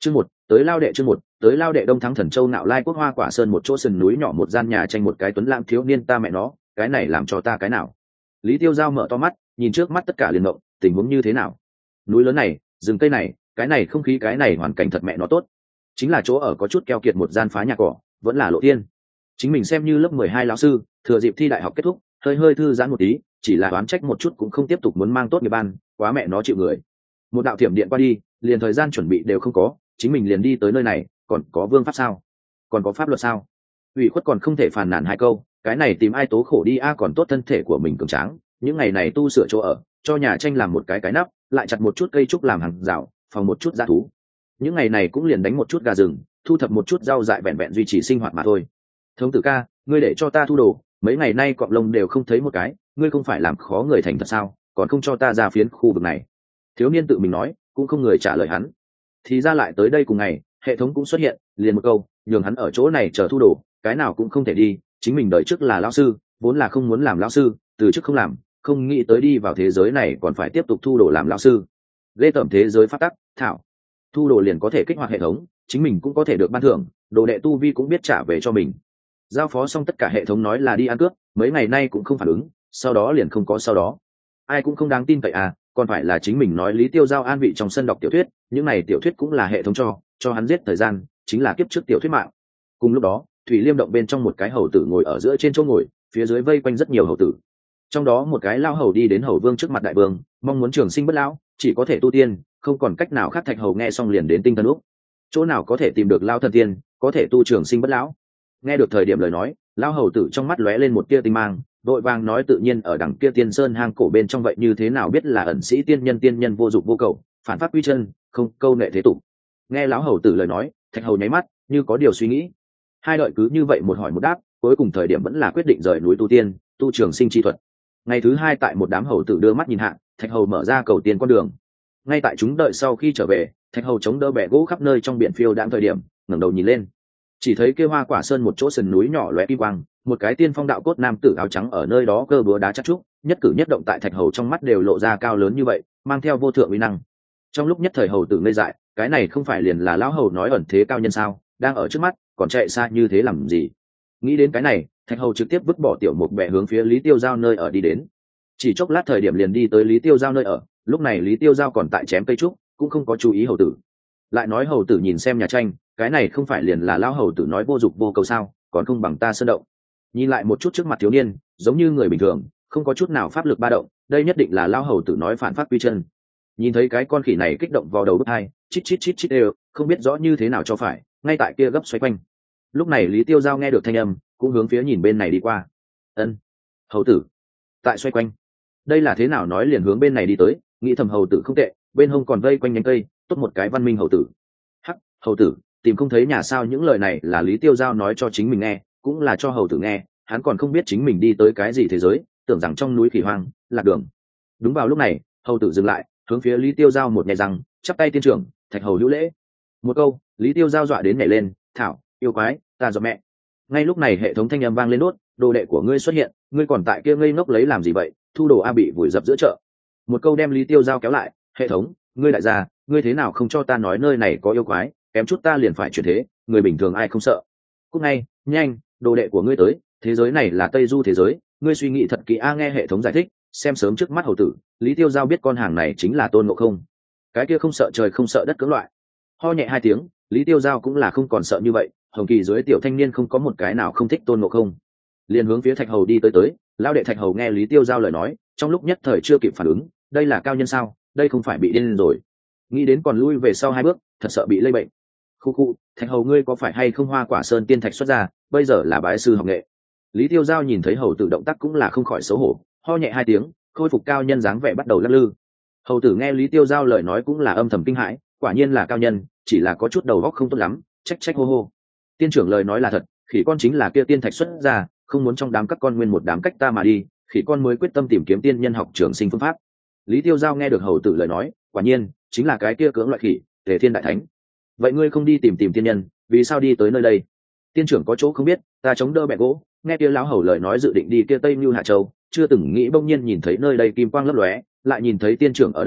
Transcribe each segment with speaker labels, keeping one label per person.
Speaker 1: Chương một, tới lao đệ. Chương một, tới lao đệ. Đông Thắng Thần Châu Nạo Lai Quốc Hoa Quả Sơn một chỗ sườn núi nhỏ, một gian nhà tranh, một cái tuấn lãng thiếu niên. Ta mẹ nó, cái này làm cho ta cái nào? Lý Tiêu Giao mở to mắt, nhìn trước mắt tất cả liền ngộng, tình huống như thế nào? Núi lớn này, rừng cây này, cái này không khí, cái này hoàn cảnh thật mẹ nó tốt. Chính là chỗ ở có chút keo kiệt, một gian phá nhà cỏ, vẫn là lộ tiên. Chính mình xem như lớp 12 lão sư, thừa dịp thi đại học kết thúc, hơi thư giãn một tí, chỉ là đoán trách một chút cũng không tiếp tục muốn mang tốt nghiệp ban, quá mẹ nó chịu người. Một đạo thiểm điện qua đi, liền thời gian chuẩn bị đều không có, chính mình liền đi tới nơi này, còn có vương pháp sao? Còn có pháp luật sao? Ủy khuất còn không thể phàn nàn hai câu, cái này tìm ai tố khổ đi a, còn tốt thân thể của mình cường tráng, những ngày này tu sửa chỗ ở, cho nhà tranh làm một cái nắp, lại chặt một chút cây trúc làm hàng rào, phòng một chút dã thú. Những ngày này cũng liền đánh một chút gà rừng, thu thập một chút rau dại, vẹn vẹn duy trì sinh hoạt mà thôi. Thống tử ca, ngươi để cho ta thu đồ, mấy ngày nay cọp lông đều không thấy một cái, ngươi không phải làm khó người thành thật sao, còn không cho ta ra phiến khu vực này? Thiếu niên tự mình nói, cũng không người trả lời hắn. Thì ra lại tới đây cùng ngày, hệ thống cũng xuất hiện, liền một câu, nhường hắn ở chỗ này chờ thu đồ, cái nào cũng không thể đi, chính mình đời trước là lão sư, vốn là không muốn làm lão sư, từ trước không làm, không nghĩ tới đi vào thế giới này còn phải tiếp tục thu đồ làm lão sư. Ghê tởm thế giới phát tắc, thảo. Thu đồ liền có thể kích hoạt hệ thống, chính mình cũng có thể được ban thưởng, đồ đệ tu vi cũng biết trả về cho mình. Giao phó xong tất cả, hệ thống nói là đi ăn cướp, mấy ngày nay cũng không phản ứng, sau đó liền không có sau đó. Ai cũng không đáng tin vậy à, còn phải là chính mình nói. Lý Tiêu Giao an vị trong sân đọc tiểu thuyết, những này tiểu thuyết cũng là hệ thống cho hắn giết thời gian, chính là kiếp trước tiểu thuyết mạng. Cùng lúc đó, Thủy Liêm động bên trong một cái hầu tử ngồi ở giữa trên chỗ ngồi, phía dưới vây quanh rất nhiều hầu tử. Trong đó một cái lao hầu đi đến hầu vương trước mặt đại vương, mong muốn trường sinh bất lão, chỉ có thể tu tiên, không còn cách nào khác. Thạch hầu nghe xong liền đến tinh thần úc, chỗ nào có thể tìm được lao thần tiên có thể tu trường sinh bất lão? Nghe được thời điểm lời nói, lao hầu tử trong mắt lóe lên một tia tinh mang, vội vàng nói, tự nhiên ở đằng kia tiên sơn hang cổ bên trong, vậy như thế nào biết là ẩn sĩ tiên nhân vô dụng vô cầu, phản pháp quy chân, không câu nệ thế tục. Nghe lão hầu tử lời nói, Thạch hầu nháy mắt như có điều suy nghĩ. Hai đợi cứ như vậy một hỏi một đáp, cuối cùng thời điểm vẫn là quyết định rời núi tu tiên, tu trường sinh chi thuật. Ngày thứ hai, tại một đám hầu tử đưa mắt nhìn hạ, Thạch hầu mở ra cầu tiên con đường. Ngay tại chúng đợi sau khi trở về, Thạch hầu chống đỡ bè gỗ khắp nơi trong biển phiêu đãng thời điểm, ngẩng đầu nhìn lên, chỉ thấy kia Hoa Quả Sơn một chỗ sườn núi nhỏ lóe kim quang, một cái tiên phong đạo cốt nam tử áo trắng ở nơi đó cơ búa đá chắc trúc, nhất cử nhất động tại Thạch hầu trong mắt đều lộ ra cao lớn như vậy, mang theo vô thượng uy năng. Trong lúc nhất thời hầu tử ngây dại, cái này không phải liền là lão hầu nói ẩn thế cao nhân sao, đang ở trước mắt, còn chạy xa như thế làm gì? Nghĩ đến cái này, Thạch hầu trực tiếp vứt bỏ tiểu mục bè hướng phía Lý Tiêu Giao nơi ở đi đến. Chỉ chốc lát thời điểm liền đi tới Lý Tiêu Giao nơi ở, lúc này Lý Tiêu Giao còn tại chém cây trúc, cũng không có chú ý hầu tử. Lại nói hầu tử nhìn xem nhà tranh, cái này không phải liền là lão hầu tử nói vô dụng vô cầu sao, còn không bằng ta sơn động. Nhìn lại một chút trước mặt thiếu niên, giống như người bình thường, không có chút nào pháp lực ba động, đây nhất định là lão hầu tử nói phản pháp quy chân. Nhìn thấy cái con khỉ này kích động vào đầu bức hai, chít chít chít chít đều không biết rõ như thế nào cho phải, ngay tại kia gấp xoay quanh. Lúc này Lý Tiêu Giao nghe được thanh âm, cũng hướng phía nhìn bên này đi qua. Ân, hầu tử tại xoay quanh, đây là thế nào? Nói liền hướng bên này đi tới, nghĩ thầm hầu tử không tệ, bên hông còn vây quanh nhánh cây, tốt một cái văn minh hầu tử. Hắc, hầu tử tìm không thấy nhà sao? Những lời này là Lý Tiêu Giao nói cho chính mình nghe, cũng là cho hầu tử nghe, hắn còn không biết chính mình đi tới cái gì thế giới, tưởng rằng trong núi khỉ hoang lạc đường. Đúng vào lúc này, hầu tử dừng lại, hướng phía Lý Tiêu Giao một nhẹ răng, chắp tay, tiên trưởng, Thạch hầu hữu lễ. Một câu, Lý Tiêu Giao dọa đến nhảy lên, thảo yêu quái, ta dọa mẹ. Ngay lúc này hệ thống thanh âm vang lên, đốt, đồ đệ của ngươi xuất hiện, ngươi còn tại kia ngây ngốc lấy làm gì vậy? Thu đồ a bị vùi dập giữa chợ. Một câu đem Lý Tiêu Giao kéo lại, hệ thống, ngươi đại gia, ngươi thế nào không cho ta nói nơi này có yêu quái, kém chút ta liền phải chuyển thế, người bình thường ai không sợ. Cúc ngay, nhanh, đồ đệ của ngươi tới, thế giới này là Tây Du thế giới, ngươi suy nghĩ thật kỹ a. Nghe hệ thống giải thích, xem sớm trước mắt hầu tử, Lý Tiêu Giao biết con hàng này chính là Tôn Ngộ Không, cái kia không sợ trời không sợ đất cưỡng loại. Ho nhẹ hai tiếng, Lý Tiêu Giao cũng là không còn sợ như vậy, hồng kỳ dưới tiểu thanh niên không có một cái nào không thích Tôn Ngộ Không. Liền hướng phía Thạch hầu đi tới, lão đệ Thạch hầu nghe Lý Tiêu Giao lời nói, trong lúc nhất thời chưa kịp phản ứng, đây là cao nhân sao, đây không phải bị điên rồi. Nghĩ đến còn lui về sau hai bước, thật sợ bị lây bệnh. Khu, Thạch hầu ngươi có phải hay không Hoa Quả Sơn tiên thạch xuất ra, bây giờ là bái sư học nghệ? Lý Tiêu Giao nhìn thấy hầu tử động tác cũng là không khỏi xấu hổ, ho nhẹ hai tiếng, khôi phục cao nhân dáng vẻ bắt đầu lắc lư. Hầu tử nghe Lý Tiêu Giao lời nói cũng là âm thầm kinh hãi, quả nhiên là cao nhân, chỉ là có chút đầu óc không tốt lắm, trách hô hô. Tiên trưởng lời nói là thật, khỉ con chính là kia tiên thạch xuất ra, không muốn trong đám các con nguyên một đám cách ta mà đi, khỉ con mới quyết tâm tìm kiếm tiên nhân học trường sinh phương pháp. Lý Tiêu Giao nghe được hầu tử lời nói, quả nhiên chính là cái kia cưỡng loại khỉ, Tề Thiên đại thánh. Vậy ngươi không đi tìm tiên nhân, vì sao đi tới nơi đây? Tiên trưởng có chỗ không biết, ta chống đỡ bẹ gỗ. Nghe kia lão hầu lời nói dự định đi kia Tây Như Hạ Châu, chưa từng nghĩ bỗng nhiên nhìn thấy nơi đây kim quang lấp lóe, lại nhìn thấy tiên trưởng ở đây,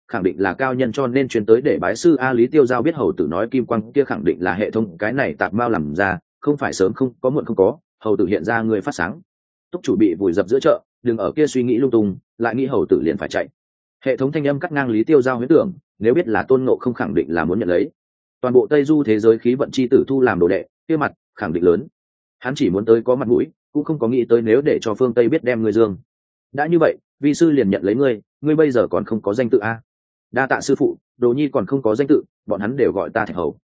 Speaker 1: khẳng định là cao nhân cho nên chuyên tới để bái sư. A Lý Tiêu Giao biết hầu tử nói kim quang kia khẳng định là hệ thống cái này tạp mao làm ra, không phải sớm không có muộn không có, hầu tử hiện ra người phát sáng. Túc chủ bị vùi dập giữa chợ, đừng ở kia suy nghĩ lung tung, lại nghĩ hầu tử liền phải chạy. Hệ thống thanh âm cắt ngang Lý Tiêu Giao huyễn tưởng, nếu biết là Tôn Ngộ không khẳng định là muốn nhận lấy toàn bộ Tây Du thế giới khí vận chi tử thu làm đồ đệ, kia mặt khẳng định lớn. Hắn chỉ muốn tới có mặt mũi, cũng không có nghĩ tới nếu để cho phương Tây biết đem ngươi dương. Đã như vậy, vi sư liền nhận lấy ngươi, ngươi bây giờ còn không có danh tự a. Đa tạ sư phụ, đồ nhi còn không có danh tự, bọn hắn đều gọi ta Thạch Hầu.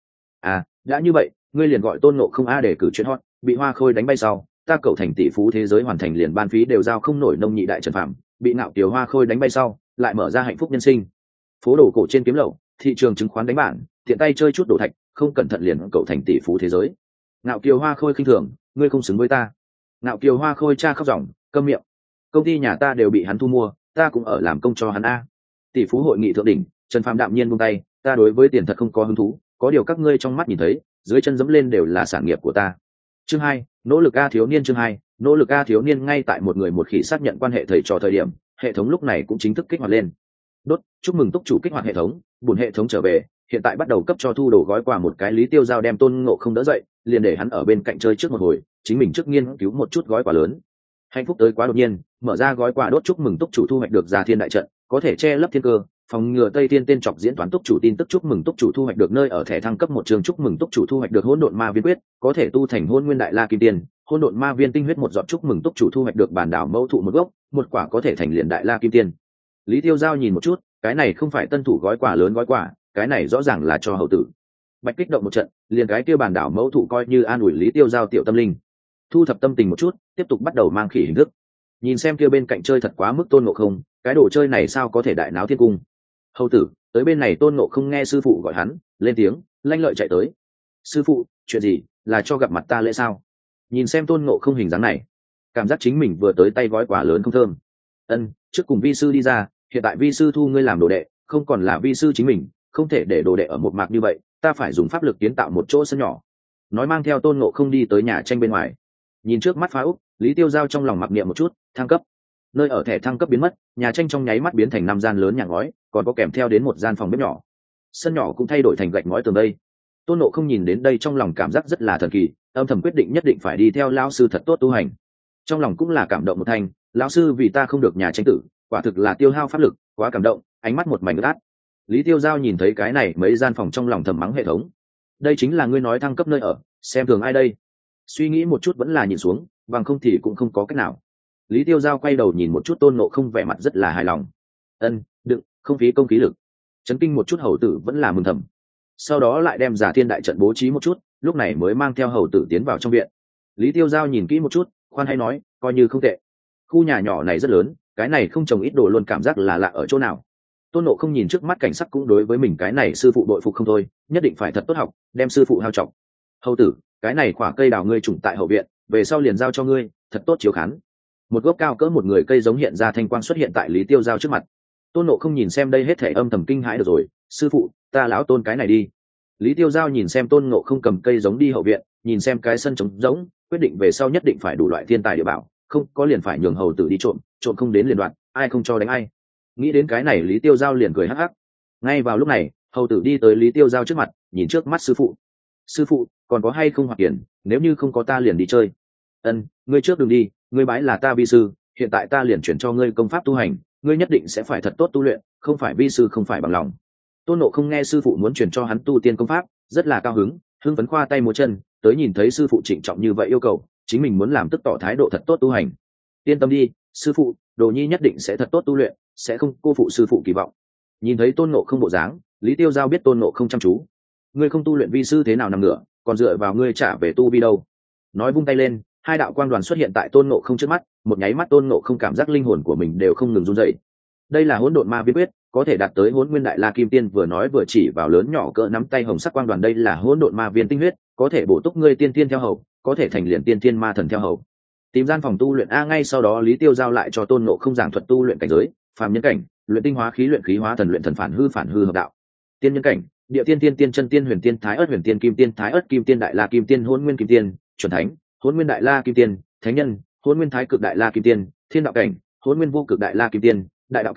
Speaker 1: Đã như vậy, ngươi liền gọi Tôn Ngộ không a để cử chuyện hot, bị Hoa Khôi đánh bay sau, ta cậu thành tỷ phú thế giới hoàn thành liền ban phí đều giao không nổi nông nhị đại trần phạm, bị Ngạo Kiều Hoa Khôi đánh bay sau, lại mở ra hạnh phúc nhân sinh. Phố đồ cổ trên kiếm lậu, thị trường chứng khoán đánh bản, tiện tay chơi chút đồ thạch, không cẩn thận liền cậu thành tỷ phú thế giới. Ngạo Kiều Hoa Khôi khinh thường, ngươi không xứng với ta. Ngạo Kiều Hoa Khôi cha khóc ròng, câm miệng. Công ty nhà ta đều bị hắn thu mua, ta cũng ở làm công cho hắn a. Tỷ phú hội nghị thượng đỉnh, Trần Phàm đạm nhiên buông tay, ta đối với tiền thật không có hứng thú, có điều các ngươi trong mắt nhìn thấy, dưới chân dẫm lên đều là sản nghiệp của ta. Chương 2, nỗ lực A thiếu niên. Chương 2, nỗ lực A thiếu niên. Ngay tại một người một khỉ xác nhận quan hệ thầy trò thời điểm, hệ thống lúc này cũng chính thức kích hoạt lên. Đốt, chúc mừng túc chủ kích hoạt hệ thống, buồn hệ thống trở về, hiện tại bắt đầu cấp cho thu đồ gói quà một cái. Lý Tiêu Giao đem Tôn Ngộ không đỡ dậy, liền để hắn ở bên cạnh chơi trước một hồi, chính mình trước nghiên cứu một chút gói quà lớn. Hạnh phúc tới quá đột nhiên, mở ra gói quà. Đốt, chúc mừng túc chủ thu hoạch được Già Thiên đại trận, có thể che lấp thiên cơ, phòng ngừa Tây Thiên tên chọc diễn toán. Túc chủ tin tức, chúc mừng túc chủ thu hoạch được nơi ở thẻ thăng cấp một trường. Chúc mừng túc chủ thu hoạch được Hỗn Độn Ma Viên quyết, có thể tu thành Hỗn Nguyên Đại La Kim Tiên, Hỗn Độn Ma Viên tinh huyết một giọt. Chúc mừng túc chủ thu hoạch được Bản Đảo Mẫu Thụ một gốc, một quả có thể thành liền Đại La Kim Tiên. Lý Tiêu Giao nhìn một chút, cái này không phải tân thủ gói quà lớn gói quà, cái này rõ ràng là cho hầu tử. Bạch kích động một trận, liền cái kia Bản Đảo Mẫu Thụ coi như an ủi Lý Tiêu Giao tiểu tâm linh. Thu thập tâm tình một chút, tiếp tục bắt đầu mang khỉ hình thức. Nhìn xem kia bên cạnh chơi thật quá mức Tôn Ngộ không, cái đồ chơi này sao có thể đại náo thiên cung. Hầu tử, tới bên này. Tôn Ngộ không nghe sư phụ gọi hắn, lên tiếng, lanh lợi chạy tới. Sư phụ, chuyện gì, là cho gặp mặt ta lễ sao? Nhìn xem Tôn Ngộ không hình dáng này, cảm giác chính mình vừa tới tay gói quà lớn không thơm. Trước cùng vi sư đi ra, hiện tại vi sư thu ngươi làm đồ đệ, không còn là vi sư chính mình, không thể để đồ đệ ở một mạc như vậy, ta phải dùng pháp lực kiến tạo một chỗ sân nhỏ. Nói mang theo Tôn Ngộ không đi tới nhà tranh bên ngoài. Nhìn trước mắt phá úc, Lý Tiêu Giao trong lòng mặc niệm một chút, thăng cấp. Nơi ở thẻ thăng cấp biến mất, nhà tranh trong nháy mắt biến thành 5 gian lớn nhà ngói, còn có kèm theo đến một gian phòng bếp nhỏ. Sân nhỏ cũng thay đổi thành gạch ngói tường đây. Tôn Ngộ không nhìn đến đây trong lòng cảm giác rất là thần kỳ, âm thầm quyết định nhất định phải đi theo lão sư thật tốt tu hành. Trong lòng cũng là cảm động một thành, lão sư vì ta không được nhà tranh tử, quả thực là tiêu hao pháp lực, quá cảm động, ánh mắt một mảnh ướt át. Lý Tiêu Giao nhìn thấy cái này mấy gian phòng trong lòng thầm mắng hệ thống. Đây chính là ngươi nói thăng cấp nơi ở, xem thường ai đây? Suy nghĩ một chút vẫn là nhìn xuống, bằng không thì cũng không có cách nào. Lý Tiêu Giao quay đầu nhìn một chút Tôn Ngộ không, vẻ mặt rất là hài lòng. Đừng, không phí công khí lực. Chấn kinh một chút hầu tử vẫn là mừng thầm. Sau đó lại đem Già Thiên đại trận bố trí một chút, lúc này mới mang theo hầu tử tiến vào trong viện. Lý Tiêu Giao nhìn kỹ một chút, khoan hay nói, coi như không tệ. Khu nhà nhỏ này rất lớn, cái này không trồng ít đồ luôn cảm giác là lạ ở chỗ nào. Tôn Ngộ không nhìn trước mắt cảnh sắc cũng đối với mình cái này sư phụ đội phục không thôi, nhất định phải thật tốt học, đem sư phụ hao trọng. Hầu tử, cái này quả cây đào ngươi trùng tại hậu viện, về sau liền giao cho ngươi, thật tốt chiếu khán. Một gốc cao cỡ một người cây giống hiện ra thanh quang xuất hiện tại Lý Tiêu Giao trước mặt. Tôn Ngộ không nhìn xem đây hết thể âm thầm kinh hãi. Được rồi, sư phụ, ta lão Tôn cái này đi. Lý Tiêu Giao nhìn xem Tôn Ngộ không cầm cây giống đi hậu viện, nhìn xem cái sân trống giống, quyết định về sau nhất định phải đủ loại thiên tài địa bảo, không có liền phải nhường hầu tử đi trộm, trộm không đến liền đoạn, ai không cho đánh ai. Nghĩ đến cái này Lý Tiêu Giao liền cười hắc hắc. Ngay vào lúc này, hầu tử đi tới Lý Tiêu Giao trước mặt, nhìn trước mắt sư phụ. Sư phụ, còn có hay không hoạt tiền, nếu như không có ta liền đi chơi. Ngươi trước đừng đi, ngươi bái là ta vi sư, hiện tại ta liền chuyển cho ngươi công pháp tu hành, ngươi nhất định sẽ phải thật tốt tu luyện, không phải vi sư không phải bằng lòng. Tôn Ngộ không nghe sư phụ muốn chuyển cho hắn tu tiên công pháp, rất là cao hứng, hưng phấn khoa tay múa chân, tới nhìn thấy sư phụ trịnh trọng như vậy yêu cầu, chính mình muốn làm tức tỏ thái độ thật tốt tu hành. Yên tâm đi, sư phụ, đồ nhi nhất định sẽ thật tốt tu luyện, sẽ không cô phụ sư phụ kỳ vọng. Nhìn thấy Tôn Ngộ không bộ dáng, Lý Tiêu Giao biết Tôn Ngộ không chăm chú. Ngươi không tu luyện vi sư thế nào nằm ngửa, còn dựa vào ngươi trả về tu vi đâu. Nói vung tay lên, hai đạo quang đoàn xuất hiện tại Tôn Ngộ không trước mắt, một nháy mắt Tôn Ngộ không cảm giác linh hồn của mình đều không ngừng run rẩy. Đây là Hỗn Độn Ma Viên quyết, có thể đạt tới Hỗn Nguyên Đại La Kim Tiên. Vừa nói vừa chỉ vào lớn nhỏ cỡ nắm tay hồng sắc quang đoàn. Đây là Hỗn Độn Ma Viên tinh huyết, có thể bổ túc ngươi tiên tiên theo hầu, có thể thành liền tiên tiên ma thần theo hầu. Tìm gian phòng tu luyện a. Ngay sau đó Lý Tiêu Giao lại cho Tôn Ngộ không giảng thuật tu luyện cảnh giới, phàm nhân cảnh, luyện tinh hóa khí, luyện khí hóa thần, luyện thần phản hư hợp đạo. Tiên nhân cảnh, địa tiên, tiên tiên, chân tiên, huyền tiên, thái ớt huyền tiên, kim tiên, thái ớt kim tiên, đại la kim tiên, hỗn nguyên kim tiên, chuẩn thánh, hỗn nguyên đại la kim tiên, thánh nhân, hỗn nguyên thái cực đại la kim tiên, thiên đạo cảnh, hỗn nguyên vô cực đại la kim tiên, đại đạo cảnh,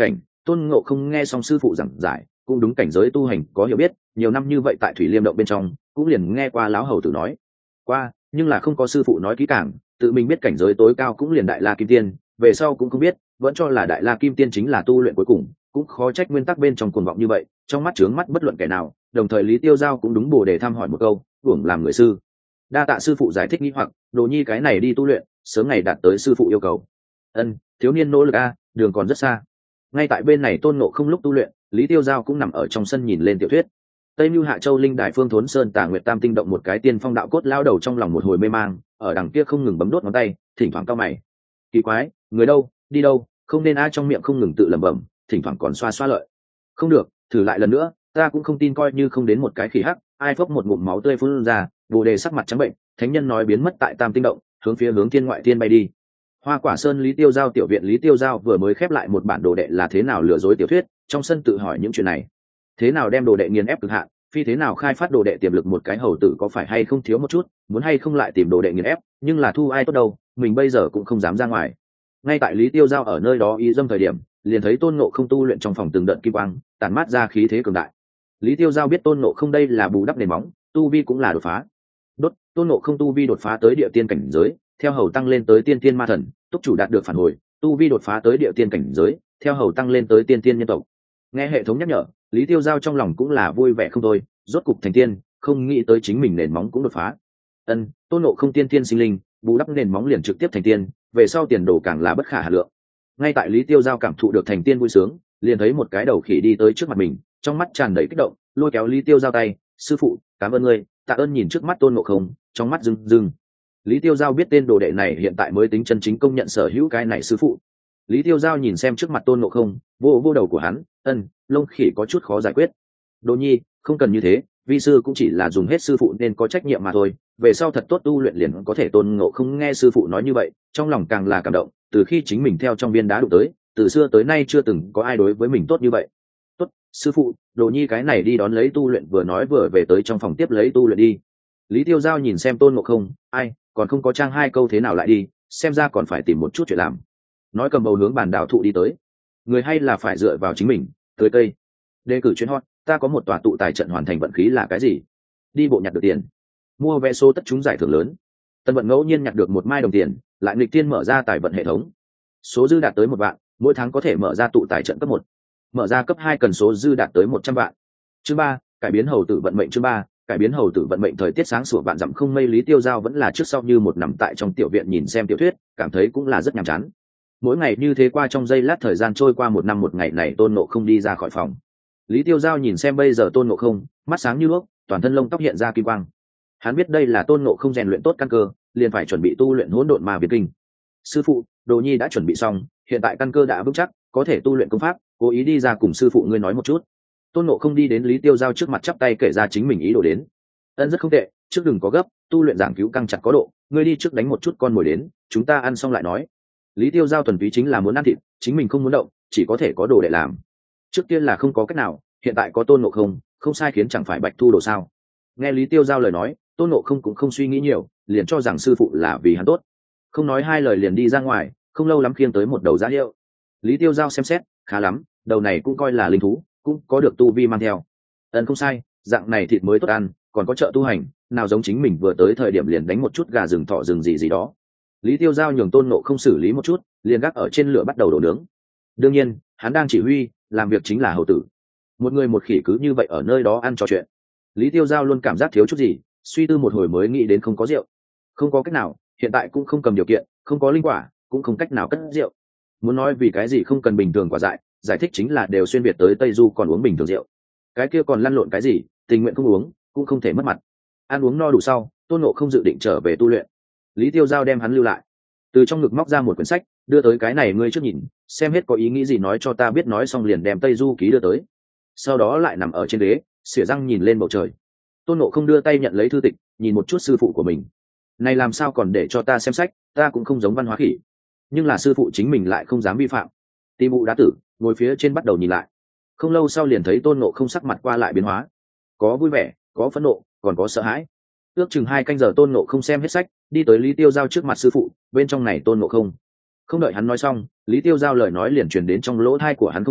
Speaker 1: Tôn Ngộ Không nghe xong sư phụ giảng giải, cũng đúng cảnh giới tu hành có hiểu biết, nhiều năm như vậy tại Thủy Liêm động bên trong, cũng liền nghe qua lão hầu tử nói qua, nhưng là không có sư phụ nói kỹ càng, tự mình biết cảnh giới tối cao cũng liền Đại La Kim Tiên, về sau cũng không biết, vẫn cho là Đại La Kim Tiên chính là tu luyện cuối cùng, cũng khó trách nguyên tắc bên trong cuồng vọng như vậy, trong mắt trướng mắt bất luận kẻ nào. Đồng thời Lý Tiêu Giao cũng đúng bổ để thăm hỏi một câu, hưởng làm người sư. Đa tạ sư phụ giải thích nghi hoặc, Đồ Nhi cái này đi tu luyện, sớm ngày đạt tới sư phụ yêu cầu. Ân, thiếu niên nỗ lực a, đường còn rất xa. Ngay tại bên này Tôn Ngộ Không lúc tu luyện, Lý Tiêu Giao cũng nằm ở trong sân nhìn lên tiểu thuyết. Tây Nưu Hạ Châu Linh Đài Phương Thốn Sơn Tà Nguyệt Tam Tinh động một cái tiên phong đạo cốt lao đầu trong lòng một hồi mê mang, ở đằng kia không ngừng bấm đốt ngón tay, thỉnh thoảng cau mày. Kỳ quái, người đâu, đi đâu, không nên ai trong miệng không ngừng tự lẩm bẩm, thỉnh thoảng còn xoa xoa lợi. Không được, thử lại lần nữa, ta cũng không tin coi như không đến một cái khỉ hắc, ai phốc một ngụm máu tươi phun ra, Bồ Đề sắc mặt trắng bệnh, thánh nhân nói biến mất tại Tam Tinh động, hướng thiên ngoại thiên bay đi. Hoa Quả Sơn Lý Tiêu Giao tiểu viện Lý Tiêu Giao vừa mới khép lại một bản đồ đệ là thế nào lừa dối tiểu thuyết, trong sân tự hỏi những chuyện này. Thế nào đem đồ đệ nghiền ép cực hạn, phi thế nào khai phát đồ đệ tiềm lực một cái hầu tử có phải hay không thiếu một chút, muốn hay không lại tìm đồ đệ nghiền ép, nhưng là thu ai tốt đâu, mình bây giờ cũng không dám ra ngoài. Ngay tại Lý Tiêu Giao ở nơi đó ý dâm thời điểm, liền thấy Tôn Ngộ Không tu luyện trong phòng từng đợt kim quang, tản mát ra khí thế cường đại. Lý Tiêu Giao biết Tôn Ngộ Không đây là bù đắp nền móng, tu vi cũng là đột phá. Tôn Ngộ Không tu vi đột phá tới địa tiên cảnh giới, theo hầu tăng lên tới tiên tiên ma thần, túc chủ đạt được phản hồi, tu vi đột phá tới địa tiên cảnh giới, theo hầu tăng lên tới tiên tiên nhân tộc. Nghe hệ thống nhắc nhở, Lý Tiêu Giao trong lòng cũng là vui vẻ không thôi, rốt cục thành tiên, không nghĩ tới chính mình nền móng cũng đột phá. Tôn Ngộ Không tiên tiên sinh linh, bù đắp nền móng liền trực tiếp thành tiên, về sau tiền đồ càng là bất khả hà lượng. Ngay tại Lý Tiêu Giao cảm thụ được thành tiên vui sướng, liền thấy một cái đầu khỉ đi tới trước mặt mình, trong mắt tràn đầy kích động, lôi kéo Lý Tiêu Giao tay, sư phụ, cảm ơn ngươi. Tạ ơn. Nhìn trước mắt Tôn Ngộ Không, trong mắt rưng rưng. Lý Tiêu Giao biết tên đồ đệ này hiện tại mới tính chân chính công nhận sở hữu cái này sư phụ. Lý Tiêu Giao nhìn xem trước mặt Tôn Ngộ Không, vô đầu của hắn, lông khỉ có chút khó giải quyết. Đồ Nhi, không cần như thế, vi sư cũng chỉ là dùng hết sư phụ nên có trách nhiệm mà thôi, về sau thật tốt tu luyện liền có thể. Tôn Ngộ Không nghe sư phụ nói như vậy, trong lòng càng là cảm động, từ khi chính mình theo trong viên đá đụng tới, từ xưa tới nay chưa từng có ai đối với mình tốt như vậy. Tốt, sư phụ, Đồ Nhi cái này đi đón lấy tu luyện, vừa nói vừa về tới trong phòng tiếp lấy tu luyện đi. Lý Tiêu Giao nhìn xem Tôn Ngộ Không, ai, còn không có trang hai câu thế nào lại đi, xem ra còn phải tìm một chút chuyện làm. Nói cầm bầu hướng bàn đảo thụ đi tới. Người hay là phải dựa vào chính mình, tưới cây. Đề cử chuyến hot, ta có một tòa tụ tài trận hoàn thành vận khí là cái gì? Đi bộ nhặt được tiền. Mua vé số tất trúng giải thưởng lớn. Tân vận ngẫu nhiên nhặt được một mai đồng tiền, lại nghịch tiên mở ra tài vận hệ thống. Số dư đạt tới 1 vạn, mỗi tháng có thể mở ra tụ tài trận cấp 1. Mở ra cấp 2 cần số dư đạt tới 100 vạn. Chương 3, cải biến hầu tử vận mệnh. Chương 3, cải biến hầu tử vận mệnh. Thời tiết sáng sủa vạn dặm không mây, Lý Tiêu Giao vẫn là trước sau như một nằm tại trong tiểu viện nhìn xem tiểu thuyết, cảm thấy cũng là rất nhàm chán. Mỗi ngày như thế qua trong giây lát, thời gian trôi qua một năm. Một ngày này Tôn Ngộ Không đi ra khỏi phòng. Lý Tiêu Giao nhìn xem bây giờ Tôn Ngộ Không, mắt sáng như đuốc, toàn thân lông tóc hiện ra kim quang. Hắn biết đây là Tôn Ngộ Không rèn luyện tốt căn cơ, liền phải chuẩn bị tu luyện hỗn độn ma việt kinh. Sư phụ, Đồ Nhi đã chuẩn bị xong, hiện tại căn cơ đã vững chắc, có thể tu luyện công pháp, cố ý đi ra cùng sư phụ ngươi nói một chút. Tôn Ngộ Không đi đến Lý Tiêu Giao trước mặt chắp tay kể ra chính mình ý đồ đến. Rất không tệ, trước đừng có gấp, tu luyện giảng cứu căng chặt có độ, ngươi đi trước đánh một chút con mồi đến, chúng ta ăn xong lại nói. Lý Tiêu Giao thuần túy chính là muốn ăn thịt, chính mình không muốn động, chỉ có thể có đồ để làm. Trước tiên là không có cách nào, hiện tại có Tôn Ngộ Không, không sai khiến chẳng phải bạch thu đồ sao? Nghe Lý Tiêu Giao lời nói, Tôn Ngộ Không cũng không suy nghĩ nhiều, liền cho rằng sư phụ là vì hắn tốt, không nói hai lời liền đi ra ngoài. Không lâu lắm khiêng tới một đầu giá hiệu. Lý Tiêu Giao xem xét, khá lắm, đầu này cũng coi là linh thú, cũng có được tu vi mang theo. Không sai, dạng này thịt mới tốt ăn, còn có trợ tu hành, nào giống chính mình vừa tới thời điểm liền đánh một chút gà rừng thỏ rừng gì đó. Lý Tiêu Giao nhường Tôn Ngộ Không xử lý một chút, liền gác ở trên lửa bắt đầu đổ nướng. Đương nhiên, hắn đang chỉ huy, làm việc chính là hầu tử. Một người một khỉ cứ như vậy ở nơi đó ăn trò chuyện. Lý Tiêu Giao luôn cảm giác thiếu chút gì, suy tư một hồi mới nghĩ đến không có rượu. Không có cách nào, hiện tại cũng không cầm điều kiện, không có linh quả, cũng không cách nào cất rượu. Muốn nói vì cái gì không cần bình thường quả dại, giải thích chính là đều xuyên việt tới Tây Du còn uống bình thường rượu. Cái kia còn lăn lộn cái gì, tình nguyện không uống, cũng không thể mất mặt. Ăn uống no đủ sau, Tôn Ngộ Không dự định trở về tu luyện. Lý Tiêu Giao đem hắn lưu lại, từ trong ngực móc ra một quyển sách, đưa tới, cái này ngươi trước nhìn, xem hết có ý nghĩ gì nói cho ta biết. Nói xong liền đem Tây Du ký đưa tới, sau đó lại nằm ở trên ghế, xỉa răng nhìn lên bầu trời. Tôn Ngộ Không đưa tay nhận lấy thư tịch, nhìn một chút sư phụ của mình. Này làm sao còn để cho ta xem sách, ta cũng không giống văn hóa khỉ. Nhưng là sư phụ chính mình lại không dám vi phạm. Ti Mụ đá tử ngồi phía trên bắt đầu nhìn lại. Không lâu sau liền thấy Tôn Ngộ Không sắc mặt qua lại biến hóa, có vui vẻ, có phẫn nộ, còn có sợ hãi. Ước chừng 2 canh giờ Tôn Ngộ Không xem hết sách, đi tới Lý Tiêu Giao trước mặt sư phụ, bên trong này Tôn Ngộ Không. Không đợi hắn nói xong, Lý Tiêu Giao lời nói liền truyền đến trong lỗ tai của hắn. Không sai,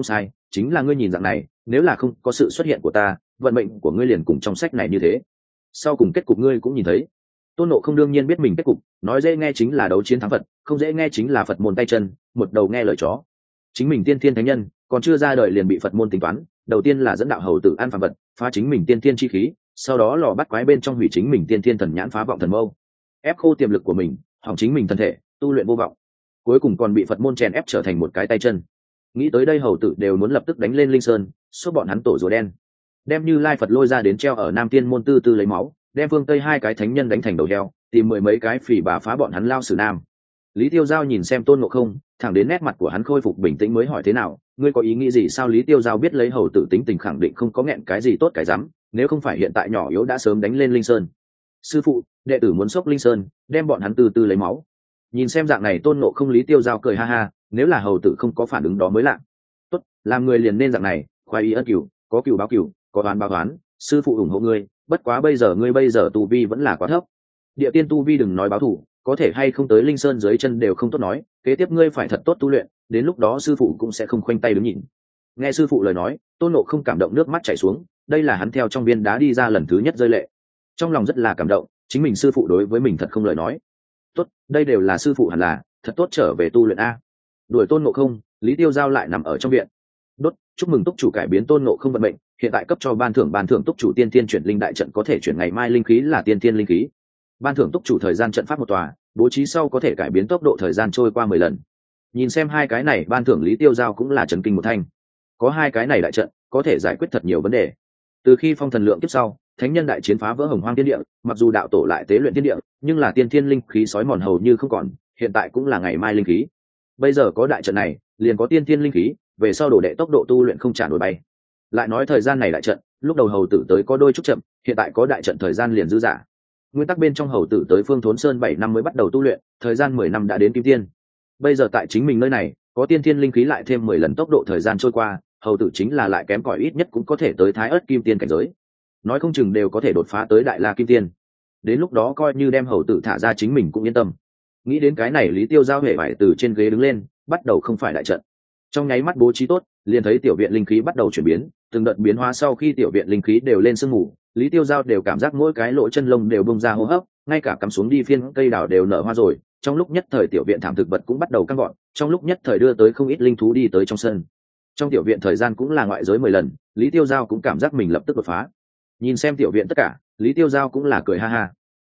Speaker 1: chính là ngươi nhìn dạng này, nếu là không có sự xuất hiện của ta, vận mệnh của ngươi liền cùng trong sách này như thế. Sau cùng kết cục ngươi cũng nhìn thấy. Tôn Ngộ không đương nhiên biết mình kết cục, nói dễ nghe chính là đấu chiến thắng Phật, không dễ nghe chính là Phật môn tay chân, một đầu nghe lời chó. Chính mình tiên thiên thánh nhân, còn chưa ra đời liền bị Phật môn tính toán, đầu tiên là dẫn đạo hầu tử an phàm vật, phá chính mình tiên thiên chi khí, sau đó lò bắt quái bên trong hủy chính mình tiên thiên thần nhãn, phá vọng thần mâu, ép khô tiềm lực của mình, hỏng chính mình thân thể, tu luyện vô vọng, cuối cùng còn bị Phật môn chèn ép trở thành một cái tay chân. Nghĩ tới đây hầu tử đều muốn lập tức đánh lên Linh Sơn, xúc bọn hắn tổ rùa đen, đem Như Lai Phật lôi ra đến treo ở Nam Tiên môn tư tư lấy máu, đem phương Tây hai cái thánh nhân đánh thành đầu heo, tìm mười mấy cái phỉ bà phá bọn hắn lao xử nam. Lý Tiêu Giao nhìn xem Tôn Ngộ Không, thẳng đến nét mặt của hắn khôi phục bình tĩnh mới hỏi thế nào, ngươi có ý nghĩ gì sao? Lý Tiêu Giao biết lấy hầu tử tính tình khẳng định không có nghẹn cái gì tốt cái dám, nếu không phải hiện tại nhỏ yếu đã sớm đánh lên Linh Sơn. Sư phụ, đệ tử muốn xốc Linh Sơn, đem bọn hắn từ từ lấy máu. Nhìn xem dạng này Tôn Ngộ Không, Lý Tiêu Giao cười ha ha, nếu là hầu tử không có phản ứng đó mới lạ. Tốt, làm người liền nên dạng này, khoái ý ân cửu, có cửu báo cửu, có oán báo oán, sư phụ ủng hộ ngươi, bất quá ngươi bây giờ tu vi vẫn là quá thấp. Địa tiên tu vi đừng nói báo thù, có thể hay không tới Linh Sơn dưới chân đều không tốt nói, kế tiếp ngươi phải thật tốt tu luyện, đến lúc đó sư phụ cũng sẽ không khoanh tay đứng nhìn. Nghe sư phụ lời nói, Tôn Ngộ Không cảm động nước mắt chảy xuống, đây là hắn theo trong viên đá đi ra lần thứ nhất rơi lệ. Trong lòng rất là cảm động, chính mình sư phụ đối với mình thật không lời nói. Tốt, đây đều là sư phụ hẳn là, thật tốt trở về tu luyện a. Đuổi Tôn Ngộ Không, Lý Tiêu Giao lại nằm ở trong viện. Đốt, chúc mừng túc chủ cải biến Tôn Ngộ Không vận mệnh, hiện tại cấp cho ban thưởng túc chủ tiên tiên chuyển linh đại trận, có thể chuyển ngày mai linh khí là tiên tiên linh khí. Ban thưởng túc chủ thời gian trận pháp một tòa, bố trí sau có thể cải biến tốc độ thời gian trôi qua 10 lần. Nhìn xem hai cái này ban thưởng, Lý Tiêu Giao cũng là chấn kinh một thanh. Có hai cái này đại trận, có thể giải quyết thật nhiều vấn đề. Từ khi phong thần lượng kiếp sau, thánh nhân đại chiến phá vỡ hồng hoang thiên địa, mặc dù đạo tổ lại tế luyện thiên địa, nhưng là tiên thiên linh khí sói mòn hầu như không còn, hiện tại cũng là ngày mai linh khí. Bây giờ có đại trận này, liền có tiên thiên linh khí, về sau đổ đệ tốc độ tu luyện không trả nổi bay. Lại nói thời gian này đại trận, lúc đầu hầu tử tới có đôi chút chậm, hiện tại có đại trận thời gian liền dư dả. Nguyên tắc bên trong hầu tử tới Phương Thốn Sơn 7 năm mới bắt đầu tu luyện, thời gian 10 năm đã đến kim tiên. Bây giờ tại chính mình nơi này, có tiên thiên linh khí lại thêm 10 lần tốc độ thời gian trôi qua, hầu tử chính là lại kém cỏi ít nhất cũng có thể tới Thái Ức kim tiên cảnh giới. Nói không chừng đều có thể đột phá tới Đại La kim tiên. Đến lúc đó coi như đem hầu tử thả ra chính mình cũng yên tâm. Nghĩ đến cái này, Lý Tiêu Giao hề vải từ trên ghế đứng lên, bắt đầu không phải đại trận. Trong nháy mắt bố trí tốt, liền thấy tiểu viện linh khí bắt đầu chuyển biến, từng đợt biến hóa sau khi tiểu viện linh khí đều lên sương mù, Lý Tiêu Giao đều cảm giác mỗi cái lỗ chân lông đều bung ra hô hấp, ngay cả cắm xuống đi phiên cây đào đều nở hoa rồi. Trong lúc nhất thời tiểu viện thảm thực vật cũng bắt đầu căng gọn, trong lúc nhất thời đưa tới không ít linh thú đi tới trong sân. Trong tiểu viện thời gian cũng là ngoại giới 10 lần, Lý Tiêu Giao cũng cảm giác mình lập tức đột phá. Nhìn xem tiểu viện tất cả, Lý Tiêu Giao cũng là cười ha ha.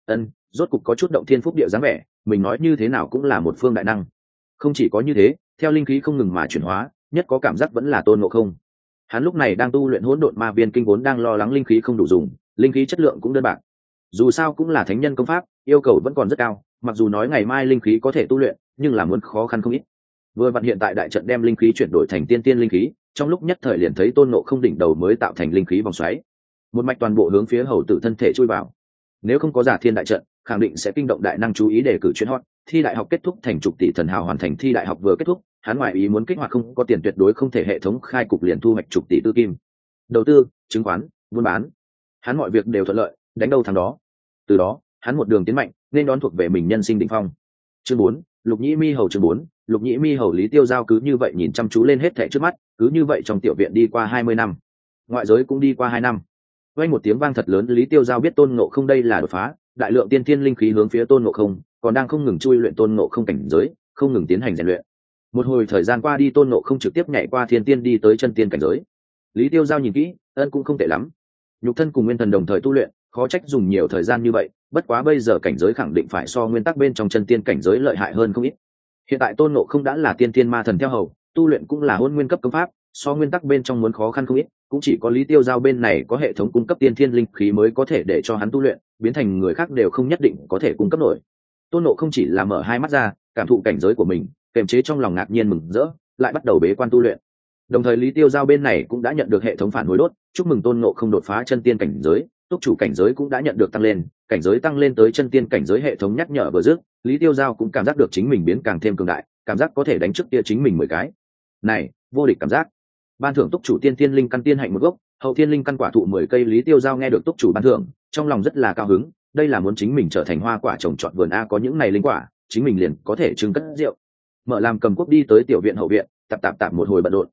Speaker 1: Rốt cục có chút động thiên phúc địa dáng vẻ, mình nói như thế nào cũng là một phương đại năng. Không chỉ có như thế, theo linh khí không ngừng mà chuyển hóa, nhất có cảm giác vẫn là Tôn Ngộ Không. Hắn lúc này đang tu luyện Hỗn Độn Ma Viên Kinh, vốn đang lo lắng linh khí không đủ dùng, linh khí chất lượng cũng đơn bạc. Dù sao cũng là thánh nhân công pháp, yêu cầu vẫn còn rất cao, mặc dù nói ngày mai linh khí có thể tu luyện, nhưng là muốn khó khăn không ít. Vừa vặn hiện tại đại trận đem linh khí chuyển đổi thành tiên tiên linh khí, trong lúc nhất thời liền thấy Tôn Ngộ Không đỉnh đầu mới tạo thành linh khí vòng xoáy, một mạch toàn bộ hướng phía hầu tử thân thể chui vào. Nếu không có Giả Thiên đại trận, khẳng định sẽ kinh động đại năng chú ý để cử chuyên hot. Thi đại học kết thúc, thành chục tỷ thần hào hoàn thành thi đại học vừa kết thúc, hắn ngoại ý muốn kích hoạt không có tiền tuyệt đối không thể hệ thống khai cục liền thu hoạch chục tỷ tư kim. Đầu tư, chứng khoán, buôn bán, hắn mọi việc đều thuận lợi, đánh đâu thắng đó. Từ đó, hắn một đường tiến mạnh, nên đón thuộc về mình nhân sinh đỉnh phong. Chương 4, Lục Nhĩ Mi Hầu. Chương 4, Lục Nhĩ Mi Hầu. Lý Tiêu Giao cứ như vậy nhìn chăm chú lên hết thảy trước mắt, cứ như vậy trong tiểu viện đi qua 20 năm, ngoại giới cũng đi qua 2 năm. Vang một tiếng vang thật lớn, Lý Tiêu Giao biết Tôn Ngộ Không đây là đột phá, đại lượng tiên thiên linh khí hướng phía Tôn Ngộ Không, còn đang không ngừng chui luyện Tôn Ngộ Không cảnh giới, không ngừng tiến hành rèn luyện. Một hồi thời gian qua đi, Tôn Ngộ Không trực tiếp nhảy qua thiên tiên đi tới chân tiên cảnh giới. Lý Tiêu Giao nhìn kỹ, cũng không tệ lắm. Nhục thân cùng nguyên thần đồng thời tu luyện, khó trách dùng nhiều thời gian như vậy, bất quá bây giờ cảnh giới khẳng định phải so nguyên tắc bên trong chân tiên cảnh giới lợi hại hơn không ít. Hiện tại Tôn Ngộ Không đã là tiên tiên ma thần theo hầu, tu luyện cũng là hôn nguyên cấp công pháp, so nguyên tắc bên trong muốn khó khăn không ít, cũng chỉ có Lý Tiêu Giao bên này có hệ thống cung cấp tiên thiên linh khí mới có thể để cho hắn tu luyện, biến thành người khác đều không nhất định có thể cung cấp nổi. Tôn Ngộ Không chỉ là mở hai mắt ra, cảm thụ cảnh giới của mình, kềm chế trong lòng ngạc nhiên mừng rỡ, lại bắt đầu bế quan tu luyện. Đồng thời Lý Tiêu Giao bên này cũng đã nhận được hệ thống phản hồi đốt, chúc mừng Tôn Ngộ Không đột phá chân tiên cảnh giới, túc chủ cảnh giới cũng đã nhận được tăng lên, cảnh giới tăng lên tới chân tiên cảnh giới, hệ thống nhắc nhở vừa dứt, Lý Tiêu Giao cũng cảm giác được chính mình biến càng thêm cường đại, cảm giác có thể đánh trước kia chính mình 10 cái. Này, vô địch cảm giác. Ban thưởng túc chủ tiên thiên linh căn tiên hạnh một gốc, hậu thiên linh căn quả thụ 10 cây. Lý Tiêu Giao nghe được túc chủ ban thưởng, trong lòng rất là cao hứng, đây là muốn chính mình trở thành hoa quả trồng trọt vườn a, có những này linh quả, chính mình liền có thể trưng cất rượu. Mở làm cầm quốc đi tới tiểu viện hậu viện, tạp một hồi bận rộn.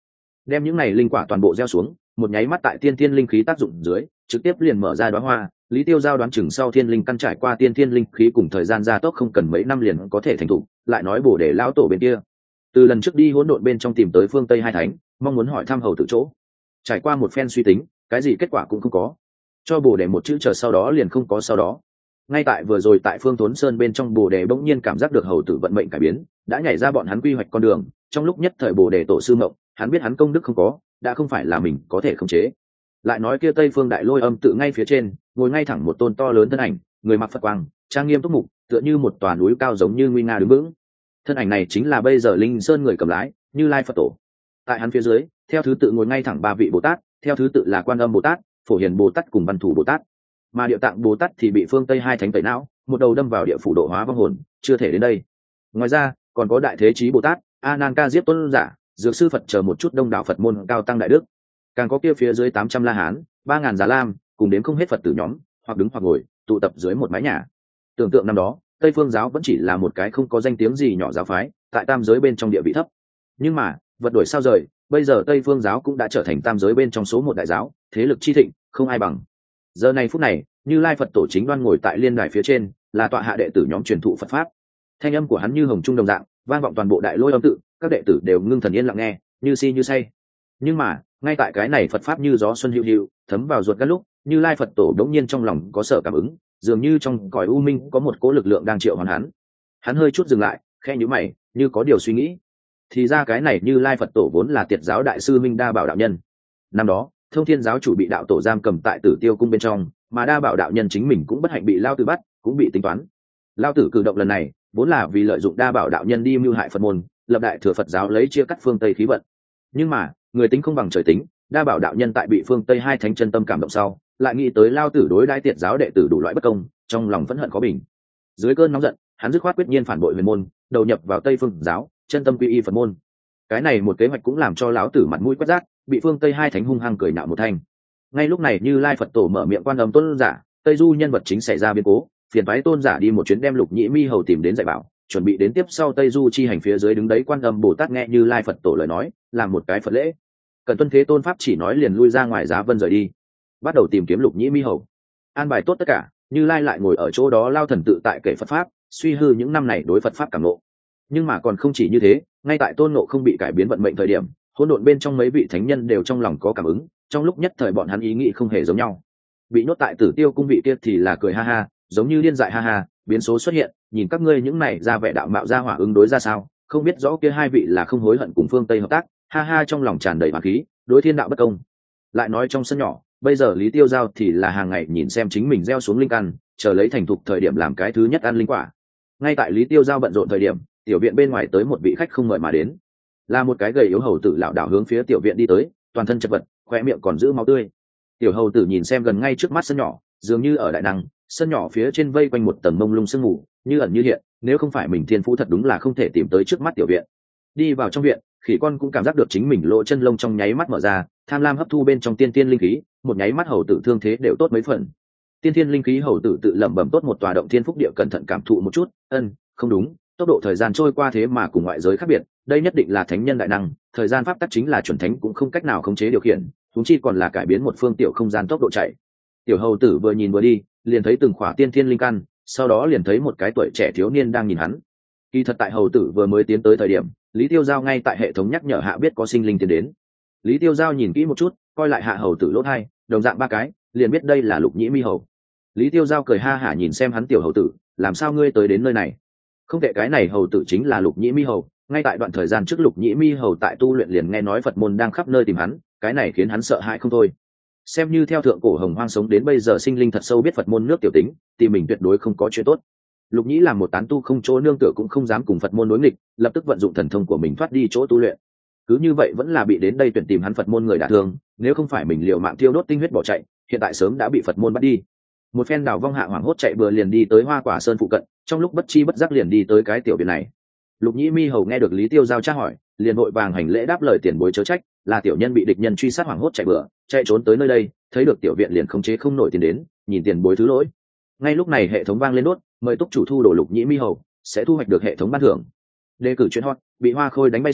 Speaker 1: đem những này linh quả toàn bộ gieo xuống, một nháy mắt tại tiên thiên linh khí tác dụng dưới trực tiếp liền mở ra đóa hoa. Lý Tiêu Giao đoán chừng sau thiên linh căn trải qua tiên thiên linh khí cùng thời gian gia tốc không cần mấy năm liền có thể thành thục. Lại nói Bồ Đề lão tổ bên kia, từ lần trước đi hỗn độn bên trong tìm tới phương Tây hai thánh, mong muốn hỏi thăm hầu tử chỗ, trải qua một phen suy tính, cái gì kết quả cũng không có, cho Bồ Đề một chữ chờ sau đó liền không có sau đó. Ngay tại vừa rồi tại Phương Thốn Sơn bên trong, Bồ Đề bỗng nhiên cảm giác được hầu tử vận mệnh cải biến, đã nhảy ra bọn hắn quy hoạch con đường. Trong lúc nhất thời Bồ Đề tổ sư mộng, hắn biết hắn công đức không có, đã không phải là mình có thể khống chế. Lại nói kia Tây Phương Đại Lôi Âm tự ngay phía trên, ngồi ngay thẳng một tôn to lớn thân ảnh, người mặc Phật quang, trang nghiêm túc mục, tựa như một tòa núi cao giống như nguy nga đứng vững. Thân ảnh này chính là bây giờ Linh Sơn người cầm lái, Như Lai Phật tổ. Tại hắn phía dưới, theo thứ tự ngồi ngay thẳng ba vị Bồ Tát, theo thứ tự là Quan Âm Bồ Tát, Phổ Hiền Bồ Tát cùng Văn Thủ Bồ Tát. Mà Địa Tạng Bồ Tát thì bị phương Tây hai thánh tẩy não, một đầu đâm vào địa phủ độ hóa vong hồn, chưa thể đến đây. Ngoài ra còn có Đại Thế Chí Bồ Tát, A Nan Ca Diếp Tôn giả, Dược Sư Phật chờ một chút đông đảo Phật môn cao tăng đại đức. Càng có kia phía dưới 800 La Hán, 3000 Già Lam, cùng đến không hết Phật tử nhóm, hoặc đứng hoặc ngồi, tụ tập dưới một mái nhà. Tưởng tượng năm đó, Tây Phương giáo vẫn chỉ là một cái không có danh tiếng gì nhỏ giáo phái, tại tam giới bên trong địa vị thấp. Nhưng mà, vật đổi sao rời, bây giờ Tây Phương giáo cũng đã trở thành tam giới bên trong số một đại giáo, thế lực chi thịnh, không ai bằng. Giờ này phút này, Như Lai Phật tổ chính đoan ngồi tại liên đài phía trên, là tọa hạ đệ tử nhóm truyền thụ Phật pháp. Thanh âm của hắn như hồng trung đồng dạng, vang vọng toàn bộ Đại Lôi Âm tự, các đệ tử đều ngưng thần yên lặng nghe, như si như say. Nhưng mà, ngay tại cái này Phật pháp như gió xuân hữu hữu, thấm vào ruột gan lúc, Như Lai Phật tổ đống nhiên trong lòng có sợ cảm ứng, dường như trong cõi u minh có một cỗ lực lượng đang triệu hoán hắn. Hắn hơi chút dừng lại, khẽ nhíu mày, như có điều suy nghĩ. Thì ra cái này Như Lai Phật tổ vốn là Tiệt giáo đại sư Minh Đa Bảo đạo nhân. Năm đó, Thông Thiên giáo chủ bị đạo tổ giam cầm tại Tử Tiêu cung bên trong, mà Đa Bảo đạo nhân chính mình cũng bất hạnh bị Lao Tử bắt, cũng bị tính toán. Lao Tử cử động lần này vốn là vì lợi dụng Đa Bảo đạo nhân đi mưu hại Phật môn, lập đại thừa Phật giáo lấy chia cắt phương Tây khí vận. Nhưng mà, người tính không bằng trời tính, Đa Bảo đạo nhân tại bị phương Tây hai thánh chân tâm cảm động sau, lại nghĩ tới Lao Tử đối đãi Tiệt giáo đệ tử đủ loại bất công, trong lòng phẫn hận khó bình. Dưới cơn nóng giận, hắn dứt khoát quyết nhiên phản bội huyền môn, đầu nhập vào Tây Phương giáo, chân tâm quy y Phật môn. Cái này một kế hoạch cũng làm cho lão tử mặt mũi quét rác, bị phương Tây hai thánh hung hăng cười nhạo một thanh. Ngay lúc này Như Lai Phật tổ mở miệng Quan Âm tôn giả, Tây Du nhân vật chính xảy ra biến cố, phiền phái tôn giả đi một chuyến đem Lục Nhĩ Mi hầu tìm đến dạy bảo, chuẩn bị đến tiếp sau Tây Du chi hành. Phía dưới đứng đấy Quan Âm Bồ Tát nghe Như Lai Phật tổ lời nói, làm một cái Phật lễ, cần tuân thế tôn pháp chỉ nói liền lui ra ngoài Giá Vân rời đi, bắt đầu tìm kiếm Lục Nhĩ Mi hầu. An bài tốt tất cả, Như Lai lại ngồi ở chỗ đó lao thần tự tại kể Phật pháp, suy hư những năm này đối Phật pháp cảm ngộ. Nhưng mà còn không chỉ như thế, ngay tại tôn ngộ không bị cải biến vận mệnh thời điểm, hỗn độn bên trong mấy vị thánh nhân đều trong lòng có cảm ứng, trong lúc nhất thời bọn hắn ý nghĩ không hề giống nhau. Bị nhốt tại Tử Tiêu cung vị kia thì là cười ha ha, giống như điên dại ha ha, biến số xuất hiện, nhìn các ngươi những này ra vẻ đạo mạo ra hỏa ứng đối ra sao, không biết rõ kia hai vị là không hối hận cùng phương Tây hợp tác, ha ha, trong lòng tràn đầy oán khí, đối thiên đạo bất công. Lại nói trong sân nhỏ, bây giờ Lý Tiêu Giao thì là hàng ngày nhìn xem chính mình gieo xuống linh căn, chờ lấy thành thục thời điểm làm cái thứ nhất ăn linh quả. Ngay tại Lý Tiêu Giao bận rộn thời điểm, tiểu viện bên ngoài tới một vị khách không mời mà đến, là một cái gầy yếu hầu tử lảo đảo hướng phía tiểu viện đi tới, toàn thân chật vật, khoe miệng còn giữ máu tươi. Tiểu hầu tử nhìn xem gần ngay trước mắt sân nhỏ, dường như ở đại năng, sân nhỏ phía trên vây quanh một tầng mông lung sương mù, như ẩn như hiện, nếu không phải mình thiên phú thật đúng là không thể tìm tới trước mắt tiểu viện. Đi vào trong viện, khỉ con cũng cảm giác được chính mình lỗ chân lông trong nháy mắt mở ra, tham lam hấp thu bên trong tiên tiên linh khí, một nháy mắt hầu tử thương thế đều tốt mấy phần. Tiên tiên linh khí hầu tử tự lẩm bẩm tốt một tòa động thiên phúc địa, cẩn thận cảm thụ một chút, không đúng, tốc độ thời gian trôi qua thế mà cùng ngoại giới khác biệt, đây nhất định là thánh nhân đại năng, thời gian pháp tắc chính là chuẩn thánh cũng không cách nào khống chế điều khiển, huống chi còn là cải biến một phương tiểu không gian tốc độ chạy. Tiểu hầu tử vừa nhìn vừa đi, liền thấy từng khỏa tiên thiên linh căn, sau đó liền thấy một cái tuổi trẻ thiếu niên đang nhìn hắn. Kỳ thật tại hầu tử vừa mới tiến tới thời điểm, Lý Tiêu Giao ngay tại hệ thống nhắc nhở hạ biết có sinh linh tiến đến. Lý Tiêu Giao nhìn kỹ một chút, coi lại hạ hầu tử lỗ hai, đồng dạng ba cái, liền biết đây là Lục Nhĩ Mi hầu. Lý Tiêu Giao cười ha hả nhìn xem hắn, tiểu hầu tử, làm sao ngươi tới đến nơi này? Không tệ, cái này hầu tử chính là Lục Nhĩ Mi hầu. Ngay tại đoạn thời gian trước Lục Nhĩ Mi hầu tại tu luyện liền nghe nói Phật môn đang khắp nơi tìm hắn, cái này khiến hắn sợ hãi không thôi. Xem như theo thượng cổ hồng hoang sống đến bây giờ sinh linh thật sâu biết Phật môn nước tiểu tính, thì mình tuyệt đối không có chuyện tốt. Lục Nhĩ làm một tán tu không chỗ nương tựa cũng không dám cùng Phật môn đối nghịch, lập tức vận dụng thần thông của mình thoát đi chỗ tu luyện. Cứ như vậy vẫn là bị đến đây tuyển tìm hắn Phật môn người đả thương, nếu không phải mình liều mạng thiêu đốt tinh huyết bỏ chạy, hiện tại sớm đã bị Phật môn bắt đi. Một phen đào vong hạ hoảng hốt chạy bừa liền đi tới Hoa Quả Sơn phụ cận, trong lúc bất chi bất giác liền đi tới cái tiểu viện này. Lục Nhĩ Mi hầu nghe được Lý Tiêu Giao tra hỏi, liền vội vàng hành lễ đáp lời tiền bối chớ trách, là tiểu nhân bị địch nhân truy sát hoảng hốt chạy bừa, chạy trốn tới nơi đây, thấy được tiểu viện liền khống chế không nổi tiền đến, nhìn tiền bối thứ lỗi. Ngay lúc này hệ thống vang lên đốt, mời túc chủ thu đồ Lục Nhĩ Mi hầu, sẽ thu hoạch được hệ thống ban thưởng. Đề cử chuyện hot, bị Hoa Khôi đánh bay sau,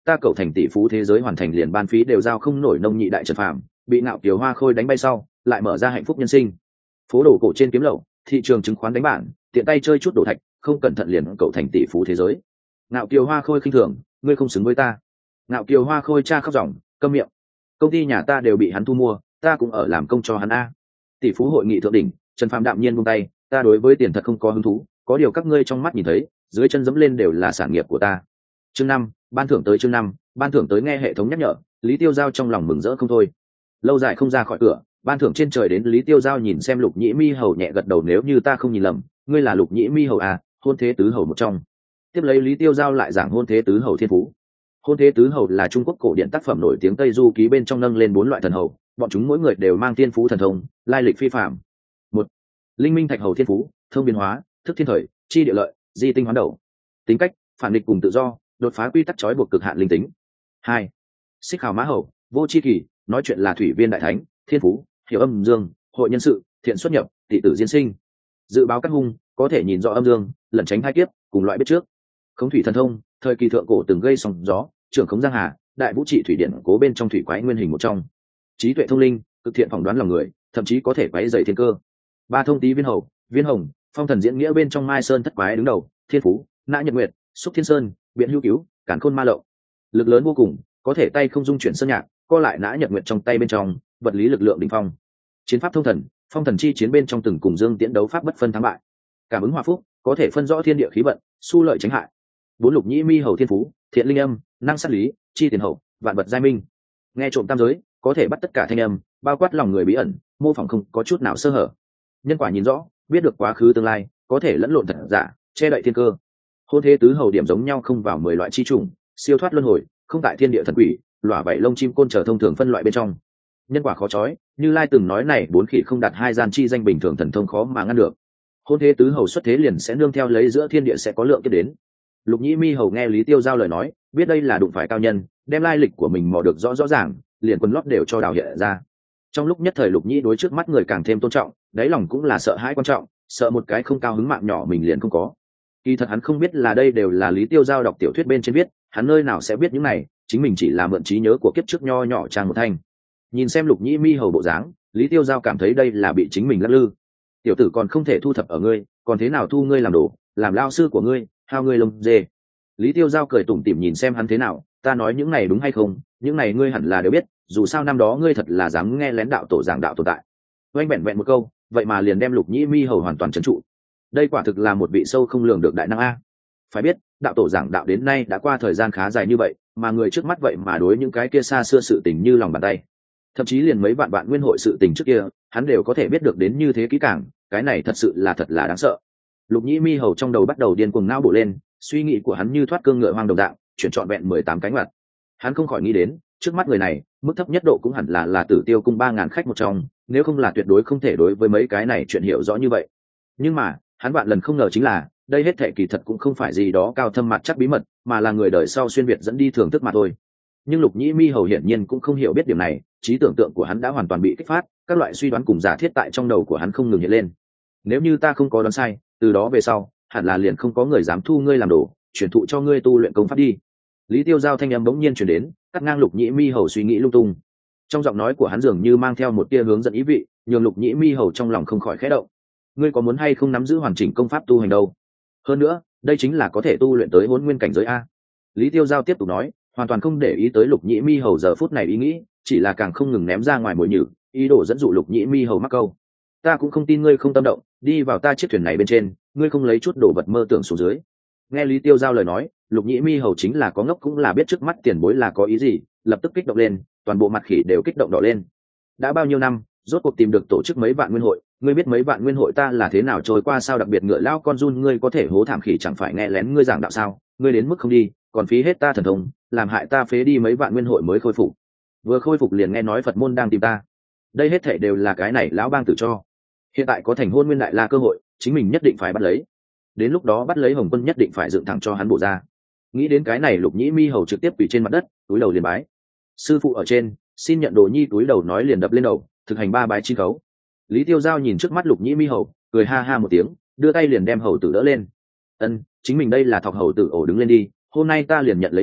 Speaker 1: ta cậu thành tỷ phú thế giới hoàn thành liền ban phí đều giao không nổi nông nhị đại Trần Phàm bị Ngạo Kiều Hoa Khôi đánh bay sau lại mở ra hạnh phúc nhân sinh. Phố đồ cổ trên kiếm lậu, thị trường chứng khoán đánh bản, tiện tay chơi chút đồ thạch, không cẩn thận liền cậu thành tỷ phú thế giới. Ngạo Kiều Hoa Khôi khinh thường, ngươi không xứng với ta. Ngạo Kiều Hoa Khôi cha khóc ròng, câm miệng. Công ty nhà ta đều bị hắn thu mua, ta cũng ở làm công cho hắn a. Tỷ phú hội nghị thượng đỉnh, Trần Phàm đạm nhiên buông tay, ta đối với tiền thật không có hứng thú, có điều các ngươi trong mắt nhìn thấy, dưới chân dẫm lên đều là sản nghiệp của ta. Chương 5, ban thưởng tới chương 5, ban thưởng tới. Nghe hệ thống nhắc nhở, Lý Tiêu Giao trong lòng mừng rỡ không thôi. Lâu dài không ra khỏi cửa, ban thưởng trên trời đến. Lý Tiêu Giao nhìn xem Lục Nhĩ Mi hầu nhẹ gật đầu, nếu như ta không nhìn lầm, ngươi là Lục Nhĩ Mi hầu à, hôn thế tứ hầu một trong. Tiếp lấy Lý Tiêu Giao lại giảng hôn thế tứ hầu thiên phú. Hôn thế tứ hầu là Trung Quốc cổ điển tác phẩm nổi tiếng Tây Du Ký bên trong nâng lên 4 loại thần hầu, bọn chúng mỗi người đều mang thiên phú thần thông, lai lịch phi phàm. 1. Linh minh thạch hầu thiên phú, thông biến hóa, thức thiên thời, chi địa lợi, di tinh hoán đầu. Tính cách, phản địch cùng tự do, đột phá quy tắc trói buộc cực hạn linh tính. 2. Xích hào mã hầu, vô chi kỳ, nói chuyện là thủy viên đại thánh, thiên phú, hiểu âm dương, hội nhân sự, thiện xuất nhập, tị tử diễn sinh. Dự báo các hung, có thể nhìn rõ âm dương, lẩn tránh hai kiếp, cùng loại biết trước. Khống thủy thần thông, thời kỳ thượng cổ từng gây sóng gió, trưởng khống giang hà, đại vũ trị thủy điện cố bên trong thủy quái nguyên hình một trong. Trí tuệ thông linh, cực thiện phỏng đoán lòng người, thậm chí có thể quấy dày thiên cơ. 3. Thông tý viên hầu, viên hồng, phong thần diễn nghĩa bên trong Mai Sơn thất quái đứng đầu, thiên phú, nã nhật nguyệt, xúc thiên sơn, biện hữu cứu, cản khôn ma lậu. Lực lớn vô cùng, có thể tay không dung chuyển sơn nhạc, co lại nã nhật nguyệt trong tay bên trong, vật lý lực lượng đỉnh phong. Chiến pháp thông thần, phong thần chi chiến bên trong từng cùng Dương Tiễn đấu pháp bất phân thắng bại. Cảm ứng hòa phúc, có thể phân rõ thiên địa khí vận, su lợi tránh hại. 4. Lục Nhĩ Mi hầu thiên phú, thiện linh âm, năng sát lý, chi tiền hậu, vạn vật giai minh. Nghe trộm tam giới, có thể bắt tất cả thanh âm, bao quát lòng người bí ẩn, mô phỏng không có chút nào sơ hở. Nhân quả nhìn rõ, biết được quá khứ tương lai, có thể lẫn lộn thật giả, che đậy thiên cơ. Hôn thế tứ hầu điểm giống nhau không vào 10 loại chi trùng, siêu thoát luân hồi, không tại thiên địa thần quỷ, lỏa bảy lông chim côn trở thông thường phân loại bên trong. Nhân quả khó chói, Như Lai từng nói này 4 khỉ không đạt 2 gian chi danh bình thường thần thông khó mà ngăn được. Hôn thế tứ hầu xuất thế liền sẽ nương theo lấy giữa thiên địa sẽ có lượng tiếp đến. Lục Nhĩ Mi hầu nghe Lý Tiêu Giao lời nói, biết đây là đụng phải cao nhân, đem lai lịch của mình mò được rõ rõ ràng, liền quần lót đều cho đào hiện ra. Trong lúc nhất thời Lục Nhĩ đối trước mắt người càng thêm tôn trọng, đáy lòng cũng là sợ hãi quan trọng, sợ một cái không cao hứng mạng nhỏ mình liền không có. Kỳ thật hắn không biết là đây đều là Lý Tiêu Giao đọc tiểu thuyết bên trên viết, hắn nơi nào sẽ biết những này, chính mình chỉ là mượn trí nhớ của kiếp trước nho nhỏ trang một thanh. Nhìn xem Lục Nhĩ Mi hầu bộ dáng, Lý Tiêu Giao cảm thấy đây là bị chính mình lắc lư. Tiểu tử còn không thể thu thập ở ngươi, còn thế nào thu ngươi làm đồ, làm lao sư của ngươi, hao ngươi lông dê. Lý Tiêu Giao cười tủm tỉm nhìn xem hắn thế nào, ta nói những này đúng hay không, những này ngươi hẳn là đều biết, dù sao năm đó ngươi thật là dám nghe lén đạo tổ giảng đạo tồn tại. Oanh vẹn vẹn một câu, vậy mà liền đem Lục Nhĩ Mi hầu hoàn toàn trấn trụ. Đây quả thực là một vị sâu không lường được đại năng a. Phải biết, đạo tổ giảng đạo đến nay đã qua thời gian khá dài như vậy, mà người trước mắt vậy mà đối những cái kia xa xưa sự tình như lòng bàn tay. Thậm chí liền mấy vạn bạn nguyên hội sự tình trước kia, hắn đều có thể biết được đến như thế kỹ càng, cái này thật sự là đáng sợ. Lục Nhĩ Mi hầu trong đầu bắt đầu điên cuồng não bộ lên, suy nghĩ của hắn như thoát cương ngựa hoang đồng dạng, chuyển trọn vẹn 18 cánh mặt. Hắn không khỏi nghĩ đến, trước mắt người này, mức thấp nhất độ cũng hẳn là Tử Tiêu cung 3000 khách một trong, nếu không là tuyệt đối không thể đối với mấy cái này chuyện hiểu rõ như vậy. Nhưng mà, hắn vạn lần không ngờ chính là, đây hết thảy kỳ thật cũng không phải gì đó cao thâm mặt chắc bí mật, mà là người đời sau xuyên việt dẫn đi thưởng thức mà thôi. Nhưng Lục Nhĩ Mi hầu hiển nhiên cũng không hiểu biết điểm này, trí tưởng tượng của hắn đã hoàn toàn bị kích phát, các loại suy đoán cùng giả thiết tại trong đầu của hắn không ngừng hiện lên. Nếu như ta không có đoán sai, từ đó về sau, hẳn là liền không có người dám thu ngươi làm đồ, chuyển thụ cho ngươi tu luyện công pháp đi. Lý Tiêu Giao thanh âm bỗng nhiên truyền đến, cắt ngang Lục Nhĩ Mi hầu suy nghĩ lung tung. Trong giọng nói của hắn dường như mang theo một tia hướng dẫn ý vị, nhường Lục Nhĩ Mi hầu trong lòng không khỏi khẽ động. Ngươi có muốn hay không nắm giữ hoàn chỉnh công pháp tu hành đâu? Hơn nữa, đây chính là có thể tu luyện tới Hỗn Nguyên cảnh giới a. Lý Tiêu Giao tiếp tục nói, hoàn toàn không để ý tới Lục Nhĩ Mi hầu giờ phút này ý nghĩ, chỉ là càng không ngừng ném ra ngoài mồi nhử, ý đồ dẫn dụ Lục Nhĩ Mi hầu mắc câu. Ta cũng không tin ngươi không tâm động, đi vào ta chiếc thuyền này bên trên, ngươi không lấy chút đồ vật mơ tưởng xuống dưới. Nghe Lý Tiêu Giao lời nói, Lục Nhĩ Mi hầu chính là có ngốc cũng là biết trước mắt tiền bối là có ý gì, lập tức kích động lên, toàn bộ mặt khỉ đều kích động đỏ lên. Đã bao nhiêu năm, rốt cuộc tìm được tổ chức mấy vạn nguyên hội, ngươi biết mấy vạn nguyên hội ta là thế nào trôi qua sao? Đặc biệt ngựa lao con run ngươi có thể hố thảm khỉ chẳng phải nghe lén ngươi giảng đạo sao? Ngươi đến mức không đi, còn phí hết ta thần thông, làm hại ta phế đi mấy vạn nguyên hội mới khôi phục. Vừa khôi phục liền nghe nói Phật môn đang tìm ta. Đây hết thảy đều là cái này lão bang tự cho. Hiện tại có thành Hôn Nguyên đại la cơ hội, chính mình nhất định phải bắt lấy. Đến lúc đó bắt lấy Hồng Quân nhất định phải dựng thẳng cho hắn bổ ra. Nghĩ đến cái này, Lục Nhĩ Mi hầu trực tiếp quỳ trên mặt đất, túi đầu liền bái. Sư phụ ở trên, xin nhận đồ nhi. Túi đầu nói liền đập lên đầu, thực hành 3 bái chi khấu. Lý Tiêu Giao nhìn trước mắt Lục Nhĩ Mi hầu, cười ha ha một tiếng, đưa tay liền đem hầu tử đỡ lên. Ân, chính mình đây là thọc hầu tử ổ đứng lên đi, hôm nay ta liền nhận lấy ngươi,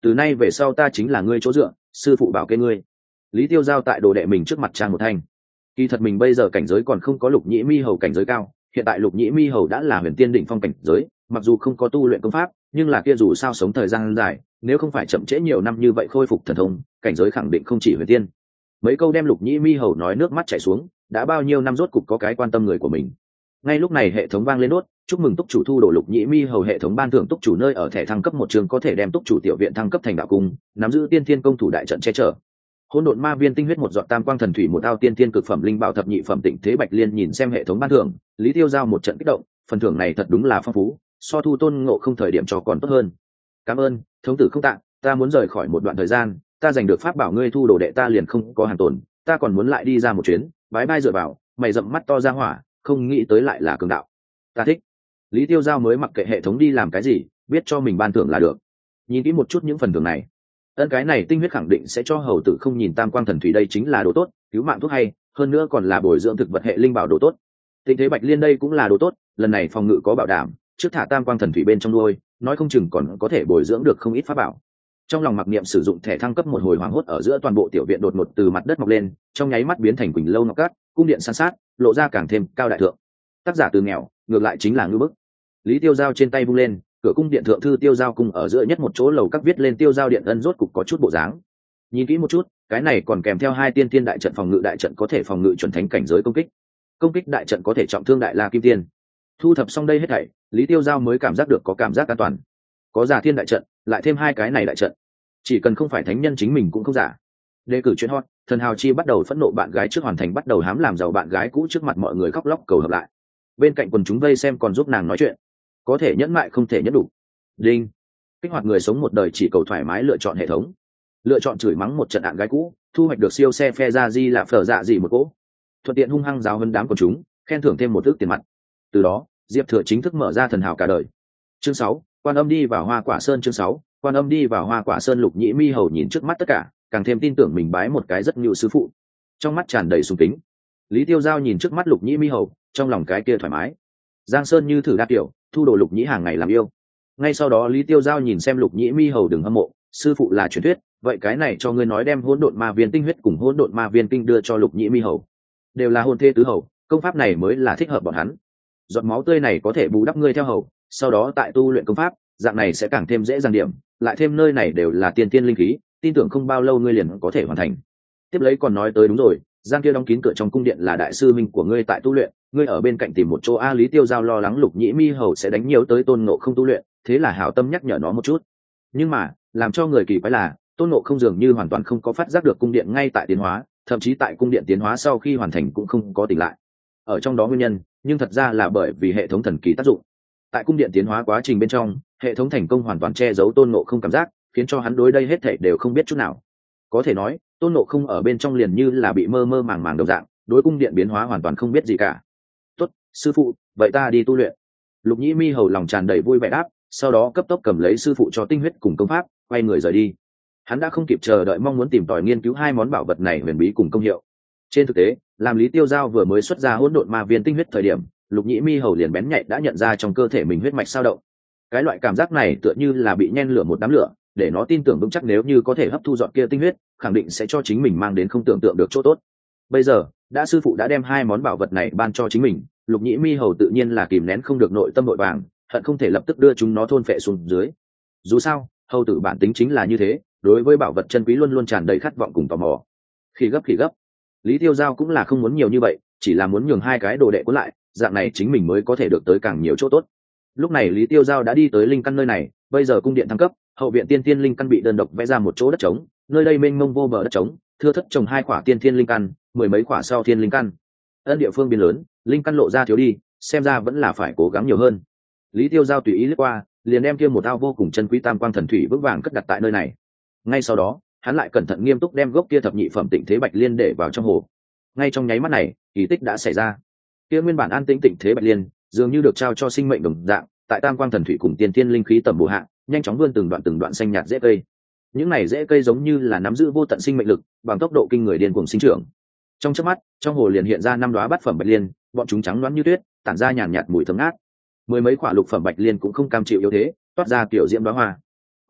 Speaker 1: từ nay về sau ta chính là ngươi chỗ dựa, sư phụ bảo kê ngươi. Lý Tiêu Giao tại đồ đệ mình trước mặt trang một thanh. Kỳ thật mình bây giờ cảnh giới còn không có Lục Nhĩ Mi Hầu cảnh giới cao, hiện tại Lục Nhĩ Mi Hầu đã là huyền tiên đỉnh phong cảnh giới, mặc dù không có tu luyện công pháp, nhưng là kia dù sao sống thời gian dài, nếu không phải chậm trễ nhiều năm như vậy khôi phục thần thông, cảnh giới khẳng định không chỉ huyền tiên. Mấy câu đem Lục Nhĩ Mi Hầu nói nước mắt chảy xuống, đã bao nhiêu năm rốt cục có cái quan tâm người của mình. Ngay lúc này hệ thống vang lên đốt, chúc mừng túc chủ thu đồ Lục Nhĩ Mi Hầu hệ thống ban thưởng túc chủ nơi ở thẻ thăng cấp một trường có thể đem túc chủ tiểu viện thăng cấp thành đạo cung, nắm giữ tiên thiên công thủ đại trận che chở. Hỗn độn ma viên tinh huyết một giọt tam quang thần thủy một ao tiên thiên cực phẩm linh bảo thập nhị phẩm tịnh thế bạch liên nhìn xem hệ thống ban thưởng, Lý Tiêu Giao một trận kích động, phần thưởng này thật đúng là phong phú, so thu Tôn Ngộ Không thời điểm cho còn tốt hơn. Cảm ơn, thống tử không tạng, ta muốn rời khỏi một đoạn thời gian, ta giành được pháp bảo ngươi thu đồ đệ ta liền không có hàng tồn, ta còn muốn lại đi ra một chuyến, bái bai dựa vào, mày rậm mắt to ra hỏa, không nghĩ tới lại là cường đạo. Ta thích. Lý Tiêu Giao mới mặc kệ hệ thống đi làm cái gì, biết cho mình ban thưởng là được. Nhìn kỹ một chút những phần thưởng này, cái này tinh huyết khẳng định sẽ cho hầu tử không nhìn tam quang thần thủy đây chính là đồ tốt, cứu mạng thuốc hay, hơn nữa còn là bồi dưỡng thực vật hệ linh bảo đồ tốt. Tịnh thế bạch liên đây cũng là đồ tốt, lần này phòng ngự có bảo đảm, trước thả tam quang thần thủy bên trong nuôi, nói không chừng còn có thể bồi dưỡng được không ít pháp bảo. Trong lòng mặc niệm sử dụng thẻ thăng cấp một hồi hoảng hốt ở giữa toàn bộ tiểu viện đột ngột từ mặt đất mọc lên, trong nháy mắt biến thành quỳnh lâu ngọc cát, cung điện san sát, lộ ra càng thêm cao đại thượng. Tác giả từ nghèo, ngược lại chính là ngư bức. Lý Tiêu Giao trên tay vung lên, cửa cung điện thượng thư Tiêu Giao cung ở giữa nhất một chỗ lầu các viết lên Tiêu Giao điện ân rốt cục có chút bộ dáng. Nhìn kỹ một chút, cái này còn kèm theo hai tiên thiên đại trận phòng ngự đại trận có thể phòng ngự chuẩn thánh cảnh giới công kích. Công kích đại trận có thể trọng thương đại la kim tiên. Thu thập xong đây hết thảy, Lý Tiêu Giao mới cảm giác được có cảm giác an toàn. Có giả thiên đại trận, lại thêm hai cái này đại trận, chỉ cần không phải thánh nhân chính mình cũng không giả. Đề cử chuyện hot, thần hào chi bắt đầu phẫn nộ bạn gái trước hoàn thành bắt đầu hám làm giàu bạn gái cũ trước mặt mọi người khóc lóc cầu hợp lại. Bên cạnh quần chúng vây xem còn giúp nàng nói chuyện. Có thể nhẫn mại không thể nhẫn đủ. Đinh. Kích hoạt người sống một đời chỉ cầu thoải mái lựa chọn hệ thống. Lựa chọn chửi mắng một trận bạn gái cũ, thu hoạch được siêu xe phe ra di là phở dạ gì một cỗ. Thuận tiện hung hăng giáo hơn đám quần chúng, khen thưởng thêm một ức tiền mặt. Từ đó, Diệp Thừa chính thức mở ra thần hào cả đời. Chương 6, Quan Âm đi vào Hoa Quả Sơn. Chương 6, Quan Âm đi vào Hoa Quả Sơn. Lục Nhĩ Mi Hầu nhìn trước mắt tất cả, càng thêm tin tưởng mình bái một cái rất nhiều sư phụ, trong mắt tràn đầy sùng kính. Lý Tiêu Giao nhìn trước mắt Lục Nhĩ Mi Hầu, trong lòng cái kia thoải mái. Giang Sơn như thử đa tiểu, thu đồ Lục Nhĩ hàng ngày làm yêu. Ngay sau đó Lý Tiêu Giao nhìn xem Lục Nhĩ Mi Hầu đừng hâm mộ, sư phụ là truyền thuyết, vậy cái này cho ngươi nói đem hỗn độn ma viên tinh huyết cùng hỗn độn ma viên kinh đưa cho Lục Nhĩ Mi Hầu, đều là hồn thê tứ hầu, công pháp này mới là thích hợp bọn hắn. Giọt máu tươi này có thể bù đắp ngươi theo hầu, sau đó tại tu luyện công pháp, dạng này sẽ càng thêm dễ dàng điểm, lại thêm nơi này đều là tiên tiên linh khí, tin tưởng không bao lâu ngươi liền có thể hoàn thành. Tiếp lấy còn nói tới đúng rồi, Giang kia đóng kín cửa trong cung điện là đại sư minh của ngươi tại tu luyện, ngươi ở bên cạnh tìm một chỗ a. Lý Tiêu Giao lo lắng Lục Nhĩ Mi Hầu sẽ đánh nhiều tới Tôn Ngộ Không tu luyện, thế là hảo tâm nhắc nhở nó một chút. Nhưng mà, làm cho người kỳ quái là, Tôn Ngộ Không dường như hoàn toàn không có phát giác được cung điện ngay tại tiến hóa, thậm chí tại cung điện tiến hóa sau khi hoàn thành cũng không có tỉnh lại. Ở trong đó nguyên nhân, nhưng thật ra là bởi vì hệ thống thần kỳ tác dụng. Tại cung điện tiến hóa quá trình bên trong, hệ thống thành công hoàn toàn che giấu Tôn Ngộ Không cảm giác, khiến cho hắn đối đây hết thảy đều không biết chút nào. Có thể nói, Tôn Ngộ Không ở bên trong liền như là bị mơ mơ màng màng đồng dạng, đối cung điện biến hóa hoàn toàn không biết gì cả. Tốt, sư phụ, vậy ta đi tu luyện. Lục Nhĩ Mi Hầu lòng tràn đầy vui vẻ đáp, sau đó cấp tốc cầm lấy sư phụ cho tinh huyết cùng công pháp, quay người rời đi. Hắn đã không kịp chờ đợi mong muốn tìm tòi nghiên cứu hai món bảo vật này huyền bí cùng công hiệu. Trên thực tế, làm Lý Tiêu Giao vừa mới xuất ra hỗn độn ma viên tinh huyết thời điểm, Lục Nhĩ Mi Hầu liền bén nhạy đã nhận ra trong cơ thể mình huyết mạch sao động. Cái loại cảm giác này tựa như là bị nhen lửa một đám lửa, để nó tin tưởng vững chắc nếu như có thể hấp thu dọn kia tinh huyết, khẳng định sẽ cho chính mình mang đến không tưởng tượng được chỗ tốt. Bây giờ, đã sư phụ đã đem hai món bảo vật này ban cho chính mình, Lục Nhĩ Mi Hầu tự nhiên là kìm nén không được nội tâm vội vàng, hận không thể lập tức đưa chúng nó thôn phệ xuống dưới. Dù sao, hầu tử bản tính chính là như thế, đối với bảo vật chân quý luôn luôn tràn đầy khát vọng cùng tò mò. Khi gấp, Lý Tiêu Giao cũng là không muốn nhiều như vậy, chỉ là muốn nhường hai cái đồ đệ cuốn lại, dạng này chính mình mới có thể được tới càng nhiều chỗ tốt. Lúc này Lý Tiêu Giao đã đi tới linh căn nơi này, bây giờ cung điện thăng cấp, hậu viện tiên tiên linh căn bị đơn độc vẽ ra một chỗ đất trống, nơi đây mênh mông vô bờ đất trống, thưa thất trồng hai quả tiên thiên linh căn, mười mấy quả sau thiên linh căn. Địa phương biến lớn, linh căn lộ ra thiếu đi, xem ra vẫn là phải cố gắng nhiều hơn. Lý Tiêu Giao tùy ý lướt qua, liền đem kia một ao vô cùng chân quý tam quang thần thủy vững vàng cất đặt tại nơi này. Ngay sau đó, hắn lại cẩn thận nghiêm túc đem gốc kia thập nhị phẩm tịnh thế bạch liên để vào trong hồ. Ngay trong nháy mắt này, kỳ tích đã xảy ra. Kia nguyên bản an tĩnh tịnh thế bạch liên, dường như được trao cho sinh mệnh đồng dạng, tại tam quang thần thủy cùng tiên thiên linh khí tầm bổ hạ, nhanh chóng vươn từng đoạn xanh nhạt rễ cây. Những này rễ cây giống như là nắm giữ vô tận sinh mệnh lực, bằng tốc độ kinh người điên cuồng sinh trưởng. Trong chớp mắt, trong hồ liền hiện ra năm đóa bát phẩm bạch liên, bọn chúng trắng loáng như tuyết, tản ra nhàn nhạt mùi thơm ngát. Mười mấy quả lục phẩm bạch liên cũng không cam chịu yếu thế, toát ra kiểu diễm đóa hoa.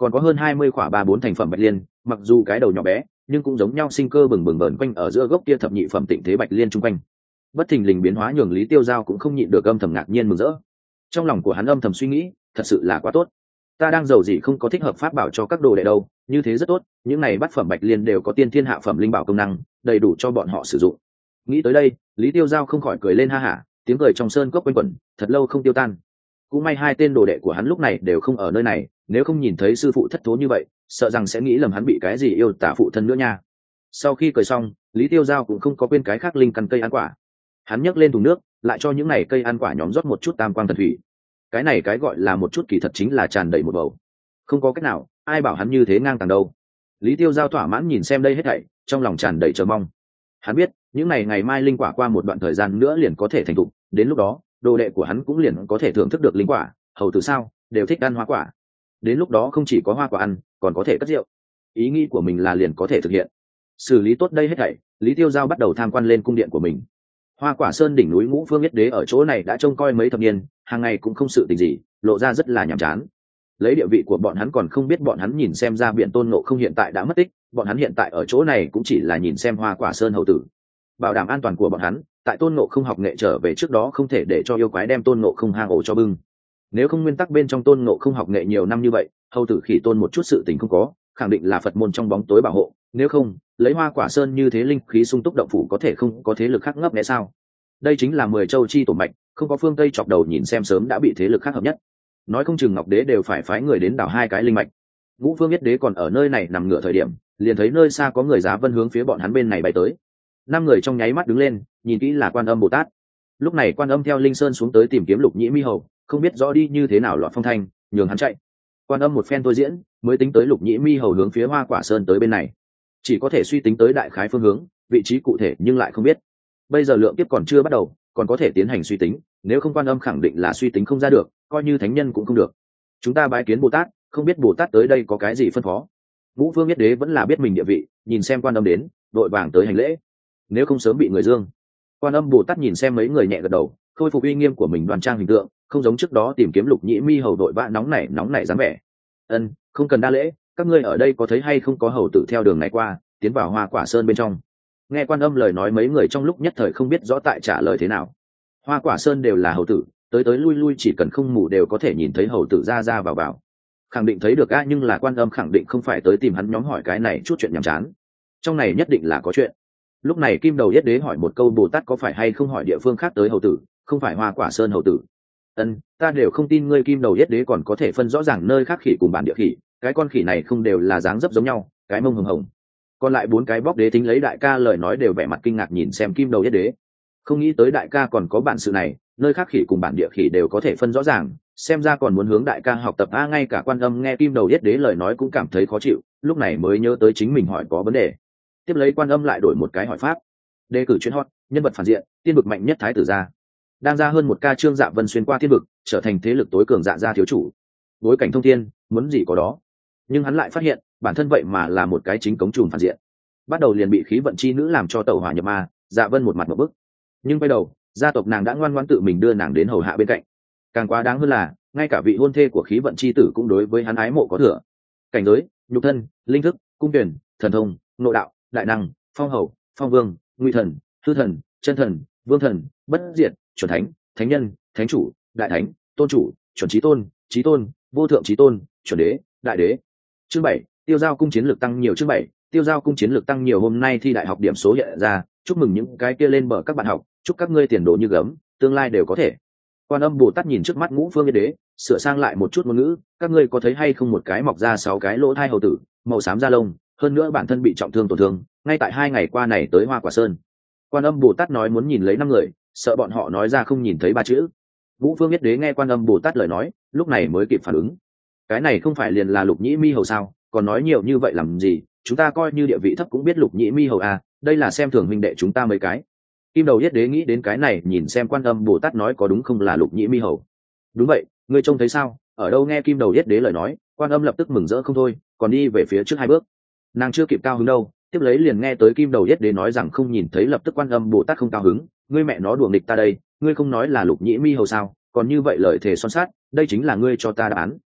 Speaker 1: còn có hơn 20 quả 3-4 thành phẩm bạch liên, mặc dù cái đầu nhỏ bé nhưng cũng giống nhau sinh cơ bừng bừng vờn quanh ở giữa gốc kia thập nhị phẩm tịnh thế bạch liên chung quanh. Bất thình lình biến hóa nhường Lý Tiêu Giao cũng không nhịn được âm thầm ngạc nhiên mừng rỡ. Trong lòng của hắn âm thầm suy nghĩ, thật sự là quá tốt. Ta đang giàu gì không có thích hợp pháp bảo cho các đồ đệ đâu, như thế rất tốt, những này bát phẩm bạch liên đều có tiên thiên hạ phẩm linh bảo công năng, đầy đủ cho bọn họ sử dụng. Nghĩ tới đây, Lý Tiêu Giao không khỏi cười lên ha hả, tiếng cười trong sơn cốc quanh quẩn, thật lâu không tiêu tan. Cũng may hai tên đồ đệ của hắn lúc này đều không ở nơi này, nếu không nhìn thấy sư phụ thất thố như vậy, sợ rằng sẽ nghĩ lầm hắn bị cái gì yêu tả phụ thân nữa nha. Sau khi cười xong, Lý Tiêu Giao cũng không có quên cái khác linh căn cây ăn quả. Hắn nhấc lên thùng nước, lại cho những này cây ăn quả nhóm rót một chút tam quang thần thủy. Cái này cái gọi là một chút kỳ thật chính là tràn đầy một bầu. Không có cách nào, ai bảo hắn như thế ngang tàng đâu. Lý Tiêu Giao thỏa mãn nhìn xem đây hết thảy, trong lòng tràn đầy chờ mong. Hắn biết, những ngày mai linh quả qua một đoạn thời gian nữa liền có thể thành thục, đến lúc đó, đồ đệ của hắn cũng liền có thể thưởng thức được linh quả, hầu tử sao, đều thích ăn hoa quả. Đến lúc đó không chỉ có hoa quả ăn, còn có thể cất rượu. Ý nghĩ của mình là liền có thể thực hiện. Xử lý tốt đây hết thảy, Lý Tiêu Giao bắt đầu tham quan lên cung điện của mình. Hoa Quả Sơn đỉnh núi Ngũ Phương Yết Đế ở chỗ này đã trông coi mấy thập niên, hàng ngày cũng không sự tình gì, lộ ra rất là nhàm chán. Lấy địa vị của bọn hắn còn không biết bọn hắn nhìn xem ra biển Tôn Ngộ Không hiện tại đã mất tích, bọn hắn hiện tại ở chỗ này cũng chỉ là nhìn xem Hoa Quả Sơn hầu tử. Bảo đảm an toàn của bọn hắn, tại Tôn Ngộ Không học nghệ trở về trước đó không thể để cho yêu quái đem Tôn Ngộ Không hang ổ cho bưng. Nếu không nguyên tắc bên trong Tôn Ngộ Không học nghệ nhiều năm như vậy, hầu tử Khỉ Tôn một chút sự tình không có, khẳng định là Phật môn trong bóng tối bảo hộ, nếu không, lấy Hoa Quả Sơn như thế linh khí sung túc động phủ có thể không có thế lực khác ngấp nghé sao? Đây chính là 10 châu chi tổ mạch, không có phương Tây chọc đầu nhìn xem sớm đã bị thế lực khác hợp nhất. Nói không chừng Ngọc Đế đều phải phái người đến đào hai cái linh mạch. Ngũ Phương Yết Đế còn ở nơi này nằm ngửa thời điểm, liền thấy nơi xa có người giá vân hướng phía bọn hắn bên này bay tới. 5 người trong nháy mắt đứng lên, nhìn kỹ là Quan Âm Bồ Tát. Lúc này Quan Âm theo Linh Sơn xuống tới tìm kiếm Lục Nhĩ Mi Hầu, không biết rõ đi như thế nào loạn phong thanh, nhường hắn chạy. Quan Âm một phen thôi diễn, mới tính tới Lục Nhĩ Mi Hầu hướng phía Hoa Quả Sơn tới bên này. Chỉ có thể suy tính tới đại khái phương hướng, vị trí cụ thể nhưng lại không biết. Bây giờ lượng kiếp còn chưa bắt đầu, còn có thể tiến hành suy tính, nếu không Quan Âm khẳng định là suy tính không ra được, coi như thánh nhân cũng không được. Chúng ta bái kiến Bồ Tát, không biết Bồ Tát tới đây có cái gì phân phó. Ngũ Phương Yết Đế vẫn là biết mình địa vị, nhìn xem Quan Âm đến, đội vàng tới hành lễ. Nếu không sớm bị người dương. Quan Âm Bồ Tát nhìn xem mấy người nhẹ gật đầu, khôi phục uy nghiêm của mình đoan trang hình tượng, không giống trước đó tìm kiếm Lục Nhĩ Mi Hầu đội vã nóng nảy dáng vẻ. Ân, không cần đa lễ, các ngươi ở đây có thấy hay không có hầu tử theo đường này qua, tiến vào Hoa Quả Sơn bên trong. Nghe Quan Âm lời nói mấy người trong lúc nhất thời không biết rõ tại trả lời thế nào. Hoa Quả Sơn đều là hầu tử, tới lui lui chỉ cần không mù đều có thể nhìn thấy hầu tử ra vào, khẳng định thấy được a, nhưng là Quan Âm khẳng định không phải tới tìm hắn nhóm hỏi cái này chút chuyện nhàm chán, trong này nhất định là có chuyện. Lúc này Kim Đầu Yết Đế hỏi một câu, Bồ Tát có phải hay không hỏi địa phương khác tới hầu tử, không phải Hoa Quả Sơn hầu tử. Ân, ta đều không tin ngươi Kim Đầu Yết Đế còn có thể phân rõ ràng nơi khác khỉ cùng bản địa khỉ, cái con khỉ này không đều là dáng dấp giống nhau, cái mông hồng hồng. Còn lại 4 cái bóc đế tính lấy đại ca lời nói đều vẻ mặt kinh ngạc nhìn xem Kim Đầu Yết Đế, không nghĩ tới đại ca còn có bản sự này, nơi khác khỉ cùng bản địa khỉ đều có thể phân rõ ràng, xem ra còn muốn hướng đại ca học tập a. Ngay cả Quan Âm nghe Kim Đầu Yết Đế lời nói cũng cảm thấy khó chịu, lúc này mới nhớ tới chính mình hỏi có vấn đề. Tiếp lấy Quan Âm lại đổi một cái hỏi pháp. Đề cử chuyên hot, nhân vật phản diện, tiên vực mạnh nhất thái tử gia. Đang ra hơn 1 ca Trương Dạ Vân xuyên qua tiên vực, trở thành thế lực tối cường Dạ gia thiếu chủ. Bối cảnh thông thiên, muốn gì có đó. Nhưng hắn lại phát hiện, bản thân vậy mà là một cái chính cống trùm phản diện. Bắt đầu liền bị khí vận chi nữ làm cho tẩu hỏa nhập ma, Dạ Vân một mặt một bức. Nhưng quay đầu, gia tộc nàng đã ngoan ngoãn tự mình đưa nàng đến hầu hạ bên cạnh. Càng quá đáng hơn là, ngay cả vị hôn thê của khí vận chi tử cũng đối với hắn ái mộ có thừa. Cảnh giới, nhục thân, linh thức, cung tuyển, thần thông, nội đạo, đại năng, phong hầu, phong vương, nguy thần, hư thần, chân thần, vương thần, bất diệt, chuẩn thánh, thánh nhân, thánh chủ, đại thánh, tôn chủ, chuẩn chí tôn, vô thượng chí tôn, chuẩn đế, đại đế. Chương 7, tiêu giao cung chiến lược tăng nhiều. Chương 7, tiêu giao cung chiến lược tăng nhiều. Hôm nay thi đại học điểm số hiện ra, chúc mừng những cái kia lên bờ các bạn học, chúc các ngươi tiền đồ như gấm, tương lai đều có thể. Quan Âm Bồ Tát nhìn trước mắt Ngũ Phương Yết Đế, sửa sang lại một chút ngôn ngữ, các ngươi có thấy hay không một cái mọc ra 6 cái lỗ thai hầu tử, màu xám da lông, hơn nữa bản thân bị trọng thương tổn thương, ngay tại 2 ngày qua này tới Hoa Quả Sơn. Quan Âm Bồ Tát nói muốn nhìn lấy 5 người, sợ bọn họ nói ra không nhìn thấy 3 chữ. Ngũ Phương Yết Đế nghe Quan Âm Bồ Tát lời nói, lúc này mới kịp phản ứng. Cái này không phải liền là Lục Nhĩ Mi Hầu sao, còn nói nhiều như vậy làm gì, chúng ta coi như địa vị thấp cũng biết Lục Nhĩ Mi Hầu à, đây là xem thường huynh đệ chúng ta mấy cái. Kim Đầu Yết Đế nghĩ đến cái này, nhìn xem Quan Âm Bồ Tát nói có đúng không là Lục Nhĩ Mi Hầu. Đúng vậy, ngươi trông thấy sao? Ở đâu? Nghe Kim Đầu Yết Đế lời nói, Quan Âm lập tức mừng rỡ không thôi, còn đi về phía trước 2 bước. Nàng chưa kịp cao hứng đâu, tiếp lấy liền nghe tới Kim Đầu Yết Đế nói rằng không nhìn thấy, lập tức Quan Âm Bồ Tát không cao hứng, ngươi mẹ nó đùa nghịch ta đây, ngươi không nói là Lục Nhĩ Mi Hầu sao? Còn như vậy lời thề son sát, đây chính là ngươi cho ta đáp án.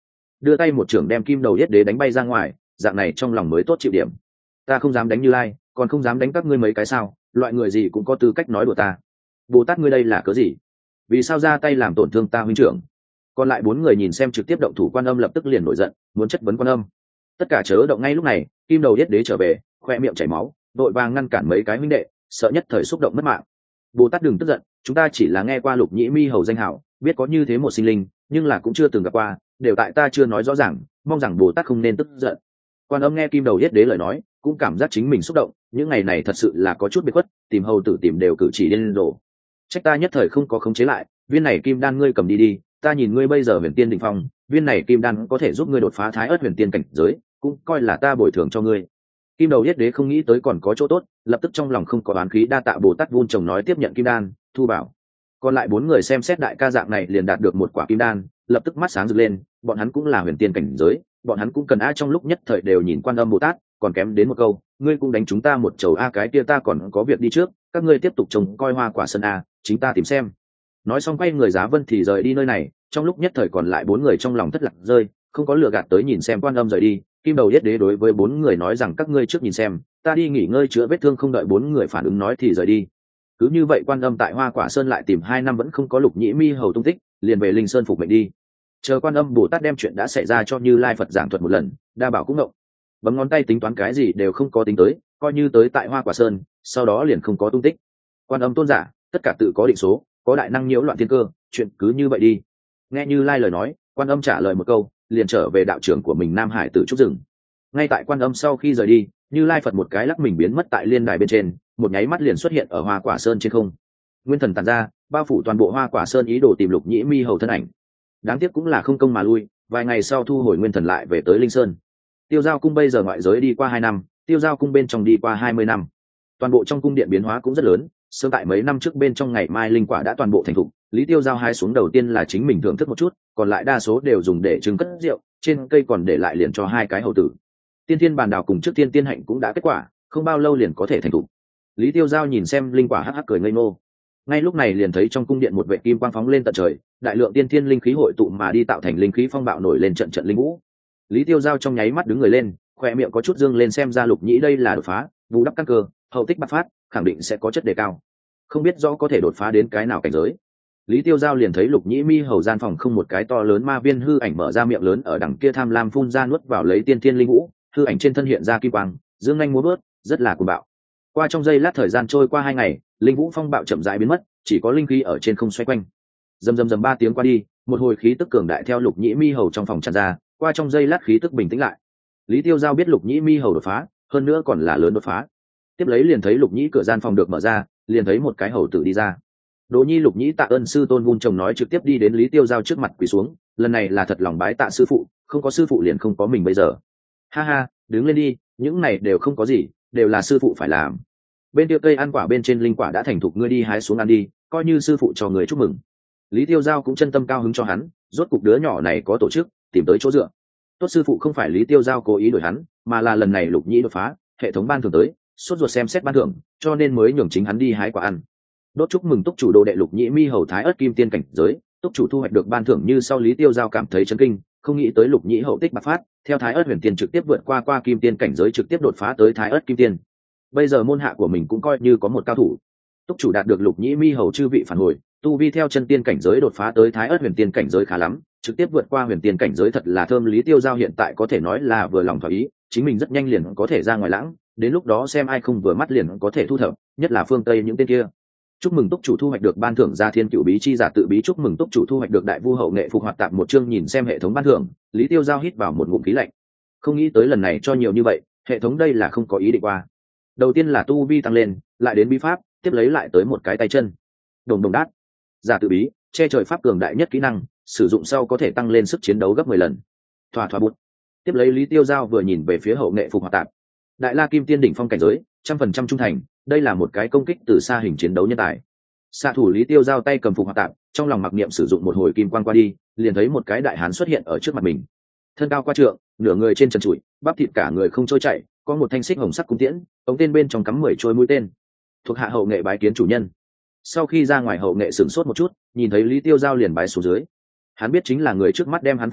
Speaker 1: đưa tay một trưởng đem kim đầu yết đế đánh bay ra ngoài, dạng này trong lòng mới tốt chịu điểm. Ta không dám đánh Như Lai, còn không dám đánh các ngươi mấy cái sao? Loại người gì cũng có tư cách nói đùa ta. Bồ Tát ngươi đây là cớ gì? Vì sao ra tay làm tổn thương ta huynh trưởng? Còn lại 4 người nhìn xem trực tiếp động thủ Quan Âm lập tức liền nổi giận, muốn chất vấn Quan Âm. Tất cả chớ động ngay lúc này, kim đầu yết đế trở về, khoe miệng chảy máu, đội vàng ngăn cản mấy cái huynh đệ, sợ nhất thời xúc động mất mạng. Bồ Tát đừng tức giận, chúng ta chỉ là nghe qua Lục Nhĩ Mi hầu danh hảo, biết có như thế một sinh linh, nhưng là cũng chưa từng gặp qua, đều tại ta chưa nói rõ ràng, mong rằng Bồ Tát không nên tức giận. Quan Âm nghe kim đầu yết đế lời nói, cũng cảm giác chính mình xúc động, những ngày này thật sự là có chút biệt khuất, tìm hầu tử tìm đều cử chỉ điên rồ. Trách ta nhất thời không có khống chế lại, viên này kim đan ngươi cầm đi đi, ta nhìn ngươi bây giờ huyền tiên đỉnh phong, viên này kim đan có thể giúp ngươi đột phá thái ớt huyền tiên cảnh giới, cũng coi là ta bồi thường cho ngươi. Kim đầu yết đế không nghĩ tới còn có chỗ tốt, lập tức trong lòng không có oán khí, đa tạ Bồ Tát vun trồng nói tiếp nhận kim đan, thu bảo. Còn lại 4 người xem xét đại ca dạng này liền đạt được một quả kim đan, lập tức mắt sáng rực lên, bọn hắn cũng là huyền tiên cảnh giới, bọn hắn cũng cần a, trong lúc nhất thời đều nhìn Quan Âm Bồ Tát, còn kém đến một câu, ngươi cũng đánh chúng ta một chầu a, cái kia ta còn có việc đi trước, các ngươi tiếp tục trông coi Hoa Quả Sơn a, chính ta tìm xem. Nói xong quay người Giá Vân thì rời đi nơi này, trong lúc nhất thời còn lại 4 người trong lòng thất lạc rơi, không có lựa gạt tới nhìn xem Quan Âm rời đi. Kim đầu yết đế đối với 4 người nói rằng các ngươi trước nhìn xem, ta đi nghỉ ngơi chữa vết thương, không đợi 4 người phản ứng nói thì rời đi. Cứ như vậy Quan Âm tại Hoa Quả Sơn lại tìm 2 năm vẫn không có Lục Nhĩ Mi hầu tung tích, liền về Linh Sơn phục mệnh đi. Chờ Quan Âm Bồ Tát đem chuyện đã xảy ra cho Như Lai Phật giảng thuật một lần, đa bảo cũng ngộng, bấm ngón tay tính toán cái gì đều không có tính tới, coi như tới tại Hoa Quả Sơn, sau đó liền không có tung tích. Quan Âm tôn giả, tất cả tự có định số, có đại năng nhiễu loạn thiên cơ, chuyện cứ như vậy đi. Nghe Như Lai lời nói, Quan Âm trả lời một câu, liền trở về đạo trưởng của mình Nam Hải Tử Trúc Rừng. Ngay tại Quan Âm sau khi rời đi, Như Lai Phật một cái lắc mình biến mất tại liên đài bên trên, một nháy mắt liền xuất hiện ở Hoa Quả Sơn trên không. Nguyên thần tàn ra, bao phủ toàn bộ Hoa Quả Sơn, ý đồ tìm Lục Nhĩ Mi hầu thân ảnh. Đáng tiếc cũng là không công mà lui, vài ngày sau thu hồi nguyên thần lại về tới Linh Sơn. Tiêu Giao cung bây giờ ngoại giới đi qua 2 năm, Tiêu Giao cung bên trong đi qua 20 năm. Toàn bộ trong cung điện biến hóa cũng rất lớn, sớm tại mấy năm trước bên trong ngày mai linh quả đã toàn bộ thành thục, Lý Tiêu Giao hái xuống đầu tiên là chính mình thưởng thức một chút, còn lại đa số đều dùng để trưng cất rượu, trên cây còn để lại liền cho 2 cái hầu tử. Tiên Thiên Bàn Đào cùng trước Tiên Tiên Hạnh cũng đã kết quả, không bao lâu liền có thể thành thục. Lý Tiêu Giao nhìn xem linh quả hắc hắc cười ngây ngô. Ngay lúc này liền thấy trong cung điện một vệ kim quang phóng lên tận trời, đại lượng tiên thiên linh khí hội tụ mà đi, tạo thành linh khí phong bạo nổi lên trận trận linh vũ. Lý Tiêu Giao trong nháy mắt đứng người lên, khoe miệng có chút dương lên, xem ra Lục Nhĩ đây là đột phá, bù đắp căn cơ, hậu tích bạc phát, khẳng định sẽ có chất đề cao. Không biết rõ có thể đột phá đến cái nào cảnh giới. Lý Tiêu Giao liền thấy Lục Nhĩ Mi hầu gian phòng không một cái to lớn ma viên hư ảnh mở ra miệng lớn ở đằng kia tham lam phun ra nuốt vào lấy tiên thiên linh vũ, hư ảnh trên thân hiện ra kim quang, dương nhanh múa bước, rất là cuồng bạo. Qua trong giây lát thời gian trôi qua 2 ngày, linh vũ phong bạo chậm rãi biến mất, chỉ có linh khí ở trên không xoay quanh. Rầm rầm rầm 3 tiếng qua đi, một hồi khí tức cường đại theo Lục Nhĩ Mi hầu trong phòng tràn ra, qua trong giây lát khí tức bình tĩnh lại. Lý Tiêu Giao biết Lục Nhĩ Mi hầu đột phá, hơn nữa còn là lớn đột phá. Tiếp lấy liền thấy Lục Nhĩ cửa gian phòng được mở ra, liền thấy một cái hầu tử đi ra. Đỗ Nhi Lục Nhĩ tạ ơn sư tôn vun trồng nói, trực tiếp đi đến Lý Tiêu Giao trước mặt quỳ xuống, lần này là thật lòng bái tạ sư phụ, không có sư phụ liền không có mình bây giờ. Ha ha, đứng lên đi, những này đều không có gì, đều là sư phụ phải làm. Bên kia cây ăn quả bên trên linh quả đã thành thục, ngươi đi hái xuống ăn đi, coi như sư phụ cho người chúc mừng. Lý Tiêu Giao cũng chân tâm cao hứng cho hắn, rốt cục đứa nhỏ này có tổ chức, tìm tới chỗ dựa. Tốt sư phụ không phải Lý Tiêu Giao cố ý đổi hắn, mà là lần này Lục Nhĩ đột phá, hệ thống ban thưởng tới, sốt ruột xem xét ban thưởng, cho nên mới nhường chính hắn đi hái quả ăn. Đốt chúc mừng túc chủ đồ đệ Lục Nhĩ Mi hầu thái ớt kim tiên cảnh giới, túc chủ thu hoạch được ban thưởng như sau. Lý Tiêu Giao cảm thấy chấn kinh, không nghĩ tới Lục Nhĩ hậu tích bạc phát, theo thái ớt huyền tiên trực tiếp vượt qua kim tiên cảnh giới, trực tiếp đột phá tới thái ớt kim tiên. Bây giờ môn hạ của mình cũng coi như có một cao thủ. Túc chủ đạt được Lục Nhĩ Mi hầu chư vị phản hồi, tu vi theo chân tiên cảnh giới đột phá tới thái ớt huyền tiên cảnh giới khá lắm, trực tiếp vượt qua huyền tiên cảnh giới, thật là thơm. Lý Tiêu Giao hiện tại có thể nói là vừa lòng thỏa ý, chính mình rất nhanh liền có thể ra ngoài lãng, đến lúc đó xem ai không vừa mắt liền có thể thu thập, nhất là phương Tây những tên kia. Chúc mừng túc chủ thu hoạch được ban thưởng Gia Thiên Cửu Bí chi giả tự bí. Chúc mừng túc chủ thu hoạch được Đại Vu hậu nghệ phục hoạt tạp một chương. Nhìn xem hệ thống ban thưởng, Lý Tiêu Giao hít vào một ngụm khí lạnh, không nghĩ tới lần này cho nhiều như vậy, hệ thống đây là không có ý định qua. Đầu tiên là tu vi tăng lên, lại đến bí pháp, tiếp lấy lại tới một cái tay chân. Đồng đồng đát, giả tự bí, che trời pháp cường đại nhất kỹ năng, sử dụng sau có thể tăng lên sức chiến đấu gấp 10 lần. Thỏa thỏa bút. Tiếp lấy Lý Tiêu Giao vừa nhìn về phía hậu nghệ phục hoạt tạp. Đại La Kim Tiên đỉnh phong cảnh giới, 100% trung thành, đây là một cái công kích từ xa hình chiến đấu nhân tài. Xạ thủ Lý Tiêu Giao tay cầm phục hoạt tạp, trong lòng mặc niệm sử dụng một hồi kim quang qua đi, liền thấy một cái đại hán xuất hiện ở trước mặt mình. Thân cao qua trượng, nửa người trên trần trụi, bắp thịt cả người không trôi chảy, có một thanh xích hồng sắc cung tiễn, ống tên bên trong cắm 10 trôi mũi tên. Thuộc hạ hậu nghệ bái kiến chủ nhân. Sau khi ra ngoài hậu nghệ sửng sốt một chút, nhìn thấy Lý Tiêu Giao liền bái xuống dưới. Hắn biết chính là người trước mắt đem hắn phục sinh,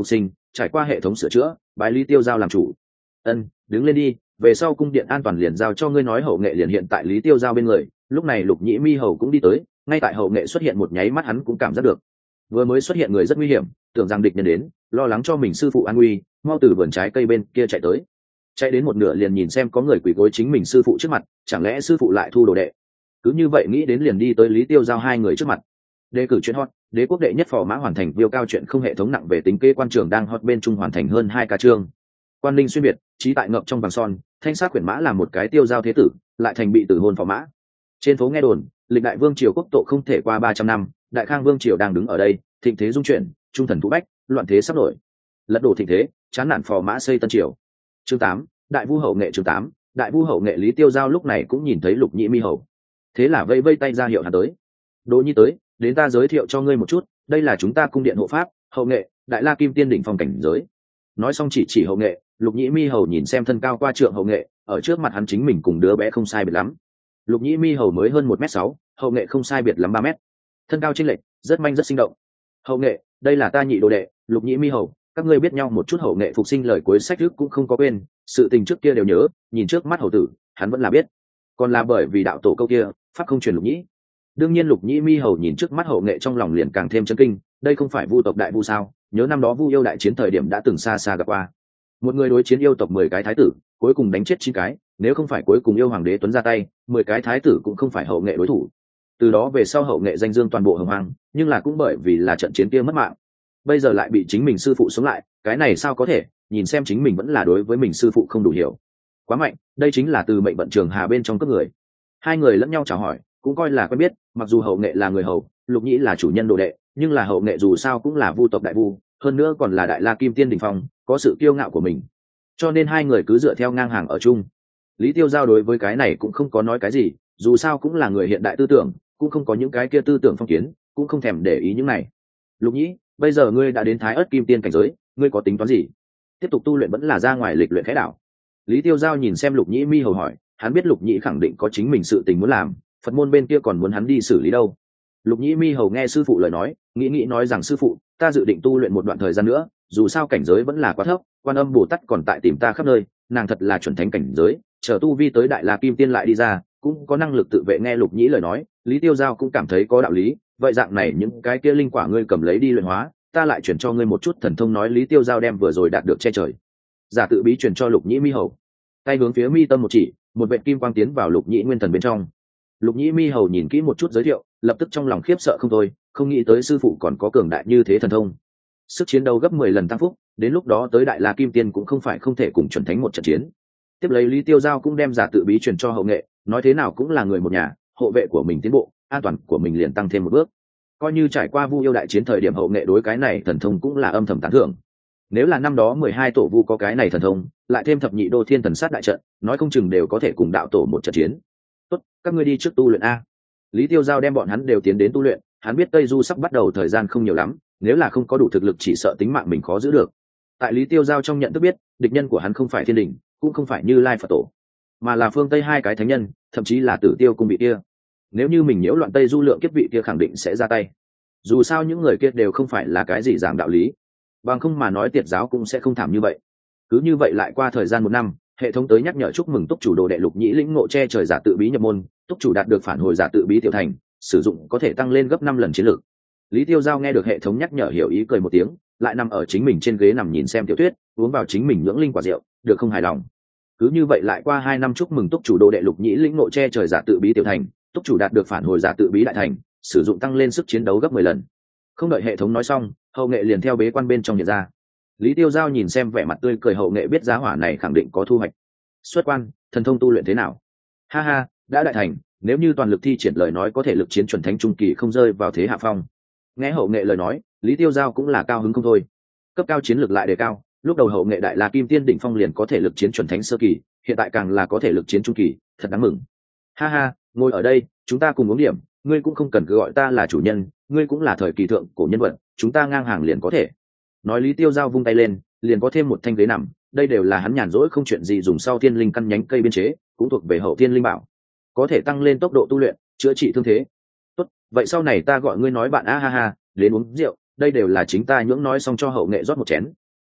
Speaker 1: trải qua hệ thống sửa chữa, bái Lý Tiêu Giao làm chủ. Ân, đứng lên đi, về sau cung điện an toàn liền giao cho ngươi. Nói hậu nghệ liền hiện tại Lý Tiêu Giao bên người. Lúc này Lục Nhĩ Mi hầu cũng đi tới, ngay tại hậu nghệ xuất hiện một nháy mắt hắn cũng cảm giác được vừa mới xuất hiện người rất nguy hiểm, tưởng rằng địch nhân đến, lo lắng cho mình sư phụ an nguy, mau từ vườn trái cây bên kia chạy tới. Chạy đến một nửa liền nhìn xem có người quỳ gối chính mình sư phụ trước mặt, chẳng lẽ sư phụ lại thu đồ đệ? Cứ như vậy nghĩ đến liền đi tới Lý Tiêu Giao hai người trước mặt. Đề cử chuyện hot, đế quốc đệ nhất phò mã hoàn thành viêu cao chuyện không hệ thống nặng về tính kế quan trường đang hot bên trung hoàn thành hơn 2 ca chương. Quan linh xuyên biệt, trí tại ngập trong vàng son, thanh sát quyển mã là một cái Tiêu Giao thế tử, lại thành bị tử hôn phò mã. Trên phố nghe đồn, lịch đại vương triều quốc tộ không thể qua 300 năm, đại khang vương triều đang đứng ở đây, thịnh thế dung chuyển, trung thần thú bách, loạn thế sắp nổi. Lật đổ thịnh thế, chán nản phò mã xây tân triều. Chương 8, đại vu hậu nghệ. Chương 8, đại vu hậu nghệ. Lý Tiêu Giao lúc này cũng nhìn thấy Lục Nhĩ Mi hầu, thế là vây vây tay ra hiệu hắn tới. Đỗ Nhi tới, đến ta giới thiệu cho ngươi một chút, đây là chúng ta cung điện hộ pháp, hậu nghệ, đại la kim tiên đỉnh phong cảnh giới. Nói xong chỉ hậu nghệ. Lục Nhĩ Mi hầu nhìn xem thân cao qua trượng hậu nghệ, ở trước mặt hắn chính mình cùng đứa bé không sai biệt lắm. Lục Nhĩ Mi hầu mới hơn 1m6, hậu nghệ không sai biệt lắm 3 mét, thân cao chênh lệch, rất manh rất sinh động. Hậu nghệ, đây là ta nhị đồ đệ, Lục Nhĩ Mi hầu, các ngươi biết nhau một chút. Hậu nghệ phục sinh lời cuối sách trước cũng không có quên, sự tình trước kia đều nhớ, nhìn trước mắt hầu tử, hắn vẫn là biết. Còn là bởi vì đạo tổ câu kia, pháp không truyền Lục Nhĩ. Đương nhiên Lục Nhĩ Mi hầu nhìn trước mắt hậu nghệ trong lòng liền càng thêm chấn kinh, đây không phải vu tộc đại vu sao? Nhớ năm đó vu yêu đại chiến thời điểm đã từng xa xa gặp qua. Một người đối chiến yêu tộc 10 cái thái tử, cuối cùng đánh chết 9 cái, nếu không phải cuối cùng yêu hoàng đế tuấn ra tay, 10 cái thái tử cũng không phải hậu nghệ đối thủ. Từ đó về sau hậu nghệ danh dương toàn bộ hồng hoang, nhưng là cũng bởi vì là trận chiến kia mất mạng. Bây giờ lại bị chính mình sư phụ sống lại, cái này sao có thể? Nhìn xem chính mình vẫn là đối với mình sư phụ không đủ hiểu. Quá mạnh, đây chính là từ mệnh vận trường hà bên trong các người. Hai người lẫn nhau chào hỏi, cũng coi là quen biết, mặc dù hậu nghệ là người hầu, Lục Nhĩ là chủ nhân đồ đệ, nhưng là hậu nghệ dù sao cũng là vu tộc đại vu, hơn nữa còn là đại la kim tiên đỉnh phong, có sự kiêu ngạo của mình. Cho nên hai người cứ dựa theo ngang hàng ở chung. Lý Tiêu Giao đối với cái này cũng không có nói cái gì, dù sao cũng là người hiện đại tư tưởng, cũng không có những cái kia tư tưởng phong kiến, cũng không thèm để ý những này. Lục Nhĩ, bây giờ ngươi đã đến Thái Ức Kim Tiên cảnh giới, ngươi có tính toán gì? Tiếp tục tu luyện vẫn là ra ngoài lịch luyện khẽ đảo? Lý Tiêu Giao nhìn xem Lục Nhĩ Mi hầu hỏi, hắn biết Lục Nhĩ khẳng định có chính mình sự tình muốn làm, Phật môn bên kia còn muốn hắn đi xử lý đâu. Lục Nhĩ Mi hầu nghe sư phụ lời nói, nghĩ nói rằng sư phụ, ta dự định tu luyện một đoạn thời gian nữa, dù sao cảnh giới vẫn là quá thấp, Quan Âm Bồ Tát còn tại tìm ta khắp nơi, nàng thật là chuẩn thánh cảnh giới, chờ tu vi tới đại la kim tiên lại đi ra, cũng có năng lực tự vệ. Nghe Lục Nhĩ lời nói, Lý Tiêu Giao cũng cảm thấy có đạo lý, vậy dạng này những cái kia linh quả ngươi cầm lấy đi luyện hóa, ta lại chuyển cho ngươi một chút thần thông. Nói Lý Tiêu Giao đem vừa rồi đạt được che trời giả tự bí chuyển cho Lục Nhĩ Mi hầu, tay hướng phía mi tâm một chỉ, một vệt kim quang tiến vào Lục Nhĩ nguyên thần bên trong. Lục Nhĩ Mi hầu nhìn kỹ một chút giới thiệu, lập tức trong lòng khiếp sợ không thôi, không nghĩ tới sư phụ còn có cường đại như thế thần thông, sức chiến đấu gấp 10 lần tăng phúc, đến lúc đó tới đại la kim tiên cũng không phải không thể cùng chuẩn thánh một trận chiến. Tiếp lấy Lý Tiêu Giao cũng đem giả tự bí truyền cho hậu nghệ, nói thế nào cũng là người một nhà, hộ vệ của mình tiến bộ, an toàn của mình liền tăng thêm một bước. Coi như trải qua vu yêu đại chiến thời điểm hậu nghệ đối cái này thần thông cũng là âm thầm tán thưởng. Nếu là năm đó 12 tổ vu có cái này thần thông, lại thêm thập nhị đô thiên thần sát đại trận, nói không chừng đều có thể cùng đạo tổ một trận chiến. Tốt, các ngươi đi trước tu luyện a. Lý Tiêu Giao đem bọn hắn đều tiến đến tu luyện, hắn biết Tây Du sắp bắt đầu thời gian không nhiều lắm, nếu là không có đủ thực lực chỉ sợ tính mạng mình khó giữ được. Tại Lý Tiêu Giao trong nhận thức biết, địch nhân của hắn không phải thiên đình, cũng không phải Như Lai Phật tổ, mà là phương Tây hai cái thánh nhân, thậm chí là Tử Tiêu cung vị kia. Nếu như mình nhiễu loạn Tây Du lượng kiếp vị kia khẳng định sẽ ra tay. Dù sao những người kia đều không phải là cái gì giảng đạo lý, bằng không mà nói Tiệt giáo cũng sẽ không thảm như vậy. Cứ như vậy lại qua thời gian 1 năm, hệ thống tới nhắc nhở chúc mừng túc chủ đồ đệ Lục Nhĩ lĩnh ngộ che trời giả tự bí nhập môn, túc chủ đạt được phản hồi giả tự bí tiểu thành, sử dụng có thể tăng lên gấp 5 lần chiến lược. Lý Tiêu Giao nghe được hệ thống nhắc nhở hiểu ý cười một tiếng, lại nằm ở chính mình trên ghế nằm nhìn xem tiểu thuyết, uống vào chính mình nhưỡng linh quả rượu, được không hài lòng. Cứ như vậy lại qua 2 năm chúc mừng túc chủ đồ đệ Lục Nhĩ lĩnh ngộ che trời giả tự bí tiểu thành, túc chủ đạt được phản hồi giả tự bí đại thành, sử dụng tăng lên sức chiến đấu gấp 10 lần. Không đợi hệ thống nói xong, hậu nghệ liền theo bế quan bên trong hiện ra. Lý Tiêu Giao nhìn xem vẻ mặt tươi cười hậu nghệ biết giá hỏa này khẳng định có thu hoạch. Xuất quan, thần thông tu luyện thế nào? Ha ha, đã đại thành, nếu như toàn lực thi triển lời nói có thể lực chiến chuẩn thánh trung kỳ không rơi vào thế hạ phong. Nghe hậu nghệ lời nói, Lý Tiêu Giao cũng là cao hứng không thôi. Cấp cao chiến lược lại đề cao, lúc đầu hậu nghệ đại la kim tiên đỉnh phong liền có thể lực chiến chuẩn thánh sơ kỳ, hiện tại càng là có thể lực chiến trung kỳ, thật đáng mừng. Ha ha, ngồi ở đây, chúng ta cùng uống điểm, ngươi cũng không cần cứ gọi ta là chủ nhân, ngươi cũng là thời kỳ thượng cổ nhân vật, chúng ta ngang hàng liền có thể. Nói Lý Tiêu Giao vung tay lên, liền có thêm một thanh ghế nằm, đây đều là hắn nhàn rỗi không chuyện gì dùng sau thiên linh căn nhánh cây biên chế, cũng thuộc về hậu thiên linh bảo, có thể tăng lên tốc độ tu luyện, chữa trị thương thế. Tốt, vậy sau này ta gọi ngươi nói bạn a ha ha, đến uống rượu, đây đều là chính ta nhưỡng nói xong cho hậu nghệ rót một chén.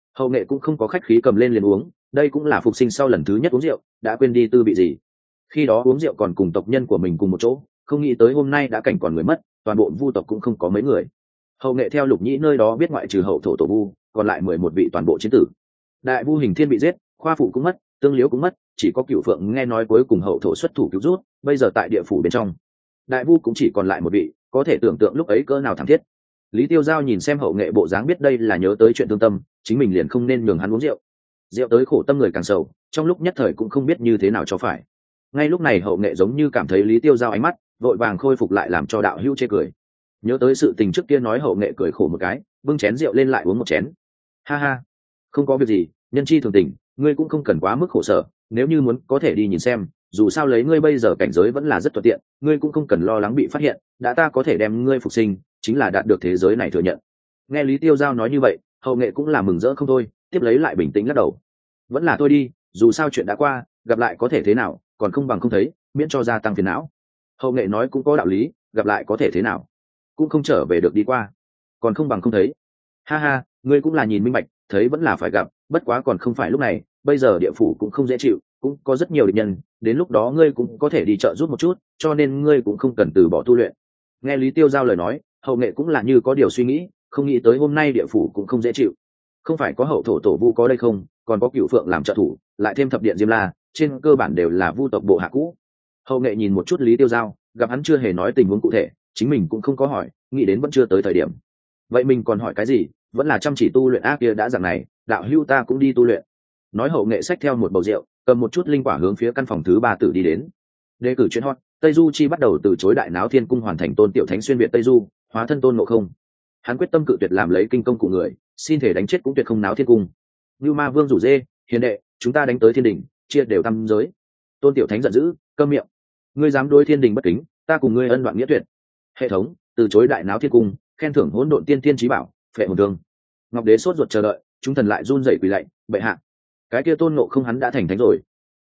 Speaker 1: Hậu nghệ cũng không có khách khí cầm lên liền uống, đây cũng là phục sinh sau lần thứ nhất uống rượu, đã quên đi tư bị gì. Khi đó uống rượu còn cùng tộc nhân của mình cùng một chỗ, không nghĩ tới hôm nay đã cảnh còn người mất, toàn bộ vu tộc cũng không có mấy người. Hậu nghệ theo Lục Nhĩ nơi đó biết ngoại trừ hậu thổ tổ vu, còn lại 11 vị toàn bộ chiến tử. Đại vu Hình Thiên bị giết, khoa phụ cũng mất, tương liễu cũng mất, chỉ có Cửu Phượng nghe nói cuối cùng hậu thổ xuất thủ cứu rút, bây giờ tại địa phủ bên trong. Đại vu cũng chỉ còn lại một vị, có thể tưởng tượng lúc ấy cỡ nào thảm thiết. Lý Tiêu Giao nhìn xem hậu nghệ bộ dáng biết đây là nhớ tới chuyện thương tâm, chính mình liền không nên nhường hắn uống rượu. Rượu tới khổ tâm người càng sầu, trong lúc nhất thời cũng không biết như thế nào cho phải. Ngay lúc này hậu nghệ giống như cảm thấy Lý Tiêu Giao ánh mắt, vội vàng khôi phục lại làm cho đạo hữu chê cười. Nhớ tới sự tình trước kia nói hậu nghệ cười khổ một cái, bưng chén rượu lên lại uống một chén. Ha ha, không có việc gì, nhân chi thường tình, ngươi cũng không cần quá mức khổ sở, nếu như muốn có thể đi nhìn xem, dù sao lấy ngươi bây giờ cảnh giới vẫn là rất thuận tiện, ngươi cũng không cần lo lắng bị phát hiện, đã ta có thể đem ngươi phục sinh, chính là đạt được thế giới này thừa nhận. Nghe Lý Tiêu Giao nói như vậy, hậu nghệ cũng là mừng rỡ không thôi, tiếp lấy lại bình tĩnh lắc đầu. Vẫn là thôi đi, dù sao chuyện đã qua, gặp lại có thể thế nào, còn không bằng không thấy, miễn cho gia tăng phiền não. Hậu nghệ nói cũng có đạo lý, gặp lại có thể thế nào, cũng không trở về được đi qua, còn không bằng không thấy. Ha ha, ngươi cũng là nhìn minh bạch, thấy vẫn là phải gặp, bất quá còn không phải lúc này, bây giờ địa phủ cũng không dễ chịu, cũng có rất nhiều địch nhân, đến lúc đó ngươi cũng có thể đi trợ giúp một chút, cho nên ngươi cũng không cần từ bỏ tu luyện. Nghe Lý Tiêu Giao lời nói, hậu nghệ cũng là như có điều suy nghĩ, không nghĩ tới hôm nay địa phủ cũng không dễ chịu. Không phải có hậu thổ tổ vu có đây không, còn có Cửu Phượng làm trợ thủ, lại thêm thập điện Diêm La, trên cơ bản đều là vu tộc bộ hạ cũ. Hậu nghệ nhìn một chút Lý Tiêu Giao, gặp hắn chưa hề nói tình huống cụ thể, chính mình cũng không có hỏi, nghĩ đến vẫn chưa tới thời điểm. Vậy mình còn hỏi cái gì, vẫn là chăm chỉ tu luyện. Kia đã rằng này, đạo hữu ta cũng đi tu luyện. Nói hậu nghệ xách theo một bầu rượu, cầm một chút linh quả hướng phía căn phòng thứ 3 tử đi đến. Đề cử chuyên hot, Tây Du Chi bắt đầu từ chối Đại Náo Thiên Cung hoàn thành tôn tiểu thánh xuyên việt Tây Du, hóa thân Tôn Ngộ Không. Hắn quyết tâm cự tuyệt làm lấy kinh công của người, xin thể đánh chết cũng tuyệt không náo thiên cung. Như Ma Vương rủ dê, hiền đệ, chúng ta đánh tới thiên đình, chia đều tam giới. Tôn tiểu thánh giận dữ, câm miệng. Ngươi dám đối thiên đình bất kính, ta cùng ngươi ân đoạn nghĩa tuyệt. Hệ thống, từ chối Đại Náo Thiên Cung, khen thưởng hỗn độn tiên tiên chí bảo, phệ hồn thương. Ngọc Đế sốt ruột chờ đợi, chúng thần lại run rẩy quỳ lạy, bệ hạ. Cái kia Tôn Ngộ Không hắn đã thành thánh rồi.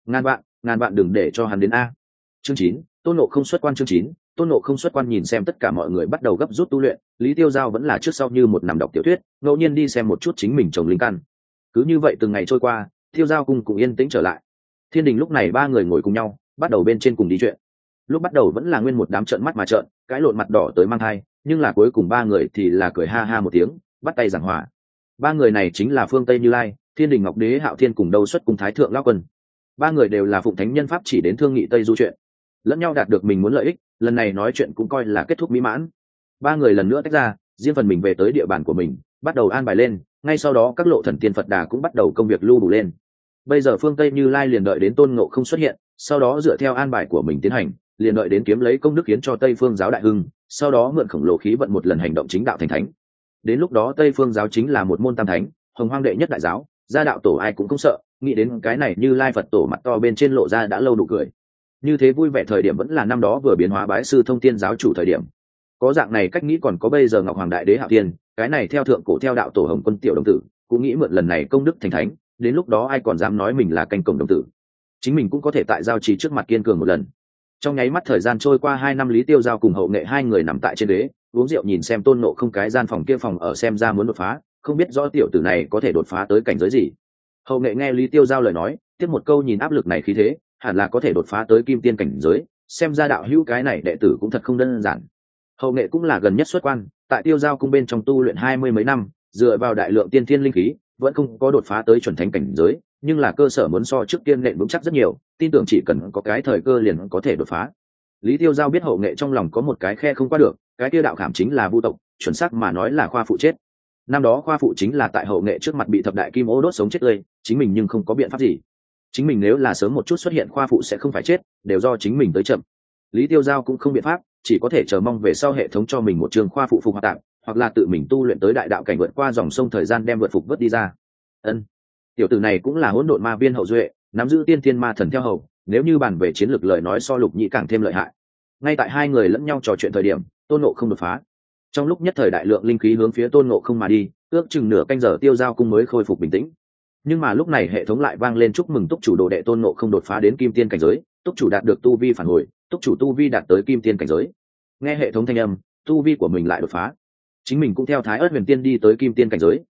Speaker 1: Ngàn vạn đừng để cho hắn đến a. Chương 9, Tôn Ngộ Không xuất quan. Chương 9, Tôn Ngộ Không xuất quan. Nhìn xem tất cả mọi người bắt đầu gấp rút tu luyện, Lý Tiêu Giao vẫn là trước sau như một nằm đọc tiểu thuyết, ngẫu nhiên đi xem một chút chính mình trồng linh căn. Cứ như vậy từng ngày trôi qua, Tiêu Giao cung cũng yên tĩnh trở lại. Thiên đình lúc này 3 người ngồi cùng nhau, bắt đầu bên trên cùng đi chuyện. Lúc bắt đầu vẫn là nguyên một đám trợn mắt mà trợn, cái lộn mặt đỏ tới mang thai, nhưng là cuối cùng 3 người thì là cười ha ha một tiếng, bắt tay giảng hòa. 3 người này chính là Phương Tây Như Lai, Thiên Đình Ngọc Đế Hạo Thiên cùng Đâu Xuất cùng Thái Thượng Lão Quân. 3 người đều là phụng thánh nhân pháp chỉ đến thương nghị Tây Du chuyện, lẫn nhau đạt được mình muốn lợi ích, lần này nói chuyện cũng coi là kết thúc mỹ mãn. 3 người lần nữa tách ra, riêng phần mình về tới địa bàn của mình, bắt đầu an bài lên, ngay sau đó các lộ thần tiên Phật Đà cũng bắt đầu công việc lưu đủ lên. Bây giờ Phương Tây Như Lai liền đợi đến Tôn Ngộ Không xuất hiện, sau đó dựa theo an bài của mình tiến hành, liền đợi đến kiếm lấy công đức khiến cho Tây Phương giáo đại hưng, sau đó mượn khổng lồ khí vận một lần hành động chính đạo thành thánh. Đến lúc đó Tây Phương giáo chính là một môn tam thánh, hồng hoang đệ nhất đại giáo, gia đạo tổ ai cũng không sợ, nghĩ đến cái này Như Lai Phật tổ mặt to bên trên lộ ra đã lâu nụ cười. Như thế vui vẻ thời điểm vẫn là năm đó vừa biến hóa bái sư thông tiên giáo chủ thời điểm. Có dạng này cách nghĩ còn có bây giờ Ngọc Hoàng Đại Đế Hạo Thiên, cái này theo thượng cổ theo đạo tổ Hồng Quân tiểu đồng tử, cũng nghĩ mượn lần này công đức thành thánh, đến lúc đó ai còn dám nói mình là canh cổng đồng tử. Chính mình cũng có thể tại giao trì trước mặt kiên cường một lần. Trong nháy mắt thời gian trôi qua 2 năm, Lý Tiêu Giao cùng Hậu Nghệ 2 người nằm tại trên ghế, uống rượu nhìn xem Tôn Ngộ Không cái gian phòng kia phòng ở xem ra muốn đột phá, không biết rõ tiểu tử này có thể đột phá tới cảnh giới gì. Hậu Nghệ nghe Lý Tiêu Giao lời nói, tiếp một câu nhìn áp lực này khí thế, hẳn là có thể đột phá tới kim tiên cảnh giới, xem ra đạo hữu cái này đệ tử cũng thật không đơn giản. Hậu Nghệ cũng là gần nhất xuất quan, tại Tiêu Giao cung bên trong tu luyện 20 mấy năm, dựa vào đại lượng tiên thiên linh khí, vẫn không có đột phá tới chuẩn thánh cảnh giới, nhưng là cơ sở muốn so trước tiên nện vững chắc rất nhiều, tin tưởng chỉ cần có cái thời cơ liền có thể đột phá. Lý Tiêu Giao biết Hậu Nghệ trong lòng có một cái khe không qua được, cái kia đạo khảm chính là vu tộc, chuẩn xác mà nói là khoa phụ chết. Năm đó khoa phụ chính là tại Hậu Nghệ trước mặt bị thập đại kim ô đốt sống chết tươi, chính mình nhưng không có biện pháp gì. Chính mình nếu là sớm một chút xuất hiện, khoa phụ sẽ không phải chết, đều do chính mình tới chậm. Lý Tiêu Giao cũng không biện pháp, chỉ có thể chờ mong về sau hệ thống cho mình một trường khoa phụ phục hoạt tạm, hoặc là tự mình tu luyện tới đại đạo cảnh vượt qua dòng sông thời gian đem vượt phục vớt đi ra. Tiểu tử này cũng là hỗn độn ma viên hậu duệ, nắm giữ tiên thiên ma thần theo hầu, nếu như bàn về chiến lược lời nói so Lục Nhĩ càng thêm lợi hại. Ngay tại 2 người lẫn nhau trò chuyện thời điểm, Tôn Ngộ Không đột phá. Trong lúc nhất thời đại lượng linh khí hướng phía Tôn Ngộ Không mà đi, ước chừng nửa canh giờ Tiêu Giao cung mới khôi phục bình tĩnh. Nhưng mà lúc này hệ thống lại vang lên chúc mừng túc chủ đồ đệ Tôn Ngộ Không đột phá đến kim tiên cảnh giới, túc chủ đạt được tu vi phản hồi, túc chủ tu vi đạt tới kim tiên cảnh giới. Nghe hệ thống thanh âm, tu vi của mình lại đột phá. Chính mình cũng theo Thái Ức Huyền Tiên đi tới kim tiên cảnh giới,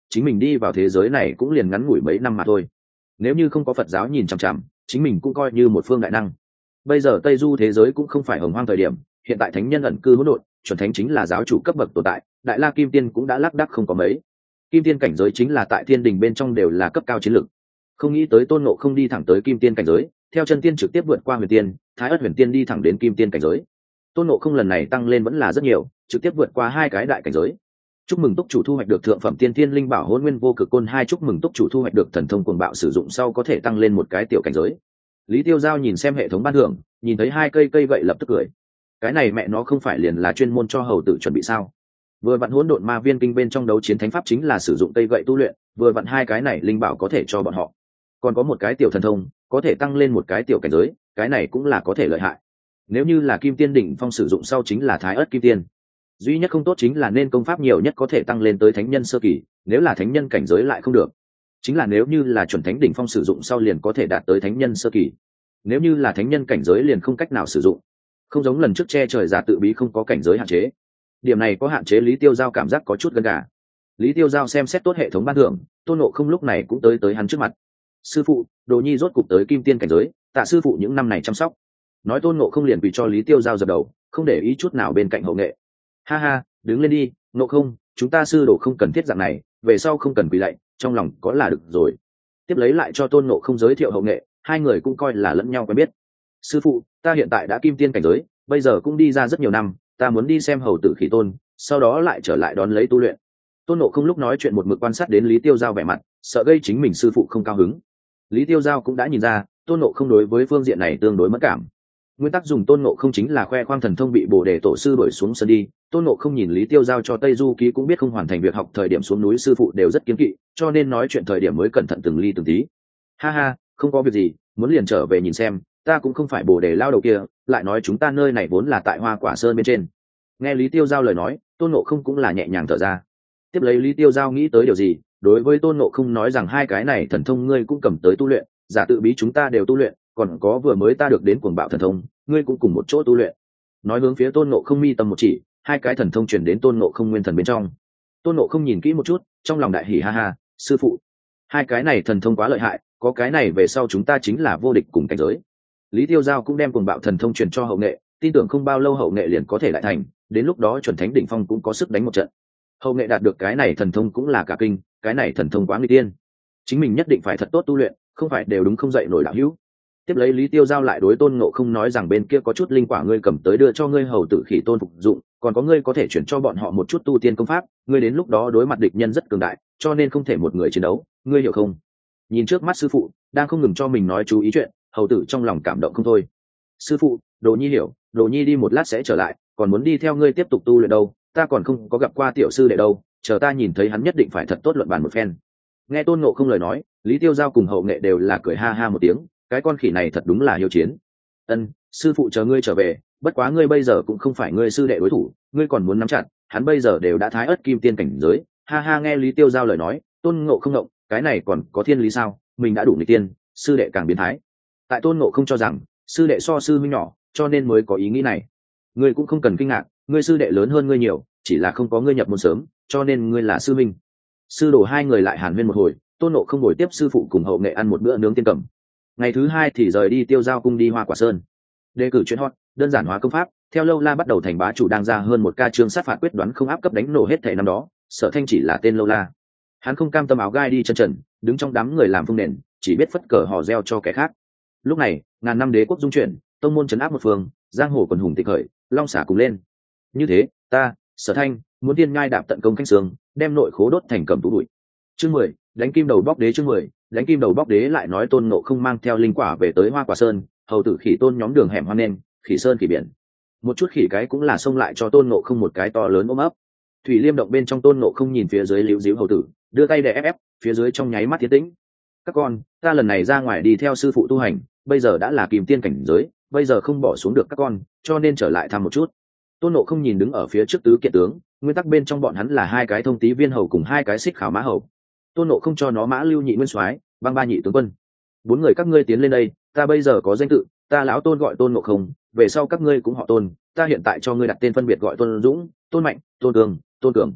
Speaker 1: chính mình đi vào thế giới này cũng liền ngắn ngủi mấy năm mà thôi. Nếu như không có Phật giáo nhìn chằm chằm, chính mình cũng coi như một phương đại năng. Bây giờ Tây Du thế giới cũng không phải hồng hoang thời điểm, hiện tại thánh nhân ẩn cư hỗn độn, chuẩn thánh chính là giáo chủ cấp bậc tồn tại, Đại La Kim Tiên cũng đã lác đác không có mấy. Kim Tiên cảnh giới chính là tại thiên đình bên trong đều là cấp cao chiến lược. Không nghĩ tới Tôn Ngộ không đi thẳng tới Kim Tiên cảnh giới, theo chân tiên trực tiếp vượt qua Huyền Tiên, Thái Ức Huyền Tiên đi thẳng đến Kim Tiên cảnh giới. Tôn Ngộ không lần này tăng lên vẫn là rất nhiều, trực tiếp vượt qua hai cái đại cảnh giới. Chúc mừng túc chủ thu hoạch được thượng phẩm tiên thiên linh bảo Hỗn Nguyên Vô Cực Côn 2, chúc mừng túc chủ thu hoạch được thần thông cuồng bạo, sử dụng sau có thể tăng lên một cái tiểu cảnh giới. Lý Tiêu Giao nhìn xem hệ thống ban thưởng, nhìn thấy hai cây gậy lập tức cười. Cái này mẹ nó không phải liền là chuyên môn cho hầu tử chuẩn bị sao? Vừa vặn Hỗn Độn Ma Viên Kinh bên trong đấu chiến thánh pháp chính là sử dụng cây gậy tu luyện, vừa vặn hai cái này linh bảo có thể cho bọn họ. Còn có một cái tiểu thần thông, có thể tăng lên một cái tiểu cảnh giới, cái này cũng là có thể lợi hại. Nếu như là Kim Tiên đỉnh phong sử dụng sau chính là Thái Ức Kim Tiên. Duy nhất không tốt chính là nên công pháp nhiều nhất có thể tăng lên tới thánh nhân sơ kỳ, nếu là thánh nhân cảnh giới lại không được. Chính là nếu như là chuẩn thánh đỉnh phong sử dụng sau liền có thể đạt tới thánh nhân sơ kỳ. Nếu như là thánh nhân cảnh giới liền không cách nào sử dụng. Không giống lần trước che trời giả tự bí không có cảnh giới hạn chế. Điểm này có hạn chế Lý Tiêu Giao cảm giác có chút gân gà. Lý Tiêu Giao xem xét tốt hệ thống ban thưởng, Tôn Ngộ không lúc này cũng tới hắn trước mặt. Sư phụ, Đồ Nhi rốt cục tới Kim Tiên cảnh giới, tạ sư phụ những năm này chăm sóc. Nói Tôn Ngộ không liền quỳ cho Lý Tiêu Giao dập đầu, không để ý chút nào bên cạnh hậu nghệ. Ha ha, đứng lên đi, Ngộ không, chúng ta sư đồ không cần thiết dạng này, về sau không cần quỳ lạy, trong lòng có là được rồi. Tiếp lấy lại cho Tôn Ngộ không giới thiệu hậu nghệ, hai người cũng coi là lẫn nhau quen biết. Sư phụ, ta hiện tại đã Kim Tiên cảnh giới, bây giờ cũng đi ra rất nhiều năm, ta muốn đi xem hầu tử Khỉ Tôn, sau đó lại trở lại đón lấy tu luyện. Tôn Ngộ không lúc nói chuyện một mực quan sát đến Lý Tiêu Giao vẻ mặt, sợ gây chính mình sư phụ không cao hứng. Lý Tiêu Giao cũng đã nhìn ra, Tôn Ngộ không đối với phương diện này tương đối mất cảm. Nguyên tắc dùng Tôn Ngộ không chính là khoe khoang thần thông bị Bồ Đề tổ sư đuổi xuống sân đi. Tôn Ngộ không nhìn Lý Tiêu Giao cho Tây Du ký cũng biết không hoàn thành việc học thời điểm xuống núi sư phụ đều rất kiêng kỵ, cho nên nói chuyện thời điểm mới cẩn thận từng ly từng tí. Ha ha, không có việc gì, muốn liền trở về nhìn xem, ta cũng không phải Bồ Đề lao đầu kia, lại nói chúng ta nơi này vốn là tại Hoa Quả Sơn bên trên. Nghe Lý Tiêu Giao lời nói, Tôn Ngộ không cũng là nhẹ nhàng thở ra. Tiếp lấy Lý Tiêu Giao nghĩ tới điều gì, đối với Tôn Ngộ không nói rằng hai cái này thần thông ngươi cũng cầm tới tu luyện, giả tự bí chúng ta đều tu luyện, còn có vừa mới ta được đến cuồng bạo thần thông, ngươi cũng cùng một chỗ tu luyện. Nói hướng phía Tôn Ngộ không mi tâm một chỉ, hai cái thần thông truyền đến Tôn Ngộ không nguyên thần bên trong. Tôn Ngộ không nhìn kỹ một chút, trong lòng đại hỉ ha ha, sư phụ, hai cái này thần thông quá lợi hại, có cái này về sau chúng ta chính là vô địch cùng cảnh giới. Lý Tiêu Giao cũng đem cuồng bạo thần thông truyền cho hậu nghệ, tin tưởng không bao lâu hậu nghệ liền có thể lại thành, đến lúc đó chuẩn thánh đỉnh phong cũng có sức đánh một trận. Hậu nghệ đạt được cái này thần thông cũng là cả kinh, cái này thần thông quá nguy tiên, chính mình nhất định phải thật tốt tu luyện, không phải đều đúng không dậy nổi đạo hữu. Tiếp lấy Lý Tiêu Giao lại đối Tôn Ngộ không nói rằng bên kia có chút linh quả ngươi cầm tới đưa cho ngươi hầu tử Khỉ Tôn phục dụng, còn có ngươi có thể chuyển cho bọn họ một chút tu tiên công pháp, ngươi đến lúc đó đối mặt địch nhân rất cường đại, cho nên không thể một người chiến đấu, ngươi hiểu không? Nhìn trước mắt sư phụ đang không ngừng cho mình nói chú ý chuyện, hầu tử trong lòng cảm động không thôi. Sư phụ, Đồ Nhi hiểu, Đồ Nhi đi một lát sẽ trở lại, còn muốn đi theo ngươi tiếp tục tu luyện đâu, ta còn không có gặp qua tiểu sư đệ đâu, chờ ta nhìn thấy hắn nhất định phải thật tốt luận bàn một phen. Nghe Tôn Ngộ không lời nói, Lý Tiêu Giao cùng hậu nghệ đều là cười ha ha một tiếng, cái con khỉ này thật đúng là hiếu chiến. Ân, sư phụ chờ ngươi trở về, bất quá ngươi bây giờ cũng không phải ngươi sư đệ đối thủ, ngươi còn muốn nắm chặt, hắn bây giờ đều đã Thái Ức Kim Tiên cảnh giới. Ha ha, nghe Lý Tiêu Giao lời nói, Tôn Ngộ không ngộng, cái này còn có thiên lý sao, mình đã đủ nghịch tiên, sư đệ càng biến thái. Tại Tôn Ngộ không cho rằng sư đệ so sư huynh nhỏ, cho nên mới có ý nghĩ này. Ngươi cũng không cần kinh ngạc, ngươi sư đệ lớn hơn ngươi nhiều, chỉ là không có ngươi nhập môn sớm, cho nên ngươi là sư huynh. Sư đồ hai người lại hàn huyên một hồi, Tôn Ngộ không ngồi tiếp sư phụ cùng hậu nghệ ăn một bữa nướng tiên cầm. Ngày thứ hai thì rời đi Tiêu Giao cung đi Hoa Quả Sơn. Đề cử chuyện hot, đơn giản hóa công pháp, theo lâu la bắt đầu thành bá chủ đang ra hơn một ca chương sát phạt quyết đoán không áp cấp đánh nổ hết thảy năm đó, Sở Thanh chỉ là tên lâu la. Hắn không cam tâm áo gai đi chân trần, đứng trong đám người làm phương nền, chỉ biết phất cờ hò reo cho kẻ khác. Lúc này, ngàn năm đế quốc dung chuyển, tông môn trấn áp một phương, giang hồ quần hùng tịch khởi, long xả cùng lên. Như thế, ta, Sở Thanh, muốn tiên ngai đạp tận công canh sương, đem nội khố đốt thành cầm tú bụi. Chương 10, đánh kim đầu bóc đế. Chương 10, đánh kim đầu bóc đế. Lại nói Tôn Ngộ không mang theo linh quả về tới Hoa Quả Sơn, hầu tử Khỉ Tôn nhóm đường hẻm hoang nên, khỉ sơn khỉ biển. Một chút khỉ cái cũng là xông lại cho Tôn Ngộ không một cái to lớn ôm ấp. Thủy Liêm động bên trong Tôn Ngộ không nhìn phía dưới liễu díu hầu tử, đưa tay để ép, phía dưới trong nháy mắt tiến tĩnh. Các con, ta lần này ra ngoài đi theo sư phụ tu hành, bây giờ đã là Kim Tiên cảnh giới, bây giờ không bỏ xuống được các con, cho nên trở lại thăm một chút. Tôn Ngộ không nhìn đứng ở phía trước tứ kiện tướng, nguyên tắc bên trong bọn hắn là hai cái thông tý viên hầu cùng hai cái xích khảo mã hầu. Tôn Ngộ không cho nó mã lưu nhị nguyên soái, băng ba nhị tướng quân. Bốn người các ngươi tiến lên đây, ta bây giờ có danh tự, ta lão Tôn gọi Tôn Ngộ không, về sau các ngươi cũng họ Tôn, ta hiện tại cho ngươi đặt tên phân biệt gọi Tôn Dũng, Tôn Mạnh, Tôn Cường, Tôn Cường.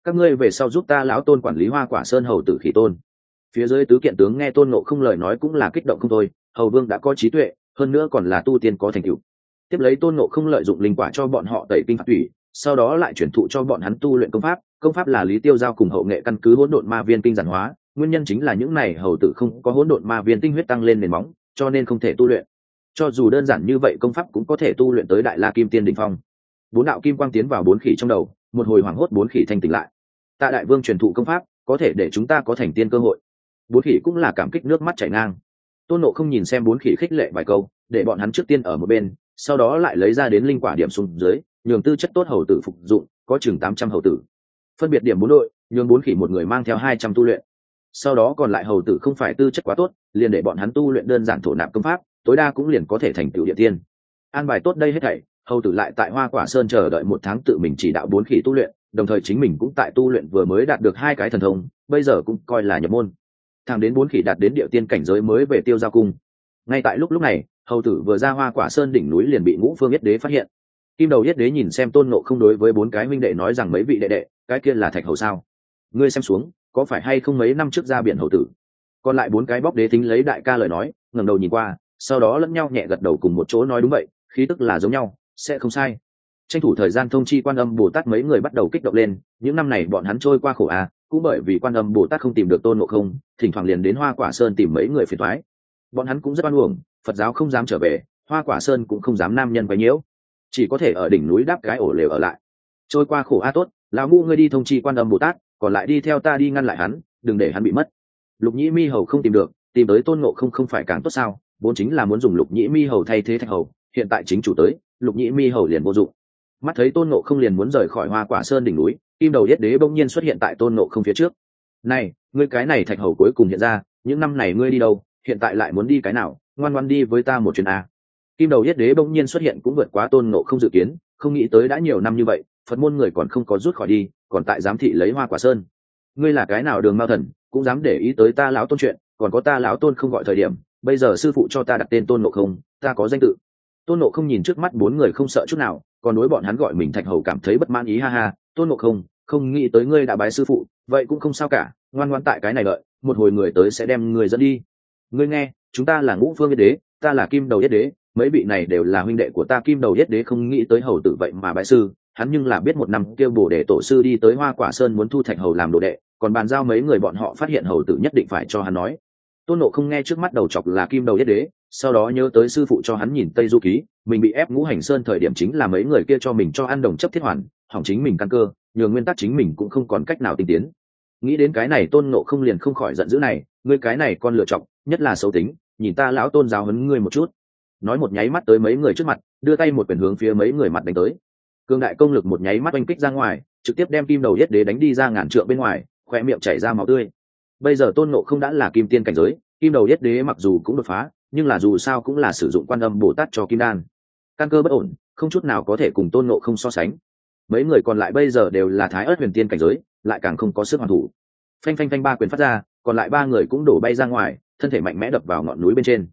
Speaker 1: các ngươi về sau giúp ta lão tôn quản lý Hoa Quả Sơn hầu tử Khỉ Tôn. Phía dưới tứ kiện tướng nghe Tôn Ngộ Không lời nói cũng là kích động không thôi, hầu vương đã có trí tuệ, hơn nữa còn là tu tiên có thành tựu. Tiếp lấy Tôn Ngộ Không lợi dụng linh quả cho bọn họ tẩy kinh phạt thủy, sau đó lại chuyển thụ cho bọn hắn tu luyện công pháp là Lý Tiêu Giao cùng hậu nghệ căn cứ hỗn độn ma viên kinh giản hóa, nguyên nhân chính là những này hầu tử không có hỗn độn ma viên tinh huyết tăng lên nền móng, cho nên không thể tu luyện. Cho dù đơn giản như vậy công pháp cũng có thể tu luyện tới đại la kim tiên đỉnh phong. Bốn đạo kim quang tiến vào bốn khỉ trong đầu, một hồi hoảng hốt bốn khỉ thanh tỉnh lại. Tạ đại vương truyền thụ công pháp, có thể để chúng ta có thành tiên cơ hội. Bốn khỉ cũng là cảm kích nước mắt chảy ngang. Tôn Ngộ Không nhìn xem bốn khỉ khích lệ vài câu, để bọn hắn trước tiên ở một bên, sau đó lại lấy ra đến linh quả điểm xuống dưới, nhường tư chất tốt hầu tử phục dụng, có chừng 800 hầu tử. Phân biệt điểm bốn đội, nhường bốn khỉ một người mang theo 200 tu luyện. Sau đó còn lại hầu tử không phải tư chất quá tốt, liền để bọn hắn tu luyện đơn giản thổ nạp công pháp, tối đa cũng liền có thể thành tựu địa tiên. An bài tốt đây hết thảy, hầu tử lại tại Hoa Quả Sơn chờ đợi 1 tháng tự mình chỉ đạo bốn khỉ tu luyện, đồng thời chính mình cũng tại tu luyện vừa mới đạt được 2 cái thần thông, bây giờ cũng coi là nhập môn. Thẳng đến bốn khỉ đạt đến địa tiên cảnh giới mới về Tiêu Giao cung. Ngay tại lúc này, hầu tử vừa ra Hoa Quả Sơn đỉnh núi liền bị Ngũ Phương Yết Đế phát hiện. Kim Đầu Yết Đế nhìn xem Tôn Ngộ Không đối với 4 cái huynh đệ nói rằng mấy vị đệ đệ, cái kia là Thạch Hầu sao? Ngươi xem xuống, có phải hay không mấy năm trước ra biển hầu tử? Còn lại 4 cái bóc đế tính lấy đại ca lời nói, ngẩng đầu nhìn qua, sau đó lẫn nhau nhẹ gật đầu cùng một chỗ nói đúng vậy, khí tức là giống nhau, sẽ không sai. Tranh thủ thời gian thông chi Quan Âm Bồ Tát, mấy người bắt đầu kích động lên, những năm này bọn hắn trôi qua khổ cũng bởi vì Quan Âm Bồ Tát không tìm được Tôn Ngộ Không, thỉnh thoảng liền đến Hoa Quả Sơn tìm mấy người phiền toái. Bọn hắn cũng rất oan uổng, Phật giáo không dám trở về, Hoa Quả Sơn cũng không dám nam nhân quấy nhiễu, chỉ có thể ở đỉnh núi đáp cái ổ lều ở lại. Trôi qua khổ tốt, lão Ngũ ngươi đi thông chi Quan Âm Bồ Tát, còn lại đi theo ta đi ngăn lại hắn, đừng để hắn bị mất. Lục Nhĩ Mi Hầu không tìm được, tìm tới Tôn Ngộ Không không phải càng tốt sao? Vốn chính là muốn dùng Lục Nhĩ Mi Hầu thay thế Thạch Hầu, hiện tại chính chủ tới, Lục Nhĩ Mi Hầu liền vô dụng. Mắt thấy Tôn Ngộ Không liền muốn rời khỏi Hoa Quả Sơn đỉnh núi, Kim Đầu Yết Đế bỗng nhiên xuất hiện tại Tôn Ngộ Không phía trước. Này, ngươi cái này Thạch Hầu cuối cùng hiện ra, những năm này ngươi đi đâu, hiện tại lại muốn đi cái nào? Ngoan ngoãn đi với ta một chuyến a. Kim Đầu Yết Đế bỗng nhiên xuất hiện cũng vượt quá Tôn Ngộ Không dự kiến, không nghĩ tới đã nhiều năm như vậy, Phật môn người còn không có rút khỏi đi, còn tại giám thị lấy Hoa Quả Sơn. Ngươi là cái nào Đường Mao Thần, cũng dám để ý tới ta lão Tôn chuyện, còn có ta lão Tôn không gọi thời điểm, bây giờ sư phụ cho ta đặt tên Tôn Ngộ Không, ta có danh tự. Tôn Ngộ Không nhìn trước mắt 4 người không sợ chút nào, còn đối bọn hắn gọi mình Thạch Hầu cảm thấy bất mãn ý, ha ha. Tôn Ngộ Không, không nghĩ tới ngươi đã bái sư phụ, vậy cũng không sao cả, ngoan ngoãn tại cái này đợi, một hồi người tới sẽ đem người dẫn đi. Ngươi nghe, chúng ta là Ngũ Phương Yết Đế, ta là Kim Đầu Yết Đế, mấy vị này đều là huynh đệ của ta. Kim Đầu Yết Đế không nghĩ tới hầu tử vậy mà bái sư, hắn nhưng là biết một năm kêu Bồ Đề tổ sư đi tới Hoa Quả Sơn muốn thu Thạch Hầu làm đồ đệ, còn bàn giao mấy người bọn họ phát hiện hầu tử nhất định phải cho hắn nói. Tôn Ngộ Không nghe trước mắt đầu chọc là Kim Đầu Yết Đế, sau đó nhớ tới sư phụ cho hắn nhìn Tây Du Ký, mình bị ép Ngũ Hành Sơn thời điểm chính là mấy người kia cho mình cho ăn đồng chấp thiết hoàn, hỏng chính mình căn cơ, nhường nguyên tắc chính mình cũng không còn cách nào tinh tiến. Nghĩ đến cái này Tôn Ngộ Không liền không khỏi giận dữ này, ngươi cái này con lựa chọc, nhất là xấu tính, nhìn ta lão Tôn giáo huấn ngươi một chút. Nói một nháy mắt tới mấy người trước mặt, đưa tay một quyền hướng phía mấy người mặt đánh tới. Cương đại công lực một nháy mắt oanh kích ra ngoài, trực tiếp đem Kim Đầu Yết Đế đánh đi ra ngàn trượng bên ngoài, khóe miệng chảy ra máu tươi. Bây giờ Tôn Ngộ Không đã là kim tiên cảnh giới, Kim Đầu Yết Đế mặc dù cũng đột phá, nhưng là dù sao cũng là sử dụng Quan Âm Bồ Tát cho kim đan, căn cơ bất ổn, không chút nào có thể cùng Tôn Ngộ Không so sánh. Mấy người còn lại bây giờ đều là Thái Ức Huyền Tiên cảnh giới, lại càng không có sức hoàn thủ. Phanh phanh phanh 3 quyền phát ra, còn lại 3 người cũng đổ bay ra ngoài, thân thể mạnh mẽ đập vào ngọn núi bên trên.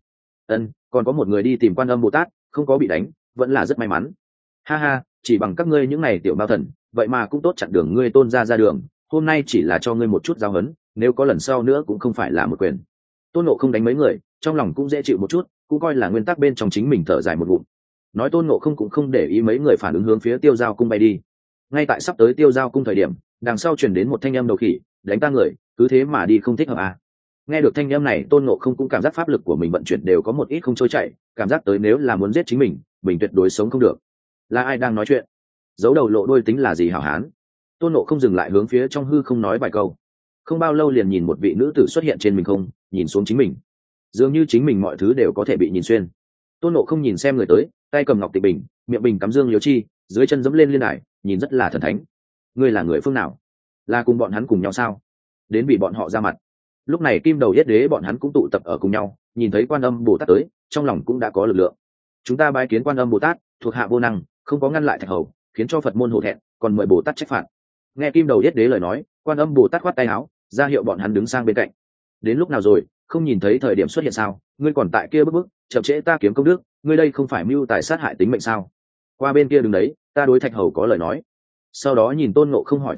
Speaker 1: Còn có một người đi tìm Quan Âm Bồ Tát, không có bị đánh, vẫn là rất may mắn. Ha ha, chỉ bằng các ngươi những này tiểu mao thần, vậy mà cũng tốt chặn đường ngươi Tôn ra đường, hôm nay chỉ là cho ngươi một chút giáo huấn, nếu có lần sau nữa cũng không phải là một quyền. Tôn Ngộ Không đánh mấy người, trong lòng cũng dễ chịu một chút, cũng coi là nguyên tắc bên trong chính mình thở dài một ngụm. Nói Tôn Ngộ Không cũng không để ý mấy người phản ứng hướng phía Tiêu Giao cung bay đi. Ngay tại sắp tới Tiêu Giao cung thời điểm, đằng sau truyền đến một thanh âm đầu khỉ, đánh ta người, cứ thế mà đi không thích hợp à? Nghe được thanh âm này, Tôn Ngộ Không cũng cảm giác pháp lực của mình vận chuyển đều có một ít không trôi chảy, cảm giác tới nếu là muốn giết chính mình tuyệt đối sống không được. Là ai đang nói chuyện? Giấu đầu lộ đuôi tính là gì hảo hán? Tôn Ngộ Không dừng lại hướng phía trong hư không nói vài câu. Không bao lâu liền nhìn một vị nữ tử xuất hiện trên mình không, nhìn xuống chính mình, dường như chính mình mọi thứ đều có thể bị nhìn xuyên. Tôn Ngộ Không nhìn xem người tới, tay cầm ngọc tịch bình, miệng bình cắm dương liếu chi, dưới chân dẫm lên liên đài, nhìn rất là thần thánh. Ngươi là người phương nào? Là cùng bọn hắn cùng nhau sao? Đến bị bọn họ ra mặt. Lúc này Kim Đầu Yết Đế bọn hắn cũng tụ tập ở cùng nhau, nhìn thấy Quan Âm Bồ Tát tới, trong lòng cũng đã có lực lượng. Chúng ta bái kiến Quan Âm Bồ Tát, thuộc hạ vô năng, không có ngăn lại Thạch Hầu, khiến cho Phật môn hổ thẹn, còn mời Bồ Tát trách phạt. Nghe Kim Đầu Yết Đế lời nói, Quan Âm Bồ Tát khoát tay áo, ra hiệu bọn hắn đứng sang bên cạnh. Đến lúc nào rồi, không nhìn thấy thời điểm xuất hiện sao? Ngươi còn tại kia bức chậm trễ ta kiếm công đức, ngươi đây không phải mưu tài sát hại tính mệnh sao? Qua bên kia đứng đấy, ta đối Thạch Hầu có lời nói. Sau đó nhìn Tôn Ngộ Không hỏi Thạch Hầu,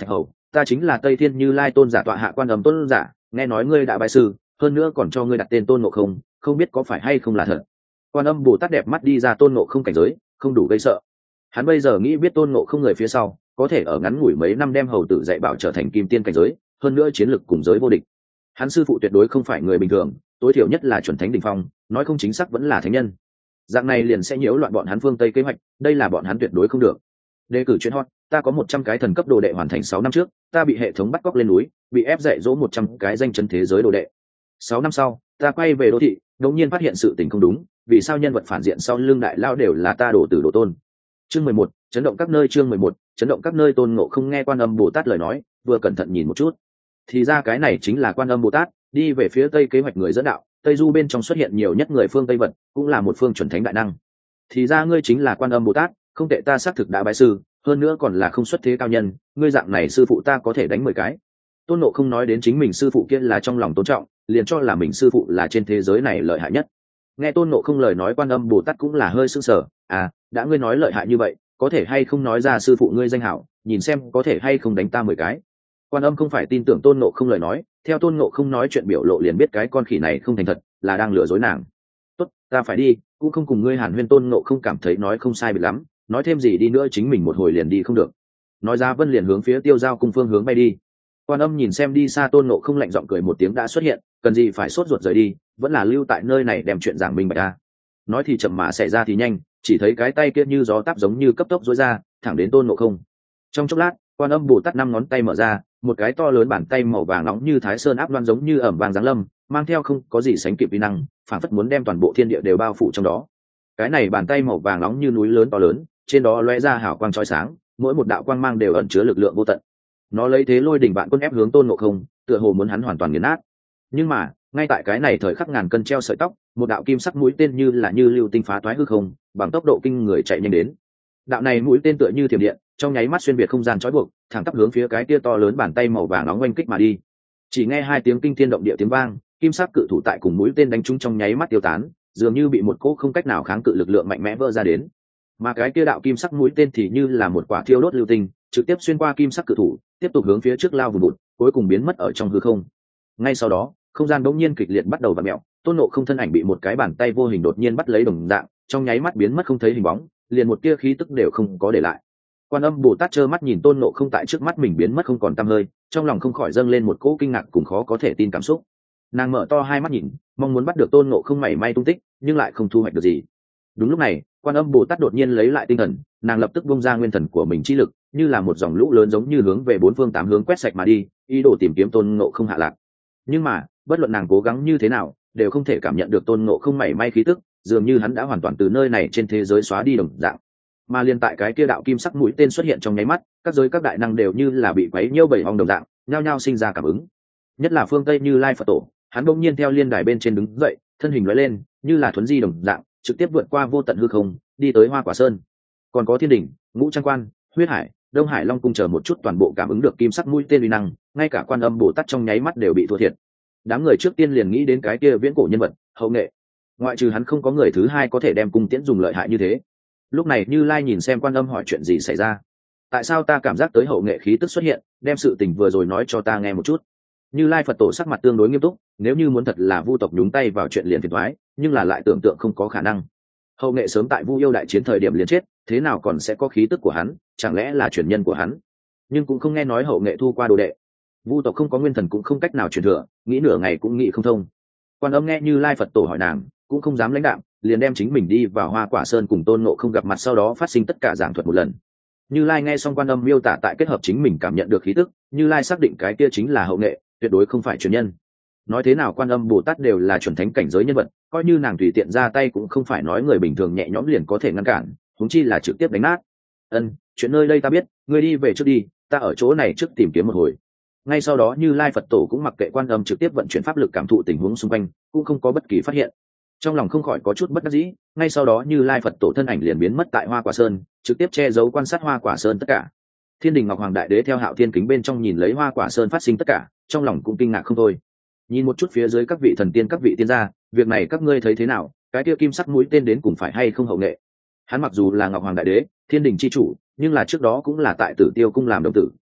Speaker 1: ta chính là Tây Thiên Như Lai tôn giả tọa hạ Quan Âm tôn giả, nghe nói ngươi đã bái sư, hơn nữa còn cho ngươi đặt tên Tôn Ngộ Không, không biết có phải hay không là thật. Quan Âm Bồ Tát đẹp mắt đi ra Tôn Ngộ Không cảnh giới, không đủ gây sợ. Hắn bây giờ nghĩ biết Tôn Ngộ Không người phía sau có thể ở ngắn ngủi mấy năm đem hầu tử dạy bảo trở thành kim tiên cảnh giới, hơn nữa chiến lực cùng giới vô địch. Hắn sư phụ tuyệt đối không phải người bình thường, tối thiểu nhất là chuẩn thánh đỉnh phong, nói không chính xác vẫn là thánh nhân. Dạng này liền sẽ nhiễu loạn bọn hắn phương Tây kế hoạch, đây là bọn hắn tuyệt đối không được. Đề cử chuyện hot, ta có 100 cái thần cấp đồ đệ hoàn thành 6 năm trước, ta bị hệ thống bắt cóc lên núi, bị ép dạy dỗ 100 cái danh chân thế giới đồ đệ. 6 năm sau, ta quay về đô thị, đột nhiên phát hiện sự tình không đúng, vì sao nhân vật phản diện sau lưng đại lao đều là ta đổ tử đồ tôn. Chương 11, chấn động các nơi. Chương 11, chấn động các nơi. Tôn Ngộ Không nghe Quan Âm Bồ Tát lời nói, vừa cẩn thận nhìn một chút, thì ra cái này chính là Quan Âm Bồ Tát đi về phía tây kế hoạch người dẫn đạo. Tây du bên trong xuất hiện nhiều nhất người phương Tây vật, cũng là một phương chuẩn thánh đại năng. Thì ra ngươi chính là Quan Âm Bồ Tát, không tệ, ta xác thực đã bái sư, hơn nữa còn là không xuất thế cao nhân, ngươi dạng này sư phụ ta có thể đánh 10 cái. Tôn Ngộ Không nói đến chính mình sư phụ kia là trong lòng tôn trọng, liền cho là mình sư phụ là trên thế giới này lợi hại nhất. Nghe Tôn Ngộ Không lời nói, Quan Âm Bồ Tát cũng là hơi sững sờ, đã ngươi nói lợi hại như vậy, có thể hay không nói ra sư phụ ngươi danh hảo, nhìn xem có thể hay không đánh ta 10 cái. Quan Âm không phải tin tưởng Tôn Ngộ Không lời nói, theo Tôn Ngộ Không nói chuyện biểu lộ liền biết cái con khỉ này không thành thật, là đang lừa dối nàng. Tốt, ta phải đi, cũng không cùng ngươi hàn huyên. Tôn Ngộ Không cảm thấy nói không sai biệt lắm, nói thêm gì đi nữa chính mình một hồi liền đi không được. Nói ra Vân liền hướng phía Tiêu Giao cung phương hướng bay đi. Quan Âm nhìn xem đi xa Tôn Ngộ Không, lạnh giọng cười một tiếng, đã xuất hiện, cần gì phải sốt ruột rời đi, vẫn là lưu tại nơi này đem chuyện giảng minh bạch ta. Nói thì chậm mà xảy ra thì nhanh, chỉ thấy cái tay kia như gió táp giống như cấp tốc duỗi ra, thẳng đến Tôn Ngộ Không. Trong chốc lát, Quan Âm Bồ Tát 5 ngón tay mở ra, một cái to lớn bàn tay màu vàng nóng như Thái Sơn áp đoan giống như ẩm vàng giáng lâm, mang theo không có gì sánh kịp uy năng, phản phất muốn đem toàn bộ thiên địa đều bao phủ trong đó. Cái này bàn tay màu vàng nóng như núi lớn to lớn, trên đó lóe ra hào quang chói sáng, mỗi một đạo quang mang đều ẩn chứa lực lượng vô tận. Nó lấy thế lôi đỉnh vạn quân ép hướng Tôn Ngộ Không, tựa hồ muốn hắn hoàn toàn nghiền nát. Nhưng mà, ngay tại cái này thời khắc ngàn cân treo sợi tóc, một đạo kim sắc mũi tên như là như lưu tinh phá toái hư không, bằng tốc độ kinh người chạy nhanh đến. Đạo này mũi tên tựa như thiểm điện, trong nháy mắt xuyên việt không gian trói buộc, thẳng tắp hướng phía cái kia to lớn bàn tay màu vàng nóng oanh kích mà đi. Chỉ nghe 2 tiếng kinh thiên động địa tiếng vang, kim sắc cự thủ tại cùng mũi tên đánh trúng trong nháy mắt tiêu tán, dường như bị một cỗ không cách nào kháng cự lực lượng mạnh mẽ vỡ ra đến. Mà cái kia đạo kim sắc mũi tên thì như là một quả thiêu đốt lưu tinh, trực tiếp xuyên qua kim sắc cự thủ, tiếp tục hướng phía trước lao vùn vụt, cuối cùng biến mất ở trong hư không. Ngay sau đó, không gian bỗng nhiên kịch liệt bắt đầu vặn mèo, Tôn Ngộ Không thân ảnh bị một cái bàn tay vô hình đột nhiên bắt lấy đồng dạng, trong nháy mắt biến mất không thấy hình bóng, liền một tia khí tức đều không có để lại. Quan Âm Bồ Tát trơ mắt nhìn Tôn Ngộ Không tại trước mắt mình biến mất không còn tăm hơi, trong lòng không khỏi dâng lên một cỗ kinh ngạc cùng khó có thể tin cảm xúc. Nàng mở to hai mắt nhìn, mong muốn bắt được Tôn Ngộ Không mảy may tung tích, nhưng lại không thu hoạch được gì. Đúng lúc này, Quan Âm Bồ Tát đột nhiên lấy lại tinh thần, nàng lập tức bung ra nguyên thần của mình chi lực, như là một dòng lũ lớn giống như hướng về 4 phương 8 hướng quét sạch mà đi, ý đồ tìm kiếm Tôn Ngộ Không hạ lạc. Nhưng mà, bất luận nàng cố gắng như thế nào, đều không thể cảm nhận được Tôn Ngộ Không mảy may khí tức, dường như hắn đã hoàn toàn từ nơi này trên thế giới xóa đi đồng dạng. Mà liên tại cái kia đạo kim sắc mũi tên xuất hiện trong nháy mắt, các giới các đại năng đều như là bị quấy nhiễu bầy ong đồng dạng, nhao nhao sinh ra cảm ứng. Nhất là phương Tây Như Lai Phật Tổ, hắn bỗng nhiên theo liên đài bên trên đứng dậy, thân hình lóe lên, như là thuấn di đồng dạng, trực tiếp vượt qua vô tận hư không, đi tới Hoa Quả Sơn. Còn có Thiên Đình, Ngũ Trang Quan, Huyết Hải, Đông Hải Long Cung chờ một chút toàn bộ cảm ứng được kim sắc mũi tên uy năng, ngay cả Quan Âm Bồ Tát trong nháy mắt đều bị thua thiệt. Đám người trước tiên liền nghĩ đến cái kia viễn cổ nhân vật, Hậu Nghệ. Ngoại trừ hắn không có người thứ hai có thể đem cung tiễn dùng lợi hại như thế. Lúc này Như Lai nhìn xem Quan Âm hỏi chuyện gì xảy ra. Tại sao ta cảm giác tới Hậu Nghệ khí tức xuất hiện, đem sự tình vừa rồi nói cho ta nghe một chút. Như Lai Phật Tổ sắc mặt tương đối nghiêm túc, nếu như muốn thật là Vu tộc nhúng tay vào chuyện liền phiền toái, nhưng là lại tưởng tượng không có khả năng. Hậu Nghệ sớm tại Vu Yêu đại chiến thời điểm liền chết, thế nào còn sẽ có khí tức của hắn, chẳng lẽ là truyền nhân của hắn? Nhưng cũng không nghe nói Hậu Nghệ thu qua đồ đệ. Vu tộc không có nguyên thần cũng không cách nào truyền thừa, nghĩ nửa ngày cũng nghĩ không thông. Quan Âm nghe Như Lai Phật Tổ hỏi nàng, cũng không dám lãnh đạm, liền đem chính mình đi vào Hoa Quả Sơn cùng Tôn Ngộ Không gặp mặt sau đó phát sinh tất cả giảng thuật một lần. Như Lai nghe xong Quan Âm miêu tả tại kết hợp chính mình cảm nhận được khí tức, Như Lai xác định cái kia chính là Hậu Nghệ, tuyệt đối không phải truyền nhân. Nói thế nào Quan Âm Bồ Tát đều là chuẩn thánh cảnh giới nhân vật, coi như nàng tùy tiện ra tay cũng không phải nói người bình thường nhẹ nhõm liền có thể ngăn cản, huống chi là trực tiếp đánh nát. Chuyện nơi đây ta biết, ngươi đi về trước đi, ta ở chỗ này trước tìm kiếm một hồi. Ngay sau đó Như Lai Phật Tổ cũng mặc kệ Quan Âm trực tiếp vận chuyển pháp lực cảm thụ tình huống xung quanh, cũng không có bất kỳ phát hiện. Trong lòng không khỏi có chút bất đắc dĩ, ngay sau đó Như Lai Phật Tổ thân ảnh liền biến mất tại Hoa Quả Sơn, trực tiếp che giấu quan sát Hoa Quả Sơn tất cả. Thiên Đình Ngọc Hoàng Đại Đế theo Hạo Thiên Kính bên trong nhìn lấy Hoa Quả Sơn phát sinh tất cả, trong lòng cũng kinh ngạc không thôi. Nhìn một chút phía dưới các vị thần tiên các vị tiên gia, việc này các ngươi thấy thế nào? Cái kia kim sắc mũi tên đến cùng phải hay không Hậu Nghệ? Hắn mặc dù là Ngọc Hoàng Đại Đế, Thiên Đình chi chủ, nhưng là trước đó cũng là tại Tử Tiêu cung làm đồng tử,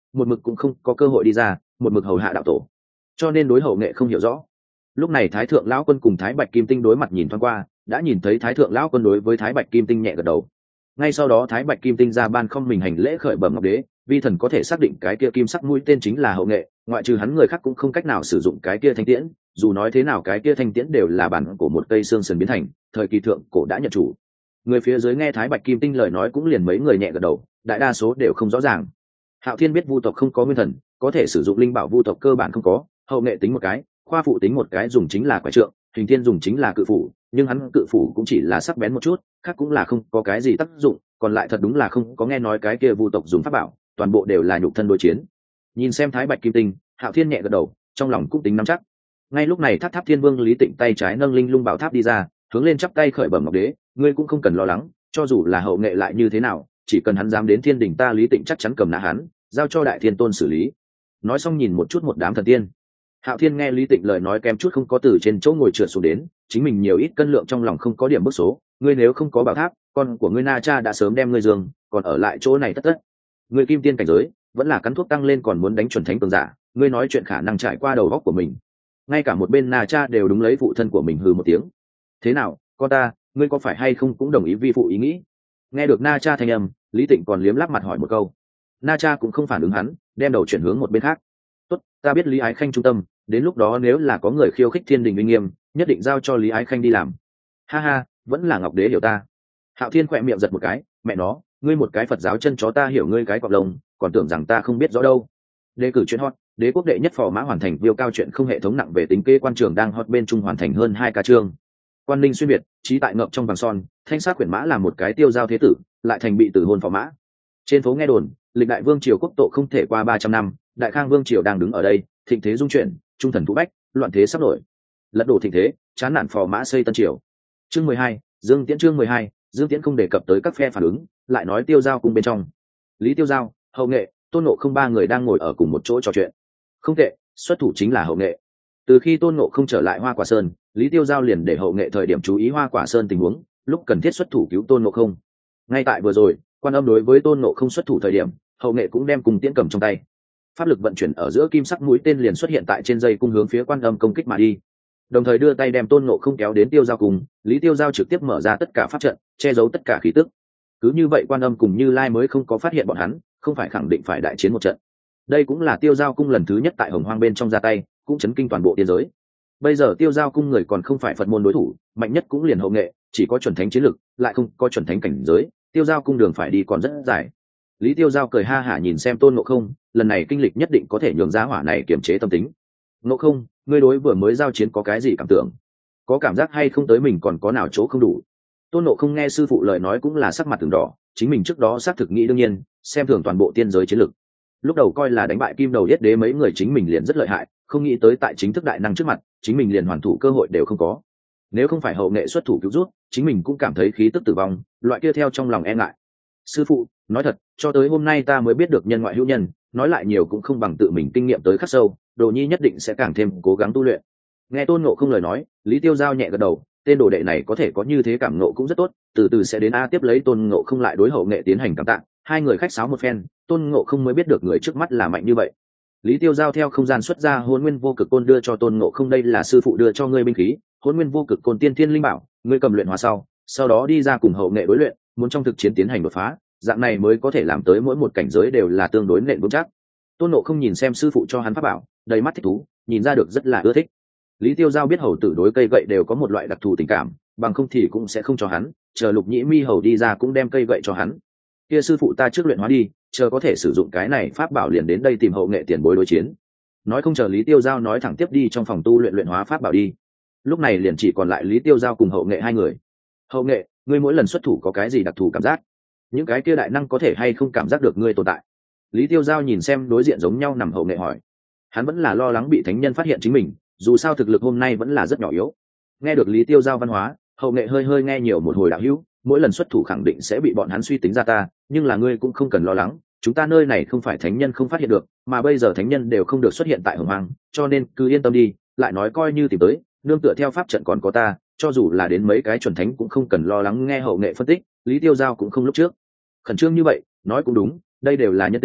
Speaker 1: một mực cũng không có cơ hội đi ra, một mực hầu hạ đạo tổ, cho nên đối hậu nghệ không hiểu rõ. Lúc này thái thượng lão quân cùng thái bạch kim tinh đối mặt nhìn thoáng qua, đã nhìn thấy thái thượng lão quân đối với thái bạch kim tinh nhẹ gật đầu. Ngay sau đó thái bạch kim tinh ra ban không mình hành lễ khởi bẩm ngọc đế, vi thần có thể xác định cái kia kim sắc mũi tên chính là hậu nghệ, ngoại trừ hắn người khác cũng không cách nào sử dụng cái kia thanh tiễn, dù nói thế nào cái kia thanh tiễn đều là bản của một cây xương sườn biến thành, thời kỳ thượng cổ đã nhận chủ. Người phía dưới nghe thái bạch kim tinh lời nói cũng liền mấy người nhẹ gật đầu, đại đa số đều không rõ ràng. Hạo Thiên biết vu tộc không có nguyên thần, có thể sử dụng linh bảo vu tộc cơ bản không có, hậu nghệ tính một cái, khoa phụ tính một cái dùng chính là quái trượng, hình thiên dùng chính là cự phủ, nhưng hắn cự phủ cũng chỉ là sắc bén một chút, khác cũng là không có cái gì tác dụng, còn lại thật đúng là không có nghe nói cái kia vu tộc dùng pháp bảo, toàn bộ đều là nhục thân đối chiến. Nhìn xem thái bạch kim tinh, Hạo Thiên nhẹ gật đầu, trong lòng cũng tính nắm chắc. Ngay lúc này Tháp Tháp Thiên Vương Lý Tịnh tay trái nâng linh lung bảo tháp đi ra, hướng lên chắp tay khởi bẩm ngọc đế, ngươi cũng không cần lo lắng, cho dù là hậu nghệ lại như thế nào, chỉ cần hắn dám đến thiên đình ta Lý Tịnh chắc chắn cầm nã hắn, giao cho đại thiên tôn xử lý. Nói xong nhìn một chút một đám thần tiên. Hạo Thiên nghe Lý Tịnh lời nói kém chút không có từ trên chỗ ngồi trượt xuống đến, chính mình nhiều ít cân lượng trong lòng không có điểm bức số, ngươi nếu không có bảo tháp, con của ngươi Na Cha đã sớm đem ngươi giường, còn ở lại chỗ này tất tất. Ngươi kim tiên cảnh giới, vẫn là cắn thuốc tăng lên còn muốn đánh chuẩn thánh cường giả, ngươi nói chuyện khả năng trải qua đầu óc của mình. Ngay cả một bên Na Cha đều đúng lấy phụ thân của mình hừ một tiếng. Thế nào, con ta, ngươi có phải hay không cũng đồng ý vi phụ ý nghĩ? Nghe được Na Cha thanh âm, Lý Tịnh còn liếm láp mặt hỏi một câu. Na Cha cũng không phản ứng hắn, đem đầu chuyển hướng một bên khác. Tốt, ta biết Lý Ái Khanh trung tâm, đến lúc đó nếu là có người khiêu khích thiên đình uy nghiêm, nhất định giao cho Lý Ái Khanh đi làm. Ha ha, vẫn là ngọc đế hiểu ta. Hạo Thiên khỏe miệng giật một cái, mẹ nó, ngươi một cái Phật giáo chân chó ta hiểu ngươi cái cọp lông, còn tưởng rằng ta không biết rõ đâu. Đề cử chuyện hot, đế quốc đệ nhất phò mã hoàn thành viêu cao chuyện không hệ thống nặng về tính kế quan trường đang hot bên trung hoàn thành hơn 2 ca chương. Quan Ninh xuyên việt, trí tại ngậm trong vàng son, thanh sát quyển mã là một cái tiêu giao thế tử, lại thành bị tử hôn phò mã. Trên phố nghe đồn, lịch đại vương triều quốc tổ không thể qua 300 năm, đại khang vương triều đang đứng ở đây, thịnh thế dung chuyển, trung thần thú bách, loạn thế sắp nổi. Lật đổ thịnh thế, chán nản phò mã xây tân triều. Chương 12, Dương Tiễn chương 12, Dương Tiễn không đề cập tới các phe phản ứng, lại nói Tiêu Giao cung bên trong. Lý Tiêu Giao, Hậu Nghệ, Tôn Ngộ không ba người đang ngồi ở cùng một chỗ trò chuyện. Không tệ, xuất thủ chính là Hậu Nghệ. Từ khi Tôn Ngộ không trở lại Hoa Quả Sơn, Lý Tiêu Giao liền để Hậu Nghệ thời điểm chú ý Hoa Quả Sơn tình huống, lúc cần thiết xuất thủ cứu Tôn Ngộ không. Ngay tại vừa rồi, Quan Âm đối với Tôn Ngộ không xuất thủ thời điểm, Hậu Nghệ cũng đem cùng tiễn cầm trong tay. Pháp lực vận chuyển ở giữa kim sắc mũi tên liền xuất hiện tại trên dây cung hướng phía Quan Âm công kích mà đi. Đồng thời đưa tay đem Tôn Ngộ không kéo đến Tiêu Giao cùng, Lý Tiêu Giao trực tiếp mở ra tất cả pháp trận, che giấu tất cả khí tức. Cứ như vậy Quan Âm cùng Như Lai mới không có phát hiện bọn hắn, không phải khẳng định phải đại chiến một trận. Đây cũng là Tiêu Giao cung lần thứ nhất tại Hồng Hoang bên trong ra tay, cũng chấn kinh toàn bộ tiên giới. Bây giờ Tiêu Giao cung người còn không phải Phật môn đối thủ, mạnh nhất cũng liền Hậu Nghệ, chỉ có chuẩn thánh chiến lực, lại không có chuẩn thánh cảnh giới, Tiêu Giao cung đường phải đi còn rất dài. Lý Tiêu Giao cười ha hả nhìn xem Tôn Ngộ không, lần này kinh lịch nhất định có thể nhường giá hỏa này kiềm chế tâm tính. Ngộ không, ngươi đối vừa mới giao chiến có cái gì cảm tưởng? Có cảm giác hay không tới mình còn có nào chỗ không đủ? Tôn Ngộ không nghe sư phụ lời nói cũng là sắc mặt từng đỏ, chính mình trước đó xác thực nghĩ đương nhiên, xem thường toàn bộ tiên giới chiến lực. Lúc đầu coi là đánh bại Kim Đầu Yết Đế mấy người chính mình liền rất lợi hại, không nghĩ tới tại chính thức đại năng trước mặt, chính mình liền hoàn thủ cơ hội đều không có. Nếu không phải Hậu Nghệ xuất thủ cứu rút, chính mình cũng cảm thấy khí tức tử vong, loại kia theo trong lòng e ngại. Sư phụ, nói thật, cho tới hôm nay ta mới biết được nhân ngoại hữu nhân, nói lại nhiều cũng không bằng tự mình kinh nghiệm tới khắc sâu, Đồ Nhi nhất định sẽ càng thêm cố gắng tu luyện. Nghe Tôn Ngộ không lời nói, Lý Tiêu Giao nhẹ gật đầu, tên đồ đệ này có thể có như thế cảm ngộ cũng rất tốt, từ từ sẽ đến a tiếp lấy Tôn Ngộ không lại đối Hậu Nghệ tiến hành cảm tạ, hai người khách sáo một phen, Tôn Ngộ không mới biết được người trước mắt là mạnh như vậy. Lý Tiêu Giao theo không gian xuất ra Hỗn Nguyên Vô Cực Côn đưa cho Tôn Ngộ không, đây là sư phụ đưa cho ngươi binh khí, Hỗn Nguyên Vô Cực Côn tiên thiên linh bảo, ngươi cầm luyện hóa sau đó đi ra cùng Hậu Nghệ đối luyện, muốn trong thực chiến tiến hành đột phá, dạng này mới có thể làm tới mỗi một cảnh giới đều là tương đối nền vững chắc. Tôn Ngộ không nhìn xem sư phụ cho hắn pháp bảo, đầy mắt thích thú, nhìn ra được rất là ưa thích. Lý Tiêu Giao biết hầu tử đối cây gậy đều có một loại đặc thù tình cảm, bằng không thì cũng sẽ không cho hắn, chờ Lục Nhĩ Mi hầu đi ra cũng đem cây gậy cho hắn. Kia sư phụ ta trước luyện hóa đi, chờ có thể sử dụng cái này pháp bảo liền đến đây tìm Hậu Nghệ tiền bối đối chiến. Nói không chờ Lý Tiêu Giao nói thẳng tiếp đi trong phòng tu luyện hóa pháp bảo đi. Lúc này liền chỉ còn lại Lý Tiêu Giao cùng Hậu Nghệ hai người. Hậu Nghệ, ngươi mỗi lần xuất thủ có cái gì đặc thù cảm giác? Những cái kia đại năng có thể hay không cảm giác được ngươi tồn tại? Lý Tiêu Giao nhìn xem đối diện giống nhau nằm Hậu Nghệ hỏi. Hắn vẫn là lo lắng bị thánh nhân phát hiện chính mình, dù sao thực lực hôm nay vẫn là rất nhỏ yếu. Nghe được Lý Tiêu Giao văn hóa, Hậu Nghệ hơi nghe nhiều một hồi đạo hữu, mỗi lần xuất thủ khẳng định sẽ bị bọn hắn suy tính ra ta, nhưng là ngươi cũng không cần lo lắng, chúng ta nơi này không phải thánh nhân không phát hiện được, mà bây giờ thánh nhân đều không được xuất hiện tại Hồng Hoang, cho nên cứ yên tâm đi, lại nói coi như tìm tới, nương tựa theo pháp trận còn có ta, cho dù là đến mấy cái chuẩn thánh cũng không cần lo lắng. Nghe Hậu Nghệ phân tích, Lý Tiêu Giao cũng không lúc trước khẩn trương như vậy, nói cũng đúng, đây đều là nhân tình,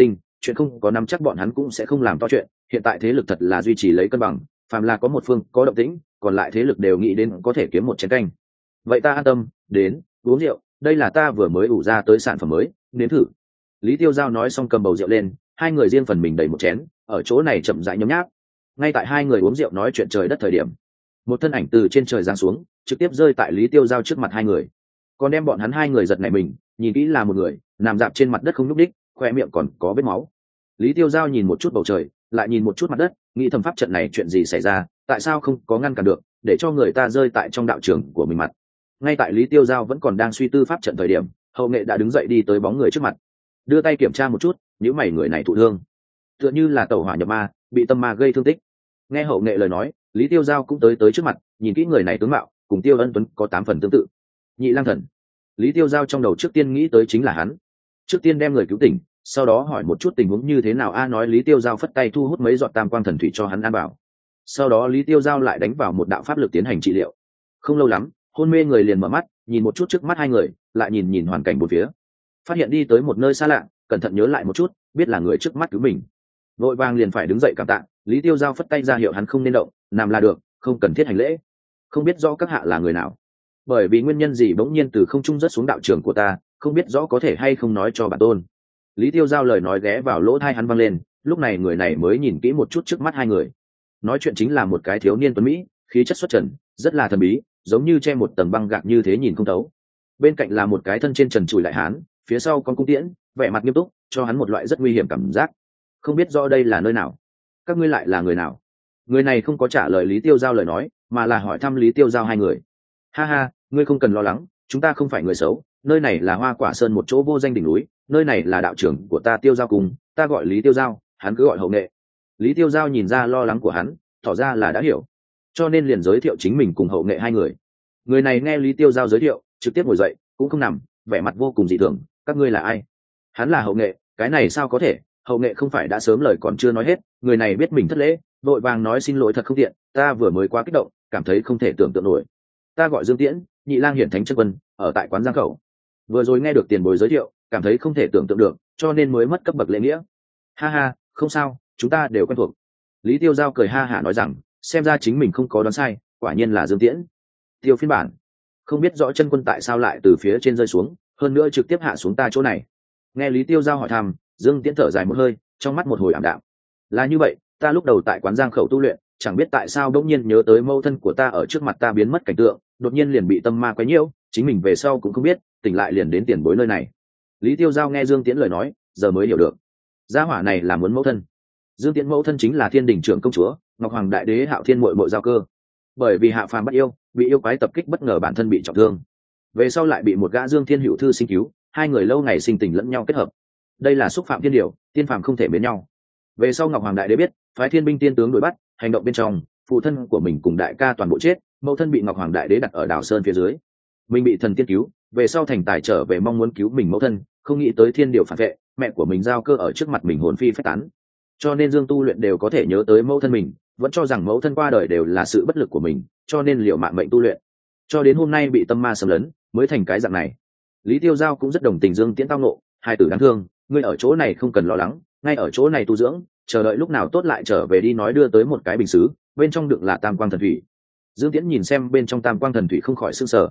Speaker 1: chuyện không có nắm chắc bọn hắn cũng sẽ không làm to chuyện. Hiện tại thế lực thật là duy trì lấy cân bằng, phàm là có một phương có động tĩnh, còn lại thế lực đều nghĩ đến có thể kiếm một chén canh. Vậy ta an tâm, đến uống rượu, đây là ta vừa mới ủ ra tới sản phẩm mới, nếm thử. Lý Tiêu Giao nói xong cầm bầu rượu lên, hai người riêng phần mình đẩy một chén, ở chỗ này chậm rãi nhấm nháp. Ngay tại hai người uống rượu nói chuyện trời đất thời điểm, một thân ảnh từ trên trời giáng xuống, trực tiếp rơi tại Lý Tiêu Giao trước mặt hai người. Còn đem bọn hắn hai người giật nảy mình, nhìn kỹ là một người nằm dạp trên mặt đất không nhúc đích, khoe miệng còn có vết máu. Lý Tiêu Giao nhìn một chút bầu trời, lại nhìn một chút mặt đất, nghĩ thầm pháp trận này chuyện gì xảy ra, tại sao không có ngăn cản được, để cho người ta rơi tại trong đạo trường của mình mặt. Ngay tại Lý Tiêu Giao vẫn còn đang suy tư pháp trận thời điểm, Hậu Nghệ đã đứng dậy đi tới bóng người trước mặt, đưa tay kiểm tra một chút, nhíu mày, người này thụ thương, tựa như là tẩu hỏa nhập ma, bị tâm ma gây thương tích. Nghe Hậu Nghệ lời nói, Lý Tiêu Giao cũng tới trước mặt, nhìn kỹ người này tướng mạo cùng Tiêu Ân Tuấn có 8 phần tương tự. Nhị Lang Thần. Lý Tiêu Giao trong đầu trước tiên nghĩ tới chính là hắn, trước tiên đem người cứu tỉnh, sau đó hỏi một chút tình huống như thế nào. Nói Lý Tiêu Giao phất tay thu hút mấy giọt tam quang thần thủy cho hắn ăn bảo. Sau đó Lý Tiêu Giao lại đánh vào một đạo pháp lực tiến hành trị liệu. Không lâu lắm, hôn mê người liền mở mắt, nhìn một chút trước mắt hai người, lại nhìn hoàn cảnh bốn phía, phát hiện đi tới một nơi xa lạ, cẩn thận nhớ lại một chút, biết là người trước mắt cứu mình, vội vàng liền phải đứng dậy cảm tạ. Lý Tiêu Giao phất tay ra hiệu hắn không nên động, nằm là được, không cần thiết hành lễ. Không biết rõ các hạ là người nào, bởi vì nguyên nhân gì bỗng nhiên từ không trung rớt xuống đạo trường của ta, không biết rõ có thể hay không nói cho bản tôn. Lý Tiêu Giao lời nói ghé vào lỗ tai hắn vang lên, lúc này người này mới nhìn kỹ một chút trước mắt hai người. Nói chuyện chính là một cái thiếu niên tuấn mỹ, khí chất xuất trần, rất là thần bí, giống như che một tầng băng gạc như thế nhìn không thấu. Bên cạnh là một cái thân trên trần trụi đại hán, phía sau con cung tiễn, vẻ mặt nghiêm túc, cho hắn một loại rất nguy hiểm cảm giác. Không biết rõ đây là nơi nào, các ngươi lại là người nào? Người này không có trả lời Lý Tiêu Giao lời nói, mà là hỏi thăm Lý Tiêu Giao hai người. Ha ha, ngươi không cần lo lắng, chúng ta không phải người xấu, nơi này là Hoa Quả Sơn một chỗ vô danh đỉnh núi, nơi này là đạo trưởng của ta Tiêu Giao cùng, ta gọi Lý Tiêu Giao, hắn cứ gọi Hậu Nghệ. Lý Tiêu Giao nhìn ra lo lắng của hắn, tỏ ra là đã hiểu, cho nên liền giới thiệu chính mình cùng Hậu Nghệ hai người. Người này nghe Lý Tiêu Giao giới thiệu, trực tiếp ngồi dậy, cũng không nằm, vẻ mặt vô cùng dị thường. Các ngươi là ai? Hắn là Hậu Nghệ. Cái này sao có thể? Hậu Nghệ không phải đã sớm lời còn chưa nói hết, người này biết mình thất lễ, vội vàng nói xin lỗi thật không tiện, ta vừa mới quá kích động, cảm thấy không thể tưởng tượng nổi. Ta gọi Dương Tiễn, Nhị Lang hiển thánh chân quân, ở tại quán Giang Khẩu. Vừa rồi nghe được tiền bối giới thiệu, cảm thấy không thể tưởng tượng được, cho nên mới mất cấp bậc lễ nghĩa. Ha ha, không sao, chúng ta đều quen thuộc. Lý Tiêu Giao cười ha hả nói rằng, xem ra chính mình không có đoán sai, quả nhiên là Dương Tiễn. Tiêu phiên bản, không biết rõ chân quân tại sao lại từ phía trên rơi xuống, hơn nữa trực tiếp hạ xuống ta chỗ này. Nghe Lý Tiêu Giao hỏi thăm, Dương Tiễn thở dài một hơi, trong mắt một hồi ảm đạm. Là như vậy, ta lúc đầu tại quán Giang Khẩu tu luyện, chẳng biết tại sao đột nhiên nhớ tới mâu thân của ta ở trước mặt ta biến mất cảnh tượng, đột nhiên liền bị tâm ma quấy nhiễu, chính mình về sau cũng không biết, tỉnh lại liền đến tiền bối nơi này. Lý Tiêu Giao nghe Dương Tiễn lời nói, giờ mới hiểu được, gia hỏa này là muốn mẫu thân. Dương Tiễn mẫu thân chính là Thiên Đình trưởng công chúa, Ngọc Hoàng Đại Đế Hạo Thiên muội muội Giao Cơ. Bởi vì hạ phàm bắt yêu, bị yêu quái tập kích bất ngờ bản thân bị trọng thương, về sau lại bị một gã Dương Thiên Hữu thư sinh cứu, hai người lâu ngày sinh tình lẫn nhau kết hợp. Đây là xúc phạm thiên điều, tiên phàm không thể mến nhau. Về sau Ngọc Hoàng Đại Đế biết, phái Thiên binh tiên tướng đuổi bắt, hành động bên trong, phụ thân của mình cùng đại ca toàn bộ chết, mẫu thân bị Ngọc Hoàng Đại Đế đặt ở đảo sơn phía dưới. Mình bị thần tiên cứu, về sau thành tài trở về mong muốn cứu mình mẫu thân, không nghĩ tới thiên điều phản vệ, mẹ của mình Giao Cơ ở trước mặt mình hồn phi phách tán. Cho nên Dương tu luyện đều có thể nhớ tới mẫu thân mình, vẫn cho rằng mẫu thân qua đời đều là sự bất lực của mình, cho nên liều mạng mệnh tu luyện, cho đến hôm nay bị tâm ma xâm lấn, mới thành cái dạng này. Lý Tiêu Giao cũng rất đồng tình Dương Tiễn tao nộ, hai tử đáng thương, ngươi ở chỗ này không cần lo lắng, ngay ở chỗ này tu dưỡng, chờ đợi lúc nào tốt lại trở về đi. Nói đưa tới một cái bình sứ, bên trong đựng là tam quang thần thủy. Dương Tiễn nhìn xem bên trong tam quang thần thủy không khỏi sửng sở,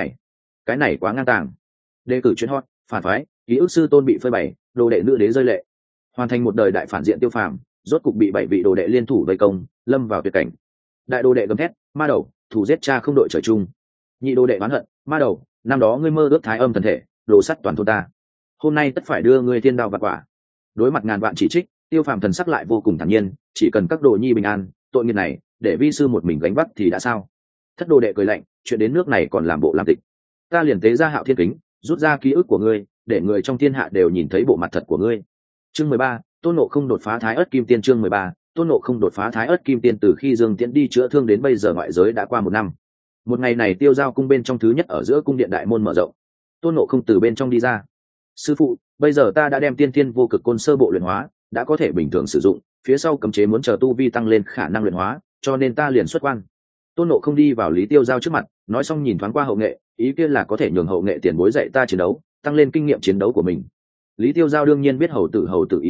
Speaker 1: cái này quá ngang tàng. Đề cử chuyên hot, phản phái, ký ức sư tôn bị phơi bày, đồ đệ nữ đế rơi lệ, hoàn thành một đời đại phản diện Tiêu Phàm, rốt cục bị 7 vị đồ đệ liên thủ vây công, lâm vào tuyệt cảnh. Đại đồ đệ gầm thét, ma đầu, thủ giết cha không đội trời chung. Nhị đồ đệ oán hận, ma đầu, năm đó ngươi mơ ước thái âm thần thể, đồ sắt toàn thôn ta, hôm nay tất phải đưa ngươi thiên đao vặt quả. Đối mặt ngàn vạn chỉ trích, Tiêu Phàm thần sắc lại vô cùng thản nhiên, chỉ cần các đồ nhi bình an, tội nghiệp này để vi sư một mình gánh vác thì đã sao. Thất đồ đệ cười lạnh, chuyện đến nước này còn làm bộ làm tịch, ta liền tế ra Hạo Thiên kính, rút ra ký ức của ngươi, để người trong thiên hạ đều nhìn thấy bộ mặt thật của ngươi. Chương 13, Tôn Ngộ Không đột phá Thái Ức Kim Tiên. Chương 13, Tôn Ngộ Không đột phá Thái Ức Kim Tiên. Từ khi Dương Tiễn đi chữa thương đến bây giờ ngoại giới đã qua 1 năm. Một ngày này Tiêu Giao cung bên trong thứ nhất ở giữa cung điện đại môn mở rộng, Tôn Ngộ Không từ bên trong đi ra. Sư phụ, bây giờ ta đã đem tiên thiên vô cực côn sơ bộ luyện hóa, đã có thể bình thường sử dụng, phía sau cấm chế muốn chờ tu vi tăng lên khả năng luyện hóa, cho nên ta liền xuất quan. Tôn Ngộ Không đi vào Lý Tiêu Giao trước mặt, nói xong nhìn thoáng qua Hậu Nghệ, ý kia là có thể nhường Hậu Nghệ tiền bối dạy ta chiến đấu, tăng lên kinh nghiệm chiến đấu của mình. Lý Tiêu Giao đương nhiên biết hầu tử ý tứ,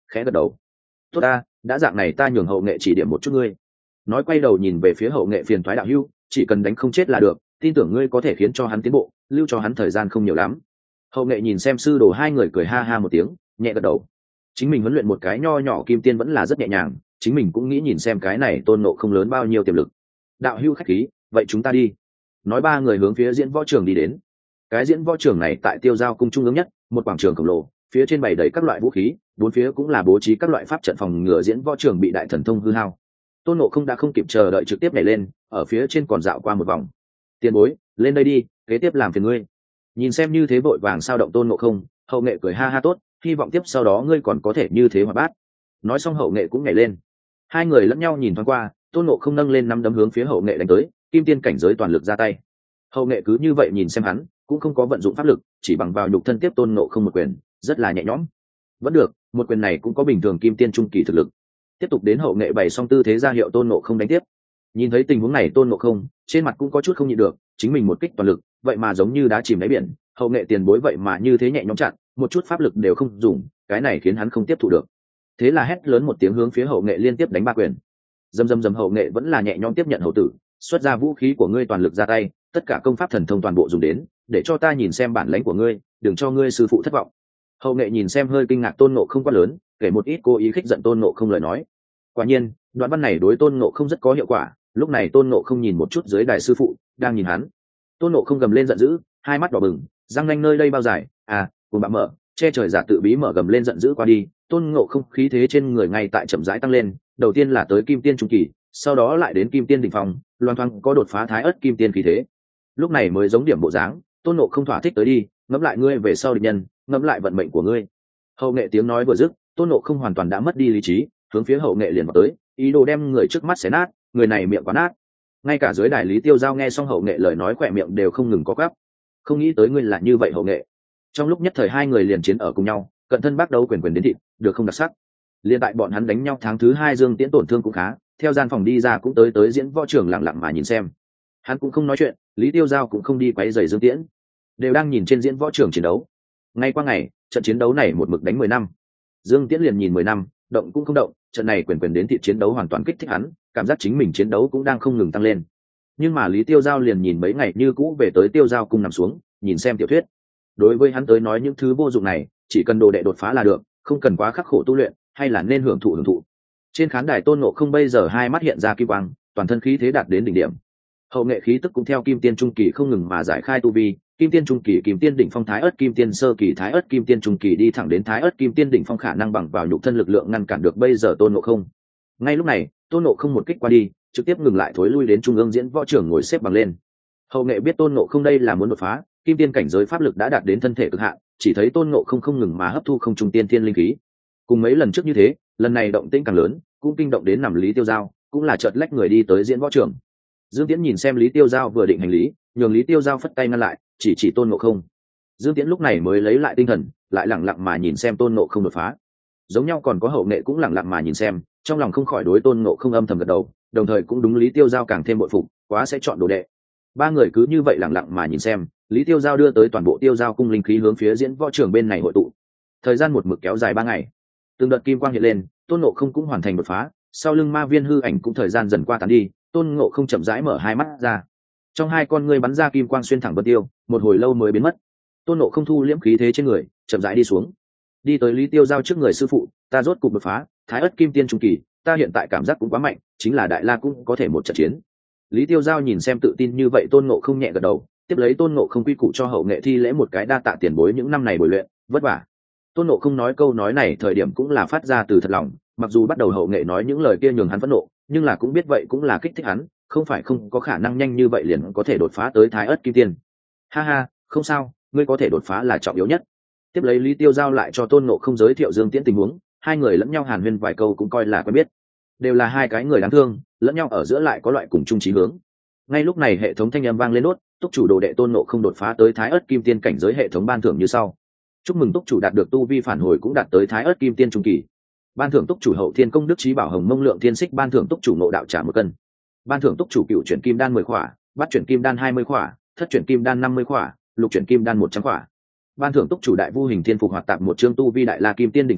Speaker 1: khẽ gật đầu. Tốt ta, đã dạng này ta nhường hậu nghệ chỉ điểm một chút ngươi. Nói quay đầu nhìn về phía hậu nghệ phiền thoái đạo hưu, chỉ cần đánh không chết là được, tin tưởng ngươi có thể khiến cho hắn tiến bộ, lưu cho hắn thời gian không nhiều lắm. Hậu nghệ nhìn xem sư đồ hai người cười ha ha một tiếng, nhẹ gật đầu. Chính mình huấn luyện một cái nho nhỏ kim tiên vẫn là rất nhẹ nhàng, chính mình cũng nghĩ nhìn xem cái này Tôn Ngộ Không lớn bao nhiêu tiềm lực. Đạo hưu khách khí, vậy chúng ta đi. Nói ba người hướng phía diễn võ trường đi đến. Cái diễn võ trường này tại Tiêu Giao cung trung ương nhất, một quảng trường khổng lồ, phía trên bày đầy các loại vũ khí, bốn phía cũng là bố trí các loại pháp trận phòng ngừa diễn võ trường bị đại thần thông hư hao. Tôn Ngộ Không đã không kịp chờ đợi trực tiếp nhảy lên, ở phía trên còn dạo qua một vòng. Tiền bối, lên đây đi, kế tiếp làm phiền ngươi. Nhìn xem như thế vội vàng sao động Tôn Ngộ Không, hậu nghệ cười ha ha tốt, hy vọng tiếp sau đó ngươi còn có thể như thế hoạt bát. Nói xong hậu nghệ cũng nhảy lên. Hai người lẫn nhau nhìn thoáng qua, Tôn Ngộ Không nâng lên nắm đấm hướng phía hậu nghệ đánh tới, kim tiên cảnh giới toàn lực ra tay. Hậu nghệ cứ như vậy nhìn xem hắn, cũng không có vận dụng pháp lực, chỉ bằng vào nhục thân tiếp Tôn Ngộ Không một quyền, rất là nhẹ nhõm. Vẫn được, một quyền này cũng có bình thường kim tiên trung kỳ thực lực. Tiếp tục đến hậu nghệ bày xong tư thế ra hiệu Tôn Ngộ Không đánh tiếp. Nhìn thấy tình huống này Tôn Ngộ Không trên mặt cũng có chút không nhịn được, chính mình một kích toàn lực, vậy mà giống như đá chìm đáy biển, hậu nghệ tiền bối vậy mà như thế nhẹ nhõm chặn, một chút pháp lực đều không dùng, cái này khiến hắn không tiếp thụ được. Thế là hét lớn một tiếng hướng phía hậu nghệ liên tiếp đánh ba quyền. Dầm hậu nghệ vẫn là nhẹ nhõm tiếp nhận hậu tử, xuất ra vũ khí của ngươi toàn lực ra tay, tất cả công pháp thần thông toàn bộ dùng đến, để cho ta nhìn xem bản lãnh của ngươi, đừng cho ngươi sư phụ thất vọng. Hậu nghệ nhìn xem hơi kinh ngạc Tôn Ngộ Không quá lớn, kể một ít cố ý khích giận Tôn Ngộ Không lời nói. Quả nhiên, đoạn văn này đối Tôn Ngộ Không rất có hiệu quả. Lúc này Tôn Ngộ Không nhìn một chút dưới đài sư phụ đang nhìn hắn. Tôn Ngộ Không gầm lên giận dữ, hai mắt đỏ bừng, răng nanh nơi đây bao dài, cùng bạn mở, che trời giả tự bí mở gầm lên giận dữ qua đi. Tôn Ngộ Không khí thế trên người ngay tại chậm rãi tăng lên, đầu tiên là tới kim tiên trung kỳ, sau đó lại đến kim tiên đỉnh phong, loan thoáng có đột phá thái ớt kim tiên khí thế. Lúc này mới giống điểm bộ dáng, Tôn Ngộ Không thỏa thích tới đi, ngẫm lại ngươi về sau địch nhân, ngẫm lại vận mệnh của ngươi. Hậu nghệ tiếng nói vừa dứt, Tôn Ngộ Không hoàn toàn đã mất đi lý trí, hướng phía hậu nghệ liền vào tới, ý đồ đem người trước mắt xé nát, người này miệng quá nát. Ngay cả dưới đài Lý Tiêu Giao nghe xong hậu nghệ lời nói khỏe miệng đều không ngừng có gắp. Không nghĩ tới ngươi là như vậy hậu nghệ. Trong lúc nhất thời hai người liền chiến ở cùng nhau, cận thân bắt đầu quyền quyền đến thịt, được không đặc sắc. Liên tại bọn hắn đánh nhau tháng thứ hai Dương Tiễn tổn thương cũng khá, theo gian phòng đi ra cũng tới diễn võ trường lặng lặng mà nhìn xem. Hắn cũng không nói chuyện, Lý Tiêu Giao cũng không đi quấy rầy Dương Tiễn, đều đang nhìn trên diễn võ trường chiến đấu. Ngay qua ngày, trận chiến đấu này một mực đánh 10 năm. Dương Tiễn liền nhìn 10 năm, động cũng không động, trận này quyền quyền đến thịt chiến đấu hoàn toàn kích thích hắn, cảm giác chính mình chiến đấu cũng đang không ngừng tăng lên. Nhưng mà Lý Tiêu Giao liền nhìn mấy ngày như cũ về tới Tiêu Giao cung nằm xuống, nhìn xem tiểu thuyết. Đối với hắn tới nói những thứ vô dụng này, chỉ cần đồ đệ đột phá là được, không cần quá khắc khổ tu luyện, hay là nên hưởng thụ. Trên khán đài Tôn Ngộ Không bây giờ hai mắt hiện ra kim quang, toàn thân khí thế đạt đến đỉnh điểm. Hậu nghệ khí tức cũng theo kim tiên trung kỳ không ngừng mà giải khai tu vi, kim tiên trung kỳ kim tiên đỉnh phong thái ớt kim tiên sơ kỳ thái ớt kim tiên trung kỳ đi thẳng đến thái ớt kim tiên đỉnh phong, khả năng bằng vào nhục thân lực lượng ngăn cản được bây giờ Tôn Ngộ Không. Ngay lúc này Tôn Ngộ Không một kích qua đi, trực tiếp ngừng lại thối lui đến trung ương diễn võ trưởng ngồi xếp bằng lên. Hậu nghệ biết Tôn Ngộ Không đây là muốn đột phá, kim tiên cảnh giới pháp lực đã đạt đến thân thể cực hạn, chỉ thấy Tôn Ngộ Không không ngừng mà hấp thu không trung tiên thiên linh khí. Cùng mấy lần trước như thế, lần này động tĩnh càng lớn, cũng kinh động đến nằm Lý Tiêu Giao, cũng là chợt lách người đi tới diễn võ trường. Dương Tiễn nhìn xem Lý Tiêu Giao vừa định hành lý, nhường Lý Tiêu Giao phất tay ngăn lại, chỉ Tôn Ngộ Không. Dương Tiễn lúc này mới lấy lại tinh thần, lại lẳng lặng mà nhìn xem Tôn Ngộ Không đột phá. Giống nhau còn có hậu nghệ cũng lẳng lặng mà nhìn xem, trong lòng không khỏi đối Tôn Ngộ Không âm thầm gật đầu, đồng thời cũng đúng Lý Tiêu Giao càng thêm bội phục, quá sẽ chọn đồ đệ. Ba người cứ như vậy lẳng lặng mà nhìn xem, Lý Tiêu Giao đưa tới toàn bộ Tiêu Giao cung linh khí hướng phía diễn võ trường bên này hội tụ. Thời gian một mực kéo dài 3 ngày. Từng đợt kim quang hiện lên, Tôn Ngộ Không cũng hoàn thành đột phá, sau lưng ma viên hư ảnh cũng thời gian dần qua tán đi, Tôn Ngộ Không chậm rãi mở hai mắt ra. Trong hai con ngươi bắn ra kim quang xuyên thẳng vân tiêu, một hồi lâu mới biến mất. Tôn Ngộ Không thu liễm khí thế trên người, chậm rãi đi xuống. Đi tới Lý Tiêu Giao trước người sư phụ, ta rốt cục đột phá, thái ất kim tiên trung kỳ, ta hiện tại cảm giác cũng quá mạnh, chính là đại la cũng có thể một trận chiến. Lý Tiêu Giao nhìn xem tự tin như vậy Tôn Ngộ Không nhẹ gật đầu, tiếp lấy Tôn Ngộ Không quy củ cho hậu nghệ thi lễ một cái đa tạ tiền bối những năm này bồi luyện, vất vả. Tôn Ngộ Không nói câu nói này thời điểm cũng là phát ra từ thật lòng, mặc dù bắt đầu hậu nghệ nói những lời kia nhường hắn phẫn nộ, nhưng là cũng biết vậy cũng là kích thích hắn, không phải không có khả năng nhanh như vậy liền có thể đột phá tới thái ất kim tiên. Ha ha, không sao, ngươi có thể đột phá là trọng yếu nhất. Tiếp lấy Lý Tiêu Giao lại cho Tôn Ngộ Không giới thiệu Dương Tiễn tình huống, hai người lẫn nhau hàn huyên vài câu cũng coi là quen biết. Đều là hai cái người đáng thương, lẫn nhau ở giữa lại có loại cùng chung chí hướng. Ngay lúc này hệ thống thanh âm vang lên nốt, túc chủ đồ đệ Tôn Ngộ Không đột phá tới thái ất kim tiên cảnh giới, hệ thống ban thưởng như sau. Chúc mừng túc chủ đạt được tu vi phản hồi cũng đạt tới thái ất kim tiên trung kỳ. Ban thưởng túc chủ hậu thiên công đức trí bảo hồng mông lượng thiên xích, ban thưởng túc chủ ngộ đạo trả 1 cân. Ban thưởng túc chủ cựu chuyển kim đan 10 khỏa, bát chuyển kim đan 20 khỏa, thất chuyển kim đan 50 khỏa, lục chuyển kim đan 100 khỏa. Ban thưởng túc chủ đại vu hình thiên phục hoạt tạp 1 chương tu vi đại la kim tiên đỉnh phong,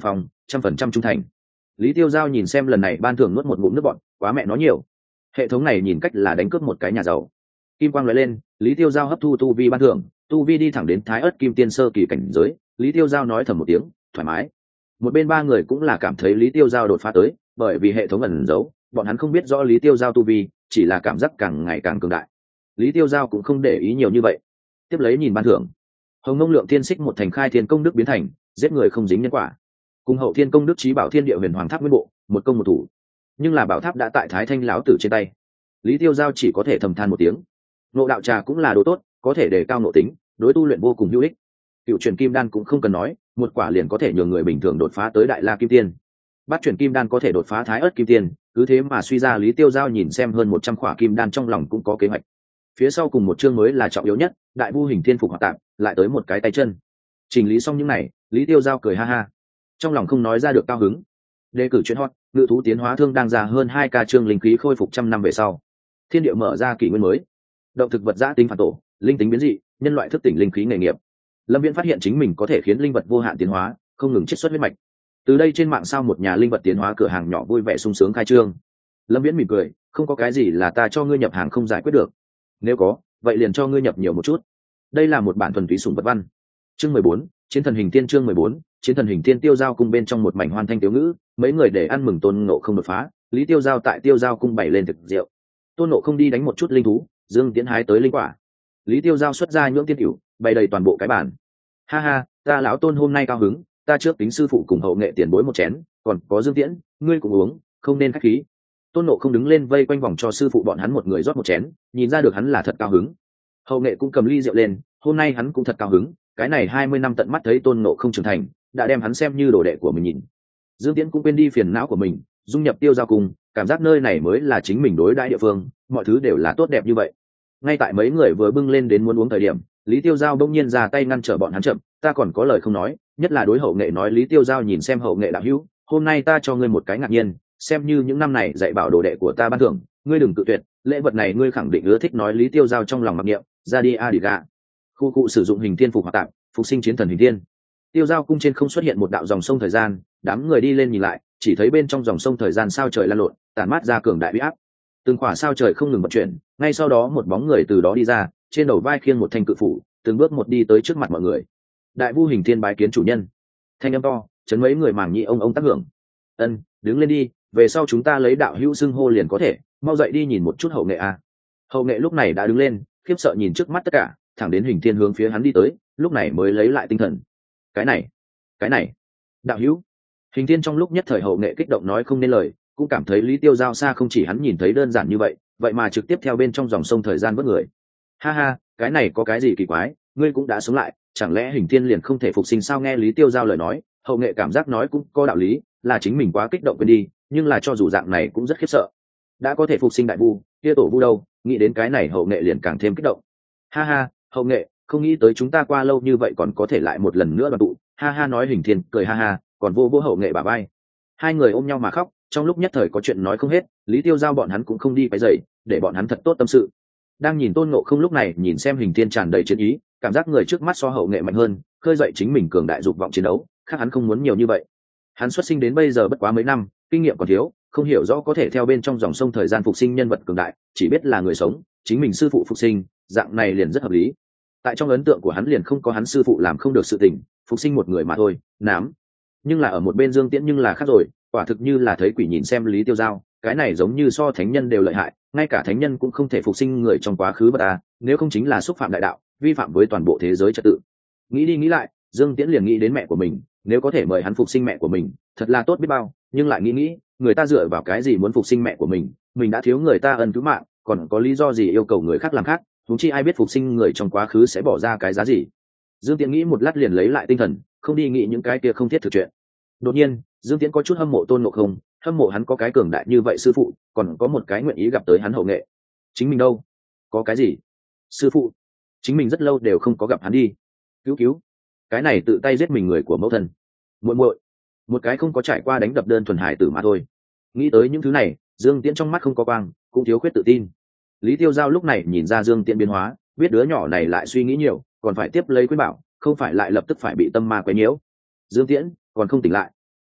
Speaker 1: 100% trung thành. Lý Tiêu Giao nhìn xem lần này ban thưởng nuốt một ngụm nước bọt, quá mẹ nó nhiều. Hệ thống này nhìn cách là đánh cướp một cái nhà giàu. Kim quang lóe lên, Lý Tiêu Giao hấp thu tu vi ban thưởng, tu vi đi thẳng đến Thái Ức Kim Tiên sơ kỳ cảnh giới. Lý Tiêu Giao nói thầm một tiếng, thoải mái. Một bên ba người cũng là cảm thấy Lý Tiêu Giao đột phá tới, bởi vì hệ thống ẩn giấu, bọn hắn không biết rõ Lý Tiêu Giao tu vi, chỉ là cảm giác càng ngày càng cường đại. Lý Tiêu Giao cũng không để ý nhiều như vậy. Tiếp lấy nhìn ban thưởng, Hồng Nông Lượng Thiên Xích một thành khai thiên công đức biến thành, giết người không dính nhân quả. Cùng Hậu Thiên công đức trí bảo Thiên Địa Huyền Hoàng Tháp nguyên bộ, một công một thủ. Nhưng là bảo tháp đã tại Thái Thanh lão tử trên tay. Lý Tiêu Giao chỉ có thể thầm than một tiếng. Ngộ đạo trà cũng là đồ tốt, có thể đề cao nội tính, đối tu luyện vô cùng hữu ích. Cựu truyền kim đan cũng không cần nói, một quả liền có thể nhường người bình thường đột phá tới đại la kim tiên. Bát truyền kim đan có thể đột phá Thái Ức kim tiên, cứ thế mà suy ra Lý Tiêu Giao nhìn xem hơn 100 quả kim đan trong lòng cũng có kế hoạch. Phía sau cùng một chương mới là trọng yếu nhất, đại vu hình thiên phục hoạt tạm, lại tới một cái tay chân. Chỉnh lý xong những này, Lý Tiêu Giao cười ha ha, trong lòng không nói ra được cao hứng. Đề cử chuyện hot, ngự thú tiến hóa thương đang ra hơn 2k chương linh khí khôi phục 100 năm về sau. Thiên địa mở ra kỷ nguyên mới. Động thực vật giã tính phản tổ, linh tính biến dị, nhân loại thức tỉnh linh khí nghề nghiệp. Lâm Viễn phát hiện chính mình có thể khiến linh vật vô hạn tiến hóa, không ngừng chiết xuất huyết mạch. Từ đây trên mạng sao một nhà linh vật tiến hóa cửa hàng nhỏ vui vẻ sung sướng khai trương. Lâm Viễn mỉm cười, không có cái gì là ta cho ngươi nhập hàng không giải quyết được. Nếu có, vậy liền cho ngươi nhập nhiều một chút. Đây là một bản thuần túy sủng vật văn. Chương 14, Chiến thần hình tiên chương 14, Chiến thần hình tiên. Tiêu Giao cung bên trong một mảnh hoan thanh tiếu ngữ, mấy người để ăn mừng Tôn Ngộ Không đột phá, Lý Tiêu Giao tại Tiêu Giao cung bày lên thực rượu. Tôn Ngộ Không đi đánh một chút linh thú, Dương Tiễn hái tới linh quả. Lý Tiêu Giao xuất ra nhưỡng tiên tiểu, bày đầy toàn bộ cái bàn. Ha ha, ta lão Tôn hôm nay cao hứng, ta trước tính sư phụ cùng hậu nghệ tiền bối một chén, còn có Dương Tiễn, ngươi cũng uống, không nên khách khí. Tôn Ngộ Không đứng lên vây quanh vòng cho sư phụ bọn hắn một người rót một chén, nhìn ra được hắn là thật cao hứng. Hậu nghệ cũng cầm ly rượu lên, hôm nay hắn cũng thật cao hứng, cái này 20 năm tận mắt thấy Tôn Ngộ Không trưởng thành, đã đem hắn xem như đồ đệ của mình nhìn. Dương Tiễn cũng quên đi phiền não của mình, dung nhập Tiêu Giao cung, cảm giác nơi này mới là chính mình đối đãi địa phương, mọi thứ đều là tốt đẹp như vậy. Ngay tại mấy người vừa bưng lên đến muốn uống thời điểm, Lý Tiêu Giao bỗng nhiên ra tay ngăn trở bọn hắn chậm, ta còn có lời không nói, nhất là đối hậu nghệ nói. Lý Tiêu Giao nhìn xem hậu nghệ đạo hữu, hôm nay ta cho ngươi một cái ngạc nhiên, xem như những năm này dạy bảo đồ đệ của ta ban thưởng, ngươi đừng tự tuyệt, lễ vật này ngươi khẳng định ưa thích. Nói Lý Tiêu Giao trong lòng mặc niệm, ra đi a đi gà. Khu cụ sử dụng hình thiên phục hoạt tạm, phục sinh chiến thần hình thiên. Tiêu Giao cung trên không xuất hiện một đạo dòng sông thời gian, đám người đi lên nhìn lại, chỉ thấy bên trong dòng sông thời gian sao trời lan lộn, tản mát ra cường đại uy áp. Từng khỏa sao trời không ngừng vận chuyển, ngay sau đó một bóng người từ đó đi ra, trên đầu vai khiêng một thanh cự phủ, từng bước một đi tới trước mặt mọi người. Đại vu hình thiên bái kiến chủ nhân. Thanh âm to, chấn mấy người màng nhĩ ông tác hưởng. Ân, đứng lên đi, về sau chúng ta lấy đạo hữu xưng hô liền có thể, mau dậy đi nhìn một chút hậu nghệ a. Hậu nghệ lúc này đã đứng lên, khiếp sợ nhìn trước mắt tất cả, thẳng đến hình thiên hướng phía hắn đi tới, lúc này mới lấy lại tinh thần. Cái này, đạo hữu. Hình thiên trong lúc nhất thời hậu nghệ kích động nói không nên lời, cũng cảm thấy Lý Tiêu Giao xa không chỉ hắn nhìn thấy đơn giản như vậy, vậy mà trực tiếp theo bên trong dòng sông thời gian vớt người. Ha ha, cái này có cái gì kỳ quái, ngươi cũng đã sống lại, chẳng lẽ hình thiên liền không thể phục sinh sao? Nghe Lý Tiêu Giao lời nói, hậu nghệ cảm giác nói cũng có đạo lý, là chính mình quá kích động quên đi, nhưng là cho dù dạng này cũng rất khiếp sợ. Đã có thể phục sinh đại vu, kia tổ vu đâu? Nghĩ đến cái này hậu nghệ liền càng thêm kích động. Ha ha, hậu nghệ, không nghĩ tới chúng ta qua lâu như vậy còn có thể lại một lần nữa đoàn tụ. Ha ha, nói hình thiên cười ha ha, còn vô hậu nghệ bả vai. Hai người ôm nhau mà khóc, trong lúc nhất thời có chuyện nói không hết. Lý Tiêu Giao bọn hắn cũng không đi quấy rầy, để bọn hắn thật tốt tâm sự. Đang nhìn Tôn Ngộ Không lúc này nhìn xem hình thiên tràn đầy chiến ý, cảm giác người trước mắt so hậu nghệ mạnh hơn, khơi dậy chính mình cường đại dục vọng chiến đấu, khác hắn không muốn nhiều như vậy. Hắn xuất sinh đến bây giờ bất quá mấy năm, kinh nghiệm còn thiếu, không hiểu rõ có thể theo bên trong dòng sông thời gian phục sinh nhân vật cường đại, chỉ biết là người sống, chính mình sư phụ phục sinh, dạng này liền rất hợp lý. Tại trong ấn tượng của hắn liền không có hắn sư phụ làm không được sự tình, phục sinh một người mà thôi, nám. Nhưng là ở một bên Dương Tiễn nhưng là khác rồi, quả thực như là thấy quỷ nhìn xem Lý Tiêu Giao, cái này giống như so thánh nhân đều lợi hại, ngay cả thánh nhân cũng không thể phục sinh người trong quá khứ bất à, nếu không chính là xúc phạm đại đạo, vi phạm với toàn bộ thế giới trật tự. Nghĩ đi nghĩ lại, Dương Tiễn liền nghĩ đến mẹ của mình, nếu có thể mời hắn phục sinh mẹ của mình, thật là tốt biết bao, nhưng lại nghĩ, người ta dựa vào cái gì muốn phục sinh mẹ của mình đã thiếu người ta ân cứu mạng, còn có lý do gì yêu cầu người khác làm khác, huống chi ai biết phục sinh người trong quá khứ sẽ bỏ ra cái giá gì. Dương Tiễn nghĩ một lát liền lấy lại tinh thần, không đi nghĩ những cái kia không thiết thực chuyện. Đột nhiên, Dương Tiễn có chút hâm mộ Tôn Ngộ Không, hâm mộ hắn có cái cường đại như vậy sư phụ, còn có một cái nguyện ý gặp tới hắn hậu nghệ. Chính mình đâu? Có cái gì? Sư phụ, chính mình rất lâu đều không có gặp hắn đi. Cứu, cái này tự tay giết mình người của mẫu thân. Muội, một cái không có trải qua đánh đập đơn thuần hải tử mà thôi. Nghĩ tới những thứ này, Dương Tiễn trong mắt không có quang, cũng thiếu khuyết tự tin. Lý Tiêu Giao lúc này nhìn ra Dương Tiễn biến hóa, biết đứa nhỏ này lại suy nghĩ nhiều, còn phải tiếp lấy khuyên bảo, không phải lại lập tức phải bị tâm ma quấy nhiễu. Dương Tiễn còn không tỉnh lại.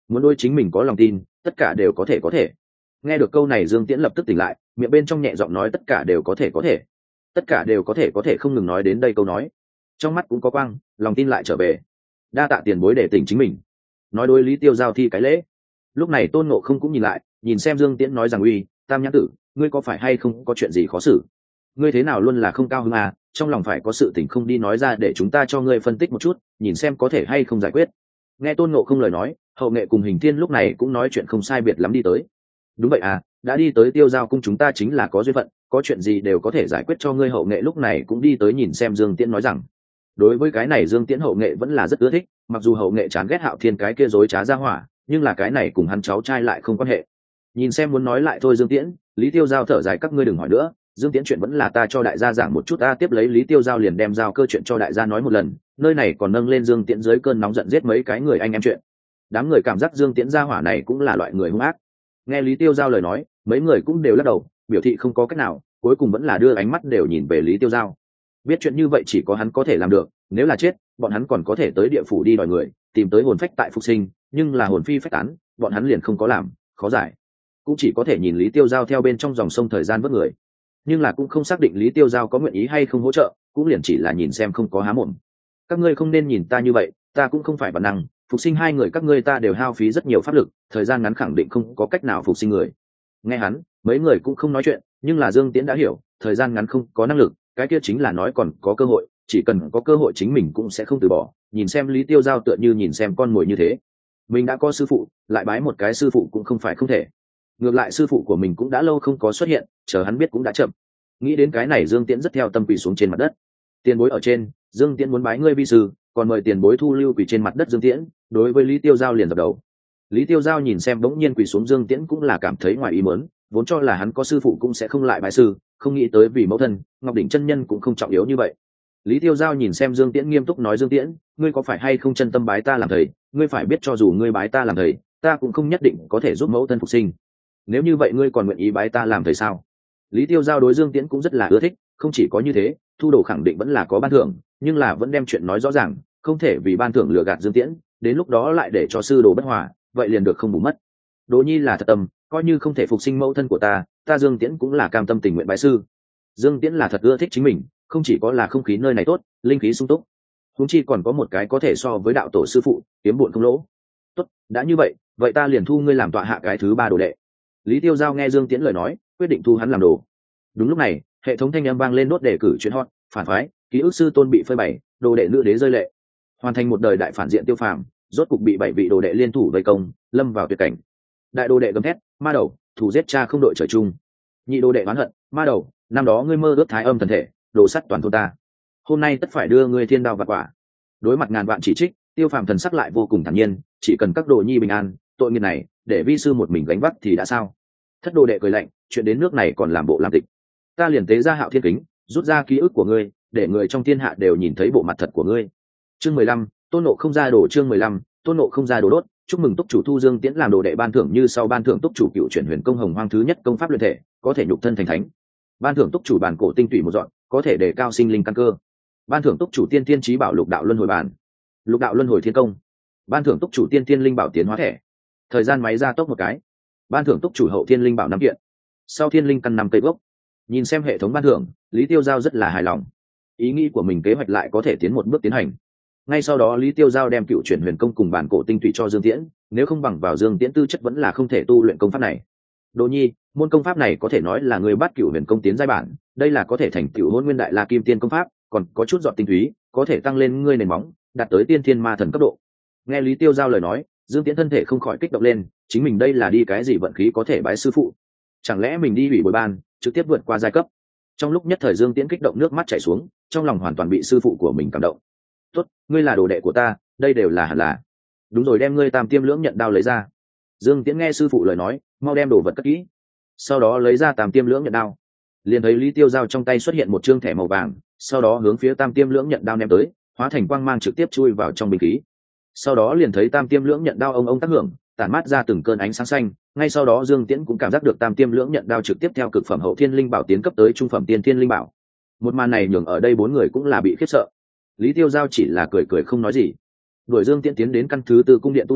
Speaker 1: muốn đôi chính mình có lòng tin, tất cả đều có thể. Nghe được câu này Dương Tiễn lập tức tỉnh lại, miệng bên trong nhẹ giọng nói tất cả đều có thể, tất cả đều có thể không ngừng nói đến đây câu nói, trong mắt cũng có quang, lòng tin lại trở về. Đa tạ tiền bối để tỉnh chính mình. Nói đối Lý Tiêu Giao thi cái lễ. Lúc này Tôn Ngộ Không cũng nhìn lại, nhìn xem Dương Tiễn nói rằng uy, Tam Nhãn Tử, ngươi có phải hay không có chuyện gì khó xử? Ngươi thế nào luôn là không cao hứng à, trong lòng phải có sự tình không đi nói ra để chúng ta cho ngươi phân tích một chút, nhìn xem có thể hay không giải quyết. Nghe Tôn Ngộ Không lời nói, Hậu Nghệ cùng Hình Thiên lúc này cũng nói chuyện không sai biệt lắm đi tới. Đúng vậy à, đã đi tới Tiêu Giao cung chúng ta chính là có duyên phận, có chuyện gì đều có thể giải quyết cho ngươi. Hậu Nghệ lúc này cũng đi tới nhìn xem Dương Tiễn nói rằng, đối với cái này Dương Tiễn Hậu Nghệ vẫn là rất ưa thích, mặc dù Hậu Nghệ chán ghét Hạo Thiên cái kia dối trá ra hỏa, nhưng là cái này cùng hắn cháu trai lại không quan hệ. Nhìn xem muốn nói lại thôi Dương Tiễn, Lý Tiêu Giao thở dài các ngươi đừng hỏi nữa, Dương Tiễn chuyện vẫn là ta cho đại gia giảng một chút. Ta tiếp lấy Lý Tiêu Giao liền đem giao cơ chuyện cho đại gia nói một lần, nơi này còn nâng lên Dương Tiễn dưới cơn nóng giận giết mấy cái người anh em chuyện. Đám người cảm giác Dương Tiễn gia hỏa này cũng là loại người hung ác. Nghe Lý Tiêu Giao lời nói, mấy người cũng đều lắc đầu, biểu thị không có cách nào, cuối cùng vẫn là đưa ánh mắt đều nhìn về Lý Tiêu Giao. Biết chuyện như vậy chỉ có hắn có thể làm được, nếu là chết, bọn hắn còn có thể tới địa phủ đi đòi người, tìm tới hồn phách tại phục sinh, nhưng là hồn phi phách tán, bọn hắn liền không có làm, khó giải. Cũng chỉ có thể nhìn Lý Tiêu Giao theo bên trong dòng sông thời gian vớt người, nhưng là cũng không xác định Lý Tiêu Giao có nguyện ý hay không hỗ trợ, cũng liền chỉ là nhìn xem không có há mồm. Các ngươi không nên nhìn ta như vậy, ta cũng không phải bản năng, phục sinh hai người các ngươi ta đều hao phí rất nhiều pháp lực, thời gian ngắn khẳng định không có cách nào phục sinh người. Nghe hắn, mấy người cũng không nói chuyện, nhưng là Dương Tiễn đã hiểu, thời gian ngắn không có năng lực, cái kia chính là nói còn có cơ hội, chỉ cần có cơ hội chính mình cũng sẽ không từ bỏ. Nhìn xem Lý Tiêu Giao tựa như nhìn xem con mồi như thế, mình đã có sư phụ, lại bái một cái sư phụ cũng không phải không thể. Ngược lại sư phụ của mình cũng đã lâu không có xuất hiện, chờ hắn biết cũng đã chậm. Nghĩ đến cái này Dương Tiễn rất theo tâm quỳ xuống trên mặt đất. Tiền bối ở trên, Dương Tiễn muốn bái ngươi vi sư, còn mời tiền bối thu lưu quỳ trên mặt đất Dương Tiễn. Đối với Lý Tiêu Giao liền dập đầu. Lý Tiêu Giao nhìn xem bỗng nhiên quỳ xuống Dương Tiễn cũng là cảm thấy ngoài ý muốn, vốn cho là hắn có sư phụ cũng sẽ không lại bái sư, không nghĩ tới vì mẫu thân, Ngọc Đỉnh chân nhân cũng không trọng yếu như vậy. Lý Tiêu Giao nhìn xem Dương Tiễn nghiêm túc nói Dương Tiễn, ngươi có phải hay không chân tâm bái ta làm thầy, ngươi phải biết cho dù ngươi bái ta làm thầy, ta cũng không nhất định có thể giúp mẫu thân phục sinh. Nếu như vậy ngươi còn nguyện ý bái ta làm thầy sao? Lý Tiêu Giao đối Dương Tiễn cũng rất là ưa thích, không chỉ có như thế, thu đồ khẳng định vẫn là có ban thưởng, nhưng là vẫn đem chuyện nói rõ ràng, không thể vì ban thưởng lừa gạt Dương Tiễn, đến lúc đó lại để cho sư đồ bất hòa, vậy liền được không bù mất. Đỗ Nhi là thật tâm, coi như không thể phục sinh mẫu thân của ta Dương Tiễn cũng là cam tâm tình nguyện bái sư. Dương Tiễn là thật ưa thích chính mình, không chỉ có là không khí nơi này tốt, linh khí sung túc, huống chi còn có một cái có thể so với đạo tổ sư phụ, kiếm bụn không lỗ. Tốt, đã như vậy, vậy ta liền thu ngươi làm tọa hạ cái thứ ba đồ đệ. Lý Tiêu Giao nghe Dương Tiễn lời nói, quyết định thu hắn làm đồ. Đúng lúc này, hệ thống thanh âm vang lên nốt đề cử chuyện hot, phản phái, ký ức sư tôn bị phơi bày, đồ đệ nữ đế rơi lệ. Hoàn thành một đời đại phản diện Tiêu Phàm, rốt cục bị 7 vị đồ đệ liên thủ vây công, lâm vào tuyệt cảnh. Đại đồ đệ gầm thét, ma đầu, thủ giết cha không đội trời chung. Nhị đồ đệ oán hận, ma đầu, năm đó ngươi mơ ước thái âm thần thể, đồ sắt toàn thôn ta, hôm nay tất phải đưa ngươi thiên đao vạn quả. Đối mặt ngàn vạn chỉ trích, Tiêu Phàm thần sắc lại vô cùng thản nhiên, chỉ cần các đồ nhi bình an, tội nghiệp này để vi sư một mình gánh vác thì đã sao? Thất đồ đệ cười lạnh, chuyện đến nước này còn làm bộ làm tịch. Ta liền tế ra Hạo Thiên kính, rút ra ký ức của ngươi, để người trong thiên hạ đều nhìn thấy bộ mặt thật của ngươi. Chương 15, Tôn Ngộ Không ra đồ. Chương 15, Tôn Ngộ Không ra đồ đốt. Chúc mừng túc chủ thu Dương Tiễn làm đồ đệ, ban thưởng như sau: ban thưởng túc chủ cựu chuyển huyền công Hồng Hoang thứ nhất công pháp luyện thể, có thể nhục thân thành thánh. Ban thưởng túc chủ bản cổ tinh tụy một dọn, có thể đề cao sinh linh căn cơ. Ban thưởng túc chủ tiên thiên trí bảo lục đạo luân hồi bản, lục đạo luân hồi thiên công. Ban thưởng túc chủ tiên thiên linh bảo tiến hóa thẻ, thời gian máy gia tốc một cái. Ban thưởng túc chủ hậu thiên linh bảo 5 kiện, sau thiên linh căn 5 cây gốc. Nhìn xem hệ thống ban thưởng, Lý Tiêu Giao rất là hài lòng, ý nghĩ của mình kế hoạch lại có thể tiến một bước tiến hành. Ngay sau đó Lý Tiêu Giao đem cựu chuyển huyền công cùng bản cổ tinh tụy cho Dương Tiễn, nếu không bằng vào Dương Tiễn tư chất vẫn là không thể tu luyện công pháp này. Đỗ Nhi, môn công pháp này có thể nói là người bắt cựu huyền công tiến giai bản, đây là có thể thành cựu hôn nguyên đại la kim tiên công pháp, còn có chút giọt tinh túy, có thể tăng lên ngươi nền móng, đạt tới tiên thiên ma thần cấp độ. Nghe Lý Tiêu Giao lời nói, Dương Tiễn thân thể không khỏi kích động lên, chính mình đây là đi cái gì vận khí có thể bái sư phụ? Chẳng lẽ mình đi hủy bồi ban, trực tiếp vượt qua giai cấp? Trong lúc nhất thời Dương Tiễn kích động nước mắt chảy xuống, trong lòng hoàn toàn bị sư phụ của mình cảm động. Tốt, ngươi là đồ đệ của ta, đây đều là hẳn là. Đúng rồi, đem ngươi Tam Tiêm Lưỡng Nhận Đao lấy ra. Dương Tiễn nghe sư phụ lời nói, mau đem đồ vật cất kỹ. Sau đó lấy ra Tam Tiêm Lưỡng Nhận Đao, liền thấy Lý Tiêu Giao trong tay xuất hiện một trương thẻ màu vàng, sau đó hướng phía Tam Tiêm Lưỡng Nhận Đao ném tới, hóa thành quang mang trực tiếp chui vào trong bình khí. Sau đó liền thấy Tam Tiêm Lưỡng Nhận Đao ông tác hưởng, tản mát ra từng cơn ánh sáng xanh. Ngay sau đó Dương Tiễn cũng cảm giác được Tam Tiêm Lưỡng Nhận Đao trực tiếp theo cực phẩm hậu thiên linh bảo tiến cấp tới trung phẩm tiên thiên linh bảo. Một màn này nhường ở đây 4 người cũng là bị khiếp sợ. Lý Tiêu Giao chỉ là cười cười không nói gì. Đuổi Dương Tiễn tiến đến căn thứ tư cung điện tu luyện,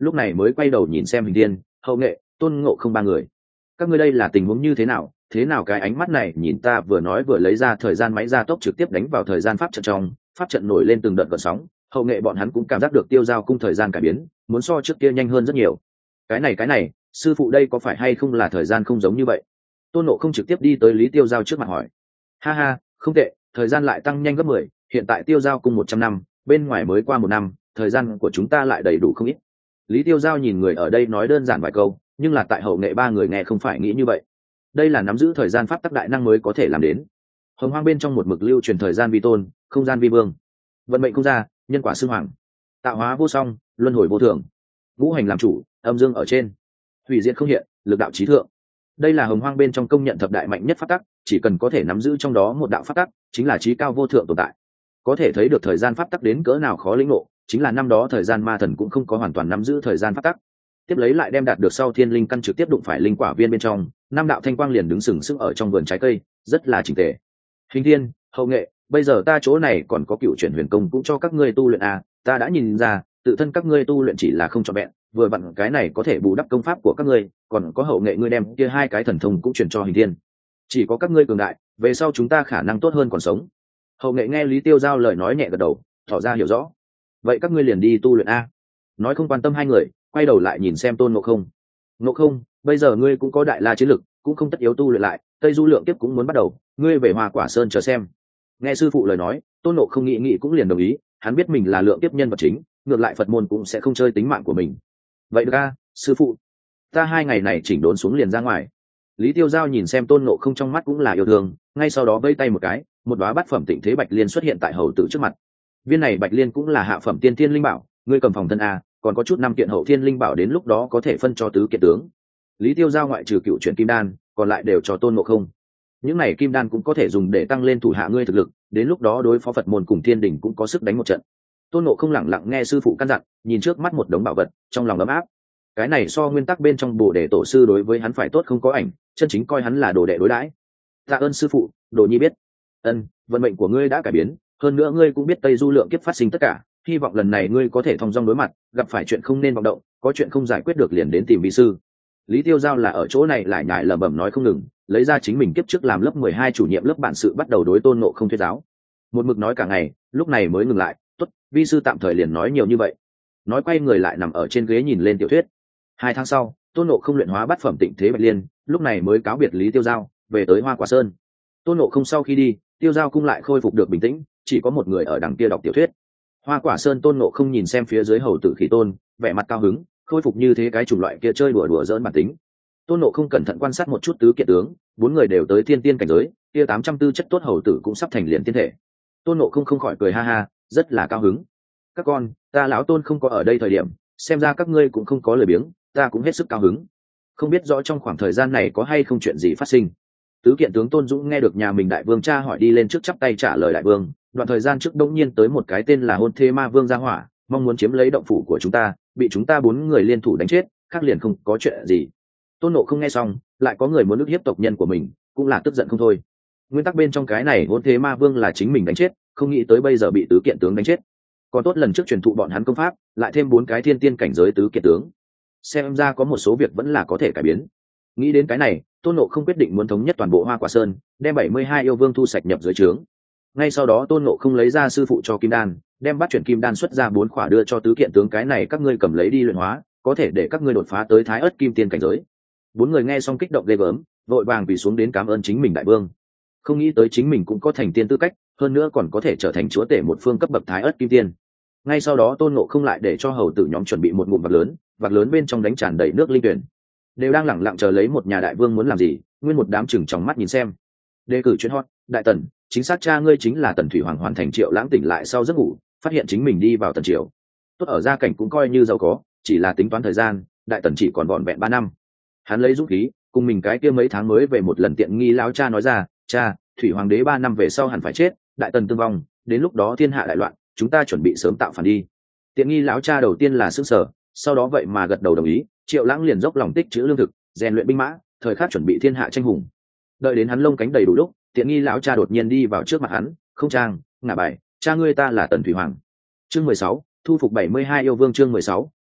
Speaker 1: lúc này mới quay đầu nhìn xem Hình Thiên, Hậu Nghệ, Tôn Ngộ Không ba người. Các ngươi đây là tình huống như thế nào? Thế nào cái ánh mắt này nhìn ta, vừa nói vừa lấy ra thời gian máy gia tốc trực tiếp đánh vào thời gian pháp trận trong, pháp trận nổi lên từng đợt gợn sóng. Hậu Nghệ bọn hắn cũng cảm giác được Tiêu Giao cung thời gian cải biến, muốn so trước kia nhanh hơn rất nhiều. Cái này, sư phụ đây có phải hay không là thời gian không giống như vậy? Tôn Ngộ Không trực tiếp đi tới Lý Tiêu Giao trước mặt hỏi. Ha ha, không tệ, thời gian lại tăng nhanh gấp 10, hiện tại Tiêu Giao cung 100 năm, bên ngoài mới qua 1 năm, thời gian của chúng ta lại đầy đủ không ít. Lý Tiêu Giao nhìn người ở đây nói đơn giản vài câu, nhưng là tại Hậu Nghệ ba người nghe không phải nghĩ như vậy. Đây là nắm giữ thời gian pháp tắc đại năng mới có thể làm đến. Hồng Hoang bên trong một mực lưu truyền thời gian vi tôn, không gian vi vương, vận mệnh không ra, nhân quả xưng hoàng, tạo hóa vô song, luân hồi vô thường, ngũ hành làm chủ, âm dương ở trên, hủy diệt không hiện, lực đạo chí thượng. Đây là Hồng Hoang bên trong công nhận thập đại mạnh nhất pháp tắc, chỉ cần có thể nắm giữ trong đó một đạo pháp tắc, chính là chí cao vô thượng tồn tại. Có thể thấy được thời gian pháp tắc đến cỡ nào khó lĩnh ngộ, chính là năm đó thời gian ma thần cũng không có hoàn toàn nắm giữ thời gian pháp tắc. Tiếp lấy lại đem đạt được sau thiên linh căn trực tiếp đụng phải linh quả viên bên trong, năm đạo thanh quang liền đứng sừng sững ở trong vườn trái cây, rất là chỉnh tề. Hình Thiên, Hậu Nghệ, bây giờ ta chỗ này còn có cựu chuyển huyền công cũng cho các ngươi tu luyện à, ta đã nhìn ra, tự thân các ngươi tu luyện chỉ là không trọn vẹn, vừa vặn cái này có thể bù đắp công pháp của các ngươi, còn có Hậu Nghệ ngươi đem kia 2 cái thần thông cũng truyền cho Hình Thiên. Chỉ có các ngươi cường đại, về sau chúng ta khả năng tốt hơn còn sống. Hậu Nghệ nghe Lý Tiêu Giao lời nói nhẹ gật đầu, tỏ ra hiểu rõ. Vậy các ngươi liền đi tu luyện a. Nói không quan tâm hai người, quay đầu lại nhìn xem Tôn Ngộ Không. Ngộ Không, bây giờ ngươi cũng có đại la chiến lực, cũng không tất yếu tu luyện lại, Tây Du lượng kiếp cũng muốn bắt đầu, ngươi về Hoa Quả Sơn chờ xem. Nghe sư phụ lời nói, Tôn Ngộ Không nghĩ cũng liền đồng ý, hắn biết mình là lượng kiếp nhân vật chính, ngược lại Phật môn cũng sẽ không chơi tính mạng của mình. Vậy được a, sư phụ, ta 2 ngày này chỉnh đốn xuống liền ra ngoài. Lý Tiêu Giao nhìn xem Tôn Ngộ Không trong mắt cũng là yêu thương, ngay sau đó vây tay một cái, một đóa bát phẩm tịnh thế bạch liên xuất hiện tại hầu tử trước mặt. Viên này bạch liên cũng là hạ phẩm tiên thiên linh bảo, ngươi cầm phòng thân a, còn có chút 5 kiện hậu thiên linh bảo, đến lúc đó có thể phân cho tứ kiện tướng. Lý Tiêu Giao ngoại trừ cựu chuyển kim đan, còn lại đều cho Tôn Ngộ Không. Những này kim đan cũng có thể dùng để tăng lên thủ hạ ngươi thực lực, đến lúc đó đối phó Phật môn cùng thiên đình cũng có sức đánh một trận. Tôn Ngộ Không lặng lặng nghe sư phụ căn dặn, nhìn trước mắt một đống bảo vật, trong lòng ấm áp. Cái này so nguyên tắc bên trong Bồ Đề tổ sư đối với hắn phải tốt không có ảnh, chân chính coi hắn là đồ đệ đối đãi. Tạ ơn sư phụ, Đồ Nhi biết. Ân, vận mệnh của ngươi đã cải biến, hơn nữa ngươi cũng biết Tây Du lượng kiếp phát sinh tất cả, hy vọng lần này ngươi có thể thong dong đối mặt, gặp phải chuyện không nên vọng động, có chuyện không giải quyết được liền đến tìm vi sư. Lý Tiêu Giao là ở chỗ này lại nhải lẩm bẩm nói không ngừng, lấy ra chính mình kiếp trước làm lớp 12 chủ nhiệm lớp bản sự bắt đầu đối Tôn Ngộ Không thuyết giáo. Một mực nói cả ngày, lúc này mới ngừng lại, tốt, vi sư tạm thời liền nói nhiều như vậy. Nói quay người lại nằm ở trên ghế nhìn lên tiểu thuyết. 2 tháng sau, Tôn Ngộ Không luyện hóa bát phẩm tịnh thế bạch liên, lúc này mới cáo biệt Lý Tiêu Giao, về tới Hoa Quả Sơn. Tôn Ngộ Không sau khi đi, Tiêu Giao cung lại khôi phục được bình tĩnh, chỉ có một người ở đằng kia đọc tiểu thuyết. Hoa Quả Sơn, Tôn Ngộ Không nhìn xem phía dưới hầu tử Khỉ Tôn, vẻ mặt cao hứng, khôi phục như thế cái chủng loại kia chơi đùa giỡn bản tính. Tôn Ngộ Không cẩn thận quan sát một chút tứ kiện tướng, 4 người đều tới thiên tiên cảnh giới, kia 800 tư chất tốt hầu tử cũng sắp thành liền tiên thể. Tôn Ngộ Không không khỏi cười ha ha, rất là cao hứng. Các con, ta lão Tôn không có ở đây thời điểm, xem ra các ngươi cũng không có lời biếng, ta cũng hết sức cao hứng. Không biết rõ trong khoảng thời gian này có hay không chuyện gì phát sinh. Tứ kiện tướng Tôn Dũng nghe được nhà mình đại vương cha hỏi, đi lên trước chắp tay trả lời đại vương. Đoạn thời gian trước đông nhiên tới một cái tên là Hôn Thế Ma Vương ra hỏa, mong muốn chiếm lấy động phủ của chúng ta, bị chúng ta 4 người liên thủ đánh chết, khác liền không có chuyện gì. Tôn Ngộ Không nghe xong, lại có người muốn ức hiếp tộc nhân của mình, cũng là tức giận không thôi. Nguyên tắc bên trong cái này Hôn Thế Ma Vương là chính mình đánh chết, không nghĩ tới bây giờ bị tứ kiện tướng đánh chết. Còn tốt lần trước truyền thụ bọn hắn công pháp, lại thêm 4 cái thiên tiên cảnh giới tứ kiện tướng, xem ra có một số việc vẫn là có thể cải biến. Nghĩ đến cái này, Tôn Ngộ Không quyết định muốn thống nhất toàn bộ Hoa Quả Sơn, đem 72 yêu vương thu sạch nhập dưới trướng. Ngay sau đó Tôn Ngộ Không lấy ra sư phụ cho kim đan, đem bắt chuyển kim đan xuất ra 4 khỏa đưa cho tứ kiện tướng, cái này các ngươi cầm lấy đi luyện hóa, có thể để các ngươi đột phá tới Thái Ức Kim Tiên cảnh giới. 4 người nghe xong kích động ghê gớm, vội vàng quỳ xuống đến cảm ơn chính mình đại vương. Không nghĩ tới chính mình cũng có thành tiên tư cách, hơn nữa còn có thể trở thành chúa tể một phương cấp bậc Thái Ức Kim Tiên. Ngay sau đó Tôn Ngộ Không lại để cho hầu tử nhóm chuẩn bị một ngụm vạc lớn bên trong đánh tràn đầy nước linh tuyển, đều đang lẳng lặng chờ lấy một nhà đại vương muốn làm gì. Nguyên một đám chừng trong mắt nhìn xem. Đề cử chuyên hot, đại tần, chính xác cha ngươi chính là Tần Thủy Hoàng. Hoàn thành Triệu Lãng tỉnh lại sau giấc ngủ, phát hiện chính mình đi vào tần triều. Tốt ở gia cảnh cũng coi như giàu có, chỉ là tính toán thời gian, đại tần chỉ còn vỏn vẹn 3 năm. Hắn lấy dũng khí, cùng mình cái kia mấy tháng mới về một lần tiện nghi lão cha nói ra, cha, Thủy Hoàng đế 3 năm về sau hẳn phải chết, đại tần tương vong, đến lúc đó thiên hạ đại loạn, chúng ta chuẩn bị sớm tạo phản đi. Tiện nghi lão cha đầu tiên là sững sờ, sau đó vậy mà gật đầu đồng ý. Triệu Lãng liền dốc lòng tích trữ lương thực, rèn luyện binh mã, thời khắc chuẩn bị thiên hạ tranh hùng. Đợi đến hắn lông cánh đầy đủ lúc, tiện nghi lão cha đột nhiên đi vào trước mặt hắn, không trang, ngả bài, cha ngươi ta là Tần Thủy Hoàng. Chương 16, thu phục 72 yêu vương. Chương 16,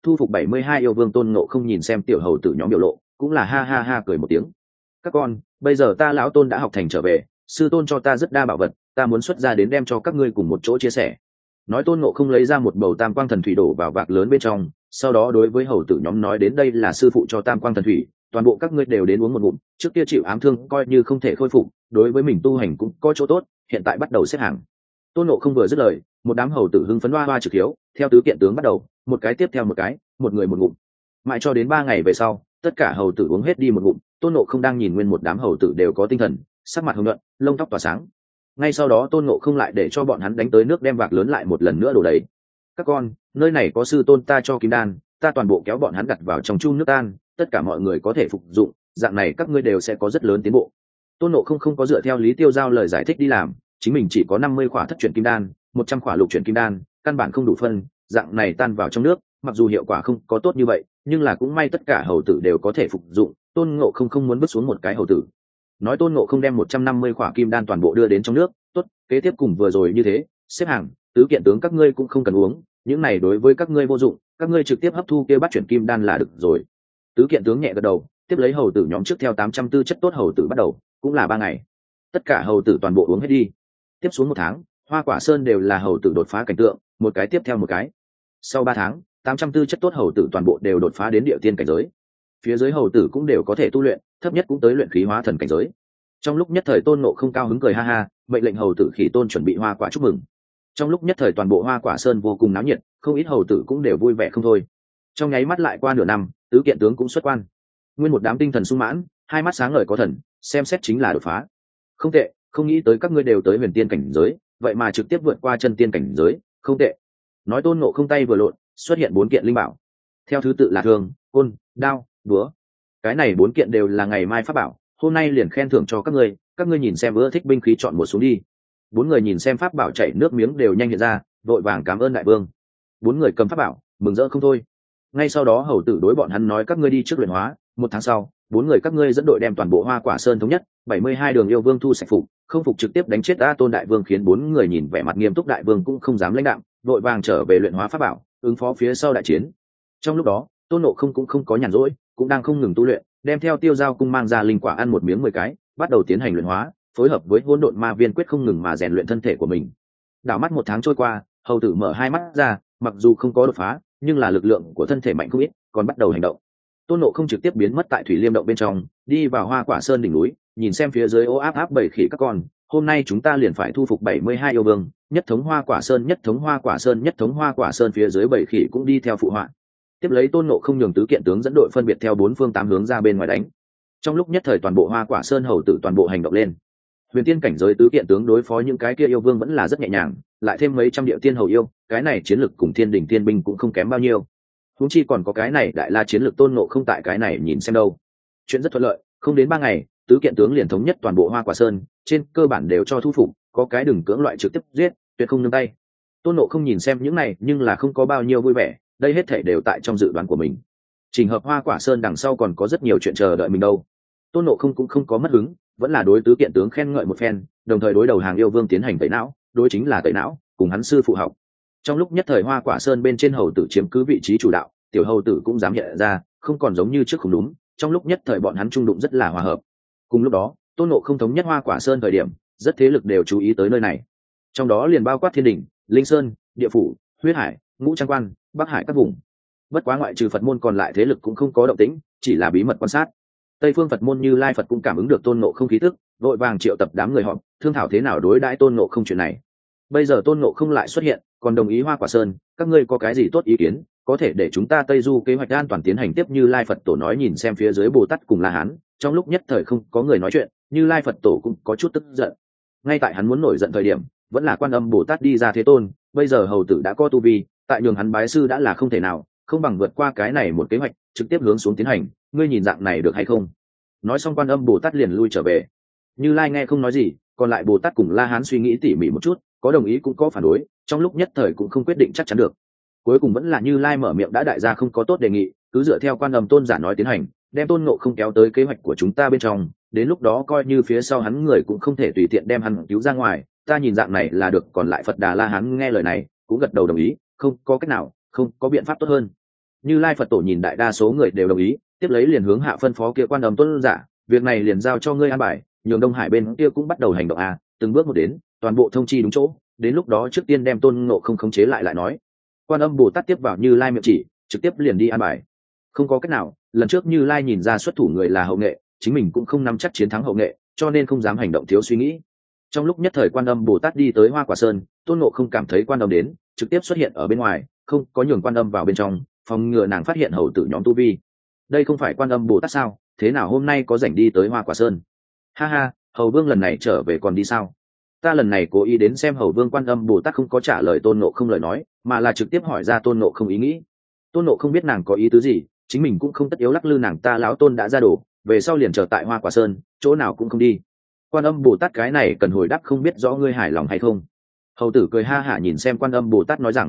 Speaker 1: thu phục 72 yêu vương. Tôn Ngộ Không nhìn xem tiểu hầu tử nhóm biểu lộ, cũng là ha ha ha cười một tiếng. Các con, bây giờ ta lão Tôn đã học thành trở về, sư tôn cho ta rất đa bảo vật, ta muốn xuất ra đến đem cho các ngươi cùng một chỗ chia sẻ. Nói Tôn Ngộ Không lấy ra một bầu tam quang thần thủy đổ vào vạc lớn bên trong, sau đó đối với hầu tử nhóm nói đến đây là sư phụ cho tam quang thần thủy, toàn bộ các ngươi đều đến uống một ngụm, trước kia chịu ám thương coi như không thể khôi phục, đối với mình tu hành cũng có chỗ tốt, hiện tại bắt đầu xếp hàng. Tôn Ngộ Không vừa dứt lời, một đám hầu tử hưng phấn hoa hoa trực hiếu, theo tứ kiện tướng bắt đầu, một cái tiếp theo một cái, một người một ngụm. Mãi cho đến 3 ngày về sau, tất cả hầu tử uống hết đi một ngụm. Tôn Ngộ Không đang nhìn nguyên một đám hầu tử đều có tinh thần, sắc mặt hồng nhuận, lông tóc tỏa sáng. Ngay sau đó Tôn Ngộ Không lại để cho bọn hắn đánh tới nước đem vạc lớn lại một lần nữa đổ đầy. Các con, nơi này có sư tôn ta cho kim đan, ta toàn bộ kéo bọn hắn đặt vào trong chu nước tan, tất cả mọi người có thể phục dụng, dạng này các ngươi đều sẽ có rất lớn tiến bộ. Tôn Ngộ Không không có dựa theo Lý Tiêu Giao lời giải thích đi làm, chính mình chỉ có 50 khỏa thất chuyển kim đan, 100 khỏa lục chuyển kim đan, căn bản không đủ phân, dạng này tan vào trong nước, mặc dù hiệu quả không có tốt như vậy, nhưng là cũng may tất cả hầu tử đều có thể phục dụng. Tôn Ngộ Không không muốn vứt xuống một cái hầu tử. Nói Tôn Ngộ Không đem 150 khỏa kim đan toàn bộ đưa đến trong nước, tốt, kế tiếp cùng vừa rồi như thế, xếp hàng, tứ kiện tướng các ngươi cũng không cần uống, những này đối với các ngươi vô dụng, các ngươi trực tiếp hấp thu kia bắt chuyển kim đan là được rồi. Tứ kiện tướng nhẹ gật đầu, tiếp lấy hầu tử nhóm trước theo 800 tư chất tốt hầu tử bắt đầu, cũng là 3 ngày. Tất cả hầu tử toàn bộ uống hết đi. Tiếp xuống 1 tháng, Hoa Quả Sơn đều là hầu tử đột phá cảnh tượng, một cái tiếp theo một cái. Sau 3 tháng, 800 tư chất tốt hầu tử toàn bộ đều đột phá đến địa tiên cảnh giới. Phía dưới hầu tử cũng đều có thể tu luyện, thấp nhất cũng tới luyện khí hóa thần cảnh giới. Trong lúc nhất thời Tôn Ngộ Không cao hứng cười ha ha, mệnh lệnh hầu tử Khỉ Tôn chuẩn bị hoa quả chúc mừng. Trong lúc nhất thời toàn bộ Hoa Quả Sơn vô cùng náo nhiệt, không ít hầu tử cũng đều vui vẻ không thôi. Trong nháy mắt lại qua nửa năm, tứ kiện tướng cũng xuất quan. Nguyên một đám tinh thần sung mãn, hai mắt sáng ngời có thần, xem xét chính là đột phá. Không tệ, không nghĩ tới các ngươi đều tới huyền tiên cảnh giới, vậy mà trực tiếp vượt qua chân tiên cảnh giới, không tệ. Nói Tôn Ngộ Không tay vừa lộn, xuất hiện 4 kiện linh bảo. Theo thứ tự là thương, côn, đao, búa. Cái này 4 kiện đều là ngày mai pháp bảo, hôm nay liền khen thưởng cho các ngươi nhìn xem ưa thích binh khí chọn một xuống đi. 4 người nhìn xem pháp bảo chảy nước miếng đều nhanh hiện ra, vội vàng cảm ơn đại vương. 4 người cầm pháp bảo, mừng rỡ không thôi. Ngay sau đó hầu tử đối bọn hắn nói các ngươi đi trước luyện hóa, 1 tháng sau, 4 người các ngươi dẫn đội đem toàn bộ Hoa Quả Sơn thống nhất, 72 đường yêu vương thu sạch phục, không phục trực tiếp đánh chết A Tôn đại vương, khiến 4 người nhìn vẻ mặt nghiêm túc đại vương cũng không dám lãnh đạm, vội vàng trở về luyện hóa pháp bảo, ứng phó phía sau đại chiến. Trong lúc đó, Tôn Ngộ Không cũng không có nhàn rỗi, cũng đang không ngừng tu luyện, đem theo Tiêu Giao cung mang ra linh quả ăn một miếng 10 cái, bắt đầu tiến hành luyện hóa, phối hợp với hỗn độn ma viên quyết không ngừng mà rèn luyện thân thể của mình. Đảo mắt 1 tháng trôi qua, hầu tử mở 2 mắt ra, mặc dù không có đột phá, nhưng là lực lượng của thân thể mạnh không ít, còn bắt đầu hành động. Tôn Ngộ Không trực tiếp biến mất tại thủy liêm động bên trong, đi vào Hoa Quả Sơn đỉnh núi, nhìn xem phía dưới ô áp áp bầy khỉ các con, hôm nay chúng ta liền phải thu phục 72 yêu vương, nhất thống Hoa Quả Sơn, nhất thống Hoa Quả Sơn, nhất thống Hoa Quả Sơn. Phía dưới bầy khỉ cũng đi theo phụ họa. Tiếp lấy Tôn Ngộ Không nhường tứ kiện tướng dẫn đội phân biệt theo 4 phương 8 hướng ra bên ngoài đánh. Trong lúc nhất thời toàn bộ Hoa Quả Sơn hầu tử toàn bộ hành động lên. Huyền tiên cảnh giới tứ kiện tướng đối phó những cái kia yêu vương vẫn là rất nhẹ nhàng, lại thêm mấy trăm địa tiên hầu yêu, cái này chiến lực cùng thiên đỉnh tiên binh cũng không kém bao nhiêu. Huống chi còn có cái này đại la chiến lược Tôn Ngộ Không tại cái này nhìn xem đâu. Chuyện rất thuận lợi, không đến 3 ngày, tứ kiện tướng liền thống nhất toàn bộ Hoa Quả Sơn, trên cơ bản đều cho thu phục, có cái đừng cưỡng loại trực tiếp giết, tuyệt không nương tay. Tôn Ngộ Không nhìn xem những này, nhưng là không có bao nhiêu vui vẻ, đây hết thảy đều tại trong dự đoán của mình. Trình hợp Hoa Quả Sơn đằng sau còn có rất nhiều chuyện chờ đợi mình đâu. Tôn Ngộ Không cũng không có mất hứng, vẫn là đối tứ kiện tướng khen ngợi một phen, đồng thời đối đầu hàng yêu vương tiến hành tẩy não, đối chính là tẩy não, cùng hắn sư phụ học. Trong lúc nhất thời Hoa Quả Sơn bên trên hầu tử chiếm cứ vị trí chủ đạo, tiểu hầu tử cũng dám hiện ra, không còn giống như trước không đúng, trong lúc nhất thời bọn hắn trung đụng rất là hòa hợp. Cùng lúc đó, Tôn Ngộ Không thống nhất Hoa Quả Sơn thời điểm, rất thế lực đều chú ý tới nơi này. Trong đó liền bao quát Thiên Đình, Linh Sơn, Địa Phủ, Huyết Hải, Ngũ Trang Quan, Bắc Hải các vùng. Bất quá ngoại trừ Phật môn còn lại thế lực cũng không có động tĩnh, chỉ là bí mật quan sát. Tây phương Phật môn Như Lai Phật cũng cảm ứng được Tôn Ngộ Không khí tức, vội vàng triệu tập đám người họp, thương thảo thế nào đối đãi Tôn Ngộ Không chuyện này. Bây giờ Tôn Ngộ Không lại xuất hiện, còn đồng ý Hoa Quả Sơn, các ngươi có cái gì tốt ý kiến, có thể để chúng ta Tây Du kế hoạch an toàn tiến hành tiếp. Như Lai Phật Tổ nói nhìn xem phía dưới Bồ Tát cùng La Hán, trong lúc nhất thời không có người nói chuyện, Như Lai Phật Tổ cũng có chút tức giận. Ngay tại hắn muốn nổi giận thời điểm, vẫn là Quan Âm Bồ Tát đi ra thế tôn, bây giờ hầu tử đã có tu vi, tại nhường hắn bái sư đã là không thể nào, không bằng vượt qua cái này một kế hoạch, trực tiếp hướng xuống tiến hành, ngươi nhìn dạng này được hay không? Nói xong Quan Âm Bồ Tát liền lui trở về. Như Lai nghe không nói gì, còn lại Bồ Tát cùng La Hán suy nghĩ tỉ mỉ một chút, có đồng ý cũng có phản đối, trong lúc nhất thời cũng không quyết định chắc chắn được. Cuối cùng vẫn là Như Lai mở miệng đã đại gia không có tốt đề nghị, cứ dựa theo Quan Âm tôn giả nói tiến hành, đem Tôn Ngộ Không kéo tới kế hoạch của chúng ta bên trong, đến lúc đó coi như phía sau hắn người cũng không thể tùy tiện đem hắn cứu ra ngoài, ta nhìn dạng này là được. Còn lại Phật Đà La Hán nghe lời này cũng gật đầu đồng ý, không có cách nào, không có biện pháp tốt hơn. Như Lai Phật Tổ nhìn đại đa số người đều đồng ý, tiếp lấy liền hướng hạ phân phó kia Quan Âm Tuân giả, việc này liền giao cho ngươi an bài, nhường Đông Hải bên kia cũng bắt đầu hành động từng bước một đến, toàn bộ thông chi đúng chỗ, đến lúc đó trước tiên đem Tôn Ngộ Không khống chế lại nói. Quan Âm Bồ Tát tiếp vào Như Lai miệng chỉ, trực tiếp liền đi an bài. Không có cách nào, lần trước Như Lai nhìn ra xuất thủ người là Hậu Nghệ, chính mình cũng không nắm chắc chiến thắng Hậu Nghệ, cho nên không dám hành động thiếu suy nghĩ. Trong lúc nhất thời Quan Âm Bồ Tát đi tới Hoa Quả Sơn, Tôn Ngộ Không cảm thấy Quan Âm đến, trực tiếp xuất hiện ở bên ngoài, không có nhường Quan Âm vào bên trong, phòng ngừa nàng phát hiện hầu tử nhóm tu vi. Đây không phải Quan Âm Bồ Tát sao? Thế nào hôm nay có rảnh đi tới Hoa Quả Sơn? Ha ha, hầu vương lần này trở về còn đi sao? Ta lần này cố ý đến xem hầu vương. Quan Âm Bồ Tát không có trả lời Tôn Ngộ Không lời nói, mà là trực tiếp hỏi ra Tôn Ngộ Không ý nghĩ. Tôn Ngộ Không biết nàng có ý tứ gì, chính mình cũng không tất yếu lắc lư nàng, ta lão Tôn đã ra đồ, về sau liền chờ tại Hoa Quả Sơn, chỗ nào cũng không đi. Quan Âm Bồ Tát cái này cần hồi đáp, không biết rõ ngươi hài lòng hay không. Hầu tử cười ha hả nhìn xem Quan Âm Bồ Tát nói rằng,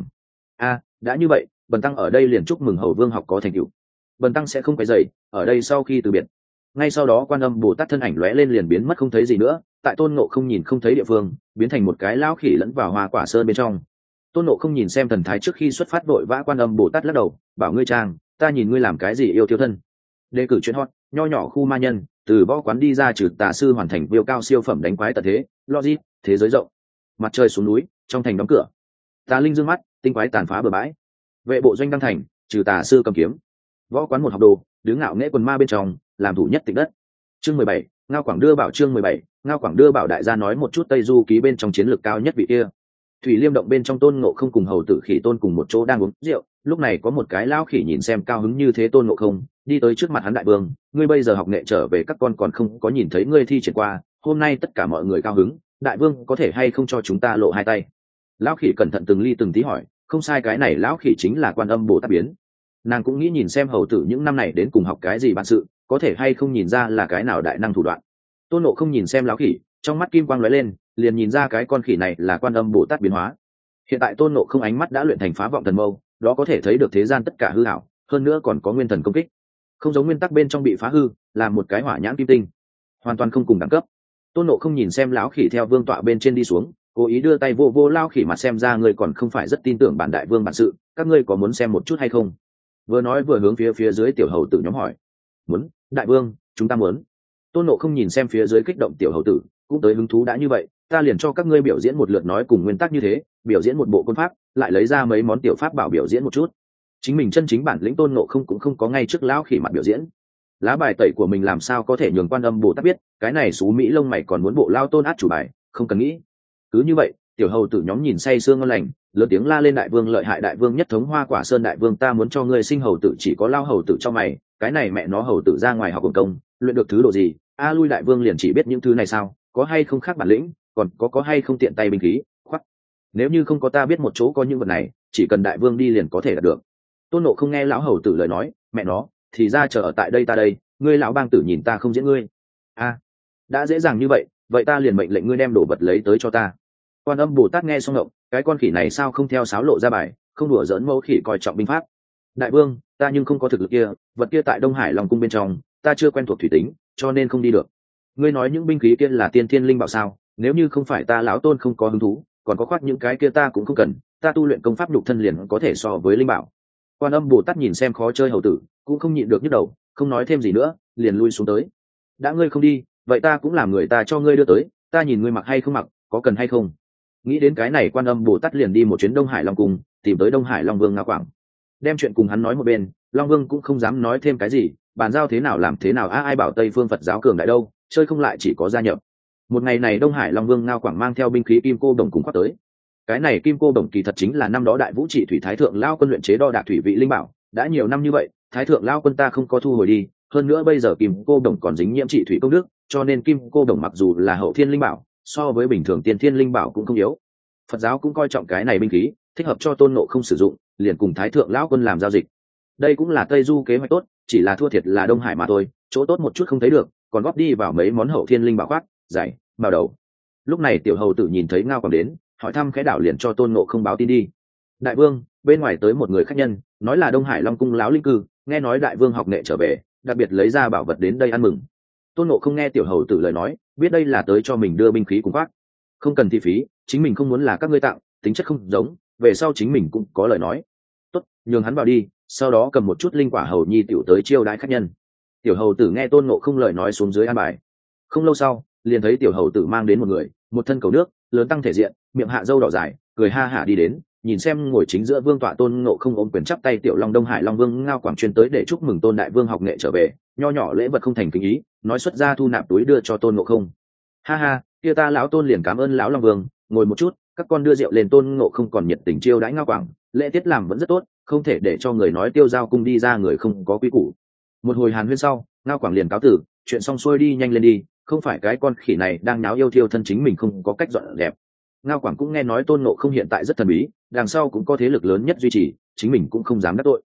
Speaker 1: đã như vậy, bần tăng ở đây liền chúc mừng hầu vương học có thành tựu. Bần tăng sẽ không phải dậy ở đây sau khi từ biệt. Ngay sau đó Quan Âm Bồ Tát thân ảnh lóe lên liền biến mất không thấy gì nữa, tại Tôn Ngộ Không nhìn không thấy địa phương, biến thành một cái lão khỉ lẫn vào Hoa Quả Sơn bên trong. Tôn Ngộ Không nhìn xem thần thái trước khi xuất phát vội vã Quan Âm Bồ Tát lắc đầu, bảo ngươi Trang, ta nhìn ngươi làm cái gì yêu tiêu thân. Đề cử chuyện hot, nho nhỏ khu ma nhân, từ võ quán đi ra trừ tà sư hoàn thành viêu cao siêu phẩm đánh quái tận thế, logic, thế giới rộng. Mặt trời xuống núi, trong thành đóng cửa. Tà linh dương mắt, tinh quái tàn phá bờ bãi. Vệ bộ doanh đăng thành, trừ tà sư cầm kiếm. Võ quán một học đồ, đứng ngạo nghễ quần ma bên trong, làm thủ nhất tịch đất. Chương 17, Ngao Quảng đưa bảo. Chương 17, Ngao Quảng đưa bảo. Đại gia nói một chút Tây Du ký bên trong chiến lược cao nhất vị kia. Thủy Liêm động bên trong Tôn Ngộ Không cùng hầu tử Khỉ Tôn cùng một chỗ đang uống rượu, lúc này có một cái lão khỉ nhìn xem cao hứng như thế Tôn Ngộ Không, đi tới trước mặt hắn, đại vương, ngươi bây giờ học nghệ trở về, các con còn không có nhìn thấy ngươi thi triển qua, hôm nay tất cả mọi người cao hứng, đại vương có thể hay không cho chúng ta lộ hai tay. Lão khỉ cẩn thận từng ly từng tí hỏi, không sai, cái này lão khỉ chính là Quan Âm Bồ Tát biến. Nàng cũng nghĩ nhìn xem hầu tử những năm này đến cùng học cái gì bản sự, có thể hay không nhìn ra là cái nào đại năng thủ đoạn. Tôn Ngộ Không nhìn xem lão khỉ, trong mắt kim quang lóe lên, liền nhìn ra cái con khỉ này là Quan Âm Bồ Tát biến hóa. Hiện tại Tôn Ngộ Không ánh mắt đã luyện thành phá vọng thần mâu, đó có thể thấy được thế gian tất cả hư ảo, hơn nữa còn có nguyên thần công kích, không giống nguyên tắc bên trong bị phá hư, là một cái hỏa nhãn kim tinh, hoàn toàn không cùng đẳng cấp. Tôn Ngộ Không nhìn xem lão khỉ theo vương tọa bên trên đi xuống, cố ý đưa tay vô vô lao khỉ mặt, xem ra ngươi còn không phải rất tin tưởng bản đại vương bản sự, các ngươi có muốn xem một chút hay không? Vừa nói vừa hướng phía dưới tiểu hầu tử nhóm hỏi. Muốn, đại vương, chúng ta muốn. Tôn Ngộ Không nhìn xem phía dưới kích động tiểu hầu tử, cũng tới hứng thú, đã như vậy, ta liền cho các ngươi biểu diễn một lượt, nói cùng nguyên tắc như thế, biểu diễn một bộ côn pháp, lại lấy ra mấy món tiểu pháp bảo biểu diễn một chút. Chính mình chân chính bản lĩnh Tôn Ngộ Không cũng không có ngay trước lão khỉ mặt biểu diễn. Lá bài tẩy của mình làm sao có thể nhường Quan Âm Bồ Tát biết, cái này xú mỹ lông mày còn muốn bộ lao tôn át chủ bài, không cần nghĩ. Cứ như vậy, tiểu hầu tử nhóm nhìn say sương ngon lành, lớn tiếng la lên, đại vương lợi hại, đại vương nhất thống Hoa Quả Sơn, đại vương ta muốn cho ngươi sinh hầu tử, chỉ có lao hầu tử cho mày, cái này mẹ nó hầu tử ra ngoài học công, luyện được thứ độ gì? Lui đại vương liền chỉ biết những thứ này sao? Có hay không khác bản lĩnh, còn có hay không tiện tay binh khí, khoắc. Nếu như không có ta biết một chỗ có những vật này, chỉ cần đại vương đi liền có thể đạt được. Tôn Ngộ Không nghe lão hầu tử lời nói, mẹ nó, thì ra chờ ở tại đây ta đây, ngươi lão bang tử nhìn ta không diễn ngươi. Đã dễ dàng như vậy, vậy ta liền mệnh lệnh ngươi đem đồ vật lấy tới cho ta. Quan Âm Bồ Tát nghe xong ngộng, cái con khỉ này sao không theo sáo lộ ra bài, không đùa giỡn mẫu khỉ coi trọng binh pháp. Đại vương, ta nhưng không có thực lực kia, vật kia tại Đông Hải Long cung bên trong, ta chưa quen thuộc thủy tính, cho nên không đi được. Ngươi nói những binh khí kia là tiên thiên linh bảo sao? Nếu như không phải ta lão tôn không có hứng thú, còn có khoác những cái kia ta cũng không cần, ta tu luyện công pháp nhục thân liền có thể so với linh bảo. Quan Âm Bồ Tát nhìn xem khó chơi hầu tử, cũng không nhịn được nhức đầu, không nói thêm gì nữa, liền lui xuống tới. Đã ngươi không đi, vậy ta cũng làm người ta cho ngươi đưa tới, ta nhìn ngươi mặc hay không mặc, có cần hay không. Nghĩ đến cái này, Quan Âm Bồ Tát liền đi một chuyến Đông Hải Long cung, tìm tới Đông Hải Long Vương Ngao Quảng, đem chuyện cùng hắn nói một bên. Long Vương cũng không dám nói thêm cái gì, bàn giao thế nào làm thế nào, ai bảo Tây phương Phật giáo cường đại đâu, chơi không lại chỉ có gia nhập. Một ngày này Đông Hải Long Vương Ngao Quảng mang theo binh khí kim cô đồng cùng khoác tới. Cái này kim cô đồng kỳ thật chính là năm đó Đại Vũ Trị Thủy Thái Thượng Lao Quân luyện chế đo đạc thủy vị linh bảo, đã nhiều năm như vậy, Thái Thượng Lao Quân ta không có thu hồi đi, hơn nữa bây giờ kim cô đồng còn dính nhiễm trị thủy công đức, cho nên kim cô đồng mặc dù là hậu thiên linh bảo, so với bình thường tiên thiên linh bảo cũng không yếu. Phật giáo cũng coi trọng cái này binh khí, thích hợp cho Tôn Ngộ Không sử dụng, liền cùng Thái Thượng Lão Quân làm giao dịch. Đây cũng là Tây Du kế hoạch tốt, chỉ là thua thiệt là Đông Hải mà thôi, chỗ tốt một chút không thấy được, còn góp đi vào mấy món hậu thiên linh bảo khoác, giải, vào đầu. Lúc này tiểu hầu tử nhìn thấy Ngao Quảng đến, hỏi thăm khẽ đảo liền cho Tôn Ngộ Không báo tin đi. Đại vương, bên ngoài tới một người khách nhân, nói là Đông Hải Long cung lão linh cư, nghe nói đại vương học nghệ trở về, đặc biệt lấy ra bảo vật đến đây ăn mừng. Tôn Ngộ Không nghe tiểu hầu tử lời nói, biết đây là tới cho mình đưa binh khí cùng khoác, không cần thi phí, chính mình không muốn là các ngươi tặng, tính chất không giống, về sau chính mình cũng có lời nói. Tốt, nhường hắn vào đi, sau đó cầm một chút linh quả hầu nhi tiểu tới chiêu đãi khách nhân. Tiểu hầu tử nghe Tôn Ngộ Không lời nói xuống dưới an bài. Không lâu sau liền thấy tiểu hầu tử mang đến một người, một thân cầu nước lớn tăng thể diện, miệng hạ râu đỏ dài, cười ha hả đi đến, nhìn xem ngồi chính giữa vương tọa Tôn Ngộ Không ôm quyền chắp tay tiểu Long Đông Hải Long Vương Ngao Quảng chuyên tới để chúc mừng Tôn đại vương học nghệ trở về, nho nhỏ lễ vật không thành kính ý, nói xuất ra thu nạp túi đưa cho Tôn Ngộ Không. Ha ha, kia ta lão Tôn liền cảm ơn lão Long Vương, ngồi một chút. Các con đưa rượu lên. Tôn Ngộ Không còn nhiệt tình chiêu đãi Ngao Quảng, lễ tiết làm vẫn rất tốt, không thể để cho người nói tiêu giao cung đi ra người không có quý củ. Một hồi hàn huyên sau, Ngao Quảng liền cáo tử, chuyện xong xuôi đi nhanh lên đi, không phải cái con khỉ này đang náo yêu thiêu thân chính mình không có cách dọn dẹp. Ngao Quảng cũng nghe nói Tôn Ngộ Không hiện tại rất thần bí, đằng sau cũng có thế lực lớn nhất duy trì, chính mình cũng không dám đắc tội.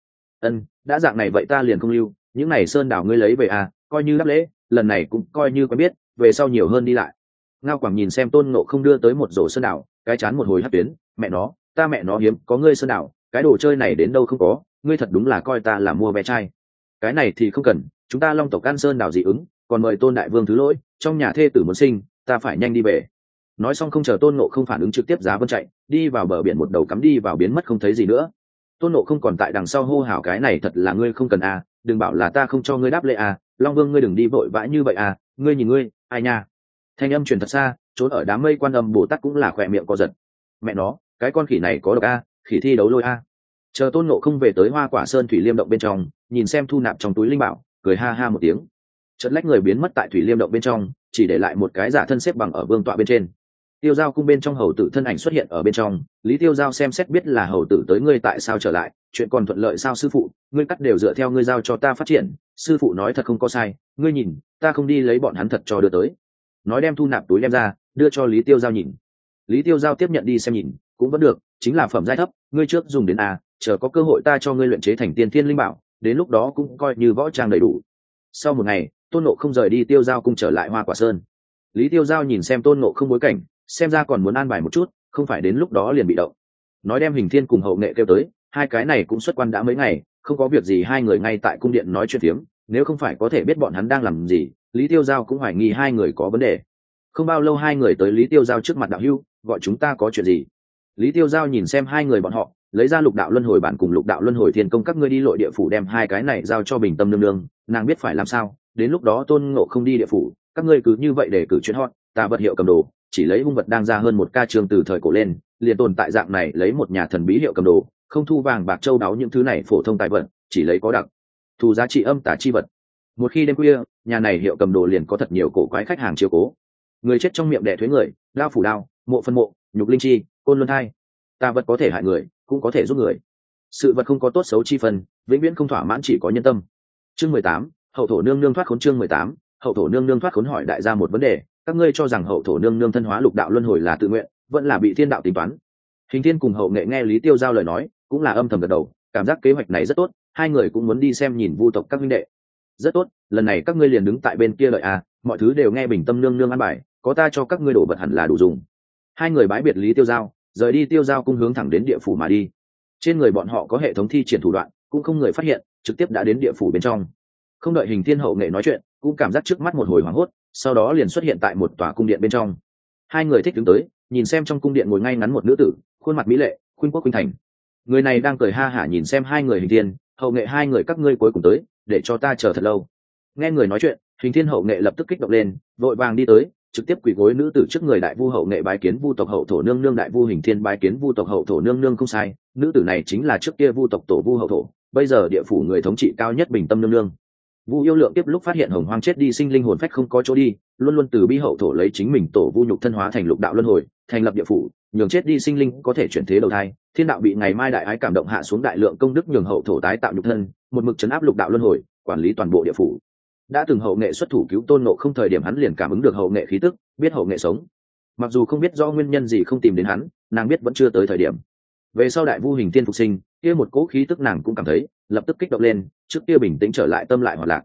Speaker 1: Đã dạng này vậy ta liền không lưu, những này sơn đảo ngươi lấy về à, coi như đáp lễ, lần này cũng coi như quen biết, về sau nhiều hơn đi lại. Ngao Quảng nhìn xem Tôn Ngộ Không đưa tới một rổ sơn đảo, cái chán một hồi hất tuyến, mẹ nó, ta mẹ nó hiếm có ngươi sơn đảo, cái đồ chơi này đến đâu không có, ngươi thật đúng là coi ta là mua vé trai. Cái này thì không cần, chúng ta Long tộc ăn sơn đảo dị ứng, còn mời Tôn đại vương thứ lỗi, trong nhà thê tử muốn sinh, ta phải nhanh đi về. Nói xong không chờ Tôn Ngộ Không phản ứng trực tiếp giá vân chạy đi vào bờ biển, một đầu cắm đi vào biến mất không thấy gì nữa. Tôn Ngộ Không còn tại đằng sau hô hào cái này thật là ngươi không cần à, đừng bảo là ta không cho ngươi đáp lễ à, Long Vương ngươi đừng đi vội vã như vậy à, ngươi nhìn ngươi, ai nha. Thanh âm truyền thật xa, trốn ở đám mây Quan Âm Bồ Tát cũng là khỏe miệng co giật. Mẹ nó, cái con khỉ này có độc a, khỉ thi đấu lôi a. Chờ Tôn Ngộ Không về tới Hoa Quả Sơn Thủy Liêm động bên trong, nhìn xem thu nạp trong túi linh bảo, cười ha ha một tiếng. Chợt lách người biến mất tại Thủy Liêm động bên trong, chỉ để lại một cái giả thân xếp bằng ở vương tọa bên trên. Tiêu Giao cung bên trong hầu tử thân ảnh xuất hiện ở bên trong, Lý Tiêu Giao xem xét biết là hầu tử tới, ngươi tại sao trở lại, chuyện còn thuận lợi sao sư phụ, ngươi cắt đều dựa theo ngươi giao cho ta phát triển, sư phụ nói thật không có sai, ngươi nhìn, ta không đi lấy bọn hắn thật cho đưa tới. Nói đem thu nạp túi đem ra, đưa cho Lý Tiêu Giao nhìn. Lý Tiêu Giao tiếp nhận đi xem nhìn, cũng vẫn được, chính là phẩm giai thấp, ngươi trước dùng đến a, chờ có cơ hội ta cho ngươi luyện chế thành tiên thiên linh bảo, đến lúc đó cũng coi như võ trang đầy đủ. Sau một ngày, Tôn Ngộ Không rời đi Tiêu Giao cung trở lại Hoa Quả Sơn. Lý Tiêu Giao nhìn xem Tôn Ngộ Không bối cảnh, xem ra còn muốn an bài một chút, không phải đến lúc đó liền bị động. Nói đem Hình Thiên cùng Hậu Nghệ kêu tới, hai cái này cũng xuất quan đã mấy ngày, không có việc gì hai người ngay tại cung điện nói chuyện phiếm, nếu không phải có thể biết bọn hắn đang làm gì, Lý Tiêu Giao cũng hoài nghi hai người có vấn đề. Không bao lâu hai người tới Lý Tiêu Giao trước mặt đạo hữu, gọi chúng ta có chuyện gì? Lý Tiêu Giao nhìn xem hai người bọn họ, lấy ra Lục Đạo Luân Hồi bản cùng Lục Đạo Luân Hồi Thiên Công, các ngươi đi Lội Địa phủ đem hai cái này giao cho Bình Tâm nương nương, nàng biết phải làm sao, đến lúc đó Tôn Ngộ Không đi địa phủ, các ngươi cứ như vậy để cử chuyến hot, ta vật hiệu cầm đồ, chỉ lấy hung vật đang ra hơn một ca trường từ thời cổ lên, liền tồn tại dạng này lấy một nhà thần bí hiệu cầm đồ, không thu vàng bạc châu đáo những thứ này phổ thông tài vật, chỉ lấy có đặc thù giá trị âm tà chi vật. Một khi đêm khuya, nhà này hiệu cầm đồ liền có thật nhiều cổ quái khách hàng chiếu cố. Người chết trong miệng đẻ thuế người, đao phủ đao, mộ phân mộ, nhục linh chi, côn luân thai. Tà vật có thể hại người, cũng có thể giúp người. Sự vật không có tốt xấu chi phần, vĩnh viễn không thỏa mãn, chỉ có nhân tâm. Chương 18, hậu thổ nương nương thoát khốn. Chương 18, hậu thổ nương nương thoát khốn. Hỏi đại gia một vấn đề, các ngươi cho rằng hậu thổ nương nương thân hóa Lục Đạo Luân Hồi là tự nguyện, vẫn là bị thiên đạo tính toán? Hình Thiên cùng Hậu Nghệ nghe Lý Tiêu Giao lời nói, cũng là âm thầm gật đầu, cảm giác kế hoạch này rất tốt, hai người cũng muốn đi xem nhìn Vu tộc các huynh đệ. Rất tốt, lần này các ngươi liền đứng tại bên kia lợi à, mọi thứ đều nghe Bình Tâm nương nương an bài, có ta cho các ngươi đổ vật hẳn là đủ dùng. Hai người bái biệt Lý Tiêu Giao, rời đi Tiêu Giao cung hướng thẳng đến địa phủ mà đi. Trên người bọn họ có hệ thống thi triển thủ đoạn, cũng không người phát hiện, trực tiếp đã đến địa phủ bên trong. Không đợi Hình Thiên Hậu Nghệ nói chuyện, cũng cảm giác trước mắt một hồi hoảng hốt, sau đó liền xuất hiện tại một tòa cung điện bên trong. Hai người thích đứng tới, nhìn xem trong cung điện ngồi ngay ngắn một nữ tử, khuôn mặt mỹ lệ, khuynh quốc khuynh thành. Người này đang cười ha hả nhìn xem hai người. Hình Thiên, Hậu Nghệ, hai người các ngươi cuối cùng tới, để cho ta chờ thật lâu. Nghe người nói chuyện, Hình Thiên Hậu Nghệ lập tức kích động lên, vội vàng đi tới, trực tiếp quỳ gối nữ tử trước người. Đại Vu Hậu Nghệ bái kiến Vu tộc hậu thổ nương nương. Đại Vu Hình Thiên bái kiến Vu tộc hậu thổ nương nương. Không sai, nữ tử này chính là trước kia Vu tộc tổ Vu hậu thổ, bây giờ địa phủ người thống trị cao nhất Bình Tâm nương nương. Vu Yêu Lượng tiếp lúc phát hiện Hồng Hoang chết đi sinh linh hồn phách không có chỗ đi, luôn luôn từ bi hậu thổ lấy chính mình tổ Vu nhục thân hóa thành Lục Đạo Luân Hồi, thành lập địa phủ, nhường chết đi sinh linh có thể chuyển thế đầu thai. Thiên đạo bị ngày mai đại ái cảm động, hạ xuống đại lượng công đức, nhường hậu thổ tái tạo nhục thân, một mực trấn áp Lục Đạo Luân Hồi, quản lý toàn bộ địa phủ. Đã từng Hậu Nghệ xuất thủ cứu Tôn Ngộ Không thời điểm, hắn liền cảm ứng được Hậu Nghệ khí tức, biết Hậu Nghệ sống. Mặc dù không biết do nguyên nhân gì không tìm đến hắn, nàng biết vẫn chưa tới thời điểm. Về sau Đại Vu Hình Thiên phục sinh, kia một cỗ khí tức nàng cũng cảm thấy, lập tức kích động lên, trước kia bình tĩnh trở lại, tâm lại hoạt lạc.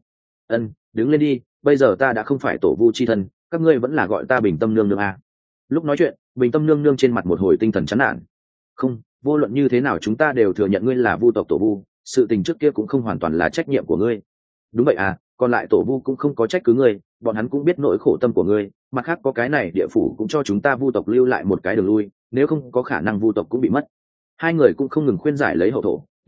Speaker 1: Đứng lên đi, bây giờ ta đã không phải tổ Vu chi thân, các ngươi vẫn là gọi ta Bình Tâm nương nương à. Lúc nói chuyện, Bình Tâm nương nương trên mặt một hồi tinh thần chán nản. Không, vô luận như thế nào chúng ta đều thừa nhận ngươi là Vu tộc tổ Vu, sự tình trước kia cũng không hoàn toàn là trách nhiệm của ngươi. Đúng vậy à, còn lại tổ Vu cũng không có trách cứ ngươi, bọn hắn cũng biết nỗi khổ tâm của ngươi, mặt khác có cái này địa phủ cũng cho chúng ta Vu tộc lưu lại một cái đường lui, nếu không có khả năng Vu tộc cũng bị mất. Hai người cũng không ngừng khuyên giải lấy hậu thổ,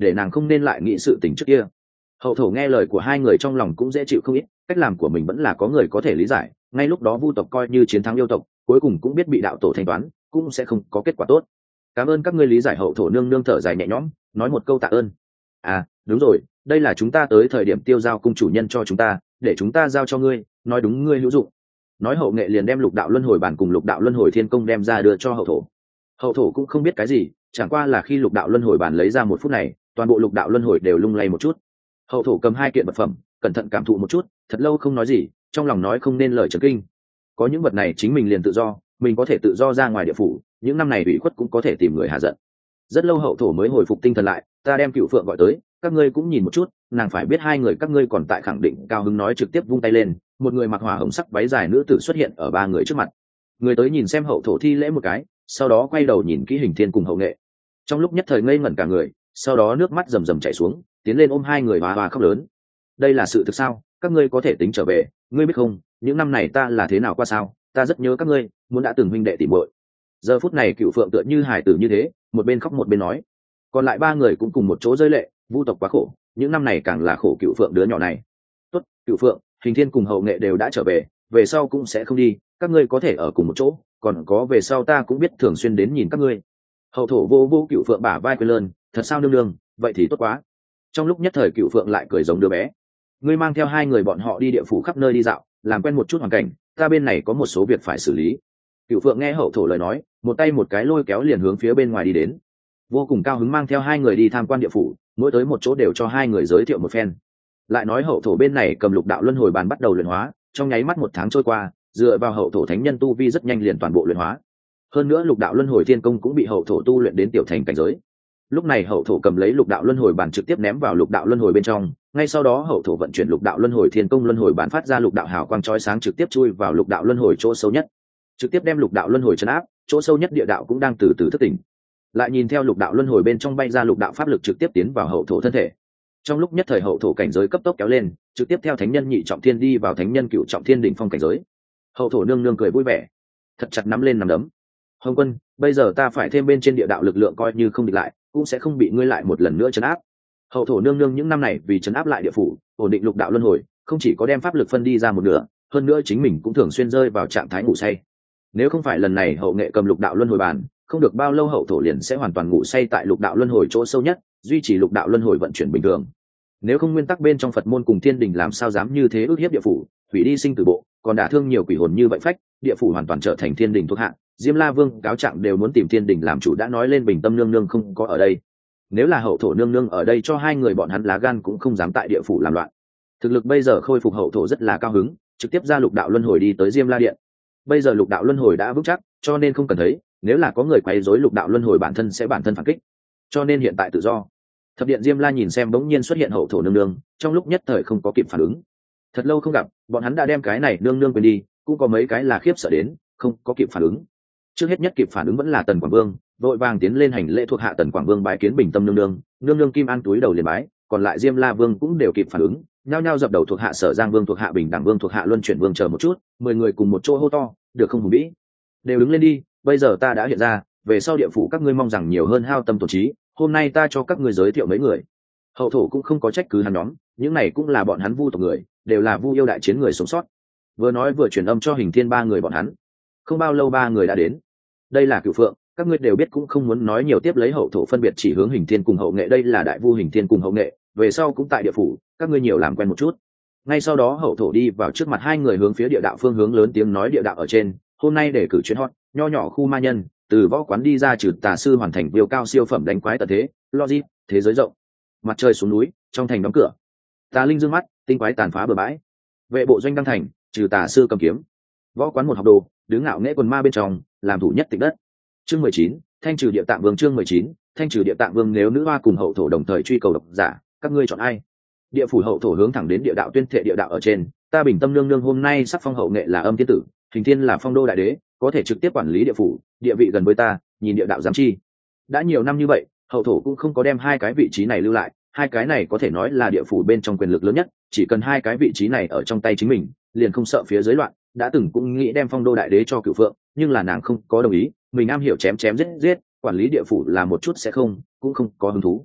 Speaker 1: để nàng không nên lại nghĩ sự tình trước kia. Hậu thổ nghe lời của hai người trong lòng cũng dễ chịu không ít, cách làm của mình vẫn là có người có thể lý giải. Ngay lúc đó vu tộc coi như chiến thắng yêu tộc, cuối cùng cũng biết bị đạo tổ thanh toán, cũng sẽ không có kết quả tốt. Cảm ơn các ngươi lý giải. Hậu thổ nương nương thở dài nhẹ nhõm, nói một câu tạ ơn. À đúng rồi, đây là chúng ta tới thời điểm tiêu giao cung chủ nhân cho chúng ta, để chúng ta giao cho ngươi, nói đúng ngươi hữu dụng. Nói hậu nghệ liền đem lục đạo luân hồi bản cùng lục đạo luân hồi thiên công đem ra đưa cho hậu thổ. Hậu thổ cũng không biết cái gì, chẳng qua là khi lục đạo luân hồi bản lấy ra một phút này, toàn bộ lục đạo luân hồi đều lung lay một chút. Hậu thổ cầm hai kiện vật phẩm, cẩn thận cảm thụ một chút, thật lâu không nói gì, trong lòng nói không nên lời chấn kinh. Có những vật này chính mình liền tự do, mình có thể tự do ra ngoài địa phủ, những năm này ủy khuất cũng có thể tìm người hạ giận. Rất lâu hậu thổ mới hồi phục tinh thần lại, ta đem Cựu Phượng gọi tới, các ngươi cũng nhìn một chút, nàng phải biết hai người các ngươi còn tại khẳng định. Cao hứng nói, trực tiếp vung tay lên, một người mặc hỏa hồng sắc váy dài nữ tử xuất hiện ở ba người trước mặt. Người tới nhìn xem hậu thổ thi lễ một cái, sau đó quay đầu nhìn kỹ Hình Thiên cùng hậu nghệ. Trong lúc nhất thời ngây ngẩn cả người, sau đó nước mắt rầm rầm chảy xuống, tiến lên ôm hai người hòa hòa khóc lớn. Đây là sự thực sao? Các ngươi có thể tính trở về, ngươi biết không, những năm này ta là thế nào qua sao, ta rất nhớ các ngươi, muốn đã từng huynh đệ tỉ muội. Giờ phút này Cựu Phượng tựa như hài tử như thế, một bên khóc một bên nói. Còn lại ba người cũng cùng một chỗ rơi lệ, vu tộc quá khổ, những năm này càng là khổ Cựu Phượng đứa nhỏ này. Tốt, Cựu Phượng, Hình Thiên cùng hậu nghệ đều đã trở về, về sau cũng sẽ không đi, các ngươi có thể ở cùng một chỗ, còn có về sau ta cũng biết thường xuyên đến nhìn các ngươi. Hậu thổ vô vô Cựu Phượng bả vai quên lơn, thật sao nương nương, vậy thì tốt quá. Trong lúc nhất thời Cựu Phượng lại cười giống đứa bé. Ngươi mang theo hai người bọn họ đi địa phủ khắp nơi đi dạo, làm quen một chút hoàn cảnh, ta bên này có một số việc phải xử lý. Cựu Phượng nghe hậu thổ lời nói, một tay một cái lôi kéo liền hướng phía bên ngoài đi đến, vô cùng cao hứng mang theo hai người đi tham quan địa phủ, mỗi tới một chỗ đều cho hai người giới thiệu một phen. Lại nói hậu thổ bên này cầm lục đạo luân hồi bàn bắt đầu luyện hóa, trong nháy mắt một tháng trôi qua, dựa vào hậu thổ thánh nhân tu vi rất nhanh liền toàn bộ luyện hóa. Hơn nữa lục đạo luân hồi thiên công cũng bị hậu thổ tu luyện đến tiểu thành cảnh giới. Lúc này hậu thổ cầm lấy lục đạo luân hồi bàn trực tiếp ném vào lục đạo luân hồi bên trong, ngay sau đó hậu thổ vận chuyển lục đạo luân hồi thiên công, luân hồi bàn phát ra lục đạo hào quang chói sáng trực tiếp chui vào lục đạo luân hồi chỗ sâu nhất, trực tiếp đem lục đạo luân hồi trấn áp. Chỗ sâu nhất địa đạo cũng đang từ từ thức tỉnh. Lại nhìn theo lục đạo luân hồi bên trong bay ra lục đạo pháp lực trực tiếp tiến vào hậu thổ thân thể. Trong lúc nhất thời hậu thổ cảnh giới cấp tốc kéo lên, trực tiếp theo thánh nhân nhị trọng thiên đi vào thánh nhân cựu trọng thiên đỉnh phong cảnh giới. Hậu thổ nương nương cười vui vẻ, thật chặt nắm lên nắm đấm. Hồng Quân, bây giờ ta phải thêm bên trên địa đạo lực lượng, coi như không địch lại cũng sẽ không bị ngươi lại một lần nữa trấn áp. Hậu thổ nương nương những năm này vì trấn áp lại địa phủ, ổn định lục đạo luân hồi, không chỉ có đem pháp lực phân đi ra một nửa, hơn nữa chính mình cũng thường xuyên rơi vào trạng thái ngủ say. Nếu không phải lần này hậu nghệ cầm lục đạo luân hồi bàn, không được bao lâu hậu thổ liền sẽ hoàn toàn ngủ say tại lục đạo luân hồi chỗ sâu nhất, duy trì lục đạo luân hồi vận chuyển bình thường. Nếu không nguyên tắc bên trong Phật môn cùng thiên đình làm sao dám như thế ức hiếp địa phủ, hủy đi sinh tử bộ, còn đả thương nhiều quỷ hồn như vậy phách, địa phủ hoàn toàn trở thành thiên đình thuộc hạ. Diêm La Vương cáo trạng đều muốn tìm thiên đình làm chủ, đã nói lên Bình Tâm nương nương không có ở đây. Nếu là hậu thổ nương nương ở đây, cho hai người bọn hắn lá gan cũng không dám tại địa phủ làm loạn. Thực lực bây giờ khôi phục hậu thổ rất là cao hứng, trực tiếp ra lục đạo luân hồi đi tới Diêm La Điện. Bây giờ lục đạo luân hồi đã vững chắc, cho nên không cần thấy, nếu là có người quấy rối lục đạo luân hồi bản thân sẽ bản thân phản kích, cho nên hiện tại tự do. Thập điện Diêm La nhìn xem bỗng nhiên xuất hiện hậu thổ nương nương, trong lúc nhất thời không có kịp phản ứng. Thật lâu không gặp, bọn hắn đã đem cái này nương nương quên đi, cũng có mấy cái là khiếp sợ đến, không có kịp phản ứng. Trước hết nhất kịp phản ứng vẫn là Tần Quảng Vương, vội vàng tiến lên hành lễ thuộc hạ Tần Quảng Vương bái kiến Bình Tâm nương nương, nương nương kim an túi đầu liền bái, còn lại Diêm La Vương cũng đều kịp phản ứng, nhao nhao dập đầu thuộc hạ Sở Giang Vương, thuộc hạ Bình Đẳng Vương, thuộc hạ Luân Chuyển Vương, chờ một chút, 10 người cùng một chỗ hô to, được không hùng vĩ, đều đứng lên đi, bây giờ ta đã hiện ra, về sau địa phủ các ngươi mong rằng nhiều hơn hao tâm tổn trí, hôm nay ta cho các ngươi giới thiệu mấy người. Hậu thổ cũng không có trách cứ hắn nhóm, những này cũng là bọn hắn vu tộc người, đều là vu yêu đại chiến người sống sót. Vừa nói vừa truyền âm cho Hình Thiên ba người bọn hắn. Không bao lâu ba người đã đến. Đây là Cửu Phượng, các ngươi đều biết cũng không muốn nói nhiều, tiếp lấy hậu thổ phân biệt chỉ hướng Hình Thiên cùng hậu nghệ, đây là đại vu Hình Thiên cùng hậu nghệ, về sau cũng tại địa phủ, các ngươi nhiều làm quen một chút. Ngay sau đó hậu thổ đi vào trước mặt hai người, hướng phía địa đạo phương hướng lớn tiếng nói, địa đạo ở trên, hôm nay để cử chuyến hot, nho nhỏ khu ma nhân, từ võ quán đi ra trừ tà sư hoàn thành viêu cao siêu phẩm đánh quái tận thế, logic, thế giới rộng. Mặt trời xuống núi, trong thành đóng cửa. Tà linh dương mắt, tinh quái tàn phá bừa bãi. Vệ bộ doanh đăng thành, trừ tà sư cầm kiếm. Võ quán một học đồ, đứng ngạo nghễ quần ma bên trong, làm thủ nhất tịch đất. Chương 19, thanh trừ địa tạng vương. Chương 19, thanh trừ địa tạng vương. Nếu nữ hoa cùng hậu thổ đồng thời truy cầu độc giả, các ngươi chọn ai? Địa phủ hậu thổ hướng thẳng đến địa đạo tuyên thệ, địa đạo ở trên, ta Bình Tâm nương nương hôm nay sắc phong hậu nghệ là âm thiên tử, Hình Thiên là phong đô đại đế, có thể trực tiếp quản lý địa phủ, địa vị gần với ta, nhìn địa đạo dám chi. Đã nhiều năm như vậy, hậu thổ cũng không có đem hai cái vị trí này lưu lại, hai cái này có thể nói là địa phủ bên trong quyền lực lớn nhất, chỉ cần hai cái vị trí này ở trong tay chính mình, liền không sợ phía dưới loạn. Đã từng cũng nghĩ đem phong đô đại đế cho Cửu Phượng, nhưng là nàng không có đồng ý, mình am hiểu chém chém giết giết, quản lý địa phủ là một chút sẽ không, cũng không có hứng thú.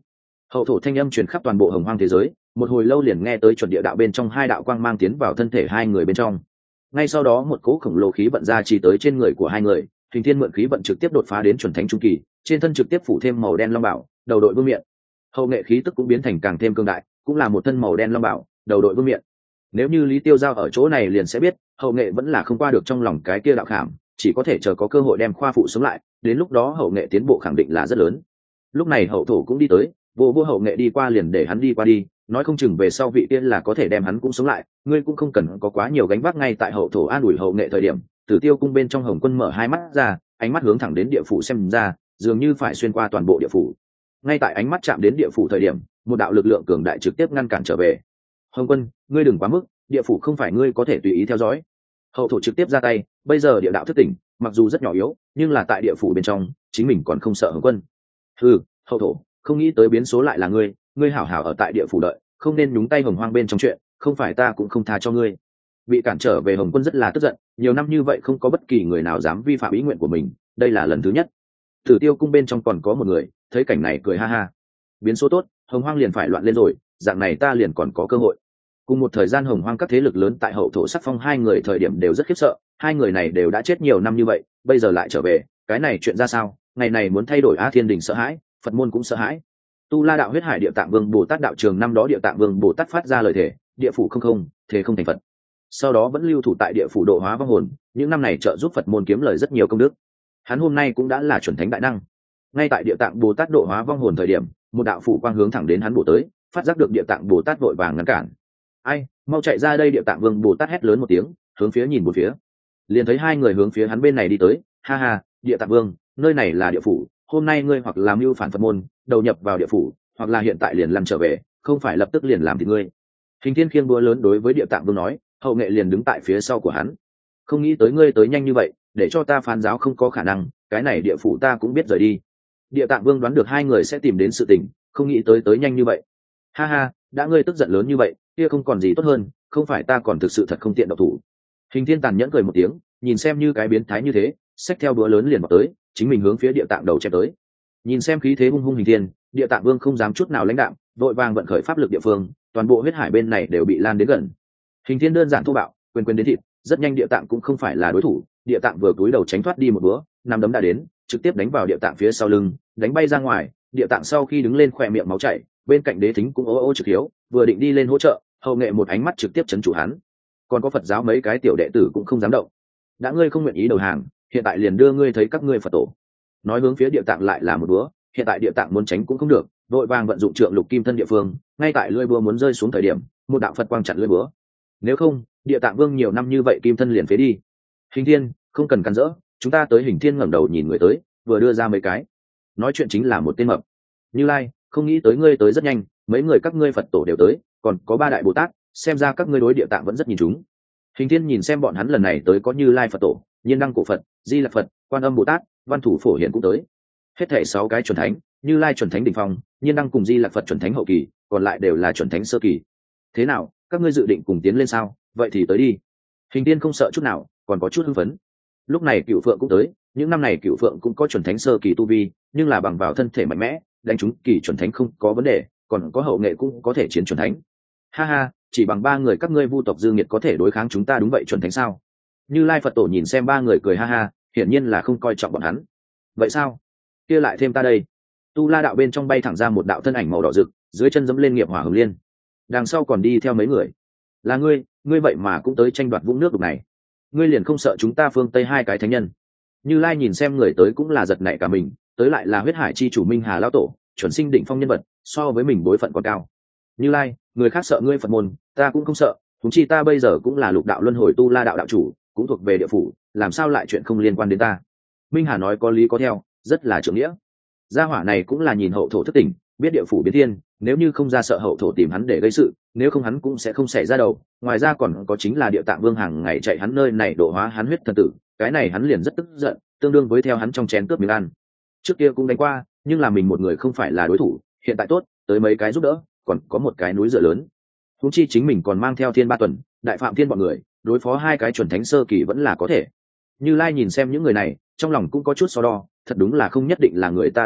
Speaker 1: Hậu thổ thanh âm truyền khắp toàn bộ hồng hoang thế giới, một hồi lâu liền nghe tới chuẩn địa đạo bên trong hai đạo quang mang tiến vào thân thể hai người bên trong. Ngay sau đó một cỗ khổng lồ khí vận ra chỉ tới trên người của hai người, Hình Thiên mượn khí vận trực tiếp đột phá đến chuẩn thánh trung kỳ, trên thân trực tiếp phủ thêm màu đen long bảo, đầu đội vương miện. Hậu nghệ khí tức cũng biến thành càng thêm cương đại, cũng là một thân màu đen long bảo, đầu đội vương miện. Nếu như Lý Tiêu Giao ở chỗ này liền sẽ biết, hậu nghệ vẫn là không qua được trong lòng cái kia đạo khảm, chỉ có thể chờ có cơ hội đem khoa phụ sống lại, đến lúc đó hậu nghệ tiến bộ khẳng định là rất lớn. Lúc này hậu thổ cũng đi tới, vô hậu nghệ đi qua liền để hắn đi qua đi, nói không chừng về sau vị tiên là có thể đem hắn cũng sống lại, ngươi cũng không cần có quá nhiều gánh vác. Ngay tại hậu thổ an ủi hậu nghệ thời điểm, Tử Tiêu cung bên trong Hồng Quân mở hai mắt ra, ánh mắt hướng thẳng đến địa phủ xem ra, dường như phải xuyên qua toàn bộ địa phủ. Ngay tại ánh mắt chạm đến địa phủ thời điểm, một đạo lực lượng cường đại trực tiếp ngăn cản trở về. Hồng Quân, ngươi đừng quá mức, địa phủ không phải ngươi có thể tùy ý theo dõi. Hậu thổ trực tiếp ra tay, bây giờ địa đạo thức tỉnh, mặc dù rất nhỏ yếu, nhưng là tại địa phủ bên trong, chính mình còn không sợ Hồng Quân. Ừ, hậu thổ, không nghĩ tới biến số lại là ngươi hảo hảo ở tại địa phủ đợi, không nên nhúng tay hồng hoang bên trong chuyện, không phải ta cũng không tha cho ngươi. Bị cản trở về Hồng Quân rất là tức giận, nhiều năm như vậy không có bất kỳ người nào dám vi phạm ý nguyện của mình, đây là lần thứ nhất. Tử Tiêu cung bên trong còn có một người, thấy cảnh này cười ha ha. Biến số tốt, hồng hoang liền phải loạn lên rồi, dạng này ta liền còn có cơ hội. Cùng một thời gian hồng hoang các thế lực lớn tại hậu thổ sắc phong hai người thời điểm đều rất khiếp sợ, hai người này đều đã chết nhiều năm như vậy, bây giờ lại trở về, cái này chuyện ra sao? Ngày này muốn thay đổi A Thiên Đình sợ hãi, Phật môn cũng sợ hãi. Tu La đạo huyết hải địa tạng vương Bồ Tát đạo trường năm đó địa tạng vương Bồ Tát phát ra lời thề, địa phủ không thế không thành Phật. Sau đó vẫn lưu thủ tại địa phủ độ hóa vong hồn, những năm này trợ giúp Phật môn kiếm lời rất nhiều công đức. Hắn hôm nay cũng đã là chuẩn thánh đại năng. Ngay tại địa tạng Bồ Tát độ hóa vong hồn thời điểm, một đạo phủ quang hướng thẳng đến hắn bổ tới, phát giác được địa tạng Bồ Tát vội vàng ngăn cản. Ai, mau chạy ra đây! Địa tạng vương Bồ Tát hét lớn một tiếng, hướng phía nhìn một phía, liền thấy hai người hướng phía hắn bên này đi tới. Ha ha, địa tạng vương, nơi này là địa phủ, hôm nay ngươi hoặc làm mưu phản Phật môn, đầu nhập vào địa phủ, hoặc là hiện tại liền lăn trở về, không phải lập tức liền làm thì ngươi. Hình Thiên khiêng búa lớn đối với địa tạng vương nói, hậu nghệ liền đứng tại phía sau của hắn. Không nghĩ tới ngươi tới nhanh như vậy, để cho ta phán giáo không có khả năng, cái này địa phủ ta cũng biết rời đi. Địa tạng vương đoán được hai người sẽ tìm đến sự tình, không nghĩ tới nhanh như vậy. Ha ha, đã ngươi tức giận lớn như vậy, kia không còn gì tốt hơn, không phải ta còn thực sự thật không tiện độc thủ. Hình Thiên tàn nhẫn cười một tiếng, nhìn xem như cái biến thái như thế, xách theo búa lớn liền vào tới, chính mình hướng phía địa tạng đầu chém tới. Nhìn xem khí thế hung hung Hình Thiên, địa tạng vương không dám chút nào lãnh đạm, vội vàng vận khởi pháp lực địa phương, toàn bộ huyết hải bên này đều bị lan đến gần. Hình Thiên đơn giản thô bạo, quyền đến thịt, rất nhanh địa tạng cũng không phải là đối thủ, địa tạng vừa cúi đầu tránh thoát đi một búa, năm đấm đã đến, trực tiếp đánh vào địa tạng phía sau lưng, đánh bay ra ngoài. Địa tạng sau khi đứng lên khỏe miệng máu chảy, bên cạnh đế thính cũng ô trực hiếu, vừa định đi lên hỗ trợ, hậu nghệ một ánh mắt trực tiếp chấn chủ hắn. Còn có Phật giáo mấy cái tiểu đệ tử cũng không dám động. Đã ngươi không nguyện ý đầu hàng, hiện tại liền đưa ngươi thấy các ngươi Phật tổ. Nói hướng phía địa tạng lại là một búa, hiện tại địa tạng muốn tránh cũng không được, vội vàng vận dụng trượng lục kim thân địa phương, ngay tại lưỡi búa muốn rơi xuống thời điểm, một đạo Phật quang chặn lưỡi búa. Nếu không, địa tạng vương nhiều năm như vậy kim thân liền phế đi. Hình Thiên, không cần cắn rỡ, chúng ta tới. Hình Thiên ngẩng đầu nhìn người tới, vừa đưa ra mấy cái. Nói chuyện chính là một tên mập. Như Lai, không nghĩ tới ngươi tới rất nhanh, mấy người các ngươi Phật tổ đều tới, còn có ba đại Bồ Tát, xem ra các ngươi đối địa tạng vẫn rất nhìn chúng. Hình Thiên nhìn xem bọn hắn lần này tới có Như Lai Phật tổ, Nhiên Đăng cổ Phật, Di Lặc Phật, Quan Âm Bồ Tát, Văn Thủ Phổ Hiển cũng tới. Hết thảy 6 cái chuẩn thánh, Như Lai chuẩn thánh đỉnh phong, Nhiên Đăng cùng Di Lặc Phật chuẩn thánh hậu kỳ, còn lại đều là chuẩn thánh sơ kỳ. Thế nào, các ngươi dự định cùng tiến lên sao? Vậy thì tới đi. Hình Thiên không sợ chút nào, còn có chút hưng phấn. Lúc này Cửu Phượng cũng tới, những năm này Cửu Phượng cũng có chuẩn thánh sơ kỳ tu vi, nhưng là bằng vào thân thể mạnh mẽ, đánh trúng kỳ chuẩn thánh không có vấn đề, còn có hậu nghệ cũng có thể chiến chuẩn thánh. Ha ha, chỉ bằng 3 người các ngươi vu tộc Dương Nghiệt có thể đối kháng chúng ta đúng vậy chuẩn thánh sao? Như Lai Phật tổ nhìn xem 3 người cười ha ha, hiển nhiên là không coi trọng bọn hắn. Vậy sao? Kia lại thêm ta đây. Tu La đạo bên trong bay thẳng ra một đạo thân ảnh màu đỏ rực, dưới chân dẫm lên nghiệp hỏa hồng liên. Đằng sau còn đi theo mấy người. Là ngươi vậy mà cũng tới tranh đoạt vũng nước đục này. Ngươi liền không sợ chúng ta phương Tây 2 cái thánh nhân? Như Lai nhìn xem người tới cũng là giật nảy cả mình, tới lại là huyết hải chi chủ Minh Hà lão tổ, chuẩn sinh đỉnh phong nhân vật, so với mình bối phận còn cao. Như Lai, người khác sợ ngươi Phật môn, ta cũng không sợ, huống chi ta bây giờ cũng là lục đạo luân hồi Tu La đạo đạo chủ, cũng thuộc về địa phủ, làm sao lại chuyện không liên quan đến ta? Minh Hà nói có lý có theo, rất là trưởng nghĩa. Gia hỏa này cũng là nhìn hậu thổ thức tỉnh, biết địa phủ biến thiên, nếu như không ra sợ hậu thổ tìm hắn để gây sự, nếu không hắn cũng sẽ không xảy ra đầu. Ngoài ra còn có chính là địa tạng vương hàng ngày chạy hắn nơi này độ hóa hắn huyết thần tử, cái này hắn liền rất tức giận, tương đương với theo hắn trong chén cướp miếng ăn. Trước kia cũng đánh qua, nhưng là mình một người không phải là đối thủ, hiện tại tốt, tới mấy cái giúp đỡ, còn có một cái núi dựa lớn. Huống chi chính mình còn mang theo Thiên Ba Tuần, Đại Phạm Thiên bọn người, đối phó 2 cái chuẩn thánh sơ kỳ vẫn là có thể. Như Lai nhìn xem những người này, trong lòng cũng có chút so đo, thật đúng là không nhất định là người ta đối thủ,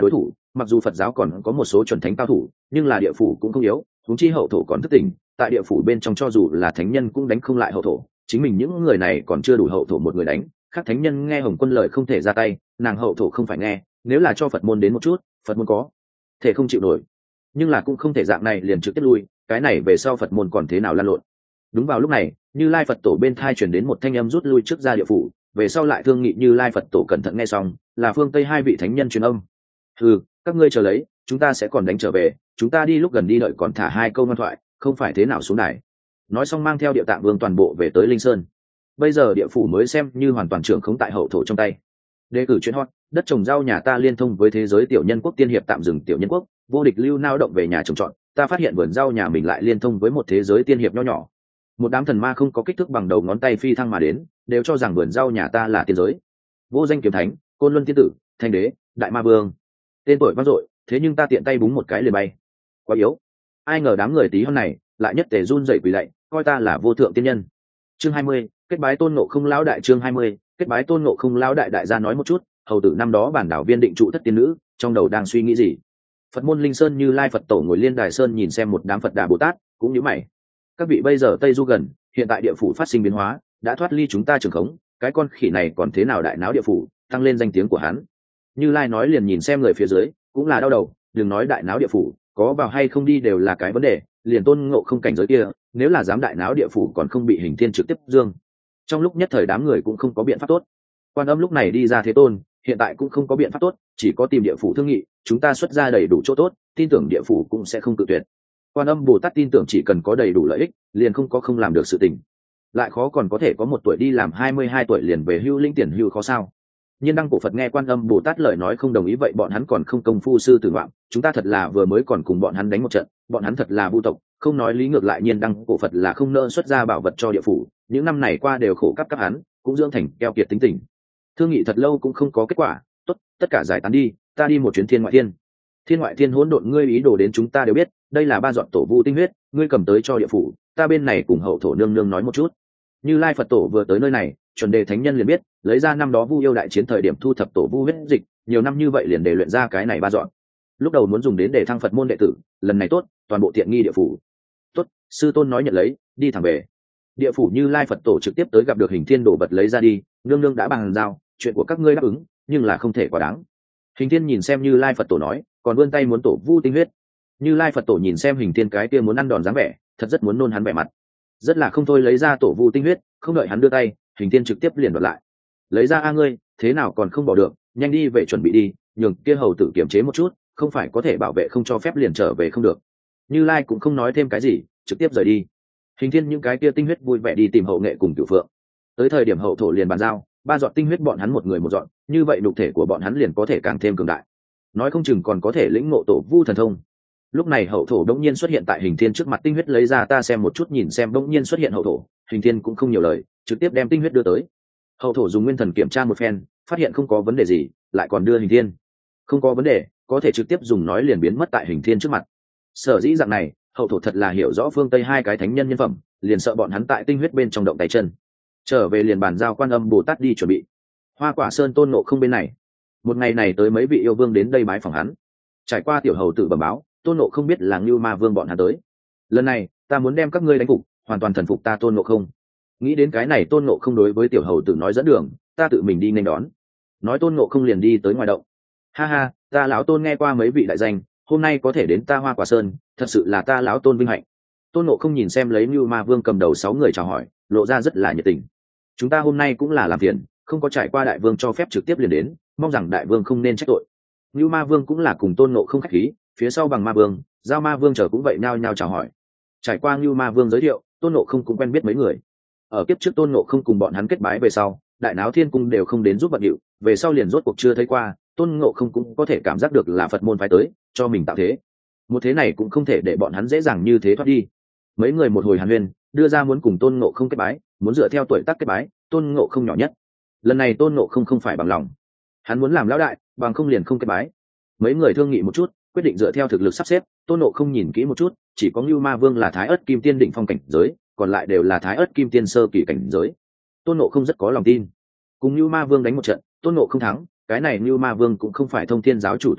Speaker 1: mặc dù Phật giáo còn có một số chuẩn thánh cao thủ, nhưng là địa phủ cũng không yếu, huống chi hậu thổ còn thức tỉnh, tại địa phủ bên trong cho dù là thánh nhân cũng đánh không lại hậu thổ, chính mình những người này còn chưa đủ hậu thổ một người đánh, khác thánh nhân nghe Hồng Quân lời không thể ra tay, nàng hậu thổ không phải nghe, nếu là cho Phật môn đến một chút, Phật môn có thể không chịu nổi, nhưng là cũng không thể dạng này liền trực tiếp lui, cái này về sau Phật môn còn thế nào lan lộn. Đúng vào lúc này, Như Lai Phật tổ bên thai truyền đến một thanh âm rút lui trước ra địa phủ, về sau lại thương nghị Như Lai Phật tổ cẩn thận nghe xong, là phương Tây hai vị thánh nhân truyền âm. Các ngươi chờ lấy, chúng ta sẽ còn đánh trở về, chúng ta đi lúc gần đi đợi còn thả hai câu ngoan thoại, không phải thế nào xuống đài. Nói xong mang theo Địa Tạng Vương toàn bộ về tới Linh Sơn. Bây giờ địa phủ mới xem như hoàn toàn trưởng khống tại hậu thổ trong tay. Đề cử chuyên hot, đất trồng rau nhà ta liên thông với thế giới tiểu nhân quốc tiên hiệp tạm dừng tiểu nhân quốc, vô địch lưu nao động về nhà trồng trọt, ta phát hiện vườn rau nhà mình lại liên thông với một thế giới tiên hiệp nho nhỏ. Một đám thần ma không có kích thước bằng đầu ngón tay phi thăng mà đến, đều cho rằng vườn rau nhà ta là tiên giới. Vô danh kiếm thánh, côn luân tiên tử, thanh đế, đại ma vương, tên tuổi vang dội, thế nhưng ta tiện tay búng một cái liền bay, quá yếu. Ai ngờ đám người tí hon này lại nhất tề run rẩy quỳ lạy, coi ta là vô thượng tiên nhân. Chương 20, kết bái Tôn Ngộ Không lão đại. Chương 20, kết bái Tôn Ngộ Không lão đại. Đại gia nói một chút, hầu tử năm đó bản đảo viên định trụ thất tiên nữ, trong đầu đang suy nghĩ gì? Phật môn Linh Sơn Như Lai Phật tổ ngồi liên đài sơn nhìn xem một đám Phật Đà Bồ Tát, cũng nhíu mày. Các vị bây giờ Tây Du gần, hiện tại địa phủ phát sinh biến hóa, đã thoát ly chúng ta trường khống, cái con khỉ này còn thế nào đại náo địa phủ, tăng lên danh tiếng của hắn. Như Lai nói liền nhìn xem người phía dưới, cũng là đau đầu, đừng nói đại náo địa phủ, có vào hay không đi đều là cái vấn đề, liền Tôn Ngộ Không cảnh giới kia, nếu là dám đại náo địa phủ còn không bị Hình Thiên trực tiếp dương. Trong lúc nhất thời đám người cũng không có biện pháp tốt. Quan Âm lúc này đi ra Thế Tôn, hiện tại cũng không có biện pháp tốt, chỉ có tìm địa phủ thương nghị, chúng ta xuất ra đầy đủ chỗ tốt, tin tưởng địa phủ cũng sẽ không cự tuyệt. Quan Âm Bồ Tát tin tưởng chỉ cần có đầy đủ lợi ích, liền không có không làm được sự tình. Lại khó còn có thể có một tuổi đi làm 22 tuổi liền về hưu linh tiền hưu khó sao? Nhiên Đăng Cổ Phật nghe Quan Âm Bồ Tát lời nói không đồng ý, vậy bọn hắn còn không công phu sư tử ngoạm, chúng ta thật là vừa mới còn cùng bọn hắn đánh một trận, bọn hắn thật là vu tộc, không nói lý, ngược lại Nhiên Đăng Cổ Phật là không nỡ xuất ra bảo vật cho địa phủ, những năm này qua đều khổ cấp hắn, cũng dưỡng thành keo kiệt tính tình. Thương nghị thật lâu cũng không có kết quả, tốt, tất cả giải tán đi, ta đi một chuyến Thiên Ngoại Thiên. Thiên Ngoại Thiên hỗn độn, ngươi ý đồ đến chúng ta đều biết, đây là 3 giọt tổ vu tinh huyết, ngươi cầm tới cho địa phủ, ta bên này cùng hậu thổ nương nương nói một chút. Như Lai Phật tổ vừa tới nơi này, chuẩn đề thánh nhân liền biết, lấy ra năm đó Vu Yêu đại chiến thời điểm thu thập tổ vu huyết dịch, nhiều năm như vậy liền để luyện ra cái này 3 dọn. Lúc đầu muốn dùng đến để thăng Phật môn đệ tử, lần này tốt, toàn bộ tiện nghi địa phủ. Tốt, sư tôn nói nhận lấy, đi thẳng về. Địa phủ Như Lai Phật tổ trực tiếp tới gặp được Hình Thiên đổ vật lấy ra đi, nương nương đã bàn giao, chuyện của các ngươi đáp ứng, nhưng là không thể quá đáng. Hình Thiên nhìn xem Như Lai Phật tổ nói, còn vươn tay muốn tổ vu tinh huyết. Như Lai Phật tổ nhìn xem Hình Thiên cái kia muốn ăn đòn dáng vẻ, thật rất muốn nôn hắn vẻ mặt. Rất là không thôi lấy ra tổ vu tinh huyết, không đợi hắn đưa tay, Hình Thiên trực tiếp liền đoạt lại. Lấy ra a ngươi, thế nào còn không bỏ được, nhanh đi về chuẩn bị đi, nhường kia hầu tử kiểm chế một chút, không phải có thể bảo vệ không cho phép liền trở về không được. Như Lai cũng không nói thêm cái gì, trực tiếp rời đi. Hình Thiên những cái kia tinh huyết vui vẻ đi tìm hậu nghệ cùng Cửu Phượng. Tới thời điểm hậu thổ liền bàn giao, 3 giọt tinh huyết bọn hắn một người một giọt, như vậy nhục thể của bọn hắn liền có thể càng thêm cường đại, nói không chừng còn có thể lĩnh ngộ tổ vu thần thông. Lúc này hậu thổ đống nhiên xuất hiện tại Hình Thiên trước mặt, tinh huyết lấy ra ta xem một chút, nhìn xem đống nhiên xuất hiện hậu thổ, Hình Thiên cũng không nhiều lời, trực tiếp đem tinh huyết đưa tới. Hậu thổ dùng nguyên thần kiểm tra một phen, phát hiện không có vấn đề gì, lại còn đưa Hình Thiên. Không có vấn đề, có thể trực tiếp dùng nói liền biến mất tại Hình Thiên trước mặt. Sở dĩ dạng này, hậu thổ thật là hiểu rõ phương Tây hai cái thánh nhân nhân phẩm, liền sợ bọn hắn tại tinh huyết bên trong động tay chân. Trở về liền bàn giao Quan Âm Bồ Tát đi chuẩn bị. Hoa Quả Sơn Tôn Ngộ Không bên này, một ngày này tới mấy vị yêu vương đến đây bái phỏng hắn. Trải qua tiểu hầu tự bẩm báo, Tôn Ngộ Không biết là Ngưu Ma Vương bọn hắn tới. Lần này ta muốn đem các ngươi đánh phục, hoàn toàn thần phục ta Tôn Ngộ Không. Nghĩ đến cái này, Tôn Ngộ Không đối với tiểu hầu tự nói dẫn đường, ta tự mình đi nghênh đón. Nói Tôn Ngộ Không liền đi tới ngoài động. Ha ha, ta lão Tôn nghe qua mấy vị đại danh, hôm nay có thể đến ta Hoa Quả Sơn, thật sự là ta lão Tôn vinh hạnh. Tôn Ngộ Không nhìn xem lấy Ngưu Ma Vương cầm đầu 6 người chào hỏi, lộ ra rất là nhiệt tình. Chúng ta hôm nay cũng là làm phiền, không có trải qua đại vương cho phép trực tiếp liền đến, mong rằng đại vương không nên trách tội. Ngưu Ma Vương cũng là cùng Tôn Ngộ Không khách khí, phía sau Bằng Ma Vương, Giao Ma Vương chờ cũng vậy nhao nhao chào hỏi. Trải qua Ngưu Ma Vương giới thiệu, Tôn Ngộ Không cũng quen biết mấy người. Ở kiếp trước Tôn Ngộ Không cùng bọn hắn kết bái về sau, đại náo thiên cung đều không đến giúp bận điệu, về sau liền rốt cuộc chưa thấy qua, Tôn Ngộ Không cũng có thể cảm giác được là Phật môn phái tới, cho mình tạo thế. Một thế này cũng không thể để bọn hắn dễ dàng như thế thoát đi. Mấy người một hồi hàn huyên, đưa ra muốn cùng Tôn Ngộ Không kết bái, muốn dựa theo tuổi tác kết bái, Tôn Ngộ Không nhỏ nhất. Lần này Tôn Ngộ Không không phải bằng lòng, hắn muốn làm lão đại, bằng không liền không kết bái. Mấy người thương nghị một chút, quyết định dựa theo thực lực sắp xếp. Tôn Ngộ Không nhìn kỹ một chút, chỉ có Ngưu Ma Vương là Thái Ức Kim Tiên đỉnh phong cảnh giới, còn lại đều là Thái Ức Kim Tiên sơ kỳ cảnh giới. Tôn Ngộ Không rất có lòng tin, cùng Ngưu Ma Vương đánh một trận, Tôn Ngộ Không thắng. Cái này Ngưu Ma Vương cũng không phải Thông Thiên giáo chủ tọa kỵ,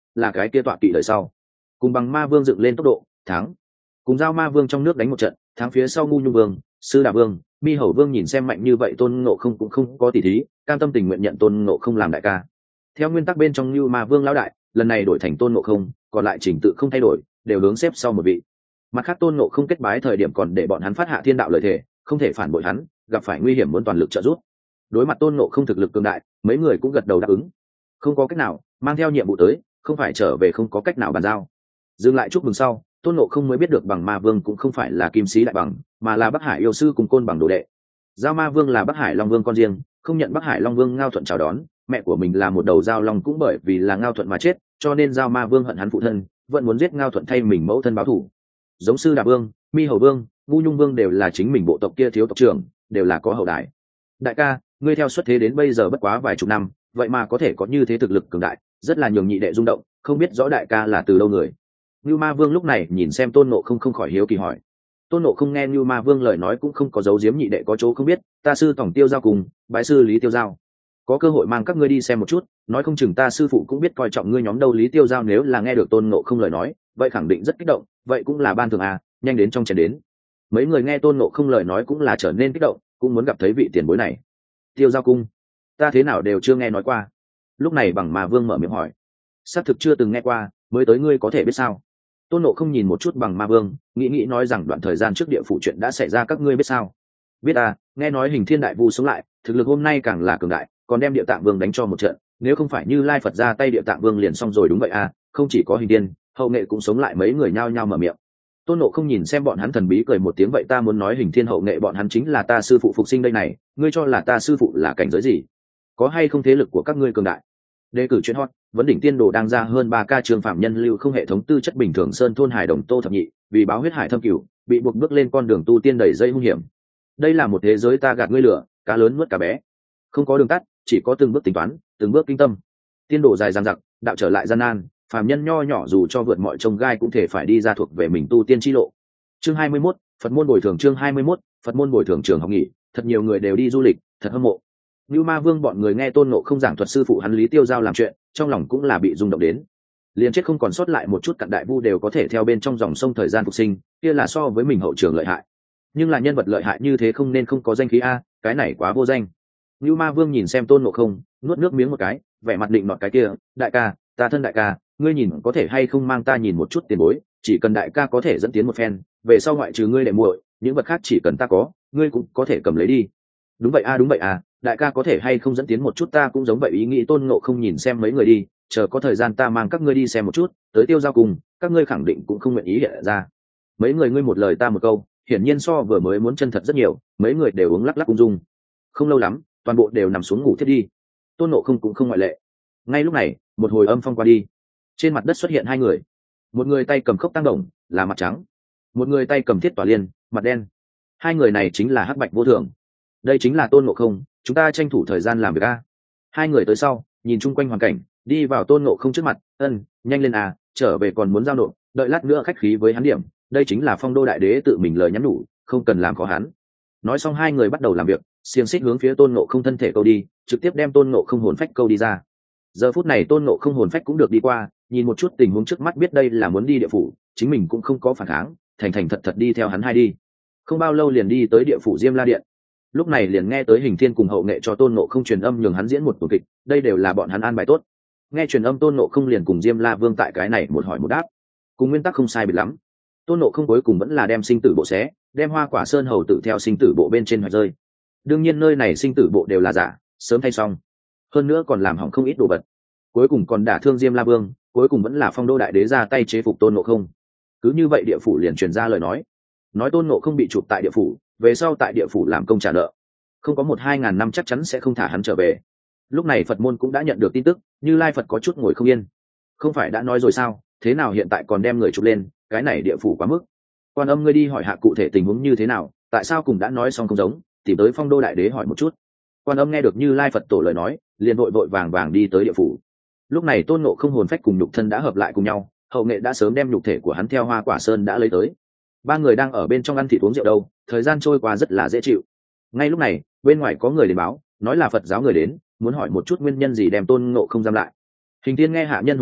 Speaker 1: là cái kia tọa kỵ đời sau. Cùng bằng ma vương dựng lên tốc độ, thắng. Cùng giao ma vương trong nước đánh một trận, thắng phía sau ngu nhung vương, sư đà vương, mi hầu vương nhìn xem mạnh như vậy tôn ngộ không cũng không có tỷ thí, cam tâm tình nguyện nhận tôn ngộ không làm đại ca. Theo nguyên tắc bên trong như ma vương lão đại, lần này đổi thành tôn ngộ không, còn lại trình tự không thay đổi, đều hướng xếp sau một vị. Mặt khác tôn ngộ không kết bái thời điểm còn để bọn hắn phát hạ thiên đạo lời thề, không thể phản bội hắn, gặp phải nguy hiểm muốn toàn lực trợ giúp. Đối mặt tôn ngộ không thực lực cường đại, mấy người cũng gật đầu đáp ứng. Không có cách nào, mang theo nhiệm vụ tới, không phải trở về không có cách nào bàn giao. Dừng lại chúc mừng sau, tôn ngộ không mới biết được bằng ma vương cũng không phải là kim sĩ đại bằng, mà là bắc hải yêu sư cùng côn bằng đồ đệ. Giao ma vương là bắc hải long vương con riêng, không nhận bắc hải long vương ngao thuận chào đón, mẹ của mình là một đầu giao long cũng bởi vì là ngao thuận mà chết, cho nên giao ma vương hận hắn phụ thân, vẫn muốn giết ngao thuận thay mình mẫu thân báo thù. Giống sư đà vương, mi hầu vương, ngu nhung vương đều là chính mình bộ tộc kia thiếu tộc trưởng, đều là có hậu đại. Đại ca, ngươi theo xuất thế đến bây giờ bất quá vài chục năm, vậy mà có thể có như thế thực lực cường đại, rất là nhường nhị đệ rung động, không biết rõ đại ca là từ đâu người. Như Ma Vương lúc này nhìn xem Tôn Ngộ không khỏi hiếu kỳ hỏi. Tôn Ngộ không nghe Như Ma Vương lời nói cũng không có giấu giếm nhị đệ có chỗ không biết, ta sư tổng Tiêu Giao cùng bái sư Lý Tiêu Giao, có cơ hội mang các ngươi đi xem một chút, nói không chừng ta sư phụ cũng biết coi trọng ngươi nhóm đâu. Lý Tiêu Giao nếu là nghe được Tôn Ngộ không lời nói, vậy khẳng định rất kích động, vậy cũng là ban thường à, nhanh đến trong chén đến. Mấy người nghe Tôn Ngộ không lời nói cũng là trở nên kích động, cũng muốn gặp thấy vị tiền bối này. Tiêu Giao cung, ta thế nào đều chưa nghe nói qua. Lúc này Bằng Ma Vương mở miệng hỏi. Xác thực chưa từng nghe qua, mới tới ngươi có thể biết sao? Tôn Ngộ không nhìn một chút Bằng Ma Vương, nghĩ nói rằng đoạn thời gian trước địa phủ chuyện đã xảy ra các ngươi biết sao? Biết à, nghe nói Hình Thiên Đại Vu sống lại, thực lực hôm nay càng là cường đại, còn đem Địa Tạng Vương đánh cho một trận, nếu không phải Như Lai Phật ra tay Địa Tạng Vương liền xong rồi. Đúng vậy à, không chỉ có Hình Thiên, hậu nghệ cũng sống lại. Mấy người nhao nhao mở miệng. Tôn Ngộ không nhìn xem bọn hắn thần bí cười một tiếng. Vậy ta muốn nói Hình Thiên hậu nghệ bọn hắn chính là ta sư phụ phục sinh đây này, ngươi cho là ta sư phụ là cảnh giới gì? Có hay không thế lực của các ngươi cường đại? Đề cử chuyện hot, vấn đỉnh tiên đồ đang ra hơn 3K trường phạm nhân lưu không hệ thống tư chất bình thường sơn thôn hải đồng Tô Thập Nhị, vì báo huyết hải thâm cửu, bị buộc bước lên con đường tu tiên đầy dây hung hiểm. Đây là một thế giới ta gạt ngươi lửa, cá lớn nuốt cá bé. Không có đường tắt, chỉ có từng bước tính toán, từng bước kinh tâm. Tiên đồ dài dằng dặc, đạo trở lại gian nan, phàm nhân nho nhỏ dù cho vượt mọi chông gai cũng thể phải đi ra thuộc về mình tu tiên chi lộ. Chương 21, Phật môn bồi thường. Chương 21, Phật môn bồi thường trường học nghỉ, thật nhiều người đều đi du lịch, thật hâm mộ. Như Ma Vương bọn người nghe Tôn Ngộ không giảng thuật sư phụ hắn Lý Tiêu Giao làm chuyện, trong lòng cũng là bị rung động đến. Liền chết không còn sót lại một chút cặn đại vu đều có thể theo bên trong dòng sông thời gian phục sinh, kia là so với mình hậu trường lợi hại. Nhưng là nhân vật lợi hại như thế không nên không có danh khí a, cái này quá vô danh. Như Ma Vương nhìn xem Tôn Ngộ không, nuốt nước miếng một cái, vẻ mặt định nọt cái kia, đại ca, ta thân đại ca, ngươi nhìn có thể hay không mang ta nhìn một chút tiền bối, chỉ cần đại ca có thể dẫn tiến một phen, về sau ngoại trừ ngươi đệ muội, những vật khác chỉ cần ta có, ngươi cũng có thể cầm lấy đi. Đúng vậy a, đại ca có thể hay không dẫn tiến một chút, ta cũng giống vậy ý nghĩ. Tôn Ngộ không nhìn xem mấy người đi, chờ có thời gian ta mang các ngươi đi xem một chút, tới Tiêu Giao cùng, các ngươi khẳng định cũng không nguyện ý hiện ra. Mấy người ngươi một lời ta một câu, hiển nhiên so vừa mới muốn chân thật rất nhiều, mấy người đều uống lắc lắc ung dung. Không lâu lắm, toàn bộ đều nằm xuống ngủ thiết đi. Tôn Ngộ không cũng không ngoại lệ. Ngay lúc này, một hồi âm phong qua đi, trên mặt đất xuất hiện hai người. Một người tay cầm khốc tăng đồng, là mặt trắng, một người tay cầm thiết tỏa liên, mặt đen. Hai người này chính là Hắc Bạch Vô Thường. Đây chính là Tôn Ngộ không, chúng ta tranh thủ thời gian làm việc a. Hai người tới sau, nhìn chung quanh hoàn cảnh, đi vào Tôn Ngộ không trước mặt, nhanh lên à, trở về còn muốn giao nộp, đợi lát nữa khách khí với hắn điểm. Đây chính là Phong Đô Đại Đế tự mình lời nhắn nhủ, không cần làm khó hắn. Nói xong hai người bắt đầu làm việc, xiềng xích hướng phía Tôn Ngộ không thân thể câu đi, trực tiếp đem Tôn Ngộ không hồn phách câu đi ra. Giờ phút này Tôn Ngộ không hồn phách cũng được đi qua, nhìn một chút tình huống trước mắt biết đây là muốn đi địa phủ, chính mình cũng không có phản kháng, thành thật đi theo hắn hai đi. Không bao lâu liền đi tới địa phủ Diêm La Điện. Lúc này liền nghe tới Hình Thiên cùng hậu nghệ cho Tôn Ngộ không truyền âm nhường hắn diễn một tuần kịch, đây đều là bọn hắn an bài tốt. Nghe truyền âm Tôn Ngộ không liền cùng Diêm La Vương tại cái này một hỏi một đáp, cùng nguyên tắc không sai biệt lắm. Tôn Ngộ không cuối cùng vẫn là đem sinh tử bộ xé, đem Hoa Quả Sơn hầu tự theo sinh tử bộ bên trên hoạch rơi. Đương nhiên nơi này sinh tử bộ đều là giả, sớm thay xong, hơn nữa còn làm hỏng không ít đồ vật. Cuối cùng còn đả thương Diêm La Vương, cuối cùng vẫn là Phong Đô Đại Đế ra tay chế phục Tôn Ngộ không. Cứ như vậy địa phủ liền truyền ra lời nói Tôn Ngộ không bị chụp tại địa phủ, về sau tại địa phủ làm công trả nợ, không có 1-2 ngàn năm chắc chắn sẽ không thả hắn trở về. Lúc này Phật môn cũng đã nhận được tin tức, Như Lai Phật có chút ngồi không yên. Không phải đã nói rồi sao, thế nào hiện tại còn đem người chụp lên, cái này địa phủ quá mức. Quan Âm ngươi đi hỏi hạ cụ thể tình huống như thế nào, tại sao cùng đã nói xong không giống, tìm tới Phong Đô Đại Đế hỏi một chút. Quan Âm nghe được Như Lai Phật tổ lời nói, liền vội vàng đi tới địa phủ. Lúc này Tôn Ngộ không hồn phách cùng nhục thân đã hợp lại cùng nhau, hậu nghệ đã sớm đem nhục thể của hắn theo Hoa Quả Sơn đã lấy tới. Ba người đang ở bên trong ăn thịt uống rượu đâu, thời gian trôi qua rất là dễ chịu. Ngay lúc này bên ngoài có người đến báo, nói là Phật giáo người đến, muốn hỏi một chút nguyên nhân gì đem Tôn Ngộ không giam lại. Hình Thiên nghe hạ nhân hồi báo,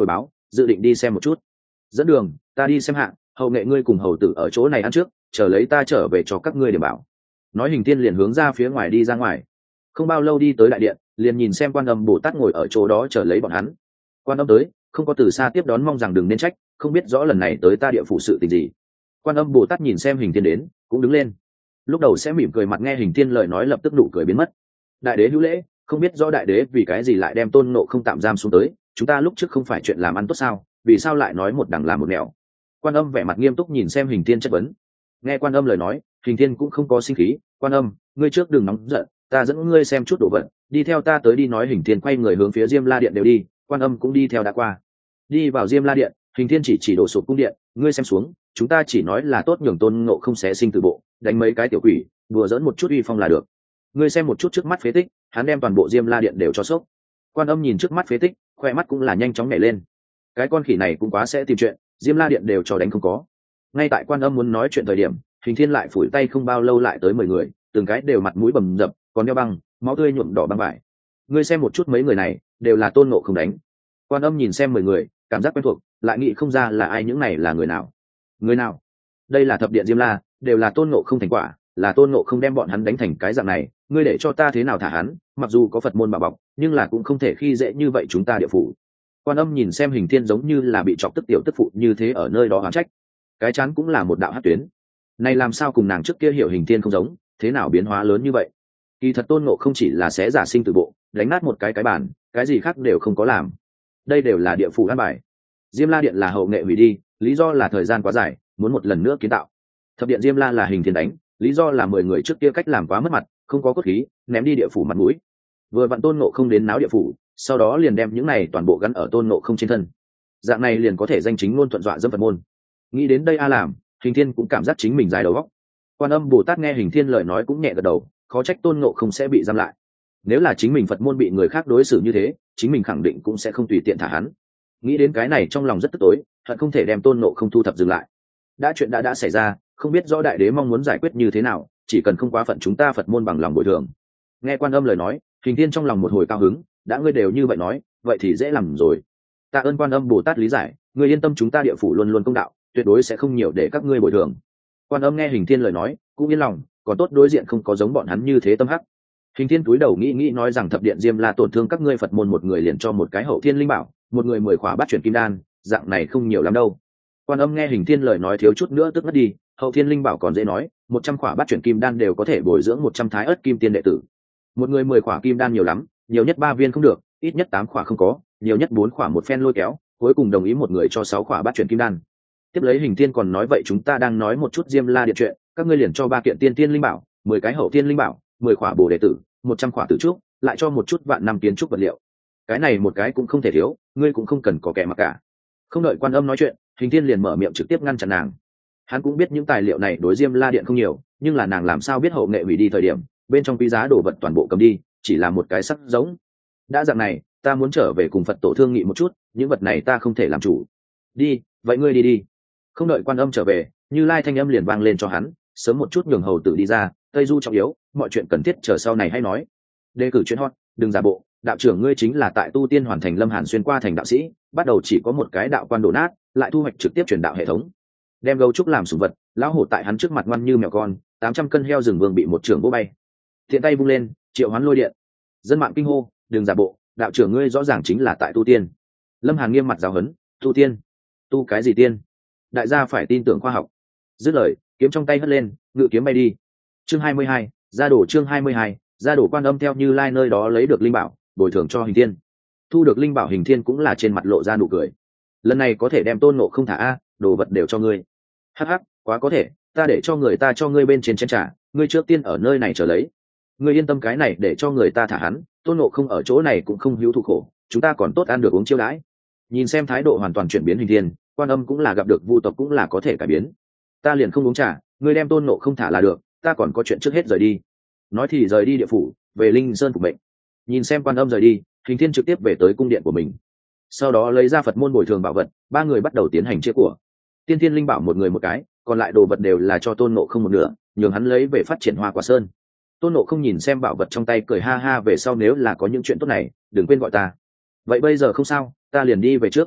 Speaker 1: dự định đi xem một chút. Dẫn đường, ta đi xem hạng, hầu nghệ ngươi cùng hầu tử ở chỗ này ăn trước, chờ lấy ta trở về cho các ngươi điểm bảo. Nói Hình Thiên liền hướng ra phía ngoài đi ra ngoài. Không bao lâu đi tới đại điện, liền nhìn xem Quan Âm Bồ Tát ngồi ở chỗ đó chờ lấy bọn hắn. Quan Âm tới, không có từ xa tiếp đón, mong rằng đừng nên trách, không biết rõ lần này tới ta địa phủ sự tình gì. Quan Âm Bồ Tát nhìn xem Hình Thiên đến, cũng đứng lên. Lúc đầu sẽ mỉm cười mặt, nghe Hình Thiên lời nói lập tức nụ cười biến mất. Đại đế hữu lễ, không biết rõ đại đế vì cái gì lại đem Tôn Ngộ Không tạm giam xuống tới, chúng ta lúc trước không phải chuyện làm ăn tốt sao, vì sao lại nói một đằng làm một nẻo. Quan Âm vẻ mặt nghiêm túc nhìn xem Hình Thiên chất vấn. Nghe Quan Âm lời nói, Hình Thiên cũng không có sinh khí. Quan Âm, ngươi trước đừng nóng giận, ta dẫn ngươi xem chút đồ vật, đi theo ta tới đi. Nói Hình Thiên quay người hướng phía Diêm La Điện đều đi, Quan Âm cũng đi theo đã qua. Đi vào Diêm La Điện, Hình Thiên chỉ đổ sụp cung điện, ngươi xem xuống, chúng ta chỉ nói là tốt nhường Tôn Ngộ Không xé sinh từ bộ, đánh mấy cái tiểu quỷ, đùa dẫn một chút uy phong là được. Ngươi xem một chút trước mắt phế tích, hắn đem toàn bộ Diêm La Điện đều cho sốc. Quan Âm nhìn trước mắt phế tích, khoe mắt cũng là nhanh chóng nhảy lên. Cái con khỉ này cũng quá sẽ tìm chuyện, Diêm La Điện đều cho đánh không có. Ngay tại Quan Âm muốn nói chuyện thời điểm, Hình Thiên lại phủi tay, không bao lâu lại tới 10 người, từng cái đều mặt mũi bầm dập, còn đeo băng, máu tươi nhuộm đỏ băng vải. Ngươi xem một chút mấy người này, đều là Tôn Ngộ Không đánh. Quan Âm nhìn xem 10 người, cảm giác quen thuộc, lại nghĩ không ra là ai, những này là người nào. Người nào? Đây là thập điện Diêm La, đều là Tôn Ngộ Không thành quả, là Tôn Ngộ Không đem bọn hắn đánh thành cái dạng này, ngươi để cho ta thế nào thả hắn? Mặc dù có Phật môn bảo bọc, nhưng là cũng không thể khi dễ như vậy chúng ta địa phủ. Quan Âm nhìn xem Hình Thiên giống như là bị chọc tức tiểu tức phụ như thế ở nơi đó oán trách, cái chán cũng là một đạo hắc tuyến. Này làm sao cùng nàng trước kia hiểu Hình Thiên không giống, thế nào biến hóa lớn như vậy? Kỳ thật Tôn Ngộ Không chỉ là xé giả sinh từ bộ, đánh nát một cái bàn, cái gì khác đều không có làm. Đây đều là địa phủ an bài. Diêm La Điện là hậu nghệ hủy đi, lý do là thời gian quá dài, muốn một lần nữa kiến tạo. Thập điện Diêm La là Hình Thiên đánh, lý do là 10 người trước kia cách làm quá mất mặt, không có cốt khí, ném đi địa phủ mặt mũi. Vừa vặn Tôn Ngộ Không đến náo địa phủ, sau đó liền đem những này toàn bộ gắn ở Tôn Ngộ Không trên thân. Dạng này liền có thể danh chính ngôn thuận dọa dẫm Phật môn. Nghĩ đến đây làm, Hình Thiên cũng cảm giác chính mình dài đầu óc. Quan Âm Bồ Tát nghe Hình Thiên lời nói cũng nhẹ gật đầu, khó trách Tôn Ngộ Không sẽ bị giam lại. Nếu là chính mình Phật môn bị người khác đối xử như thế, chính mình khẳng định cũng sẽ không tùy tiện thả hắn. Nghĩ đến cái này trong lòng rất tức tối, hận không thể đem Tôn Ngộ Không thu thập dừng lại. Chuyện đã xảy ra, không biết rõ đại đế mong muốn giải quyết như thế nào, chỉ cần không quá phận chúng ta Phật môn bằng lòng bồi thường. Nghe Quan Âm lời nói, Hình Thiên trong lòng một hồi cao hứng, đã ngươi đều như vậy nói, vậy thì dễ làm rồi. Tạ ơn Quan Âm Bồ Tát lý giải, ngươi yên tâm, chúng ta địa phủ luôn luôn công đạo, tuyệt đối sẽ không nhiều để các ngươi bồi thường. Quan Âm nghe Hình Thiên lời nói, cũng yên lòng, còn tốt đối diện không có giống bọn hắn như thế tâm hắc. Hình Thiên cúi đầu nghĩ nói rằng thập điện Diêm La tổn thương các ngươi Phật môn, một người liền cho một cái hậu thiên linh bảo, một người 10 khỏa bát chuyển kim đan, dạng này không nhiều lắm đâu. Quan Âm nghe Hình Thiên lời nói thiếu chút nữa tức ngất đi, hậu thiên linh bảo còn dễ nói, 100 khỏa bát chuyển kim đan đều có thể bồi dưỡng 100 thái ớt kim tiên đệ tử. Một người 10 khỏa kim đan nhiều lắm, nhiều nhất 3 viên không được, ít nhất 8 khỏa không có, nhiều nhất 4 khỏa một phen lôi kéo, cuối cùng đồng ý một người cho 6 khỏa bát chuyển kim đan. Tiếp lấy Hình Thiên còn nói vậy chúng ta đang nói một chút Diêm La Điện chuyện, các ngươi liền cho 3 kiện tiên tiên linh bảo, 10 cái hậu thiên linh bảo, 10 khỏa bổ đệ tử, 100 khỏa tử trúc, lại cho một chút vạn năm kiến trúc vật liệu. Cái này một cái cũng không thể thiếu, ngươi cũng không cần có kẻ mặc cả. Không đợi Quan Âm nói chuyện, Hình Thiên liền mở miệng trực tiếp ngăn chặn nàng. Hắn cũng biết những tài liệu này đối Diêm La Điện không nhiều, nhưng là nàng làm sao biết hậu nghệ hủy đi thời điểm, bên trong quý giá đồ vật toàn bộ cầm đi, chỉ là một cái sắc giống. Đã dạng này, ta muốn trở về cùng Phật tổ thương nghị một chút, những vật này ta không thể làm chủ. Đi, vậy ngươi đi. Không đợi Quan Âm trở về, Như Lai thanh âm liền vang lên cho hắn, sớm một chút nhường hầu tử đi ra, Tây Du trọng yếu, mọi chuyện cần thiết chờ sau này hay nói. Đề cử chuyện hot, đừng giả bộ, đạo trưởng ngươi chính là tại tu tiên hoàn thành Lâm Hàn xuyên qua thành đạo sĩ, bắt đầu chỉ có một cái đạo quan đổ nát, lại thu hoạch trực tiếp truyền đạo hệ thống. Đem gấu trúc làm sủng vật, lão hổ tại hắn trước mặt ngoan như mèo con, 800 cân heo rừng vương bị một trường vỗ bay. Thiện tay vung lên, triệu hoán lôi điện. Dân mạng kinh hô, đừng giả bộ, đạo trưởng ngươi rõ ràng chính là tại tu tiên. Lâm Hàn nghiêm mặt giáo huấn, tu tiên? Tu cái gì tiên? Đại gia phải tin tưởng khoa học. Dứt lời, kiếm trong tay hất lên, ngự kiếm bay đi. Chương 22, ra đổ chương 22, ra đổ Quan Âm theo Như Lai nơi đó lấy được linh bảo, bồi thường cho Hình Thiên. Thu được linh bảo Hình Thiên cũng là trên mặt lộ ra nụ cười. Lần này có thể đem Tôn Ngộ Không thả a, đồ vật đều cho ngươi. Hắc, quá có thể, ta để cho người ta cho ngươi bên trên chén trà, ngươi trước tiên ở nơi này chờ lấy. Ngươi yên tâm, cái này để cho người ta thả hắn, Tôn Ngộ Không ở chỗ này cũng không hữu thụ khổ, chúng ta còn tốt ăn được uống chiêu đãi. Nhìn xem thái độ hoàn toàn chuyển biến Hình Thiên, Quan Âm cũng là gặp được Vu tộc cũng là có thể cải biến. Ta liền không uống trà, ngươi đem Tôn Ngộ Không thả là được, ta còn có chuyện trước hết rời đi. Nói thì rời đi địa phủ, về Linh Sơn phục mệnh. Nhìn xem Quan Âm rời đi, Hình Thiên trực tiếp về tới cung điện của mình. Sau đó lấy ra Phật môn bồi thường bảo vật, 3 người bắt đầu tiến hành chia của. Tiên thiên linh bảo một người một cái, còn lại đồ vật đều là cho Tôn Ngộ Không một nửa, nhường hắn lấy về phát triển Hoa Quả Sơn. Tôn Ngộ Không nhìn xem bảo vật trong tay cười ha ha, về sau nếu là có những chuyện tốt này, đừng quên gọi ta. Vậy bây giờ không sao, ta liền đi về trước.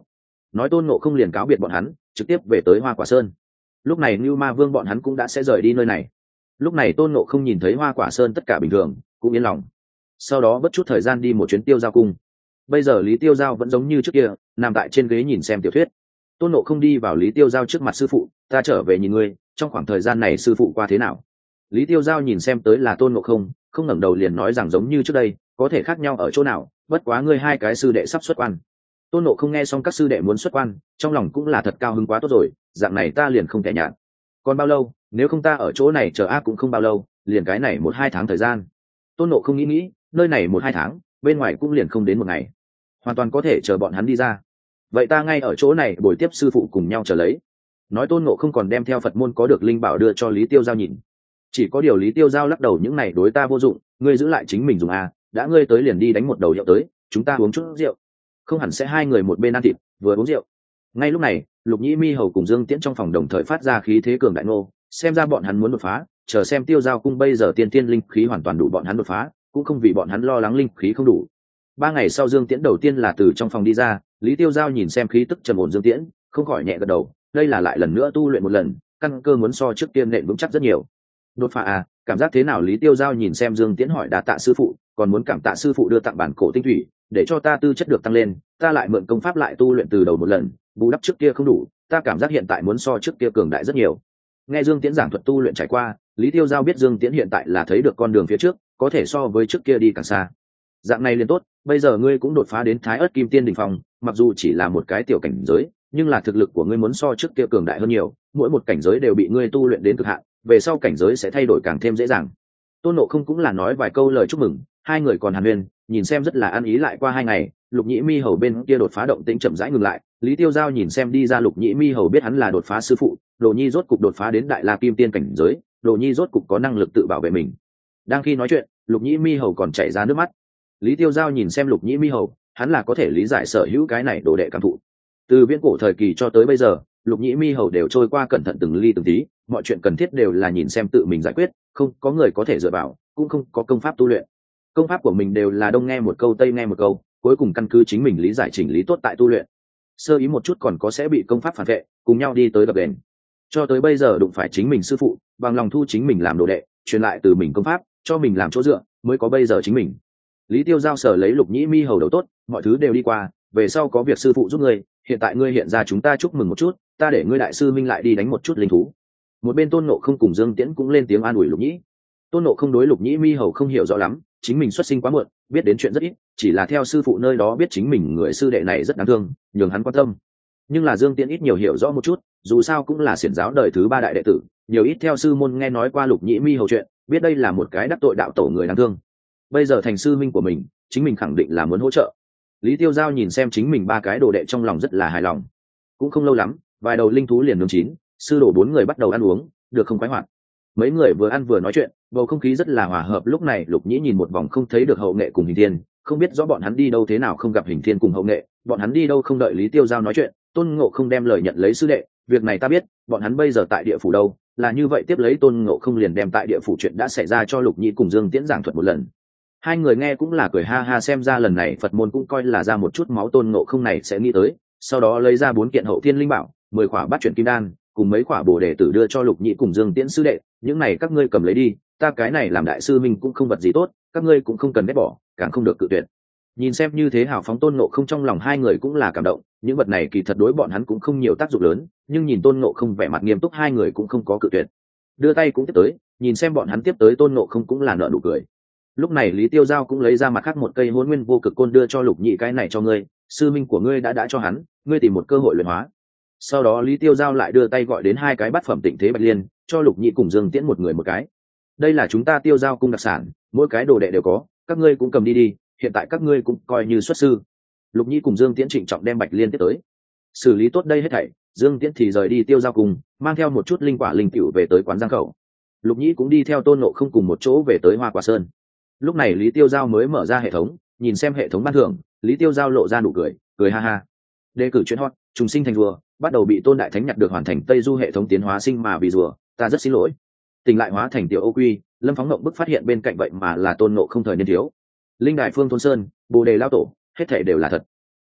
Speaker 1: nói tôn ngộ không liền cáo biệt bọn hắn trực tiếp về tới Hoa Quả Sơn. Lúc này Nưu Ma Vương bọn hắn cũng đã sẽ rời đi nơi này. Lúc này tôn ngộ không nhìn thấy Hoa Quả Sơn tất cả bình thường cũng yên lòng, sau đó bất chút thời gian đi một chuyến Tiêu Giao cung. Bây giờ Lý Tiêu Giao vẫn giống như trước kia nằm tại trên ghế nhìn xem tiểu thuyết. Tôn ngộ không đi vào Lý Tiêu Giao trước mặt: sư phụ, ta trở về nhìn ngươi, trong khoảng thời gian này sư phụ qua thế nào? Lý Tiêu Giao nhìn xem tới là tôn ngộ không, không ngẩng đầu liền nói rằng giống như trước đây, có thể khác nhau ở chỗ nào, bất quá ngươi hai cái sư đệ sắp xuất quan. Tôn ngộ không nghe xong các sư đệ muốn xuất quan, trong lòng cũng là thật cao hứng, quá tốt rồi, dạng này ta liền không thể nhạt. Còn bao lâu, nếu không ta ở chỗ này chờ ác cũng không bao lâu, liền cái này 1-2 tháng thời gian. Tôn ngộ không nghĩ nơi này 1-2 tháng, bên ngoài cũng liền không đến một ngày, hoàn toàn có thể chờ bọn hắn đi ra. Vậy ta ngay ở chỗ này bồi tiếp sư phụ cùng nhau chờ lấy. Nói tôn ngộ không còn đem theo Phật môn có được linh bảo đưa cho Lý Tiêu Giao nhìn. Chỉ có điều Lý Tiêu Giao lắc đầu: những này đối ta vô dụng, ngươi giữ lại chính mình dùng à, đã ngươi tới liền đi đánh một đầu rượu tới, chúng ta uống chút rượu. Không hẳn sẽ hai người một bên ăn thịt vừa uống rượu. Ngay lúc này Lục Nhĩ Mi Hầu cùng Dương Tiễn trong phòng đồng thời phát ra khí thế cường đại ngô, xem ra bọn hắn muốn đột phá. Chờ xem Tiêu Giao cung bây giờ tiên tiên linh khí hoàn toàn đủ bọn hắn đột phá, cũng không vì bọn hắn lo lắng linh khí không đủ. 3 ngày sau Dương Tiễn đầu tiên là từ trong phòng đi ra, Lý Tiêu Giao nhìn xem khí tức trầm ổn Dương Tiễn, không khỏi nhẹ gật đầu, đây là lại lần nữa tu luyện một lần, căn cơ muốn so trước tiên nện vững chắc rất nhiều. Đột phá à, cảm giác thế nào? Lý Tiêu Giao nhìn xem Dương Tiễn hỏi. Đa tạ sư phụ, còn muốn cảm tạ sư phụ đưa tặng bản cổ tinh thủy, để cho ta tư chất được tăng lên, ta lại mượn công pháp lại tu luyện từ đầu một lần, bù đắp trước kia không đủ, ta cảm giác hiện tại muốn so trước kia cường đại rất nhiều. Nghe Dương Tiễn giảng thuật tu luyện trải qua, Lý Tiêu Giao biết Dương Tiễn hiện tại là thấy được con đường phía trước, có thể so với trước kia đi càng xa. Dạng này liền tốt, bây giờ ngươi cũng đột phá đến Thái Ức Kim Tiên đỉnh phong, mặc dù chỉ là một cái tiểu cảnh giới, nhưng là thực lực của ngươi muốn so trước kia cường đại hơn nhiều, mỗi một cảnh giới đều bị ngươi tu luyện đến cực hạn, về sau cảnh giới sẽ thay đổi càng thêm dễ dàng. Tôn Ngộ Không cũng là nói vài câu lời chúc mừng, hai người còn hàn huyên, nhìn xem rất là ăn ý. Lại qua 2 ngày, Lục Nhĩ Mi Hầu bên kia đột phá động tĩnh chậm rãi ngừng lại, Lý Tiêu Giao nhìn xem đi ra Lục Nhĩ Mi Hầu biết hắn là đột phá sư phụ, Đồ Nhi rốt cục đột phá đến Đại La Kim Tiên cảnh giới, Đồ Nhi rốt cục có năng lực tự bảo vệ mình. Đang khi nói chuyện, Lục Nhĩ Mi Hầu còn chảy ra nước mắt. Lý Tiêu Giao nhìn xem Lục Nhĩ Mi Hầu, hắn là có thể lý giải sở hữu cái này đồ đệ cảm thụ. Từ viễn cổ thời kỳ cho tới bây giờ, Lục Nhĩ Mi Hầu đều trôi qua cẩn thận từng ly từng tí, mọi chuyện cần thiết đều là nhìn xem tự mình giải quyết, không có người có thể dựa vào, cũng không có công pháp tu luyện. Công pháp của mình đều là đông nghe một câu tây nghe một câu, cuối cùng căn cứ chính mình lý giải chỉnh lý tốt tại tu luyện. Sơ ý một chút còn có sẽ bị công pháp phản vệ, cùng nhau đi tới gặp đền. Cho tới bây giờ đụng phải chính mình sư phụ, bằng lòng thu chính mình làm đồ đệ, truyền lại từ mình công pháp, cho mình làm chỗ dựa, mới có bây giờ chính mình. Lý Tiêu Giao sở lấy Lục Nhĩ Mi Hầu đầu tốt, mọi thứ đều đi qua, về sau có việc sư phụ giúp ngươi, hiện tại ngươi hiện ra chúng ta chúc mừng một chút, ta để ngươi đại sư minh lại đi đánh một chút linh thú. Một bên Tôn Ngộ Không cùng Dương Tiễn cũng lên tiếng an ủi Lục Nhĩ. Tôn Ngộ Không đối Lục Nhĩ Mi Hầu không hiểu rõ lắm, chính mình xuất sinh quá muộn, biết đến chuyện rất ít, chỉ là theo sư phụ nơi đó biết chính mình người sư đệ này rất đáng thương, nhường hắn quan tâm. Nhưng là Dương Tiễn ít nhiều hiểu rõ một chút, dù sao cũng là xiển giáo đời thứ 3 đại đệ tử, nhiều ít theo sư môn nghe nói qua Lục Nhĩ Mi Hầu chuyện, biết đây là một cái đắc tội đạo tổ người đáng thương. Bây giờ thành sư minh của mình, chính mình khẳng định là muốn hỗ trợ. Lý Tiêu Giao nhìn xem chính mình 3 cái đồ đệ trong lòng rất là hài lòng. Cũng không lâu lắm, vài đầu linh thú liền nướng chín, sư đồ 4 người bắt đầu ăn uống, được không khoái hoạt. Mấy người vừa ăn vừa nói chuyện, bầu không khí rất là hòa hợp. Lúc này Lục Nhĩ nhìn một vòng không thấy được Hậu Nghệ cùng Hình Thiên, không biết rõ bọn hắn đi đâu, thế nào không gặp Hình Thiên cùng Hậu Nghệ, bọn hắn đi đâu không đợi Lý Tiêu Giao nói chuyện, Tôn Ngộ Không đem lời nhận lấy sư đệ, việc này ta biết, bọn hắn bây giờ tại địa phủ đâu, là như vậy. Tiếp lấy Tôn Ngộ Không liền đem tại địa phủ chuyện đã xảy ra cho Lục Nhĩ cùng Dương Tiễn giảng thuật một lần. Hai người nghe cũng là cười ha ha, xem ra lần này Phật môn cũng coi là ra một chút máu. Tôn Ngộ Không này sẽ nghĩ tới, sau đó lấy ra 4 kiện hậu thiên linh bảo, 10 khỏa bát chuyển kim đan, cùng mấy khỏa bồ đề tử đưa cho Lục Nhĩ cùng Dương Tiễn sư đệ, những này các ngươi cầm lấy đi, ta cái này làm đại sư minh cũng không vật gì tốt, các ngươi cũng không cần ghét bỏ, càng không được cự tuyệt. Nhìn xem như thế hào phóng Tôn Ngộ Không, trong lòng hai người cũng là cảm động, những vật này kỳ thật đối bọn hắn cũng không nhiều tác dụng lớn, nhưng nhìn Tôn Ngộ Không vẻ mặt nghiêm túc, hai người cũng không có cự tuyệt, đưa tay cũng tiếp tới, nhìn xem bọn hắn tiếp tới, Tôn Ngộ Không cũng là nở nụ cười. Lúc này Lý Tiêu Giao cũng lấy ra mặt khác một cây Hỗn Nguyên Vô Cực Côn đưa cho Lục Nhĩ, cái này cho ngươi, sư minh của ngươi đã cho hắn, ngươi tìm một cơ hội luyện hóa. Sau đó Lý Tiêu Giao lại đưa tay gọi đến 2 cái bát phẩm Tịnh Thế Bạch Liên, cho Lục Nhĩ cùng Dương Tiễn một người một cái. Đây là chúng ta Tiêu Giao cung đặc sản, mỗi cái đồ đệ đều có, các ngươi cũng cầm đi đi, hiện tại các ngươi cũng coi như xuất sư. Lục Nhĩ cùng Dương Tiễn trịnh trọng đem Bạch Liên tiếp tới. Xử lý tốt đây hết thảy, Dương Tiễn thì rời đi Tiêu Giao cung, mang theo một chút linh quả linh cựu về tới quán Giang Khẩu. Lục Nhĩ cũng đi theo Tôn Ngộ Không cùng một chỗ về tới Hoa Quả Sơn. Lúc này Lý Tiêu Giao mới mở ra hệ thống, nhìn xem hệ thống ban thưởng, Lý Tiêu Giao lộ ra nụ cười, cười ha ha. Đề cử chuyện hot, trùng sinh thành rùa, bắt đầu bị Tôn Đại Thánh nhặt được, hoàn thành Tây Du hệ thống tiến hóa sinh mà vì rùa, ta rất xin lỗi. Tỉnh lại hóa thành tiểu Ô Quy, Lâm Phóng Ngộng bức phát hiện bên cạnh vậy mà là Tôn Ngộ Không thời niên thiếu. Linh Đại Phương Thôn Sơn, Bồ Đề Lao Tổ, hết thảy đều là thật.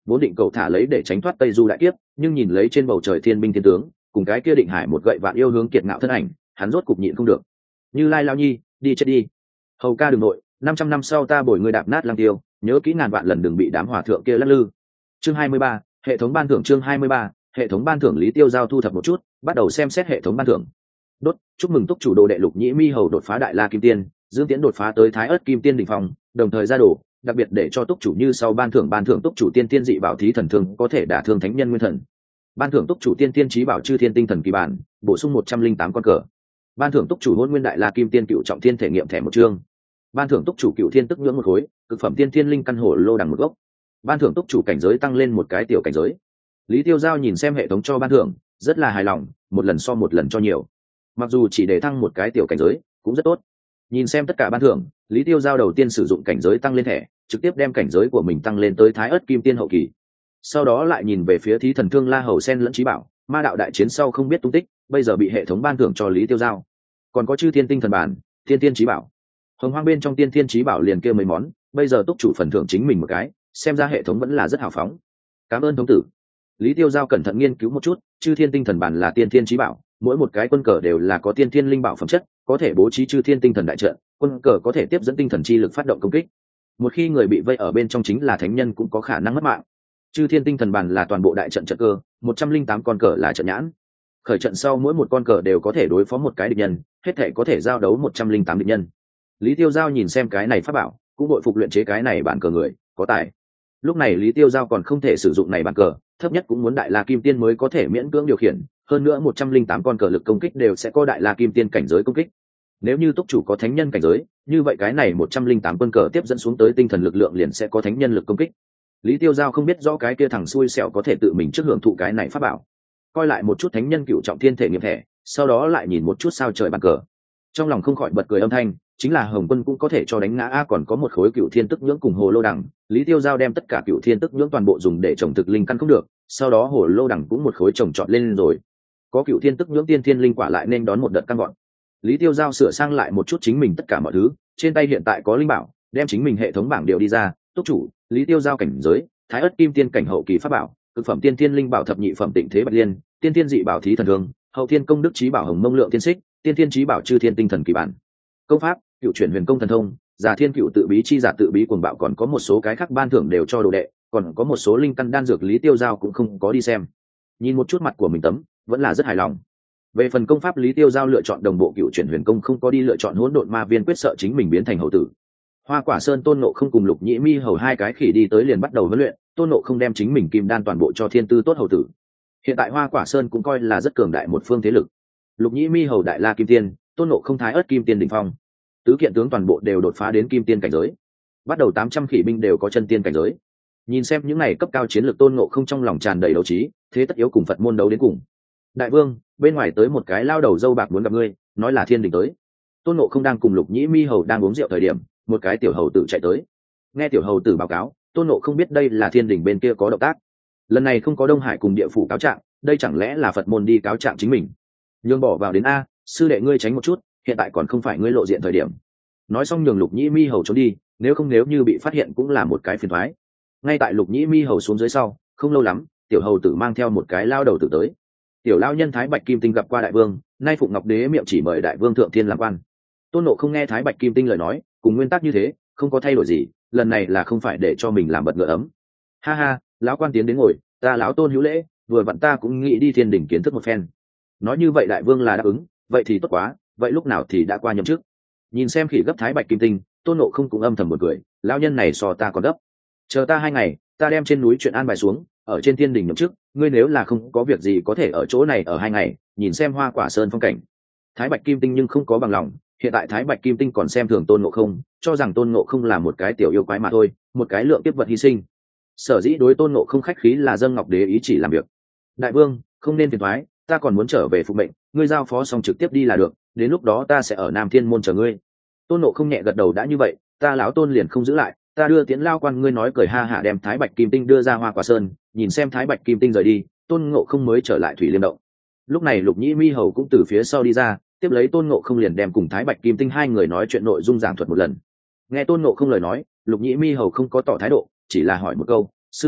Speaker 1: vốn định cậu thả lấy để tránh thoát tây du đại kiếp, nhưng nhìn lấy trên bầu trời thiên binh thiên tướng cùng cái kia định hải một gậy vạn yêu hướng kiệt ngạo thân ảnh, hắn rốt cục nhịn không được. Như Lai Lao Nhi, đi chết đi. Hầu ca đừng nội, 500 năm sau ta bồi ngươi đạp nát Lăng Tiêu, nhớ kỹ ngàn vạn lần đừng bị đám hòa thượng kia lắc lư. Chương 23, hệ thống ban thưởng. Chương 23, hệ thống ban thưởng. Lý Tiêu Giao thu thập một chút, bắt đầu xem xét hệ thống ban thưởng. Đốt, chúc mừng túc chủ đồ đệ Lục Nhĩ Mi Hầu đột phá Đại La Kim Tiên, Dương Tiễn đột phá tới Thái Ức Kim Tiên đỉnh phong, đồng thời ra đồ, đặc biệt để cho túc chủ như sau ban thưởng túc chủ tiên tiên dị bảo thí thần thương có thể đả thương thánh nhân nguyên thần. Ban thưởng túc chủ tiên tiên chí bảo chư thiên tinh thần kỳ bản, bổ sung 108 con cờ. Ban thưởng túc chủ Hôn Nguyên Đại La Kim Tiên cựu trọng thiên thể nghiệm thẻ một chương. Ban thưởng túc chủ Cựu Thiên Tức nhưỡng một khối, cực phẩm tiên thiên linh căn hổ lô đằng một gốc. Ban thưởng túc chủ cảnh giới tăng lên một cái tiểu cảnh giới. Lý Tiêu Giao nhìn xem hệ thống cho ban thưởng, rất là hài lòng, một lần so một lần cho nhiều. Mặc dù chỉ để thăng một cái tiểu cảnh giới, cũng rất tốt. Nhìn xem tất cả ban thưởng, Lý Tiêu Giao đầu tiên sử dụng cảnh giới tăng lên thẻ, trực tiếp đem cảnh giới của mình tăng lên tới Thái Ức Kim Tiên hậu kỳ. Sau đó lại nhìn về phía thí thần thương La Hầu Sen lẫn trí bảo, ma đạo đại chiến sau không biết tung tích, bây giờ bị hệ thống ban thưởng cho Lý Tiêu Giao. Còn có chư thiên tinh thần bản, thiên tiên trí bảo. Hồng Hoang bên trong tiên thiên trí bảo liền kêu mấy món, bây giờ túc chủ phần thưởng chính mình một cái, xem ra hệ thống vẫn là rất hào phóng. Cảm ơn thống tử. Lý Tiêu Giao cẩn thận nghiên cứu một chút, chư thiên tinh thần bản là tiên thiên trí bảo, mỗi một cái quân cờ đều là có tiên thiên linh bảo phẩm chất, có thể bố trí chư thiên tinh thần đại trận, quân cờ có thể tiếp dẫn tinh thần chi lực phát động công kích. Một khi người bị vây ở bên trong chính là thánh nhân cũng có khả năng mất mạng. Chư thiên tinh thần bản là toàn bộ đại trận trận cơ, 108 con cờ là trận nhãn. Khởi trận sau mỗi một con cờ đều có thể đối phó một cái địch nhân, hết thể có thể giao đấu 108 địch nhân. Lý Tiêu Giao nhìn xem cái này pháp bảo, cũng đội phục luyện chế cái này bản cờ người, có tài. Lúc này Lý Tiêu Giao còn không thể sử dụng này bản cờ, thấp nhất cũng muốn Đại La Kim Tiên mới có thể miễn cưỡng điều khiển, hơn nữa 108 con cờ lực công kích đều sẽ có Đại La Kim Tiên cảnh giới công kích. Nếu như túc chủ có thánh nhân cảnh giới, như vậy cái này 108 quân cờ tiếp dẫn xuống tới tinh thần lực lượng liền sẽ có thánh nhân lực công kích. Lý Tiêu Giao không biết rõ cái kia thằng xui xẻo có thể tự mình trước hưởng thụ cái này pháp bảo. Coi lại một chút thánh nhân cựu trọng thiên thể nghiệm thẻ, sau đó lại nhìn một chút sao trời bàn cờ. Trong lòng không khỏi bật cười âm thanh, chính là Hồng Quân cũng có thể cho đánh ngã a, còn có một khối cựu thiên tức nhưỡng cùng hồ lô đằng. Lý Tiêu Giao đem tất cả cựu thiên tức nhưỡng toàn bộ dùng để trồng thực linh căn không được, sau đó hồ lô đằng cũng một khối trồng trọt lên rồi. Có cựu thiên tức nhưỡng tiên thiên linh quả lại nên đón một đợt căn gọn. Lý Tiêu Giao sửa sang lại một chút chính mình tất cả mọi thứ, trên tay hiện tại có linh bảo, đem chính mình hệ thống bảng điều đi ra. Túc chủ Lý Tiêu Giao cảnh giới Thái Ức Kim Tiên cảnh hậu kỳ pháp bảo, cực phẩm tiên thiên linh bảo thập nhị phẩm tịnh thế bạch liên, tiên thiên dị bảo thí thần thương, hậu thiên công đức trí bảo hồng mông lượng tiên xích, tiên thiên trí bảo chư thiên tinh thần kỳ bản. Công pháp cựu chuyển huyền công thần thông, giả thiên cựu tự bí chi giả tự bí cuồng bạo, còn có một số cái khác ban thưởng đều cho đồ đệ, còn có một số linh căn đan dược Lý Tiêu Giao cũng không có đi xem. Nhìn một chút mặt của mình tấm, vẫn là rất hài lòng. Về phần công pháp Lý Tiêu Giao lựa chọn đồng bộ cựu chuyển huyền công, không có đi lựa chọn hỗn độn ma viên quyết, sợ chính mình biến thành hậu tử. Hoa Quả Sơn Tôn Ngộ không cùng Lục Nhĩ Mi Hầu hai cái khỉ đi tới liền bắt đầu huấn luyện, Tôn Ngộ không đem chính mình kim đan toàn bộ cho thiên tư tốt hầu tử. Hiện tại Hoa Quả Sơn cũng coi là rất cường đại một phương thế lực. Lục Nhĩ Mi Hầu Đại La Kim Tiên, Tôn Ngộ không Thái Ức Kim Tiên đỉnh phong, tứ kiện tướng toàn bộ đều đột phá đến kim tiên cảnh giới. Bắt đầu 800 khỉ binh đều có chân tiên cảnh giới. Nhìn xem những này cấp cao chiến lược, Tôn Ngộ không trong lòng tràn đầy đấu trí, thế tất yếu cùng Phật môn đấu đến cùng. Đại vương, bên ngoài tới một cái lao đầu dâu bạc muốn gặp ngươi, nói là thiên đình tới. Tôn Ngộ không đang cùng Lục Nhĩ Mi Hầu đang uống rượu thời điểm, một cái tiểu hầu tử chạy tới. Nghe tiểu hầu tử báo cáo, Tôn Ngộ không biết đây là thiên đình bên kia có động tác. Lần này không có Đông Hải cùng địa phủ cáo trạng, đây chẳng lẽ là Phật môn đi cáo trạng chính mình? Nhường bỏ vào đến a, sư đệ ngươi tránh một chút, hiện tại còn không phải ngươi lộ diện thời điểm. Nói xong nhường Lục Nhĩ Mi Hầu trốn đi, nếu như bị phát hiện cũng là một cái phiền toái. Ngay tại Lục Nhĩ Mi Hầu xuống dưới sau, không lâu lắm, tiểu hầu tử mang theo một cái lao đầu tử tới. Tiểu lao nhân Thái Bạch Kim Tinh gặp qua đại vương, nay Phụng Ngọc Đế miệng chỉ mời đại vương thượng thiên làm quan. Tôn Ngộ không nghe Thái Bạch Kim Tinh lời nói, cùng nguyên tắc như thế, không có thay đổi gì, lần này là không phải để cho mình làm bật ngựa ấm. Ha ha, lão quan tiến đến ngồi, ta lão Tôn hữu lễ, vừa vặn ta cũng nghĩ đi thiên đỉnh kiến thức một phen. Nói như vậy đại vương là đáp ứng, vậy thì tốt quá, vậy lúc nào thì đã qua nhậm chức. Nhìn xem khỉ gấp Thái Bạch Kim Tinh, Tôn Ngộ không cũng âm thầm một cười, lão nhân này so ta còn gấp. Chờ ta 2 ngày, ta đem trên núi chuyện an bài xuống, ở trên thiên đỉnh nhậm chức, ngươi nếu là không có việc gì có thể ở chỗ này ở 2 ngày, nhìn xem Hoa Quả Sơn phong cảnh. Thái Bạch Kim Tinh nhưng không có bằng lòng, hiện tại Thái Bạch Kim Tinh còn xem thường Tôn Ngộ không, cho rằng Tôn Ngộ không là một cái tiểu yêu quái mà thôi, một cái lượng tiếp vật hy sinh. Sở dĩ đối Tôn Ngộ không khách khí là dâng Ngọc Đế ý chỉ làm việc. Đại vương, không nên phiền toái, ta còn muốn trở về phục mệnh, ngươi giao phó xong trực tiếp đi là được, đến lúc đó ta sẽ ở Nam Thiên môn chờ ngươi. Tôn Ngộ không nhẹ gật đầu, đã như vậy, ta lão Tôn liền không giữ lại, ta đưa Tiễn lao quan. Ngươi nói cười ha hả đem Thái Bạch Kim Tinh đưa ra Hoa Quả Sơn, nhìn xem Thái Bạch Kim Tinh rời đi, Tôn Ngộ không mới trở lại Thủy Liêm Động. Lúc này Lục Nhĩ Mi Hầu cũng từ phía sau đi ra, tiếp lấy Tôn Ngộ không liền đem cùng Thái Bạch Kim Tinh hai người nói chuyện nội dung giảng thuật một lần. Nghe Tôn Ngộ không lời nói, Lục Nhĩ Mi Hầu không có tỏ thái độ, chỉ là hỏi một câu, sư minh,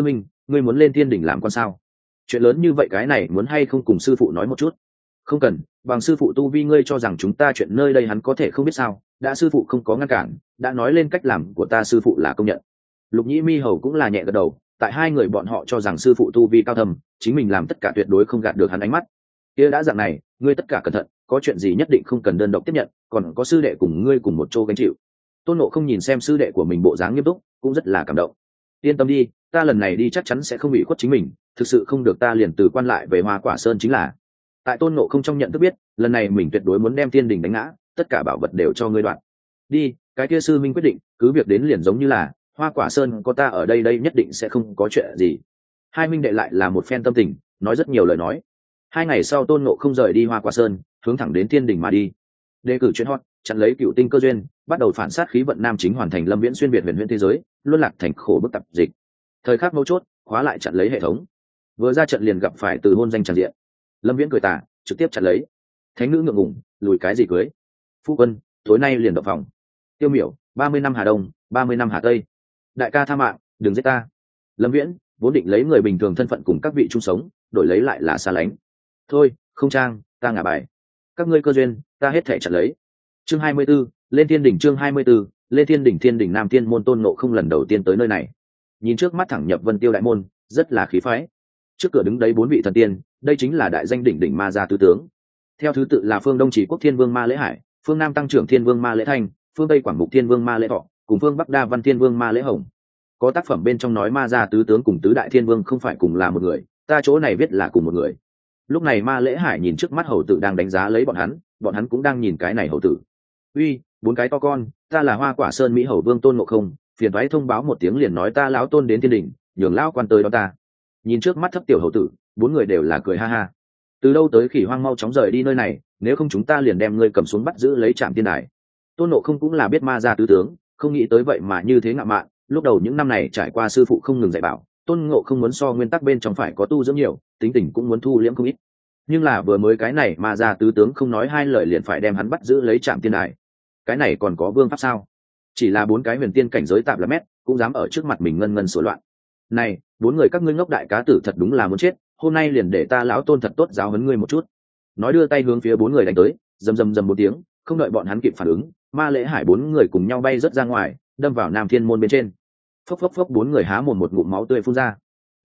Speaker 1: ngươi muốn lên thiên đình làm quan sao? Chuyện lớn như vậy cái này muốn hay không cùng sư phụ nói một chút? Không cần, bằng sư phụ tu vi ngươi cho rằng chúng ta chuyện nơi đây hắn có thể không biết sao? Đã sư phụ không có ngăn cản, đã nói lên cách làm của ta sư phụ là công nhận. Lục Nhĩ Mi Hầu cũng là nhẹ gật đầu, tại hai người bọn họ cho rằng sư phụ tu vi cao thầm, chính mình làm tất cả tuyệt đối không gạt được hắn ánh mắt. Kia đã dạng này, ngươi tất cả cẩn thận, có chuyện gì nhất định không cần đơn độc tiếp nhận, còn có sư đệ cùng ngươi cùng một chỗ gánh chịu. Tôn Ngộ không nhìn xem sư đệ của mình bộ dáng nghiêm túc, cũng rất là cảm động. Yên tâm đi, ta lần này đi chắc chắn sẽ không bị khuất chính mình, thực sự không được ta liền từ quan lại về Hoa Quả Sơn chính là. Tại Tôn Ngộ không trong nhận thức biết, lần này mình tuyệt đối muốn đem Thiên Đình đánh ngã, tất cả bảo vật đều cho ngươi đoạn. Đi, cái kia sư minh quyết định, cứ việc đến liền giống như là Hoa Quả Sơn có ta ở đây đây nhất định sẽ không có chuyện gì. Hai minh đệ lại là một phen tâm tình, nói rất nhiều lời nói. 2 ngày sau Tôn Ngộ không rời đi Hoa Quả Sơn, hướng thẳng đến Thiên Đình mà đi. Đề cử chuyên hot, chặn lấy cựu tinh cơ duyên, bắt đầu phản sát khí vận nam chính hoàn thành Lâm Viễn xuyên việt huyền huyễn thế giới, luân lạc thành khổ bức tập dịch. Thời khắc mấu chốt, khóa lại chặn lấy hệ thống. Vừa ra trận liền gặp phải từ hôn danh tràn diện. Lâm Viễn cười tà, trực tiếp chặn lấy. Thánh nữ ngượng ngùng, lùi cái gì cưới? Phu quân, tối nay liền động phòng. Tiêu Miểu, 30 năm Hà Đông, 30 năm Hà Tây. Đại ca tha mạng, đừng giết ta. Lâm Viễn vốn định lấy người bình thường thân phận cùng các vị chung sống, đổi lấy lại là xa lánh. Thôi, không trang, ta ngả bài. Các ngươi cơ duyên, ta hết thể chặn lấy. Chương 24, lên Thiên Đỉnh. Chương 24, lên Thiên Đỉnh. Thiên Đỉnh Nam Thiên môn Tôn Ngộ không lần đầu tiên tới nơi này, nhìn trước mắt thẳng nhập Vân Tiêu đại môn, rất là khí phái. Trước cửa đứng đấy 4 vị thần tiên, đây chính là đại danh đỉnh đỉnh ma gia tứ tướng. Theo thứ tự là phương Đông Chỉ Quốc Thiên Vương Ma Lễ Hải, phương Nam Tăng trưởng Thiên Vương Ma Lễ Thanh, phương Tây Quảng Mục Thiên Vương Ma Lễ Thọ, cùng phương Bắc Đa Văn Thiên Vương Ma Lễ Hồng. Có tác phẩm bên trong nói ma gia tứ tướng cùng tứ đại thiên vương không phải cùng là một người, ta chỗ này viết là cùng một người. Lúc này Ma Lễ Hải nhìn trước mắt hầu tử đang đánh giá lấy bọn hắn cũng đang nhìn cái này hầu tử. Uy, 4 cái to con, ta là Hoa Quả Sơn Mỹ Hầu Vương Tôn Ngộ không, phiền thoái thông báo một tiếng liền nói ta lão tôn đến Thiên Đình, nhường lão quan tới đó ta. Nhìn trước mắt thấp tiểu hầu tử, 4 người đều là cười ha ha. Từ đâu tới khỉ hoang, mau chóng rời đi nơi này, nếu không chúng ta liền đem ngươi cầm xuống bắt giữ lấy Trạm Tiên Đài. Tôn Ngộ không cũng là biết ma gia tứ tướng, không nghĩ tới vậy mà như thế ngạo mạn. Lúc đầu những năm này trải qua sư phụ không ngừng dạy bảo, Tôn Ngộ không muốn so nguyên tắc bên trong phải có tu dưỡng nhiều, tính tình cũng muốn thu liễm không ít. Nhưng là vừa mới cái này ma gia tứ tướng không nói hai lời liền phải đem hắn bắt giữ lấy Trạm Tiên Đài. Cái này còn có vương pháp sao? Chỉ là 4 cái huyền tiên cảnh giới tạp là mét, cũng dám ở trước mặt mình ngân ngân sửa loạn. Này, 4 người các ngươi ngốc đại cá tử thật đúng là muốn chết, hôm nay liền để ta lão tôn thật tốt giáo huấn ngươi một chút. Nói đưa tay hướng phía 4 người đánh tới, rầm rầm rầm một tiếng, không đợi bọn hắn kịp phản ứng, Ma Lễ Hải 4 người cùng nhau bay rất ra ngoài, đâm vào Nam Thiên môn bên trên. Phốc phốc phốc, 4 người há mồm một ngụm máu tươi phun ra.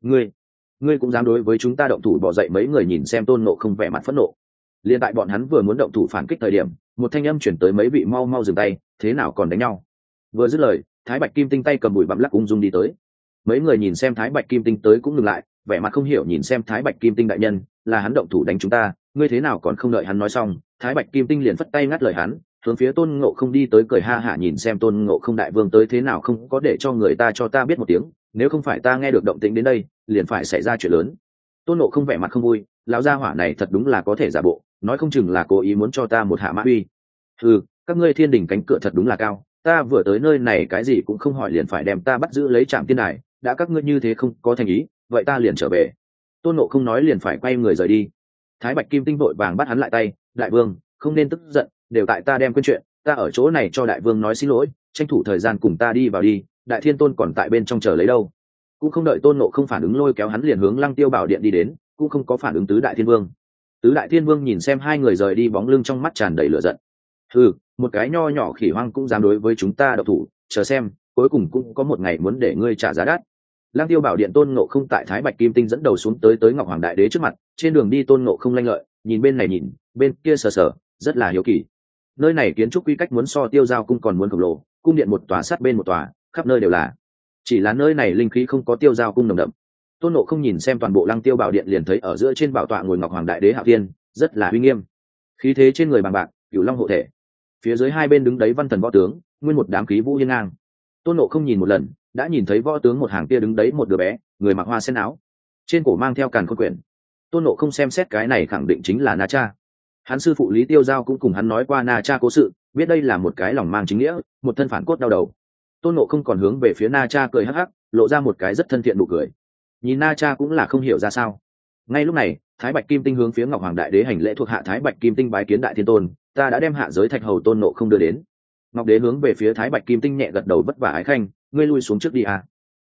Speaker 1: Ngươi cũng dám đối với chúng ta động thủ? Bỏ dậy mấy người nhìn xem Tôn Ngộ không vẻ mặt phẫn nộ. Liên tại bọn hắn vừa muốn động thủ phản kích thời điểm, một thanh âm chuyển tới mấy vị mau mau dừng tay, thế nào còn đánh nhau? Vừa dứt lời, Thái Bạch Kim Tinh tay cầm bụi bặm lắc ung dung đi tới. Mấy người nhìn xem Thái Bạch Kim Tinh tới cũng ngừng lại, vẻ mặt không hiểu nhìn xem Thái Bạch Kim Tinh đại nhân, là hắn động thủ đánh chúng ta, ngươi thế nào còn không đợi hắn nói xong, Thái Bạch Kim Tinh liền phất tay ngắt lời hắn, hướng phía Tôn Ngộ không đi tới, cười ha hả nhìn xem Tôn Ngộ không đại vương tới thế nào không có để cho người ta cho ta biết một tiếng, nếu không phải ta nghe được động tĩnh đến đây, liền phải xảy ra chuyện lớn. Tôn Ngộ không vẻ mặt không vui, lão gia hỏa này thật đúng là có thể giả bộ, nói không chừng là cố ý muốn cho ta một hạ mã uy. Ừ, các ngươi Thiên Đình cánh cửa thật đúng là cao, ta vừa tới nơi này cái gì cũng không hỏi liền phải đem ta bắt giữ lấy Trạm Tiên Đài, đã các ngươi như thế không có thành ý, vậy ta liền trở về. Tôn Ngộ không nói liền phải quay người rời đi. Thái Bạch Kim Tinh vội vàng bắt hắn lại tay, đại vương không nên tức giận, đều tại ta đem quên chuyện, ta ở chỗ này cho đại vương nói xin lỗi, tranh thủ thời gian cùng ta đi vào đi, Đại Thiên Tôn còn tại bên trong chờ lấy đâu. Cũng không đợi Tôn Ngộ không phản ứng, lôi kéo hắn liền hướng Lăng Tiêu Bảo Điện đi đến, cũng không có phản ứng tứ đại thiên vương. Tứ đại thiên vương nhìn xem hai người rời đi bóng lưng trong mắt tràn đầy lửa giận. Ừ, một cái nho nhỏ khỉ hoang cũng dám đối với chúng ta độc thủ, chờ xem, cuối cùng cũng có một ngày muốn để ngươi trả giá đắt. Lăng Tiêu Bảo Điện, Tôn Ngộ không tại Thái Bạch Kim Tinh dẫn đầu xuống tới Ngọc Hoàng Đại Đế trước mặt, trên đường đi Tôn Ngộ không lanh lợi, nhìn bên này nhìn, bên kia sờ sờ, rất là hiếu kỳ. Nơi này kiến trúc quy cách muốn so Tiêu Giao cung còn muốn khổng lồ, cung điện một tòa sát bên một tòa, khắp nơi đều là. Chỉ là nơi này linh khí không có Tiêu Giao cung nồng đậm. Tôn Ngộ không nhìn xem toàn bộ Lăng Tiêu Bảo Điện liền thấy ở giữa trên bảo tọa ngồi Ngọc Hoàng Đại Đế Hạo Thiên, rất là uy nghiêm. Khí thế trên người bằng bạc, Cửu Long hộ thể. Phía dưới hai bên đứng đấy văn thần võ tướng, nguyên một đám khí vũ hiên ngang. Tôn Ngộ không nhìn một lần, đã nhìn thấy võ tướng một hàng kia đứng đấy một đứa bé, người mặc hoa sen áo, trên cổ mang theo càn khôn quyển. Tôn Ngộ không xem xét cái này khẳng định chính là Na Cha. Hắn sư phụ Lý Tiêu Giao cũng cùng hắn nói qua Na Cha cố sự, biết đây là một cái lòng mang chính nghĩa, một thân phản cốt đau đầu. Tôn Ngộ không còn hướng về phía Na Cha cười hắc hắc, lộ ra một cái rất thân thiện nụ cười. Nhìn Na Cha cũng là không hiểu ra sao. Ngay lúc này, Thái Bạch Kim Tinh hướng phía Ngọc Hoàng Đại Đế hành lễ, thuộc hạ Thái Bạch Kim Tinh bái kiến Đại Thiên Tôn, ta đã đem hạ giới thạch hầu Tôn Ngộ không đưa đến. Ngọc Đế hướng về phía Thái Bạch Kim Tinh nhẹ gật đầu, vất vả ái khanh, ngươi lui xuống trước đi à.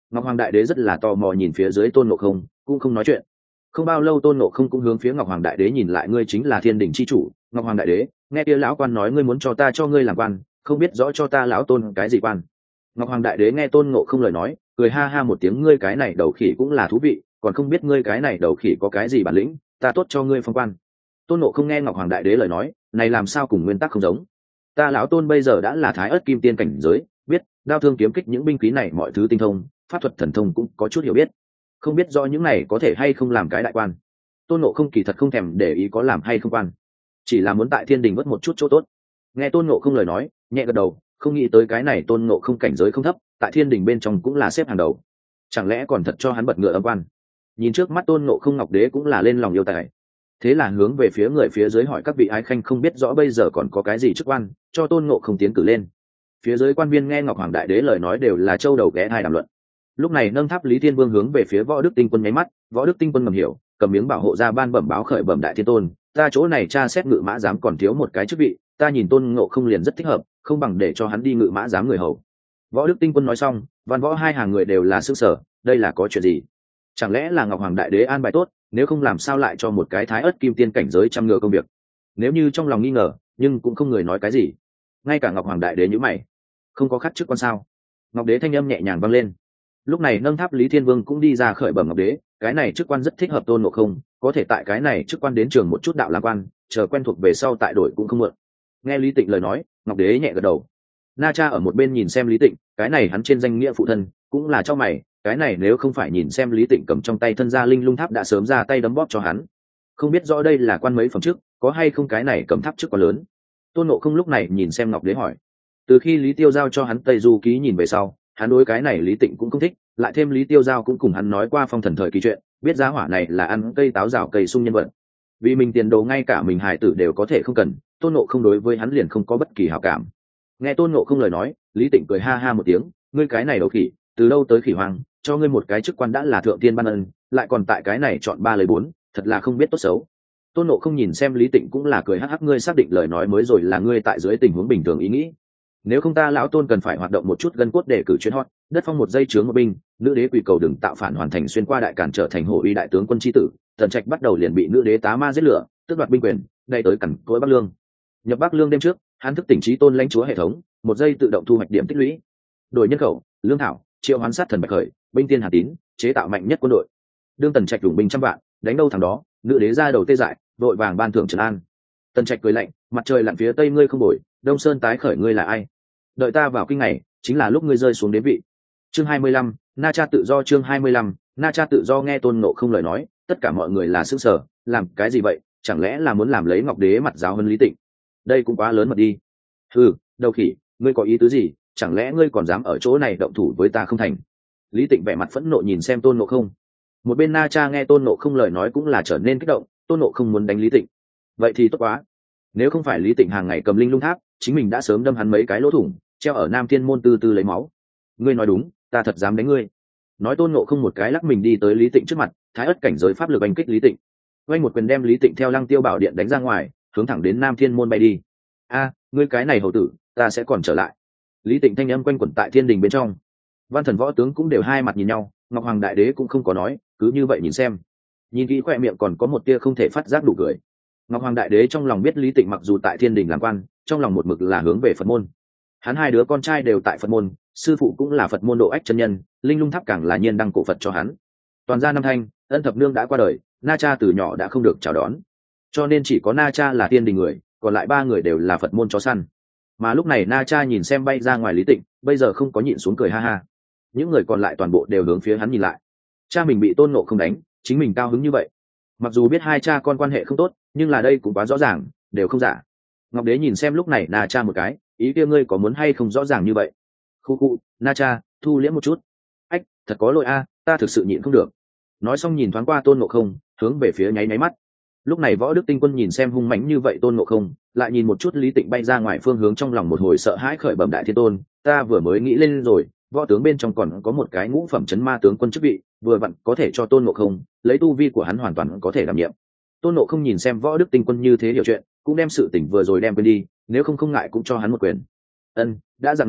Speaker 1: Ngọc Hoàng Đại Đế rất là tò mò nhìn phía dưới Tôn Ngộ Không, cũng không nói chuyện. Không bao lâu Tôn Ngộ Không cũng hướng phía Ngọc Hoàng Đại Đế nhìn lại, ngươi chính là Thiên Đình chi chủ. Ngọc Hoàng Đại Đế, nghe kia lão quan nói ngươi muốn cho ta cho ngươi làm quan, không biết rõ cho ta lão Tôn cái gì quan. Ngọc Hoàng Đại Đế nghe Tôn Ngộ Không lời nói, cười ha ha một tiếng, ngươi cái này đầu khỉ cũng là thú vị, còn không biết ngươi cái này đầu khỉ có cái gì bản lĩnh, ta tốt cho ngươi phong quan. Tôn Ngộ Không nghe Ngọc Hoàng Đại Đế lời nói, này làm sao cùng nguyên tắc không giống. Ta lão Tôn bây giờ đã là Thái Ức Kim Tiên cảnh giới, biết đao thương kiếm kích những binh khí này mọi thứ tinh thông, pháp thuật thần thông cũng có chút hiểu biết, không biết do những này có thể hay không làm cái đại quan. Tôn Ngộ Không kỳ thật không thèm để ý có làm hay không quan, chỉ là muốn tại Thiên Đình vớt một chút chỗ tốt. Nghe Tôn Ngộ Không lời nói, nhẹ gật đầu, không nghĩ tới cái này Tôn Ngộ Không cảnh giới không thấp, tại Thiên Đình bên trong cũng là xếp hàng đầu, chẳng lẽ còn thật cho hắn bật ngựa âm quan. Nhìn trước mắt Tôn Ngộ Không, Ngọc Đế cũng là lên lòng yêu tài, thế là hướng về phía người phía dưới hỏi, các vị ái khanh không biết rõ bây giờ còn có cái gì chức quan cho Tôn Ngộ Không tiến cử lên. Phía dưới quan viên nghe Ngọc Hoàng Đại Đế lời nói đều là châu đầu ghé thai đàm luận. Lúc này nâng tháp Lý Thiên Vương hướng về phía Võ Đức Tinh Quân nháy mắt, Võ Đức Tinh Quân ngầm hiểu, cầm miếng bảo hộ ra ban bẩm báo khởi bẩm Đại Thiên Tôn, ta chỗ này tra xét ngự mã giám còn thiếu một cái chức vị, ta nhìn Tôn Ngộ Không liền rất thích hợp, không bằng để cho hắn đi ngự mã giám người hầu. Võ Đức Tinh Quân nói xong, văn võ hai hàng người đều là sững sờ, đây là có chuyện gì? Chẳng lẽ là Ngọc Hoàng Đại Đế an bài tốt, nếu không làm sao lại cho một cái Thái Ức Kim Tiên cảnh giới chăm ngừa công việc? Nếu như trong lòng nghi ngờ, nhưng cũng không người nói cái gì. Ngay cả Ngọc Hoàng Đại Đế nhíu mày, không có khắc chức quan sao? Ngọc Đế thanh âm nhẹ nhàng vang lên. Lúc này nâng tháp Lý Thiên Vương cũng đi ra khởi bẩm Ngọc Đế, cái này chức quan rất thích hợp Tôn Ngộ Không, có thể tại cái này chức quan đến trường một chút đạo làm quan, chờ quen thuộc về sau tại đổi cũng không muộn. Nghe Lý Tịnh lời nói, Ngọc Đế nhẹ gật đầu. Na Cha ở một bên nhìn xem Lý Tịnh, cái này hắn trên danh nghĩa phụ thân, cũng là cho mày, cái này nếu không phải nhìn xem Lý Tịnh cầm trong tay thân gia linh lung tháp đã sớm ra tay đấm bóp cho hắn. Không biết rõ đây là quan mấy phẩm trước, có hay không cái này cầm tháp chức quá lớn. Tôn Ngộ Không lúc này nhìn xem Ngọc Đế hỏi. Từ khi Lý Tiêu giao cho hắn Tây Du ký nhìn về sau, hắn đối cái này Lý Tịnh cũng không thích, lại thêm Lý Tiêu giao cũng cùng hắn nói qua phong thần thời kỳ chuyện, biết giá hỏa này là ăn cây táo rào cây sung nhân vật. Vì mình tiền đồ ngay cả mình hài tử đều có thể không cần, Tôn Ngộ Không đối với hắn liền không có bất kỳ hảo cảm. Nghe Tôn Ngộ Không lời nói, Lý Tịnh cười ha ha một tiếng, ngươi cái này đầu khỉ, từ đâu tới khỉ hoang, cho ngươi một cái chức quan đã là thượng tiên ban ân, lại còn tại cái này chọn 3 lời 4, thật là không biết tốt xấu. Tôn Ngộ Không nhìn xem Lý Tịnh cũng là cười hắc hắc, ngươi xác định lời nói mới rồi là ngươi tại dưới tình huống bình thường ý nghĩ. Nếu không ta lão Tôn cần phải hoạt động một chút gân cốt để cử chuyến hot, đất phong một giây chướng một binh, nữ đế quỳ cầu đừng tạo phản hoàn thành xuyên qua đại cản trở thành hổ uy đại tướng quân chi tử, Tần Trạch bắt đầu liền bị nữ đế tá ma giết lửa, tước đoạt binh quyền, đây tới cẩn cối Bắc Lương. Nhập Bắc Lương đêm trước, hắn thức tỉnh trí tôn lãnh chúa hệ thống, một giây tự động thu hoạch điểm tích lũy. Đổi nhân khẩu, lương thảo, triệu hoán sát thần bạch khởi, binh tiên hà tín, chế tạo mạnh nhất quân đội. Đương Tần Trạch dùng binh trăm vạn, đánh đâu thằng đó, nữ đế ra đầu tê dại, vội vàng ban thưởng trấn an. Tần Trạch cười lạnh, mặt trời lặn phía tây ngươi không bồi, Đông Sơn tái khởi ngươi là ai? Đợi ta vào kinh này, chính là lúc ngươi rơi xuống đế vị. Chương 25, Na Cha tự do. Chương 25, Na Cha tự do. Nghe Tôn Ngộ Không lời nói, tất cả mọi người là sững sờ, làm cái gì vậy? Chẳng lẽ là muốn làm lấy Ngọc Đế mặt giáo hơn Lý Tịnh? Đây cũng quá lớn mật đi. Ừ, đầu khỉ, ngươi có ý tứ gì? Chẳng lẽ ngươi còn dám ở chỗ này động thủ với ta không thành? Lý Tịnh vẻ mặt phẫn nộ nhìn xem Tôn Ngộ Không. Một bên Na Cha nghe Tôn Ngộ Không lời nói cũng là trở nên kích động, Tôn Ngộ Không muốn đánh Lý Tịnh. Vậy thì tốt quá. Nếu không phải Lý Tịnh hàng ngày cầm linh lung tháp, chính mình đã sớm đâm hắn mấy cái lỗ thủng, treo ở Nam Thiên môn từ từ lấy máu. Ngươi nói đúng, ta thật dám đánh ngươi. Nói Tôn Ngộ Không một cái lắc mình đi tới Lý Tịnh trước mặt, Thái Ức cảnh giới pháp lực đánh kích Lý Tịnh. Vay một quyền đem Lý Tịnh theo Lăng Tiêu Bảo Điện đánh ra ngoài, hướng thẳng đến Nam Thiên môn bay đi. A, ngươi cái này hầu tử, ta sẽ còn trở lại. Lý Tịnh thanh âm quanh quẩn tại thiên đình bên trong. Văn thần võ tướng cũng đều hai mặt nhìn nhau, Ngọc Hoàng Đại Đế cũng không có nói, cứ như vậy nhìn xem. Nhìn kỹ khoe miệng còn có một tia không thể phát giác đủ cười. Ngọc Hoàng Đại Đế trong lòng biết Lý Tịnh mặc dù tại thiên đình làm quan, trong lòng một mực là hướng về Phật môn. Hắn hai đứa con trai đều tại Phật môn, sư phụ cũng là Phật môn Độ Ách chân nhân, linh lung tháp càng là nhiên đăng cổ Phật cho hắn. Toàn gia năm thanh, Ân Thập Nương đã qua đời, Na Cha từ nhỏ đã không được chào đón, cho nên chỉ có Na Cha là thiên đình người, còn lại 3 người đều là Phật môn chó săn. Mà lúc này Na Cha nhìn xem bay ra ngoài Lý Tịnh, bây giờ không có nhịn xuống cười ha ha. Những người còn lại toàn bộ đều hướng phía hắn nhìn lại. Cha mình bị Tôn Ngộ Không đánh, chính mình cao hứng như vậy. Mặc dù biết hai cha con quan hệ không tốt, nhưng là đây cũng quá rõ ràng, đều không giả. Ngọc Đế nhìn xem lúc này Na Cha một cái, ý kia ngươi có muốn hay không rõ ràng như vậy? Khu khu, Na Cha, thu liễm một chút. Ách, thật có lỗi a, ta thực sự nhịn không được. Nói xong nhìn thoáng qua Tôn Ngộ Không, hướng về phía nháy mắt. Lúc này Võ Đức Tinh Quân nhìn xem hung mãnh như vậy Tôn Ngộ Không, lại nhìn một chút Lý Tịnh bay ra ngoài phương hướng, trong lòng một hồi sợ hãi khởi bẩm Đại Thiên Tôn, ta vừa mới nghĩ lên rồi, võ tướng bên trong còn có một cái ngũ phẩm chấn ma tướng quân chức vị, vừa vặn có thể cho Tôn Ngộ Không, lấy tu vi của hắn hoàn toàn có thể đảm nhiệm. Tôn Ngộ Không nhìn xem Võ Đức Tinh Quân như thế hiểu chuyện, cũng đem sự tỉnh vừa rồi đem quên đi, nếu không ngại cũng cho hắn một quyền. Ân, đã dạng này,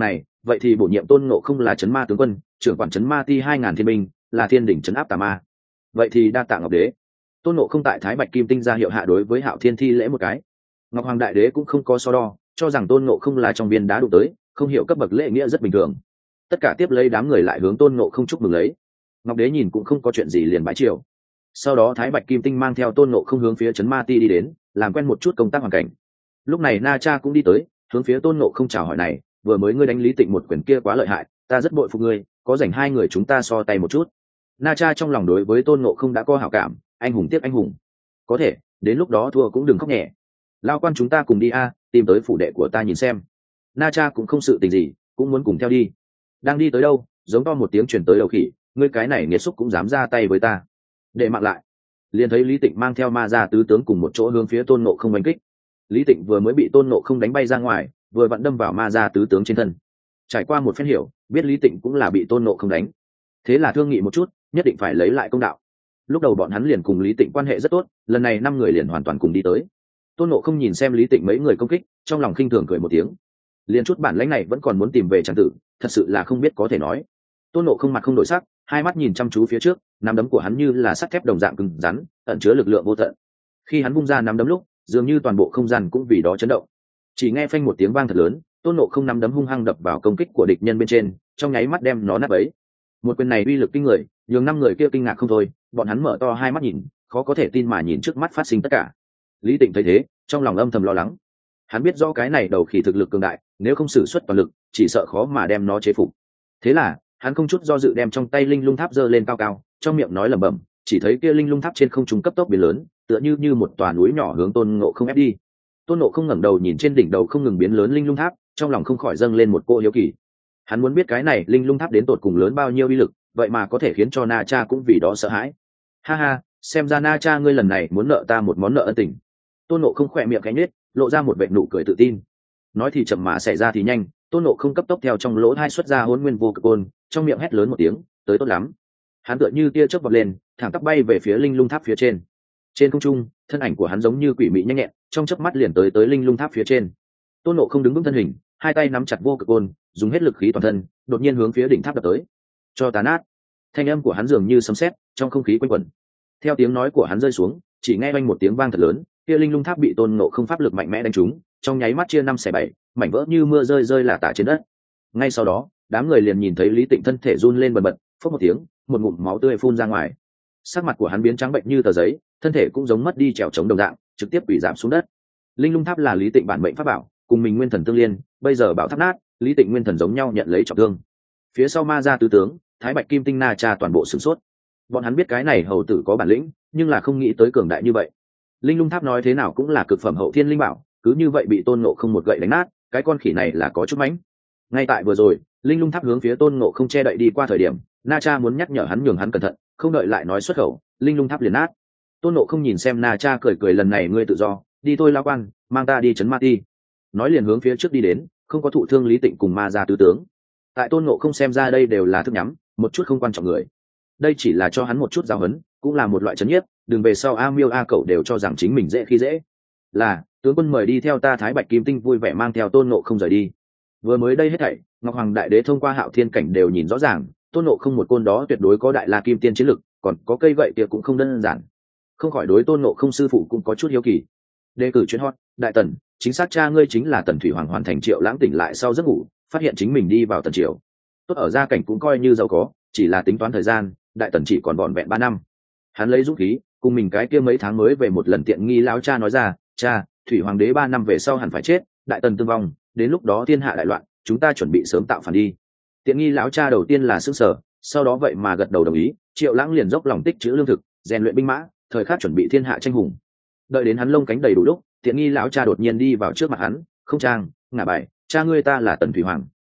Speaker 1: vậy thì bổ nhiệm tôn ngộ không là trấn ma tướng quân, trưởng quản trấn ma ti 2000 thiên binh, là thiên đỉnh trấn áp tà ma. Vậy thì đa tạ Ngọc Đế. Tôn ngộ không tại Thái Bạch Kim Tinh ra hiệu hạ đối với Hạo Thiên thi lễ một cái. Ngọc Hoàng Đại Đế cũng không có so đo, cho rằng tôn ngộ không là trong viên đá đụng tới, không hiểu cấp bậc lễ nghĩa rất bình thường. Tất cả tiếp lấy đám người lại hướng tôn ngộ không chúc mừng lấy. Ngọc Đế nhìn cũng không có chuyện gì liền bái triều. Sau đó Thái Bạch Kim Tinh mang theo tôn ngộ không hướng phía trấn ma ti đi đến, làm quen một chút công tác hoàn cảnh. Lúc này Na Cha cũng đi tới, hướng phía tôn ngộ không chào hỏi này, vừa mới ngươi đánh Lý Tịnh một quyền kia quá lợi hại, ta rất bội phục ngươi, có rảnh hai người chúng ta so tay một chút. Na Cha trong lòng đối với tôn ngộ không đã có hảo cảm, anh hùng tiếc anh hùng. Có thể, đến lúc đó thua cũng đừng khóc nhẹ. Lao quan chúng ta cùng đi a, tìm tới phủ đệ của ta nhìn xem. Na Cha cũng không sự tình gì, cũng muốn cùng theo đi. Đang đi tới đâu, giống to một tiếng chuyển tới đầu khỉ, ngươi cái này nghiệt xúc cũng dám ra tay với ta. Để mạng lại. Liền thấy Lý Tịnh mang theo ma gia tứ tướng cùng một chỗ hướng phía tôn ngộ không đánh kích. Lý Tịnh vừa mới bị tôn ngộ không đánh bay ra ngoài, vừa vặn đâm vào ma gia tứ tướng trên thân. Trải qua một phen hiểu, biết Lý Tịnh cũng là bị tôn ngộ không đánh, thế là thương nghị một chút, nhất định phải lấy lại công đạo. Lúc đầu bọn hắn liền cùng Lý Tịnh quan hệ rất tốt, lần này 5 người liền hoàn toàn cùng đi tới. Tôn ngộ không nhìn xem Lý Tịnh mấy người công kích, trong lòng khinh thường cười một tiếng. Liền chút bản lãnh này vẫn còn muốn tìm về tràng tử, thật sự là không biết có thể nói. Tôn ngộ không mặt không đổi sắc, hai mắt nhìn chăm chú phía trước, nắm đấm của hắn như là sắt thép đồng dạng cứng rắn, ẩn chứa lực lượng vô tận. Khi hắn vung ra nắm đấm lúc, dường như toàn bộ không gian cũng vì đó chấn động. Chỉ nghe phanh một tiếng vang thật lớn, tôn ngộ không nắm đấm hung hăng đập vào công kích của địch nhân bên trên, trong nháy mắt đem nó nát bấy. Một quyền này uy lực kinh người, nhường 5 người kia kinh ngạc không thôi, bọn hắn mở to hai mắt nhìn, khó có thể tin mà nhìn trước mắt phát sinh tất cả. Lý Tịnh thấy thế, trong lòng âm thầm lo lắng. Hắn biết do cái này đầu khỉ thực lực cường đại, nếu không sử xuất toàn lực, chỉ sợ khó mà đem nó chế phục. Thế là, hắn không chút do dự đem trong tay linh lung tháp giơ lên cao cao, trong miệng nói lẩm bẩm, chỉ thấy kia linh lung tháp trên không trung cấp tốc biến lớn, tựa như một tòa núi nhỏ hướng tôn ngộ không ép đi. Tôn ngộ không ngẩng đầu nhìn trên đỉnh đầu không ngừng biến lớn linh lung tháp, trong lòng không khỏi dâng lên một cô hiếu kỳ. Hắn muốn biết cái này linh lung tháp đến tột cùng lớn bao nhiêu uy lực, vậy mà có thể khiến cho Na Cha cũng vì đó sợ hãi. Ha ha, xem ra Na Cha ngươi lần này muốn nợ ta một món nợ ân tình. Tôn ngộ không khỏe miệng cánh nết, lộ ra một vệt nụ cười tự tin. Nói thì chậm mà xảy ra thì nhanh, tôn ngộ không cấp tốc theo trong lỗ hai xuất ra hỗn nguyên vô cực côn, trong miệng hét lớn một tiếng, tới tốt lắm. Hắn tựa như tia chớp vọt lên, thẳng tắp bay về phía linh lung tháp phía trên. Trên không trung, thân ảnh của hắn giống như quỷ mị nhanh nhẹn, trong chớp mắt liền tới linh lung tháp phía trên. Tôn ngộ không đứng vững thân hình, hai tay nắm chặt vô cực côn, dùng hết lực khí toàn thân, đột nhiên hướng phía đỉnh tháp đập tới. Cho tàn nát. Thanh âm của hắn dường như sấm sét, trong không khí quanh quẩn. Theo tiếng nói của hắn rơi xuống, chỉ nghe vang một tiếng vang thật lớn, kia linh lung tháp bị tôn ngộ không pháp lực mạnh mẽ đánh trúng, trong nháy mắt chia 5 xẻ 7, mảnh vỡ như mưa rơi lả tả trên đất. Ngay sau đó, đám người liền nhìn thấy Lý Tịnh thân thể run lên bần bật, phốc một tiếng, một ngụm máu tươi phun ra ngoài. Sắc mặt của hắn biến trắng bệnh như tờ giấy, thân thể cũng giống mất đi trèo chống đồng dạng, trực tiếp quỳ giảm xuống đất. Linh lung tháp là Lý Tịnh bản mệnh pháp bảo, cùng mình nguyên thần tương liên, bây giờ bảo tháp nát, Lý Tịnh nguyên thần giống nhau nhận lấy trọng thương. Phía sau ma gia tứ tướng, Thái Bạch Kim Tinh Na Cha toàn bộ sửng sốt. Bọn hắn biết cái này hầu tử có bản lĩnh, nhưng là không nghĩ tới cường đại như vậy. Linh lung tháp nói thế nào cũng là cực phẩm hậu thiên linh bảo, cứ như vậy bị tôn ngộ không một gậy đánh nát, cái con khỉ này là có chút mánh. Ngay tại vừa rồi, linh lung tháp hướng phía tôn ngộ không che đậy đi qua thời điểm, Na Cha muốn nhắc nhở hắn nhường hắn cẩn thận, không đợi lại nói xuất khẩu, linh lung tháp liền nát. Tôn ngộ không nhìn xem Na Cha cười cười, lần này ngươi tự do, đi thôi lao quan, mang ta đi trấn ma ti. Nói liền hướng phía trước đi đến, không có thụ thương Lý Tịnh cùng ma gia tứ tướng. Tại tôn ngộ không xem ra đây đều là thức nhắm, một chút không quan trọng người. Đây chỉ là cho hắn một chút giáo huấn, cũng là một loại trấn nhiếp, đừng về sau A Miêu A Cẩu đều cho rằng chính mình dễ khi dễ. Là, tướng quân mời đi theo ta. Thái Bạch Kim Tinh vui vẻ mang theo tôn ngộ không rời đi. Vừa mới đây hết thảy, Ngọc Hoàng Đại Đế thông qua Hạo Thiên cảnh đều nhìn rõ ràng, tôn ngộ không một côn đó tuyệt đối có đại la kim tiên chiến lực, còn có cây gậy kia cũng không đơn giản. Không khỏi đối tôn ngộ không sư phụ cũng có chút hiếu kỳ. Đề cử chuyên hot, đại tần, chính xác cha ngươi chính là Tần Thủy Hoàng. Hoàn thành Triệu Lãng tỉnh lại sau giấc ngủ, phát hiện chính mình đi vào tần triều. Tốt ở gia cảnh cũng coi như giàu có, chỉ là tính toán thời gian, đại tần chỉ còn vỏn vẹn 3 năm. Hắn lấy dũng khí, cùng mình cái kia mấy tháng mới về một lần tiện nghi lão cha nói ra, cha, Thủy Hoàng đế 3 năm về sau hẳn phải chết, đại tần tương vong, đến lúc đó thiên hạ đại loạn, chúng ta chuẩn bị sớm tạo phản đi. Tiện nghi lão cha đầu tiên là sững sờ, sau đó vậy mà gật đầu đồng ý. Triệu Lãng liền dốc lòng tích trữ lương thực, rèn luyện binh mã, thời khắc chuẩn bị thiên hạ tranh hùng. Đợi đến hắn lông cánh đầy đủ lúc, tiện nghi lão cha đột nhiên đi vào trước mặt hắn, không trang ngả bài, cha ngươi ta là Tần Thủy Hoàng.